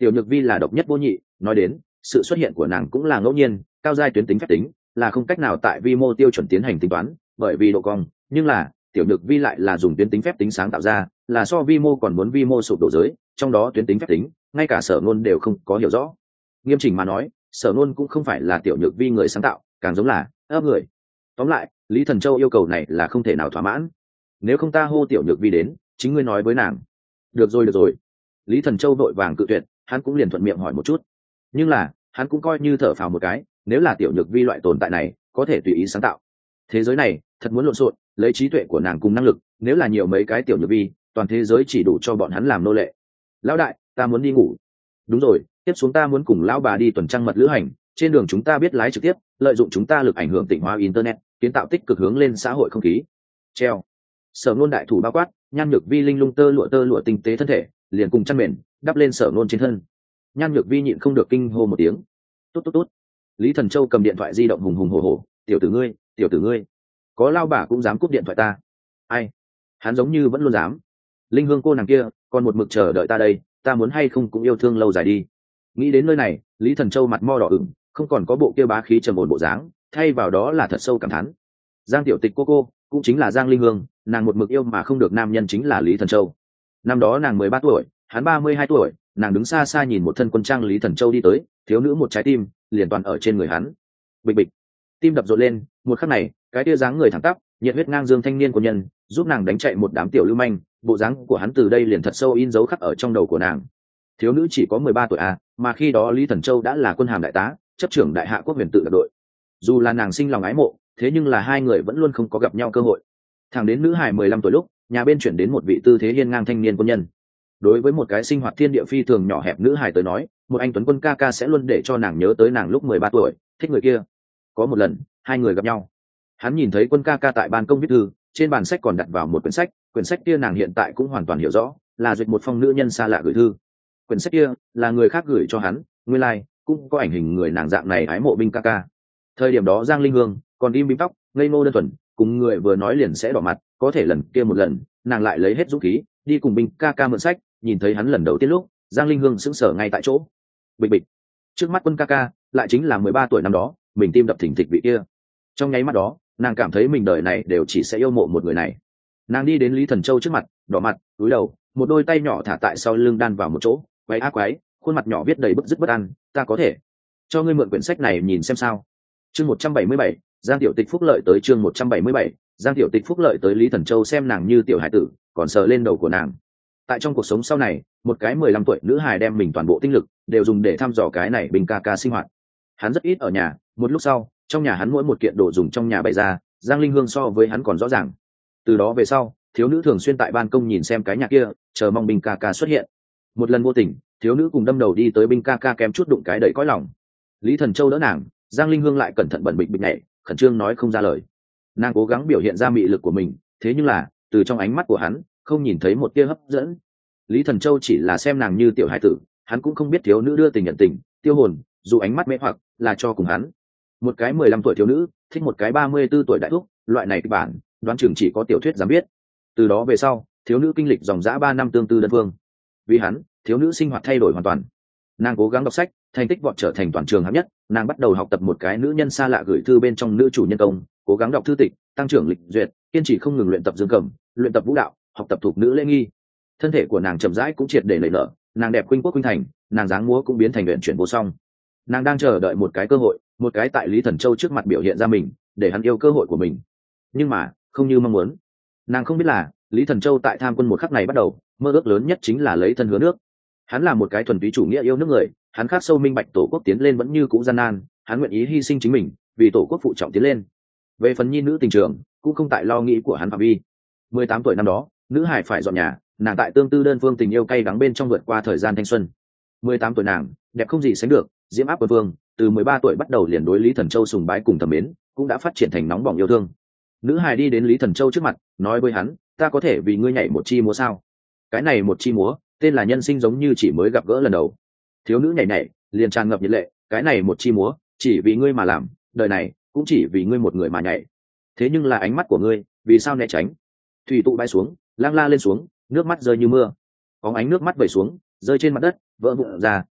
Tiểu Nhược Vi là độc nhất vô nhị, nói đến sự xuất hiện của nàng cũng là ngẫu nhiên, cao giai tuyến tính phép tính là không cách nào tại vi mô tiêu chuẩn tiến hành tính toán bởi vì độ cong, nhưng là Tiểu Nhược Vi lại là dùng tuyến tính phép tính sáng tạo ra, là so vi mô còn muốn vi mô sụp đổ giới, trong đó tuyến tính phép tính ngay cả Sở Nôn đều không có hiểu rõ. Nghiêm chỉnh mà nói, Sở Nôn cũng không phải là Tiểu Nhược Vi người sáng tạo, càng giống là ấp người. Tóm lại, Lý Thần Châu yêu cầu này là không thể nào thỏa mãn. Nếu không ta hô Tiểu Nhược Vi đến, chính ngươi nói với nàng. Được rồi được rồi. Lý Thần Châu vội vàng cự tuyệt, hắn cũng liền thuận miệng hỏi một chút. Nhưng là, hắn cũng coi như thở phào một cái, nếu là Tiểu Nhược Vi loại tồn tại này, có thể tùy ý sáng tạo. Thế giới này, thật muốn lộn xộn, lấy trí tuệ của nàng cùng năng lực, nếu là nhiều mấy cái Tiểu Nhược Vi, toàn thế giới chỉ đủ cho bọn hắn làm nô lệ. Lão đại, ta muốn đi ngủ. Đúng rồi, tiếp xuống ta muốn cùng lão bà đi tuần trăng mật lữ hành, trên đường chúng ta biết lái trực tiếp, lợi dụng chúng ta lực ảnh hưởng tịnh hóa internet, kiến tạo tích cực hướng lên xã hội không khí. Treo. Sở Nôn đại thủ bao quát, Nhan Nhược Vi linh lung tơ lụa tơ lụa tinh tế thân thể, liền cùng chăn mền đắp lên Sở Nôn trên thân. Nhan Nhược Vi nhịn không được kinh hô một tiếng. Tốt tốt tốt. Lý Thần Châu cầm điện thoại di động hùng hùng hổ hổ, tiểu tử ngươi, tiểu tử ngươi, có lao bà cũng dám cúp điện thoại ta. Ai? Hắn giống như vẫn luôn dám. Linh Hương cô nàng kia, còn một mực chờ đợi ta đây, ta muốn hay không cũng yêu thương lâu dài đi. Nghĩ đến nơi này, Lý Thần Châu mặt mo đỏ ửng, không còn có bộ kia bá khí trầm ổn bộ dáng, thay vào đó là thật sâu cảm thán. Giang tiểu tịch cô cô cũng chính là Giang Linh Hương, nàng một mực yêu mà không được nam nhân chính là Lý Thần Châu. Năm đó nàng mười ba tuổi, hắn ba mươi hai tuổi, nàng đứng xa xa nhìn một thân quân trang Lý Thần Châu đi tới, thiếu nữ một trái tim liền toàn ở trên người hắn. Bịch bịch, tim đập rộn lên, một khắc này, cái tia dáng người thẳng tắp, nhiệt huyết ngang dương thanh niên quân nhân, giúp nàng đánh chạy một đám tiểu lưu manh, bộ dáng của hắn từ đây liền thật sâu in dấu khắc ở trong đầu của nàng. Thiếu nữ chỉ có mười ba tuổi à, mà khi đó Lý Thần Châu đã là quân hàm đại tá, chấp trưởng đại hạ quốc huyền tự đặc đội. Dù là nàng sinh lòng ái mộ, thế nhưng là hai người vẫn luôn không có gặp nhau cơ hội. Thẳng đến nữ hài mười lăm tuổi lúc, nhà bên chuyển đến một vị tư thế hiên ngang thanh niên quân nhân. Đối với một cái sinh hoạt thiên địa phi thường nhỏ hẹp nữ hài tới nói, một anh tuấn quân ca ca sẽ luôn để cho nàng nhớ tới nàng lúc mười ba tuổi, thích người kia. Có một lần, hai người gặp nhau. Hắn nhìn thấy quân ca ca tại ban công viết thư, trên bàn sách còn đặt vào một quyển sách, quyển sách kia nàng hiện tại cũng hoàn toàn hiểu rõ, là duyệt một phong nữ nhân xa lạ gửi thư. Quyển sách kia là người khác gửi cho hắn, nguyên lai like, cũng có ảnh hình người nàng dạng này ái mộ binh ca ca. Thời điểm đó Giang Linh Hương còn im bím tóc, ngây ngô đơn thuần, cùng người vừa nói liền sẽ đỏ mặt, có thể lần kia một lần, nàng lại lấy hết dũng khí, đi cùng binh ca ca mượn sách, nhìn thấy hắn lần đầu tiên lúc, Giang Linh Hương sững sờ ngay tại chỗ. Bịch bịch. Trước mắt quân ca ca, lại chính là mười ba tuổi năm đó, mình tim đập thình thịch vị kia. Trong nháy mắt đó, nàng cảm thấy mình đời này đều chỉ sẽ yêu mộ một người này. Nàng đi đến Lý Thần Châu trước mặt, đỏ mặt, cúi đầu, một đôi tay nhỏ thả tại sau lưng đan vào một chỗ, quái ác quái, khuôn mặt nhỏ viết đầy bức dứt bất an, ta có thể cho ngươi mượn quyển sách này nhìn xem sao. Chương một trăm bảy mươi bảy, Giang Tiểu Tịch phúc lợi tới chương một trăm bảy mươi bảy, Giang Tiểu Tịch phúc lợi tới Lý Thần Châu xem nàng như tiểu hải tử, còn sờ lên đầu của nàng. Tại trong cuộc sống sau này, một cái mười lăm tuổi nữ hài đem mình toàn bộ tinh lực đều dùng để thăm dò cái này bình ca ca sinh hoạt. Hắn rất ít ở nhà, một lúc sau, trong nhà hắn mỗi một kiện đồ dùng trong nhà bày ra, Giang Linh Hương so với hắn còn rõ ràng. Từ đó về sau, thiếu nữ thường xuyên tại ban công nhìn xem cái nhà kia, chờ mong bình ca ca xuất hiện. Một lần vô tình, thiếu nữ cùng đâm đầu đi tới binh ca ca kém chút đụng cái đầy cõi lòng. Lý Thần Châu đỡ nàng, Giang Linh Hương lại cẩn thận bẩn bịch bịch nhảy, khẩn trương nói không ra lời. Nàng cố gắng biểu hiện ra mị lực của mình, thế nhưng là từ trong ánh mắt của hắn không nhìn thấy một tia hấp dẫn. Lý Thần Châu chỉ là xem nàng như tiểu hải tử, hắn cũng không biết thiếu nữ đưa tình nhận tình, tiêu hồn, dù ánh mắt mê hoặc là cho cùng hắn. Một cái mười lăm tuổi thiếu nữ thích một cái ba mươi tư tuổi đại thúc, loại này kịch bản đoán chừng chỉ có tiểu thuyết dám biết. Từ đó về sau, thiếu nữ kinh lịch dòng dã ba năm tương tư đơn phương. Vì hắn, thiếu nữ sinh hoạt thay đổi hoàn toàn. Nàng cố gắng đọc sách, thành tích vọt trở thành toàn trường hạng nhất. Nàng bắt đầu học tập một cái nữ nhân xa lạ gửi thư bên trong nữ chủ nhân công, cố gắng đọc thư tịch, tăng trưởng lịch duyệt, kiên trì không ngừng luyện tập dương cầm, luyện tập vũ đạo, học tập thuộc nữ lễ nghi. Thân thể của nàng chậm rãi cũng triệt để nảy nở, nàng đẹp khuynh quốc khuynh thành, nàng dáng múa cũng biến thành luyện chuyển vô song. Nàng đang chờ đợi một cái cơ hội, một cái tại Lý Thần Châu trước mặt biểu hiện ra mình, để hắn yêu cơ hội của mình. Nhưng mà không như mong muốn. Nàng không biết là Lý Thần Châu tại tham quân một khắc này bắt đầu, mơ ước lớn nhất chính là lấy thân hứa nước. Hắn là một cái thuần túy chủ nghĩa yêu nước người, hắn khắc sâu minh bạch tổ quốc tiến lên vẫn như cũ gian nan, hắn nguyện ý hy sinh chính mình vì tổ quốc phụ trọng tiến lên. Về phần nhi nữ tình trường, cũng không tại lo nghĩ của hắn phạm vi. mười tám tuổi năm đó, nữ hải phải dọn nhà, nàng tại tương tư đơn phương tình yêu cay đắng bên trong vượt qua thời gian thanh xuân. mười tám tuổi nàng, đẹp không gì sánh được, diễm áp quân vương, từ mười ba tuổi bắt đầu liền đối Lý Thần Châu sùng bái cùng thầm mến, cũng đã phát triển thành nóng bỏng yêu thương. Nữ hài đi đến Lý Thần Châu trước mặt, nói với hắn, ta có thể vì ngươi nhảy một chi múa sao? Cái này một chi múa, tên là nhân sinh giống như chỉ mới gặp gỡ lần đầu. Thiếu nữ nhảy nhảy, liền tràn ngập nhiệt lệ, cái này một chi múa, chỉ vì ngươi mà làm, đời này cũng chỉ vì ngươi một người mà nhảy. Thế nhưng là ánh mắt của ngươi, vì sao né tránh? Thủy tụ bay xuống, lang la lên xuống, nước mắt rơi như mưa. Bóng ánh nước mắt vẩy xuống, rơi trên mặt đất, vỡ vụn ra,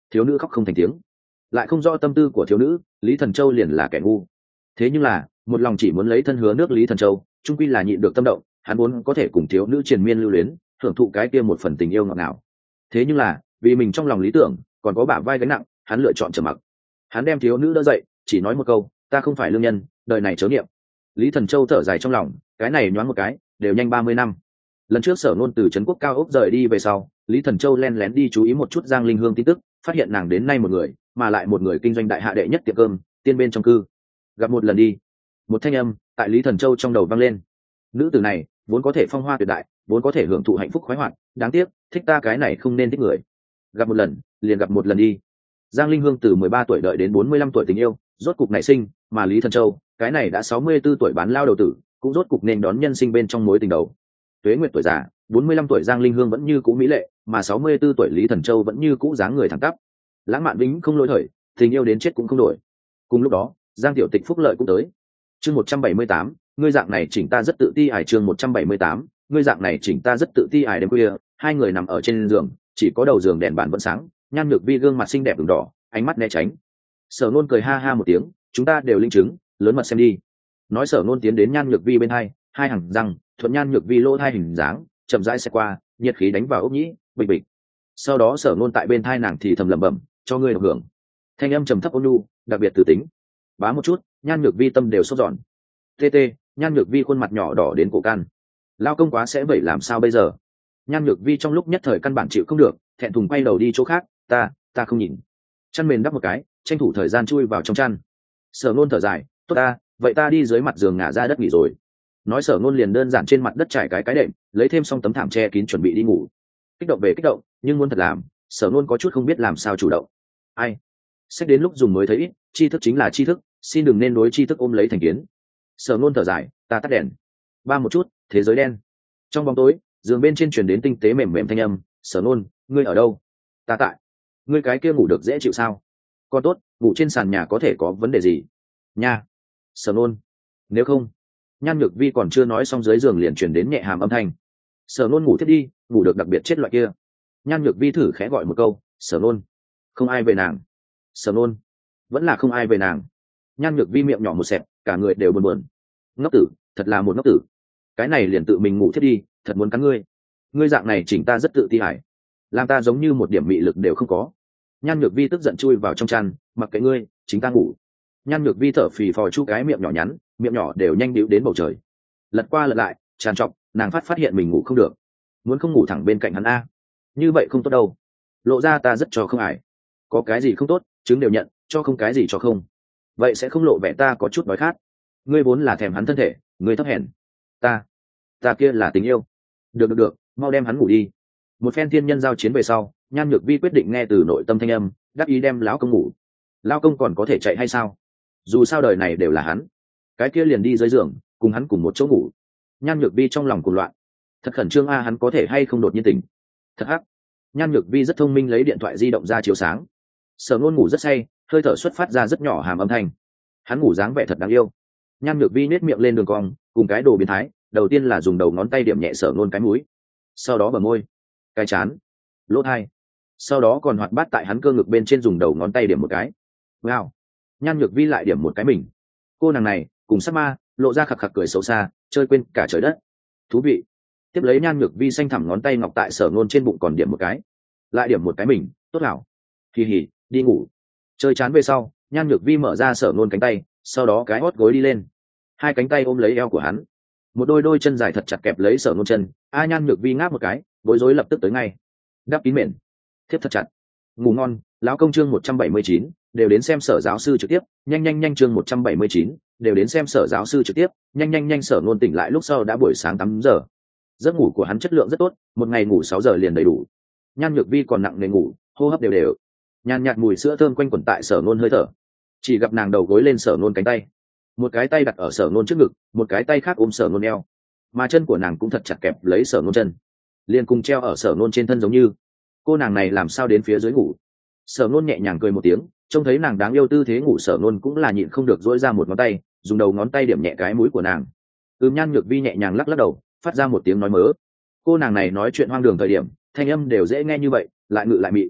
thiếu nữ khóc không thành tiếng. Lại không rõ tâm tư của thiếu nữ, Lý Thần Châu liền là kẻ ngu. Thế nhưng là một lòng chỉ muốn lấy thân hứa nước Lý Thần Châu trung quy là nhịn được tâm động, hắn muốn có thể cùng thiếu nữ triền miên lưu luyến, hưởng thụ cái kia một phần tình yêu ngọt ngào. Thế nhưng là vì mình trong lòng lý tưởng còn có bả vai gánh nặng, hắn lựa chọn trầm mặc. Hắn đem thiếu nữ đỡ dậy, chỉ nói một câu, ta không phải lương nhân, đời này chớ niệm. Lý Thần Châu thở dài trong lòng, cái này nhoáng một cái đều nhanh ba mươi năm. Lần trước Sở Nôn từ trấn quốc cao ốc rời đi về sau, Lý Thần Châu len lén đi chú ý một chút Giang Linh Hương tin tức, phát hiện nàng đến nay một người, mà lại một người kinh doanh đại hạ đệ nhất tiệm cơm, tiên bên trong cư. Gặp một lần đi. Một thanh âm tại Lý Thần Châu trong đầu vang lên. Nữ tử này vốn có thể phong hoa tuyệt đại, vốn có thể hưởng thụ hạnh phúc khoái hoạt, đáng tiếc thích ta cái này không nên thích người. Gặp một lần liền gặp một lần đi. Giang Linh Hương từ mười ba tuổi đợi đến bốn mươi lăm tuổi tình yêu rốt cục nảy sinh, mà Lý Thần Châu cái này đã sáu mươi tư tuổi bán lao đầu tử cũng rốt cục nên đón nhân sinh bên trong mối tình đầu. Tuế nguyệt tuổi già, bốn mươi lăm tuổi Giang Linh Hương vẫn như cũ mỹ lệ, mà sáu mươi tư tuổi Lý Thần Châu vẫn như cũ dáng người thẳng tắp. Lãng mạn vĩnh không lỗi thời, tình yêu đến chết cũng không đổi. Cùng lúc đó, Giang Tiểu Tịch phúc lợi cũng tới. Chương một trăm bảy mươi tám, ngươi dạng này chỉnh ta rất tự ti ải. Chương một trăm bảy mươi tám, ngươi dạng này chỉnh ta rất tự ti ải. Đêm khuya, hai người nằm ở trên giường, chỉ có đầu giường đèn bàn vẫn sáng, Nhan Nhược Vi gương mặt xinh đẹp ửng đỏ, ánh mắt né tránh. Sở Nôn cười ha ha một tiếng, chúng ta đều linh chứng, lớn mật xem đi. Nói Sở Nôn tiến đến Nhan Nhược Vi bên hai, hai hàng răng thuận Nhan Nhược Vi lỗ hai hình dáng chậm rãi xẹt qua, nhiệt khí đánh vào ốc nhĩ, bịch bịch. Sau đó Sở Nôn tại bên thai nàng thì thầm lẩm bẩm, cho ngươi được hưởng. Thanh âm trầm thấp ôn nhu, đặc biệt từ tính. Bá một chút, Nhan Nhược Vi tâm đều sốt giòn. Tê tê, Nhan Nhược Vi khuôn mặt nhỏ đỏ đến cổ can. Lao công quá sẽ vậy làm sao bây giờ? Nhan Nhược Vi trong lúc nhất thời căn bản chịu không được, thẹn thùng quay đầu đi chỗ khác, ta, ta không nhìn. Chăn mền đắp một cái, tranh thủ thời gian chui vào trong chăn. Sở Nôn thở dài, tốt ta, vậy ta đi dưới mặt giường ngả ra đất nghỉ rồi. Nói Sở Nôn liền đơn giản trên mặt đất trải cái cái đệm, lấy thêm xong tấm thảm che kín chuẩn bị đi ngủ. Kích động về kích động, nhưng muốn thật làm, Sở Nôn có chút không biết làm sao chủ động. Ai? Xét đến lúc dùng mới thấy ít, tri thức chính là tri thức, xin đừng nên đối tri thức ôm lấy thành kiến. Sở Nôn thở dài, ta tắt đèn. Ba một chút, thế giới đen. Trong bóng tối, giường bên trên truyền đến tinh tế mềm mềm thanh âm, Sở Nôn, ngươi ở đâu? Ta tại. Ngươi cái kia ngủ được dễ chịu sao? Còn tốt, ngủ trên sàn nhà có thể có vấn đề gì? Nha. Sở Nôn. Nếu không. Nhan Nhược Vi còn chưa nói xong dưới giường liền truyền đến nhẹ hàm âm thanh. Sở Nôn ngủ thiết đi, ngủ được đặc biệt chết loại kia. Nhan Nhược Vi thử khẽ gọi một câu, Sở Nôn. Không ai về nàng. Sở Nôn. Vẫn là không ai về nàng. Nhan Nhược Vi miệng nhỏ một xẹp, cả người đều buồn buồn. Ngốc tử, thật là một ngốc tử. Cái này liền tự mình ngủ thiết đi, thật muốn cắn ngươi. Ngươi dạng này chỉnh ta rất tự ti hải, làm ta giống như một điểm mị lực đều không có. Nhan Nhược Vi tức giận chui vào trong chăn, mặc kệ ngươi, chính ta ngủ. Nhan Nhược Vi thở phì phò chu cái miệng nhỏ nhắn, miệng nhỏ đều nhanh điệu đến bầu trời. Lật qua lật lại, tràn trọc, nàng phát phát hiện mình ngủ không được, muốn không ngủ thẳng bên cạnh hắn a, như vậy không tốt đâu. Lộ ra ta rất cho không ải, có cái gì không tốt, chứng đều nhận, cho không cái gì cho không. Vậy sẽ không lộ vẻ ta có chút đói khát. Ngươi vốn là thèm hắn thân thể, ngươi thấp hèn. Ta, ta kia là tình yêu. Được được được, mau đem hắn ngủ đi. Một phen thiên nhân giao chiến về sau, Nhan Nhược Vi quyết định nghe từ nội tâm thanh âm, đáp ý đem lão công ngủ. Lão công còn có thể chạy hay sao? Dù sao đời này đều là hắn. Cái kia liền đi dưới giường, cùng hắn cùng một chỗ ngủ. Nhan Nhược Vi trong lòng cuồng loạn. Thật khẩn trương a, hắn có thể hay không đột nhiên tỉnh. Thật hắc. Nhan Nhược Vi rất thông minh lấy điện thoại di động ra chiếu sáng. Sở Nôn ngủ rất say, hơi thở xuất phát ra rất nhỏ hàm âm thanh. Hắn ngủ dáng vẻ thật đáng yêu. Nhan Nhược Vi nết miệng lên đường cong, cùng cái đồ biến thái, đầu tiên là dùng đầu ngón tay điểm nhẹ Sở Nôn cái mũi, sau đó bờ môi, cái chán, lỗ tai, sau đó còn hoạt bát tại hắn cơ ngực bên trên dùng đầu ngón tay điểm một cái. Wow. Nhan Nhược Vi lại điểm một cái mình. Cô nàng này cùng sát ma, lộ ra khặc khặc cười xấu xa, chơi quên cả trời đất. Thú vị. Tiếp lấy Nhan Nhược Vi xanh thẳm ngón tay ngọc tại Sở Nôn trên bụng còn điểm một cái, lại điểm một cái mình, tốt hảo. Kỳ hỉ, đi ngủ. Chơi chán về sau, Nhan Nhược Vi mở ra Sở Nôn cánh tay, sau đó cái hót gối đi lên, hai cánh tay ôm lấy eo của hắn, một đôi đôi chân dài thật chặt kẹp lấy Sở Nôn chân. A Nhan Nhược Vi ngáp một cái, bối rối lập tức tới ngay, đắp kín mền, thiếp thật chặt, ngủ ngon. Lão công chương một trăm bảy mươi chín, đều đến xem Sở giáo sư trực tiếp, nhanh nhanh nhanh. Chương một trăm bảy mươi chín, đều đến xem Sở giáo sư trực tiếp, nhanh nhanh nhanh. Sở Nôn tỉnh lại lúc sau đã buổi sáng tám giờ, giấc ngủ của hắn chất lượng rất tốt, một ngày ngủ sáu giờ liền đầy đủ. Nhan Nhược Vi còn nặng nề ngủ, hô hấp đều đều, nhàn nhạt mùi sữa thơm quanh quẩn tại Sở Nôn hơi thở. Chỉ gặp nàng đầu gối lên Sở Nôn cánh tay, một cái tay đặt ở Sở Nôn trước ngực, một cái tay khác ôm Sở Nôn eo, mà chân của nàng cũng thật chặt kẹp lấy Sở Nôn chân, liền cùng treo ở Sở Nôn trên thân giống như. Cô nàng này làm sao đến phía dưới ngủ? Sở Nôn nhẹ nhàng cười một tiếng, trông thấy nàng đáng yêu tư thế ngủ, Sở Nôn cũng là nhịn không được duỗi ra một ngón tay, dùng đầu ngón tay điểm nhẹ cái mũi của nàng. Ừm. Nhan Nhược Vi nhẹ nhàng lắc lắc đầu, phát ra một tiếng nói mớ. Cô nàng này nói chuyện hoang đường thời điểm, thanh âm đều dễ nghe như vậy, lại ngự lại mị.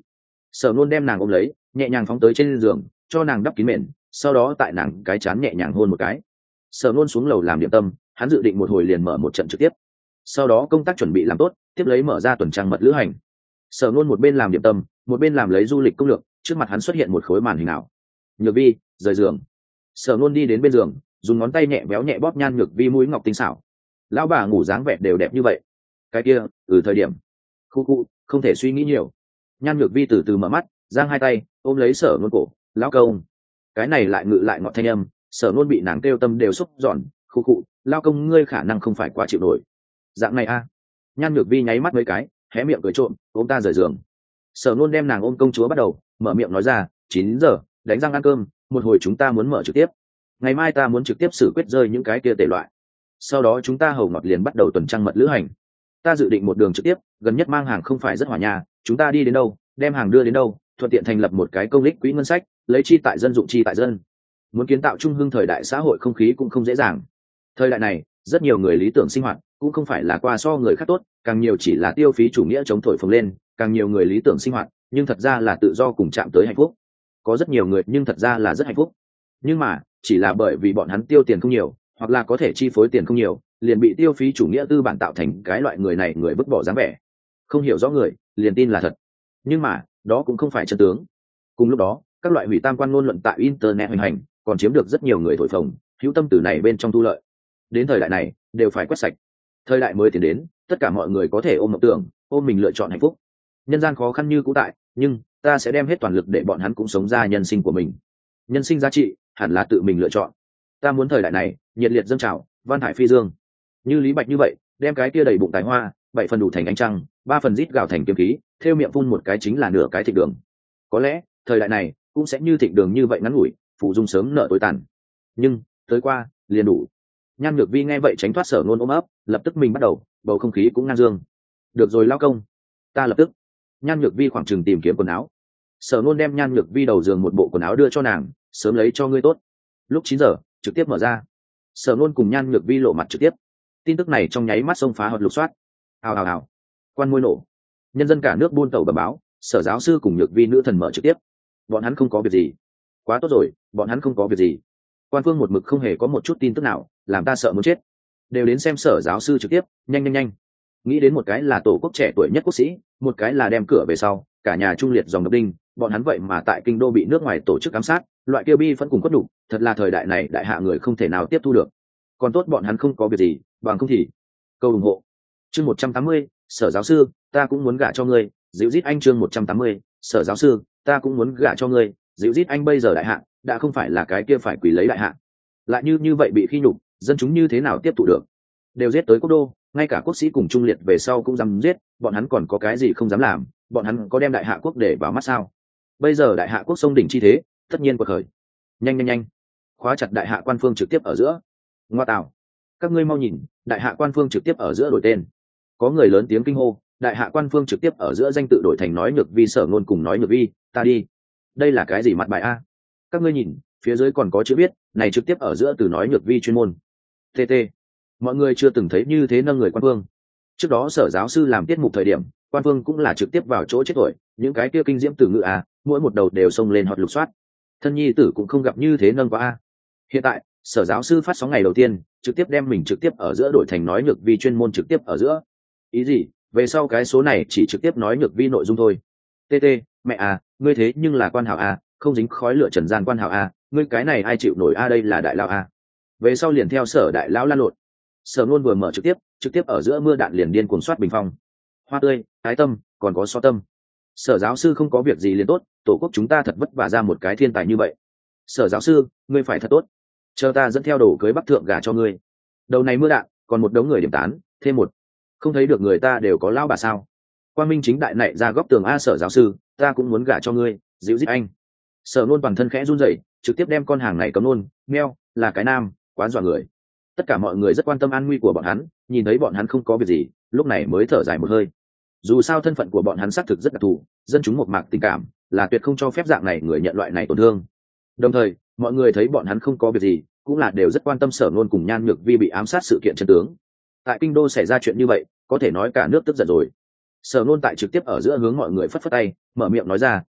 Sở Nôn đem nàng ôm lấy, nhẹ nhàng phóng tới trên giường, cho nàng đắp kín mền, sau đó tại nàng cái trán nhẹ nhàng hôn một cái. Sở Nôn xuống lầu làm điểm tâm, hắn dự định một hồi liền mở một trận trực tiếp. Sau đó công tác chuẩn bị làm tốt, tiếp lấy mở ra tuần trăng mật lữ hành. Sở Nôn một bên làm điểm tâm, một bên làm lấy du lịch công lược, trước mặt hắn xuất hiện một khối màn hình ảo. Nhược Vi, rời giường. Sở Nôn đi đến bên giường, dùng ngón tay nhẹ béo nhẹ bóp Nhan Nhược Vi mũi ngọc tinh xảo. Lão bà ngủ dáng vẻ đều đẹp như vậy. Cái kia, ừ thời điểm. Khu khu, không thể suy nghĩ nhiều. Nhan Nhược Vi từ từ mở mắt, giang hai tay ôm lấy Sở Nôn cổ. Lão công. Cái này lại ngự lại ngọt thanh âm, Sở Nôn bị nàng kêu tâm đều xúc giòn. Khu khu, lao công ngươi khả năng không phải quá chịu nổi. Dạng này a. À. Nhan Nhược Vi nháy mắt mấy cái, hé miệng cười trộm, ôm ta rời giường. Sở Nôn đem nàng ôm công chúa bắt đầu, mở miệng nói ra, chín giờ, đánh răng ăn cơm, một hồi chúng ta muốn mở trực tiếp. Ngày mai ta muốn trực tiếp xử quyết rơi những cái kia tệ loại. Sau đó chúng ta hầu ngọt liền bắt đầu tuần trăng mật lữ hành. Ta dự định một đường trực tiếp, gần nhất mang hàng không phải rất hỏa nhà, chúng ta đi đến đâu, đem hàng đưa đến đâu, thuận tiện thành lập một cái công lích quỹ ngân sách, lấy chi tại dân dụng chi tại dân. Muốn kiến tạo trung hưng thời đại xã hội không khí cũng không dễ dàng. Thời đại này, rất nhiều người lý tưởng sinh hoạt cũng không phải là qua so người khác tốt, càng nhiều chỉ là tiêu phí chủ nghĩa chống thổi phồng lên, càng nhiều người lý tưởng sinh hoạt nhưng thật ra là tự do cùng chạm tới hạnh phúc. Có rất nhiều người nhưng thật ra là rất hạnh phúc, nhưng mà chỉ là bởi vì bọn hắn tiêu tiền không nhiều, hoặc là có thể chi phối tiền không nhiều, liền bị tiêu phí chủ nghĩa tư bản tạo thành cái loại người này người vứt bỏ dáng vẻ. Không hiểu rõ người liền tin là thật, nhưng mà đó cũng không phải chân tướng. Cùng lúc đó, các loại hủy tam quan ngôn luận tại internet hoành hành, còn chiếm được rất nhiều người thổi phồng hữu tâm từ này bên trong thu lợi. Đến thời đại này đều phải quét sạch. Thời đại mới tiến đến, tất cả mọi người có thể ôm mộng tưởng, ôm mình lựa chọn hạnh phúc. Nhân gian khó khăn như cũ tại, nhưng ta sẽ đem hết toàn lực để bọn hắn cũng sống ra nhân sinh của mình. Nhân sinh giá trị hẳn là tự mình lựa chọn. Ta muốn thời đại này nhiệt liệt dâng trào, văn hải phi dương. Như Lý Bạch như vậy, đem cái kia đầy bụng tài hoa, bảy phần đủ thành ánh trăng, ba phần rít gào thành kiếm khí, theo miệng phun một cái chính là nửa cái thịnh đường. Có lẽ thời đại này cũng sẽ như thịnh đường như vậy ngắn ngủi, phụ dung sớm nợ tối tàn. Nhưng tới qua liền đủ. Nhan Nhược Vi nghe vậy tránh thoát Sở Nôn ôm ấp, lập tức mình bắt đầu, bầu không khí cũng ngang dương. Được rồi lao công, ta lập tức. Nhan Nhược Vi khoảng chừng tìm kiếm quần áo. Sở Nôn đem Nhan Nhược Vi đầu giường một bộ quần áo đưa cho nàng, sớm lấy cho ngươi tốt. Lúc chín giờ trực tiếp mở ra. Sở Nôn cùng Nhan Nhược Vi lộ mặt trực tiếp. Tin tức này trong nháy mắt xông phá hoặc lục soát. Hào hào hào. Quan môi nổ. Nhân dân cả nước buôn tàu bẩm báo, Sở giáo sư cùng Nhược Vi nữ thần mở trực tiếp. Bọn hắn không có việc gì. Quá tốt rồi, bọn hắn không có việc gì. Quan phương một mực không hề có một chút tin tức nào, làm ta sợ muốn chết. Đều đến xem Sở giáo sư trực tiếp, nhanh nhanh nhanh. Nghĩ đến một cái là tổ quốc trẻ tuổi nhất quốc sĩ, một cái là đem cửa về sau, cả nhà trung liệt dòng độc đinh, bọn hắn vậy mà tại kinh đô bị nước ngoài tổ chức ám sát, loại kia bi vẫn cùng quất đủ, thật là thời đại này đại hạ người không thể nào tiếp thu được. Còn tốt bọn hắn không có việc gì, bằng không thì câu ủng hộ. Chương một trăm tám mươi, Sở giáo sư, ta cũng muốn gả cho ngươi, dịu rít anh chương một trăm tám mươi, Sở giáo sư, ta cũng muốn gả cho ngươi, dịu rít anh bây giờ đại hạ đã không phải là cái kia phải quỳ lấy đại hạ. Lại như như vậy bị khi nhục, dân chúng như thế nào tiếp thụ được? Đều giết tới quốc đô, ngay cả quốc sĩ cùng trung liệt về sau cũng dám giết, bọn hắn còn có cái gì không dám làm? Bọn hắn có đem đại hạ quốc để vào mắt sao? Bây giờ đại hạ quốc sông đỉnh chi thế, tất nhiên quật khởi. Nhanh nhanh nhanh, khóa chặt đại hạ quan phương trực tiếp ở giữa. Ngoa tạo, các ngươi mau nhìn, đại hạ quan phương trực tiếp ở giữa đổi tên. Có người lớn tiếng kinh hô, đại hạ quan phương trực tiếp ở giữa danh tự đổi thành nói Nhược Vi Sở Nôn cùng nói Nhược Vi, ta đi. Đây là cái gì mặt bài a? Các ngươi nhìn, phía dưới còn có chữ viết, này trực tiếp ở giữa từ nói Nhược Vi chuyên môn. tê tê. Mọi người chưa từng thấy như thế nâng người quan phương. Trước đó Sở giáo sư làm tiết mục thời điểm, quan phương cũng là trực tiếp vào chỗ chết tuổi, những cái kia kinh diễm từ ngữ a, mỗi một đầu đều xông lên hot lục soát. Thân nhi tử cũng không gặp như thế nâng quá a. Hiện tại, Sở giáo sư phát sóng ngày đầu tiên, trực tiếp đem mình trực tiếp ở giữa đổi thành nói Nhược Vi chuyên môn trực tiếp ở giữa. Ý gì? Về sau cái số này chỉ trực tiếp nói Nhược Vi nội dung thôi. tê tê, mẹ à, ngươi thế nhưng là quan hảo a, không dính khói lửa trần gian quan hảo a, ngươi cái này ai chịu nổi a, đây là đại lão a. Về sau liền theo Sở đại lão lan lộn. Sở Nôn vừa mở trực tiếp, trực tiếp ở giữa mưa đạn liền điên cuồng soát bình phong. Hoa tươi, ái tâm, còn có so tâm. Sở giáo sư không có việc gì liền tốt, tổ quốc chúng ta thật vất vả ra một cái thiên tài như vậy. Sở giáo sư, ngươi phải thật tốt. Chờ ta dẫn theo đồ cưới bắc thượng gả cho ngươi. Đầu này mưa đạn, còn một đống người điểm tán, thêm một. Không thấy được người ta đều có lão bà sao? Quan Minh chính đại nảy ra góc tường a, Sở giáo sư, ta cũng muốn gả cho ngươi, dịu dít anh. Sở Nôn toàn thân khẽ run rẩy, trực tiếp đem con hàng này cấm nôn, meo, là cái nam, quá dọa người. Tất cả mọi người rất quan tâm an nguy của bọn hắn, nhìn thấy bọn hắn không có việc gì, lúc này mới thở dài một hơi. Dù sao thân phận của bọn hắn xác thực rất đặc thù, dân chúng một mạc tình cảm, là tuyệt không cho phép dạng này người nhận loại này tổn thương. Đồng thời, mọi người thấy bọn hắn không có việc gì, cũng là đều rất quan tâm Sở Nôn cùng Nhan Nhược Vi bị ám sát sự kiện chân tướng. Tại kinh đô xảy ra chuyện như vậy, có thể nói cả nước tức giận rồi. Sở Nôn tại trực tiếp ở giữa hướng mọi người phất phất tay, mở miệng nói ra,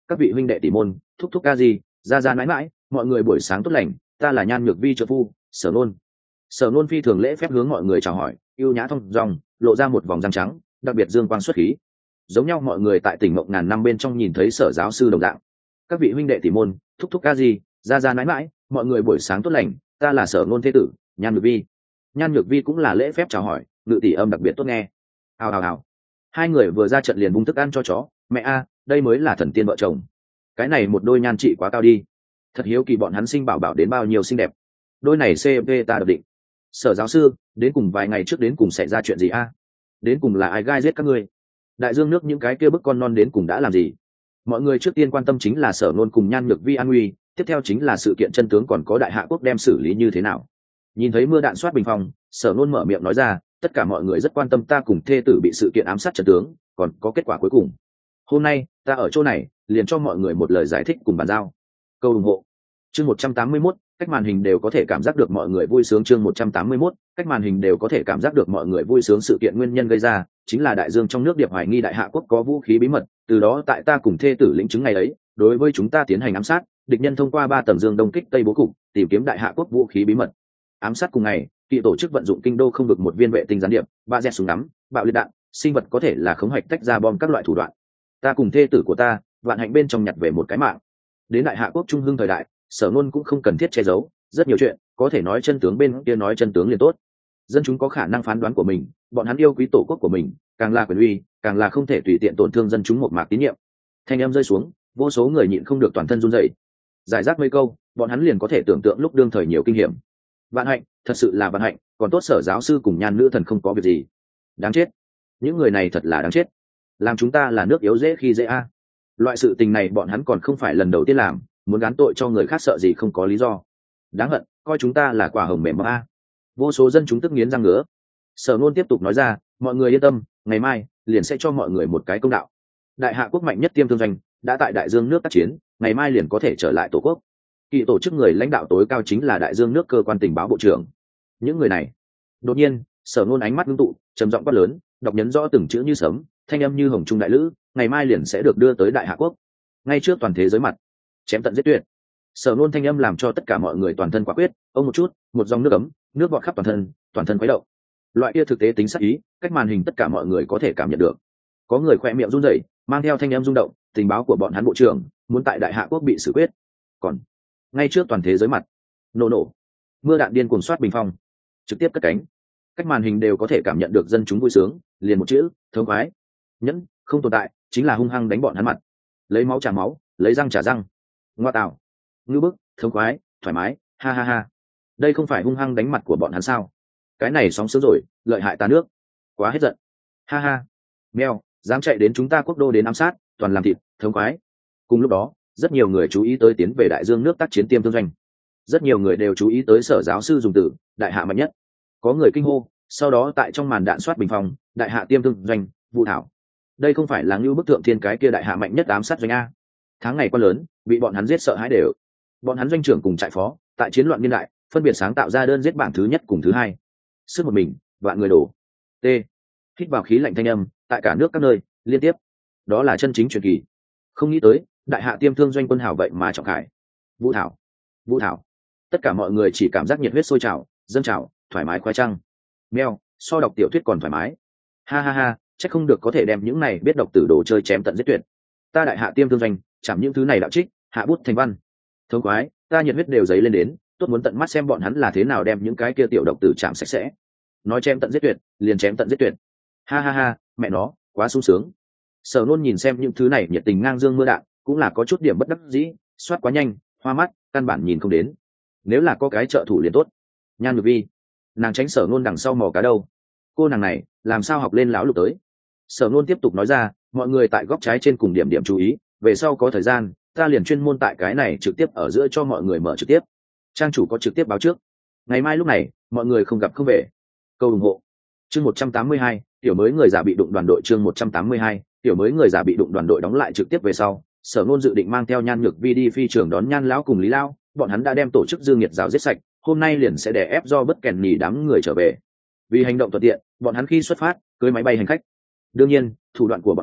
các vị huynh đệ tỷ môn, thúc thúc ca gì, ra ra mãi mãi, mọi người buổi sáng tốt lành, ta là Nhan Nhược Vi trợ phu, Sở Nôn. Sở Nôn phi thường lễ phép hướng mọi người chào hỏi, yêu nhã thông dong, lộ ra một vòng răng trắng, đặc biệt dương quang xuất khí. Giống nhau mọi người tại tỉnh mộng ngàn năm bên trong nhìn thấy Sở giáo sư đồng dạng. Các vị huynh đệ tỷ môn, thúc thúc ca gì, ra ra mãi mãi, mọi người buổi sáng tốt lành, ta là Sở Nôn thế tử, Nhan Nhược Vi. Nhan Nhược Vi cũng là lễ phép chào hỏi, ngự tỷ âm đặc biệt tốt nghe. Hào hào hào. Hai người vừa ra trận liền bung thức ăn cho chó, mẹ a, đây mới là thần tiên vợ chồng. Cái này một đôi nhan trị quá cao đi. Thật hiếu kỳ bọn hắn sinh bảo bảo đến bao nhiêu xinh đẹp. Đôi này cê vê ta độc định. Sở giáo sư, đến cùng vài ngày trước đến cùng xảy ra chuyện gì a? Đến cùng là ai gai giết các ngươi? Đại dương nước những cái kia bức con non đến cùng đã làm gì? Mọi người trước tiên quan tâm chính là Sở Nôn cùng Nhan Nhược Vi an nguy, tiếp theo chính là sự kiện chân tướng còn có Đại Hạ quốc đem xử lý như thế nào. Nhìn thấy mưa đạn soát bình phong, Sở Nôn mở miệng nói ra, tất cả mọi người rất quan tâm ta cùng thê tử bị sự kiện ám sát chân tướng, còn có kết quả cuối cùng. Hôm nay ta ở chỗ này liền cho mọi người một lời giải thích cùng bàn giao. Câu ủng hộ chương một trăm tám mươi mốt, cách màn hình đều có thể cảm giác được mọi người vui sướng. Chương một trăm tám mươi mốt, cách màn hình đều có thể cảm giác được mọi người vui sướng. Sự kiện nguyên nhân gây ra chính là đại dương trong nước điệp hoài nghi Đại Hạ quốc có vũ khí bí mật, từ đó tại ta cùng thê tử lĩnh chứng ngày ấy đối với chúng ta tiến hành ám sát, địch nhân thông qua ba tầng dương đông kích tây bố cục tìm kiếm Đại Hạ quốc vũ khí bí mật. Ám sát cùng ngày, kỵ tổ chức vận dụng kinh đô không được một viên vệ tinh gián điệp, ba jet súng ngắm, bạo liệt đạn, sinh vật có thể là khống hoạch tách ra bom các loại thủ đoạn. Ta cùng thê tử của ta vạn hạnh bên trong nhặt về một cái mạng. Đến Đại Hạ quốc trung hưng thời đại, Sở Nôn cũng không cần thiết che giấu rất nhiều chuyện, có thể nói chân tướng bên kia nói chân tướng liền tốt. Dân chúng có khả năng phán đoán của mình, bọn hắn yêu quý tổ quốc của mình, càng là quyền uy, càng là không thể tùy tiện tổn thương dân chúng một mạc tín nhiệm. Thanh em rơi xuống, vô số người nhịn không được toàn thân run rẩy. Giải rác mấy câu, bọn hắn liền có thể tưởng tượng lúc đương thời nhiều kinh hiểm. Vạn hạnh, thật sự là vạn hạnh, còn tốt Sở giáo sư cùng Nhan nữ thần không có việc gì. Đáng chết, những người này thật là đáng chết, làm chúng ta là nước yếu dễ khi dễ a. Loại sự tình này bọn hắn còn không phải lần đầu tiên làm, muốn gán tội cho người khác sợ gì không có lý do. Đáng hận, coi chúng ta là quả hồng mềm mỏng a. Vô số dân chúng tức nghiến răng ngứa. Sở Nôn tiếp tục nói ra, mọi người yên tâm, ngày mai liền sẽ cho mọi người một cái công đạo. Đại Hạ quốc mạnh nhất tiêm thương doanh đã tại đại dương nước tác chiến, ngày mai liền có thể trở lại tổ quốc. Kỵ tổ chức người lãnh đạo tối cao chính là đại dương nước cơ quan tình báo bộ trưởng. Những người này, đột nhiên Sở Nôn ánh mắt ngưng tụ, trầm giọng quát lớn, đọc nhấn rõ từng chữ như sấm, thanh âm như hồng trung đại lữ, ngày mai liền sẽ được đưa tới Đại Hạ quốc, ngay trước toàn thế giới mặt, chém tận giết tuyệt. Sở Nôn thanh âm làm cho tất cả mọi người toàn thân quả quyết, ông một chút, một dòng nước ấm, nước bọt khắp toàn thân, toàn thân khuấy động. Loại kia thực tế tính sắc ý, cách màn hình tất cả mọi người có thể cảm nhận được. Có người khoe miệng run rẩy, mang theo thanh âm rung động, tình báo của bọn hắn bộ trưởng muốn tại Đại Hạ quốc bị xử quyết. Còn ngay trước toàn thế giới mặt, nổ nổ, mưa đạn điên cuồng soát bình phong, trực tiếp cất cánh. Cách màn hình đều có thể cảm nhận được dân chúng vui sướng, liền một chữ, thống khoái. Nhẫn không tồn tại, chính là hung hăng đánh bọn hắn mặt, lấy máu trả máu, lấy răng trả răng. Ngoa tạo, ngư bức, thống khoái, thoải mái, ha ha ha. Đây không phải hung hăng đánh mặt của bọn hắn sao? Cái này sóng sướng rồi, lợi hại ta nước, quá hết giận, ha ha. Mèo, dám chạy đến chúng ta quốc đô đến ám sát, toàn làm thịt, thống khoái. Cùng lúc đó, rất nhiều người chú ý tới tiến về đại dương nước tác chiến tiêm thương doanh. Rất nhiều người đều chú ý tới Sở giáo sư dùng từ Đại Hạ mạnh nhất. Có người kinh hô, sau đó tại trong màn đạn soát bình phòng, Đại Hạ tiêm thương doanh, Vũ Thảo. Đây không phải là Ngưu bức thượng thiên cái kia Đại Hạ mạnh nhất ám sát doanh a. Tháng ngày quá lớn, bị bọn hắn giết sợ hãi đều. Bọn hắn doanh trưởng cùng trại phó, tại chiến loạn niên đại, phân biệt sáng tạo ra đơn giết bảng thứ nhất cùng thứ hai. Sức một mình, vạn người đổ. T. Hít vào khí lạnh thanh âm, tại cả nước các nơi, liên tiếp. Đó là chân chính truyền kỳ. Không nghĩ tới, Đại Hạ tiêm thương doanh quân hào vậy mà trọng khải. Vũ Thảo, Vũ Thảo. Tất cả mọi người chỉ cảm giác nhiệt huyết sôi trào, dâng trào, thoải mái khoái trăng. Mèo, so đọc tiểu thuyết còn thoải mái. Ha ha ha, chắc không được có thể đem những này biết đọc tử đồ chơi chém tận giết tuyệt. Ta Đại Hạ tiêm thương doanh, chẳng những thứ này đạo trích, hạ bút thành văn. Thống khoái, ta nhiệt huyết đều dấy lên đến, tốt muốn tận mắt xem bọn hắn là thế nào đem những cái kia tiểu độc tử chạm sạch sẽ. Nói chém tận giết tuyệt, liền chém tận giết tuyệt. Ha ha ha, mẹ nó, quá sung sướng. Sở Nôn nhìn xem những thứ này nhiệt tình ngang dương mưa đạn, cũng là có chút điểm bất đắc dĩ, soát quá nhanh, hoa mắt, căn bản nhìn không đến. Nếu là có cái trợ thủ liền tốt. Nhan Nhược Vi, nàng tránh Sở Nôn đằng sau mò cá đâu. Cô nàng này, làm sao học lên lão lục tới. Sở Nôn tiếp tục nói ra, mọi người tại góc trái trên cùng điểm điểm chú ý, về sau có thời gian, ta liền chuyên môn tại cái này trực tiếp ở giữa cho mọi người mở trực tiếp. Trang chủ có trực tiếp báo trước. Ngày mai lúc này, mọi người không gặp không về. Câu ủng hộ. Chương một trăm tám mươi hai, tiểu mới người già bị đụng đoàn đội. Chương một trăm tám mươi hai, tiểu mới người già bị đụng đoàn đội đóng lại trực tiếp về sau, Sở Nôn dự định mang theo Nhan Nhược Vi đi phi trường đón Nhan lão cùng Lý lão, bọn hắn đã đem tổ chức Dương Nghiệt giáo giết sạch, hôm nay liền sẽ đè ép do bất kèn nhì đám người trở về. Vì hành động thuận tiện, bọn hắn khi xuất phát, cưới máy bay hành khách. Đương nhiên, thủ đoạn của bọn hắn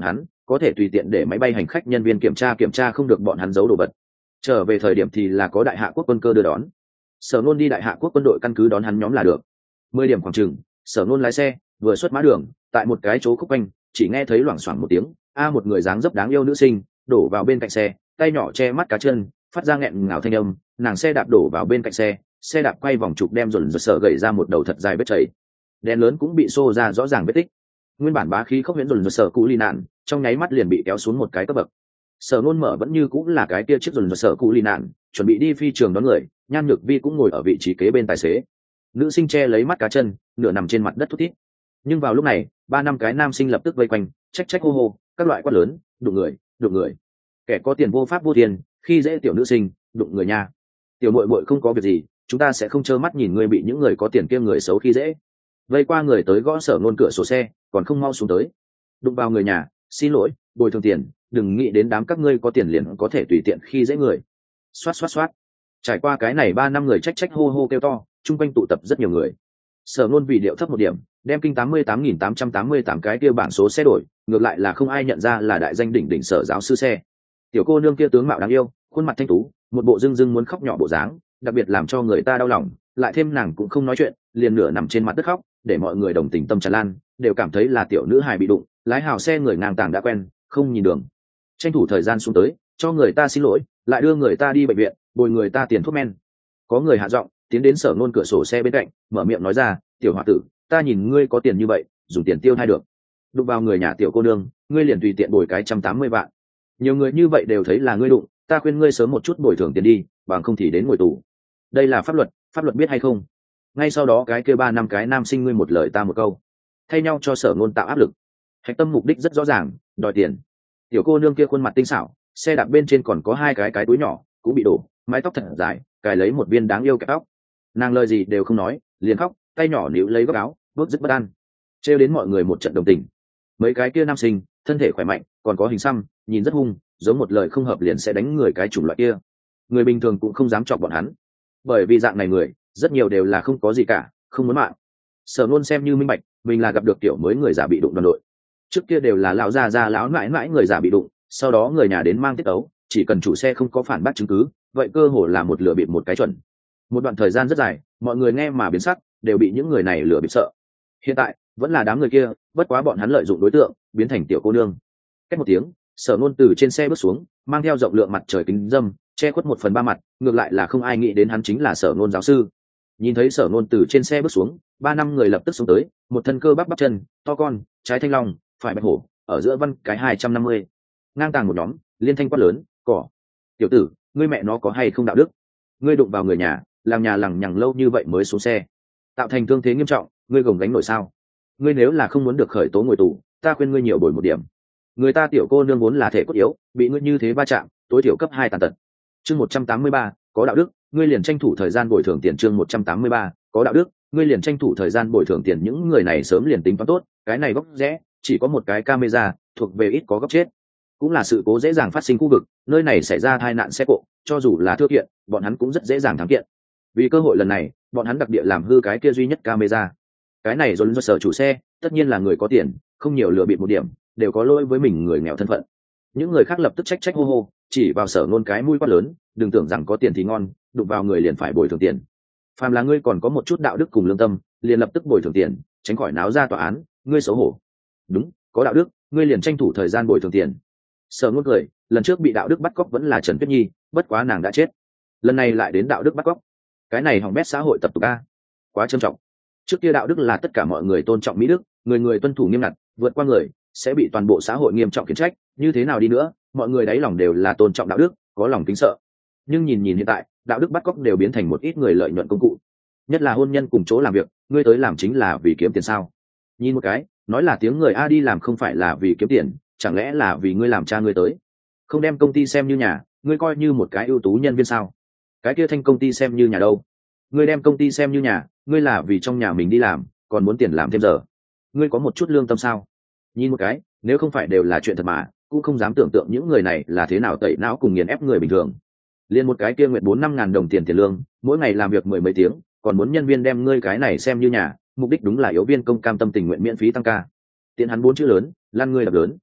có thể tùy tiện để máy bay hành khách nhân viên kiểm tra kiểm tra không được bọn hắn giấu đồ vật. Trở về thời điểm thì là có đại hạ quốc quân cơ đưa đón. Sở Nôn đi đại hạ quốc quân đội căn cứ đón hắn nhóm là được. Mười điểm khoảng chừng, Sở Nôn lái xe vừa xuất mã đường, tại một cái chỗ khúc quanh chỉ nghe thấy loảng xoảng một tiếng, a một người dáng dấp đáng yêu nữ sinh đổ vào bên cạnh xe, tay nhỏ che mắt cá chân, phát ra nghẹn ngào thanh âm, nàng xe đạp đổ vào bên cạnh xe, xe đạp quay vòng trục đem dồn dồn sợ gậy ra một đầu thật dài vết chảy, đèn lớn cũng bị xô ra rõ ràng vết tích. Nguyên bản bá khí khốc huyễn dồn dồn sợ cũ ly nạn trong nháy mắt liền bị kéo xuống một cái cấp bậc. Sở Nôn mở vẫn như cũng là cái kia chiếc dồn dồn sợ cũ ly nạn, chuẩn bị đi phi trường đón người, Nhan Nhược Vi cũng ngồi ở vị trí kế bên tài xế. Nữ sinh che lấy mắt cá chân, nửa nằm trên mặt đất thút thít. Nhưng vào lúc này, ba năm cái nam sinh lập tức vây quanh, trách trách hô hô, các loại quát lớn, đụng người, đụng người. Kẻ có tiền vô pháp vô tiền, khi dễ tiểu nữ sinh, đụng người nha. Tiểu muội muội không có việc gì, chúng ta sẽ không trơ mắt nhìn ngươi bị những người có tiền kia người xấu khi dễ. Vây qua người tới gõ Sở Nôn cửa sổ xe, còn không mau xuống tới. Đụng vào người nhà, xin lỗi, bồi thường tiền, đừng nghĩ đến đám các ngươi có tiền liền có thể tùy tiện khi dễ người. Xoát xoát xoát. Trải qua cái này ba năm người trách trách hô hô kêu to, chung quanh tụ tập rất nhiều người. Sở Nôn vì điệu thấp một điểm, đem kinh tám mươi tám nghìn tám trăm tám mươi tám cái kia bản số xe đổi, ngược lại là không ai nhận ra là đại danh đỉnh đỉnh Sở giáo sư xe. Tiểu cô nương kia tướng mạo đáng yêu, khuôn mặt thanh tú, một bộ dưng dưng muốn khóc nhỏ bộ dáng, đặc biệt làm cho người ta đau lòng, lại thêm nàng cũng không nói chuyện, liền nửa nằm trên mặt đất khóc, để mọi người đồng tình tâm tràn lan, đều cảm thấy là tiểu nữ hài bị đụng, lái hào xe người ngang tàng đã quen, không nhìn đường. Tranh thủ thời gian xuống tới, cho người ta xin lỗi, lại đưa người ta đi bệnh viện, bồi người ta tiền thuốc men. Có người hạ giọng, tiến đến Sở Nôn cửa sổ xe bên cạnh, mở miệng nói ra, tiểu hòa tử, ta nhìn ngươi có tiền như vậy, dùng tiền tiêu thay được. Đụng vào người nhà tiểu cô nương, ngươi liền tùy tiện bồi cái trăm tám mươi vạn. Nhiều người như vậy đều thấy là ngươi đụng, ta khuyên ngươi sớm một chút bồi thường tiền đi, bằng không thì đến ngồi tù. Đây là pháp luật, pháp luật biết hay không? Ngay sau đó cái kia ba năm cái nam sinh ngươi một lời ta một câu, thay nhau cho Sở Nôn tạo áp lực. Hạch tâm mục đích rất rõ ràng, đòi tiền. Tiểu cô nương kia khuôn mặt tinh xảo, xe đạp bên trên còn có hai cái cái túi nhỏ, cũng bị đổ, mái tóc thật dài, cài lấy một viên đáng yêu kẹp tóc. Nàng lời gì đều không nói, liền khóc, tay nhỏ níu lấy góc áo, bước dứt bất an, trêu đến mọi người một trận đồng tình. Mấy cái kia nam sinh, thân thể khỏe mạnh, còn có hình xăm, nhìn rất hung, giống một lời không hợp liền sẽ đánh người cái chủng loại kia. Người bình thường cũng không dám chọc bọn hắn, bởi vì dạng này người, rất nhiều đều là không có gì cả, không muốn mạng. Sở Nôn xem như minh bạch, mình là gặp được tiểu mới người già bị đụng đoàn đội. Trước kia đều là lão già già lão mãi mãi người già bị đụng, sau đó người nhà đến mang tiết ấu, chỉ cần chủ xe không có phản bác chứng cứ, vậy cơ hồ là một lừa bịp một cái chuẩn. Một đoạn thời gian rất dài, mọi người nghe mà biến sắc, đều bị những người này lừa bịp sợ. Hiện tại vẫn là đám người kia, bất quá bọn hắn lợi dụng đối tượng, biến thành tiểu cô nương. Cách một tiếng, Sở Nôn từ trên xe bước xuống, mang theo rộng lượng mặt trời kính dâm, che khuất một phần ba mặt, ngược lại là không ai nghĩ đến hắn chính là Sở Nôn giáo sư. Nhìn thấy Sở Nôn từ trên xe bước xuống, ba năm người lập tức xuống tới, một thân cơ bắp bắp chân, to con, trái thanh long, phải bạch hổ, ở giữa văn cái hai trăm năm mươi, ngang tàng một nhóm, liên thanh quát lớn, cỏ, tiểu tử, ngươi mẹ nó có hay không đạo đức? Ngươi đụng vào người nhà, làm nhà lằng nhằng lâu như vậy mới xuống xe, tạo thành thương thế nghiêm trọng, ngươi gồng gánh nổi sao? Ngươi nếu là không muốn được khởi tố ngồi tù, ta khuyên ngươi nhiều bồi một điểm. Người ta tiểu cô nương vốn là thể cốt yếu, bị ngươi như thế va chạm, tối thiểu cấp hai tàn tật. Chương một trăm tám mươi ba, có đạo đức, ngươi liền tranh thủ thời gian bồi thường tiền. Chương một trăm tám mươi ba, có đạo đức, ngươi liền tranh thủ thời gian bồi thường tiền. Những người này sớm liền tính toán tốt, cái này góc rẽ, chỉ có một cái camera, thuộc về ít có góc chết. Cũng là sự cố dễ dàng phát sinh khu vực, nơi này xảy ra tai nạn xe cộ, cho dù là thưa kiện, bọn hắn cũng rất dễ dàng thắng kiện. Vì cơ hội lần này, bọn hắn đặc địa làm hư cái kia duy nhất camera. Cái này dồn do sở chủ xe, tất nhiên là người có tiền, không nhiều lừa bịp một điểm, đều có lỗi với mình người nghèo thân phận. Những người khác lập tức trách trách hô hô, chỉ vào Sở Nôn cái mũi quát lớn, đừng tưởng rằng có tiền thì ngon, đụng vào người liền phải bồi thường tiền. Phàm là ngươi còn có một chút đạo đức cùng lương tâm, liền lập tức bồi thường tiền, tránh khỏi náo ra tòa án, ngươi xấu hổ. Đúng, có đạo đức, ngươi liền tranh thủ thời gian bồi thường tiền. Sở Nôn cười, lần trước bị đạo đức bắt cóc vẫn là Trần Tuyết Nhi, bất quá nàng đã chết. Lần này lại đến đạo đức bắt cóc. Cái này hỏng bét xã hội tập tục a. Quá trầm trọng. Trước kia đạo đức là tất cả mọi người tôn trọng mỹ đức, người người tuân thủ nghiêm ngặt, vượt qua người sẽ bị toàn bộ xã hội nghiêm trọng khiển trách, như thế nào đi nữa, mọi người đáy lòng đều là tôn trọng đạo đức, có lòng kính sợ. Nhưng nhìn nhìn hiện tại, đạo đức bắt cóc đều biến thành một ít người lợi nhuận công cụ. Nhất là hôn nhân cùng chỗ làm việc, ngươi tới làm chính là vì kiếm tiền sao? Nhìn một cái, nói là tiếng người a đi làm không phải là vì kiếm tiền, chẳng lẽ là vì ngươi làm cha ngươi tới? Không đem công ty xem như nhà, ngươi coi như một cái ưu tú nhân viên sao? Cái kia Thanh công ty xem như nhà đâu? Ngươi đem công ty xem như nhà, ngươi là vì trong nhà mình đi làm, còn muốn tiền làm thêm giờ. Ngươi có một chút lương tâm sao? Nhìn một cái, nếu không phải đều là chuyện thật mà, cũng không dám tưởng tượng những người này là thế nào tẩy não cùng nghiền ép người bình thường. Liên một cái kia nguyện bốn năm ngàn đồng tiền tiền lương, mỗi ngày làm việc mười mấy tiếng, còn muốn nhân viên đem ngươi cái này xem như nhà, mục đích đúng là yếu viên công cam tâm tình nguyện miễn phí tăng ca. Tiện hắn bốn chữ lớn, lăn ngươi đập lớn.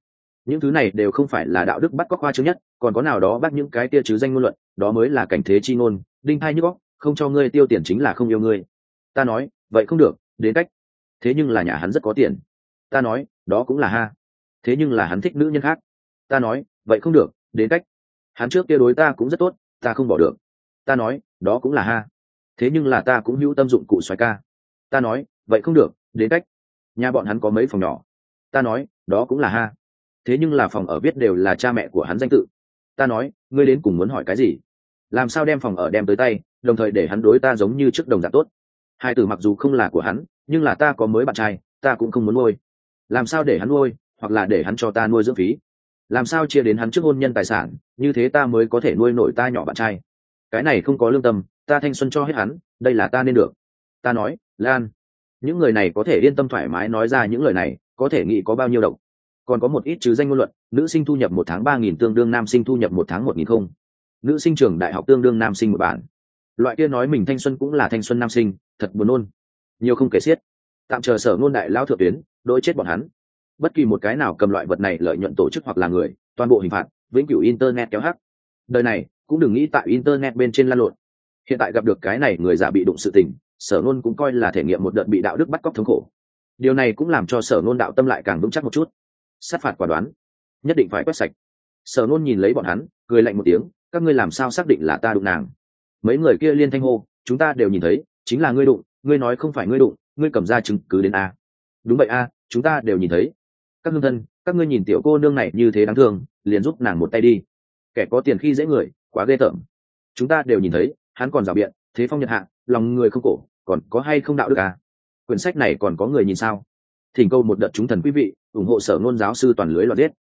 những thứ này đều không phải là đạo đức bắt cóc khoa trương nhất, còn có nào đó bác những cái tia chứ danh ngôn luận, đó mới là cảnh thế chi ngôn, đinh hai nhức óc, không cho ngươi tiêu tiền chính là không yêu ngươi. Ta nói vậy không được, đến cách. Thế nhưng là nhà hắn rất có tiền. Ta nói đó cũng là ha. Thế nhưng là hắn thích nữ nhân khác. Ta nói vậy không được, đến cách. Hắn trước kia đối ta cũng rất tốt, ta không bỏ được. Ta nói đó cũng là ha. Thế nhưng là ta cũng hữu tâm dụng cụ xoài ca. Ta nói vậy không được, đến cách. Nhà bọn hắn có mấy phòng nhỏ. Ta nói đó cũng là ha. Thế nhưng là phòng ở viết đều là cha mẹ của hắn danh tự. Ta nói ngươi đến cùng muốn hỏi cái gì? Làm sao đem phòng ở đem tới tay, đồng thời để hắn đối ta giống như trước đồng dạng tốt? Hai tử mặc dù không là của hắn, nhưng là ta có mới bạn trai, ta cũng không muốn nuôi. Làm sao để hắn nuôi, hoặc là để hắn cho ta nuôi dưỡng phí? Làm sao chia đến hắn trước hôn nhân tài sản, như thế ta mới có thể nuôi nổi ta nhỏ bạn trai? Cái này không có lương tâm, ta thanh xuân cho hết hắn, đây là ta nên được. Ta nói Lan, những người này có thể yên tâm thoải mái nói ra những lời này, có thể nghĩ có bao nhiêu độc. Còn có một ít chứ danh ngôn luận, nữ sinh thu nhập một tháng ba nghìn tương đương nam sinh thu nhập một tháng một nghìn không. Nữ sinh trường đại học tương đương nam sinh một bản. Loại kia nói mình thanh xuân cũng là thanh xuân nam sinh, thật buồn nôn, nhiều không kể xiết. Tạm chờ sở ngôn đại lao thượng tuyến, đối chết bọn hắn. Bất kỳ một cái nào cầm loại vật này lợi nhuận tổ chức hoặc là người, toàn bộ hình phạt vĩnh cửu internet kéo hắc. Đời này cũng đừng nghĩ tại internet bên trên lan lộn. Hiện tại gặp được cái này người giả bị đụng sự tình, sở ngôn cũng coi là thể nghiệm một đợt bị đạo đức bắt cóc thống khổ. Điều này cũng làm cho sở ngôn đạo tâm lại càng vững chắc một chút. Sát phạt quả đoán, nhất định phải quét sạch. Sở ngôn nhìn lấy bọn hắn, cười lạnh một tiếng, các ngươi làm sao xác định là ta đụng nàng? Mấy người kia liên thanh hô, chúng ta đều nhìn thấy, chính là ngươi đụng, ngươi nói không phải ngươi đụng, ngươi cầm ra chứng cứ đến a? Đúng vậy a, chúng ta đều nhìn thấy. Các hương thân, các ngươi nhìn tiểu cô nương này như thế đáng thương, liền giúp nàng một tay đi. Kẻ có tiền khi dễ người, quá ghê tởm. Chúng ta đều nhìn thấy, hắn còn rào biện, thế phong nhật hạ, lòng người không cổ, còn có hay không đạo đức à? Quyển sách này còn có người nhìn sao? Thỉnh câu một đợt chúng thần quý vị ủng hộ sở ngôn giáo sư toàn lưới loạt giết.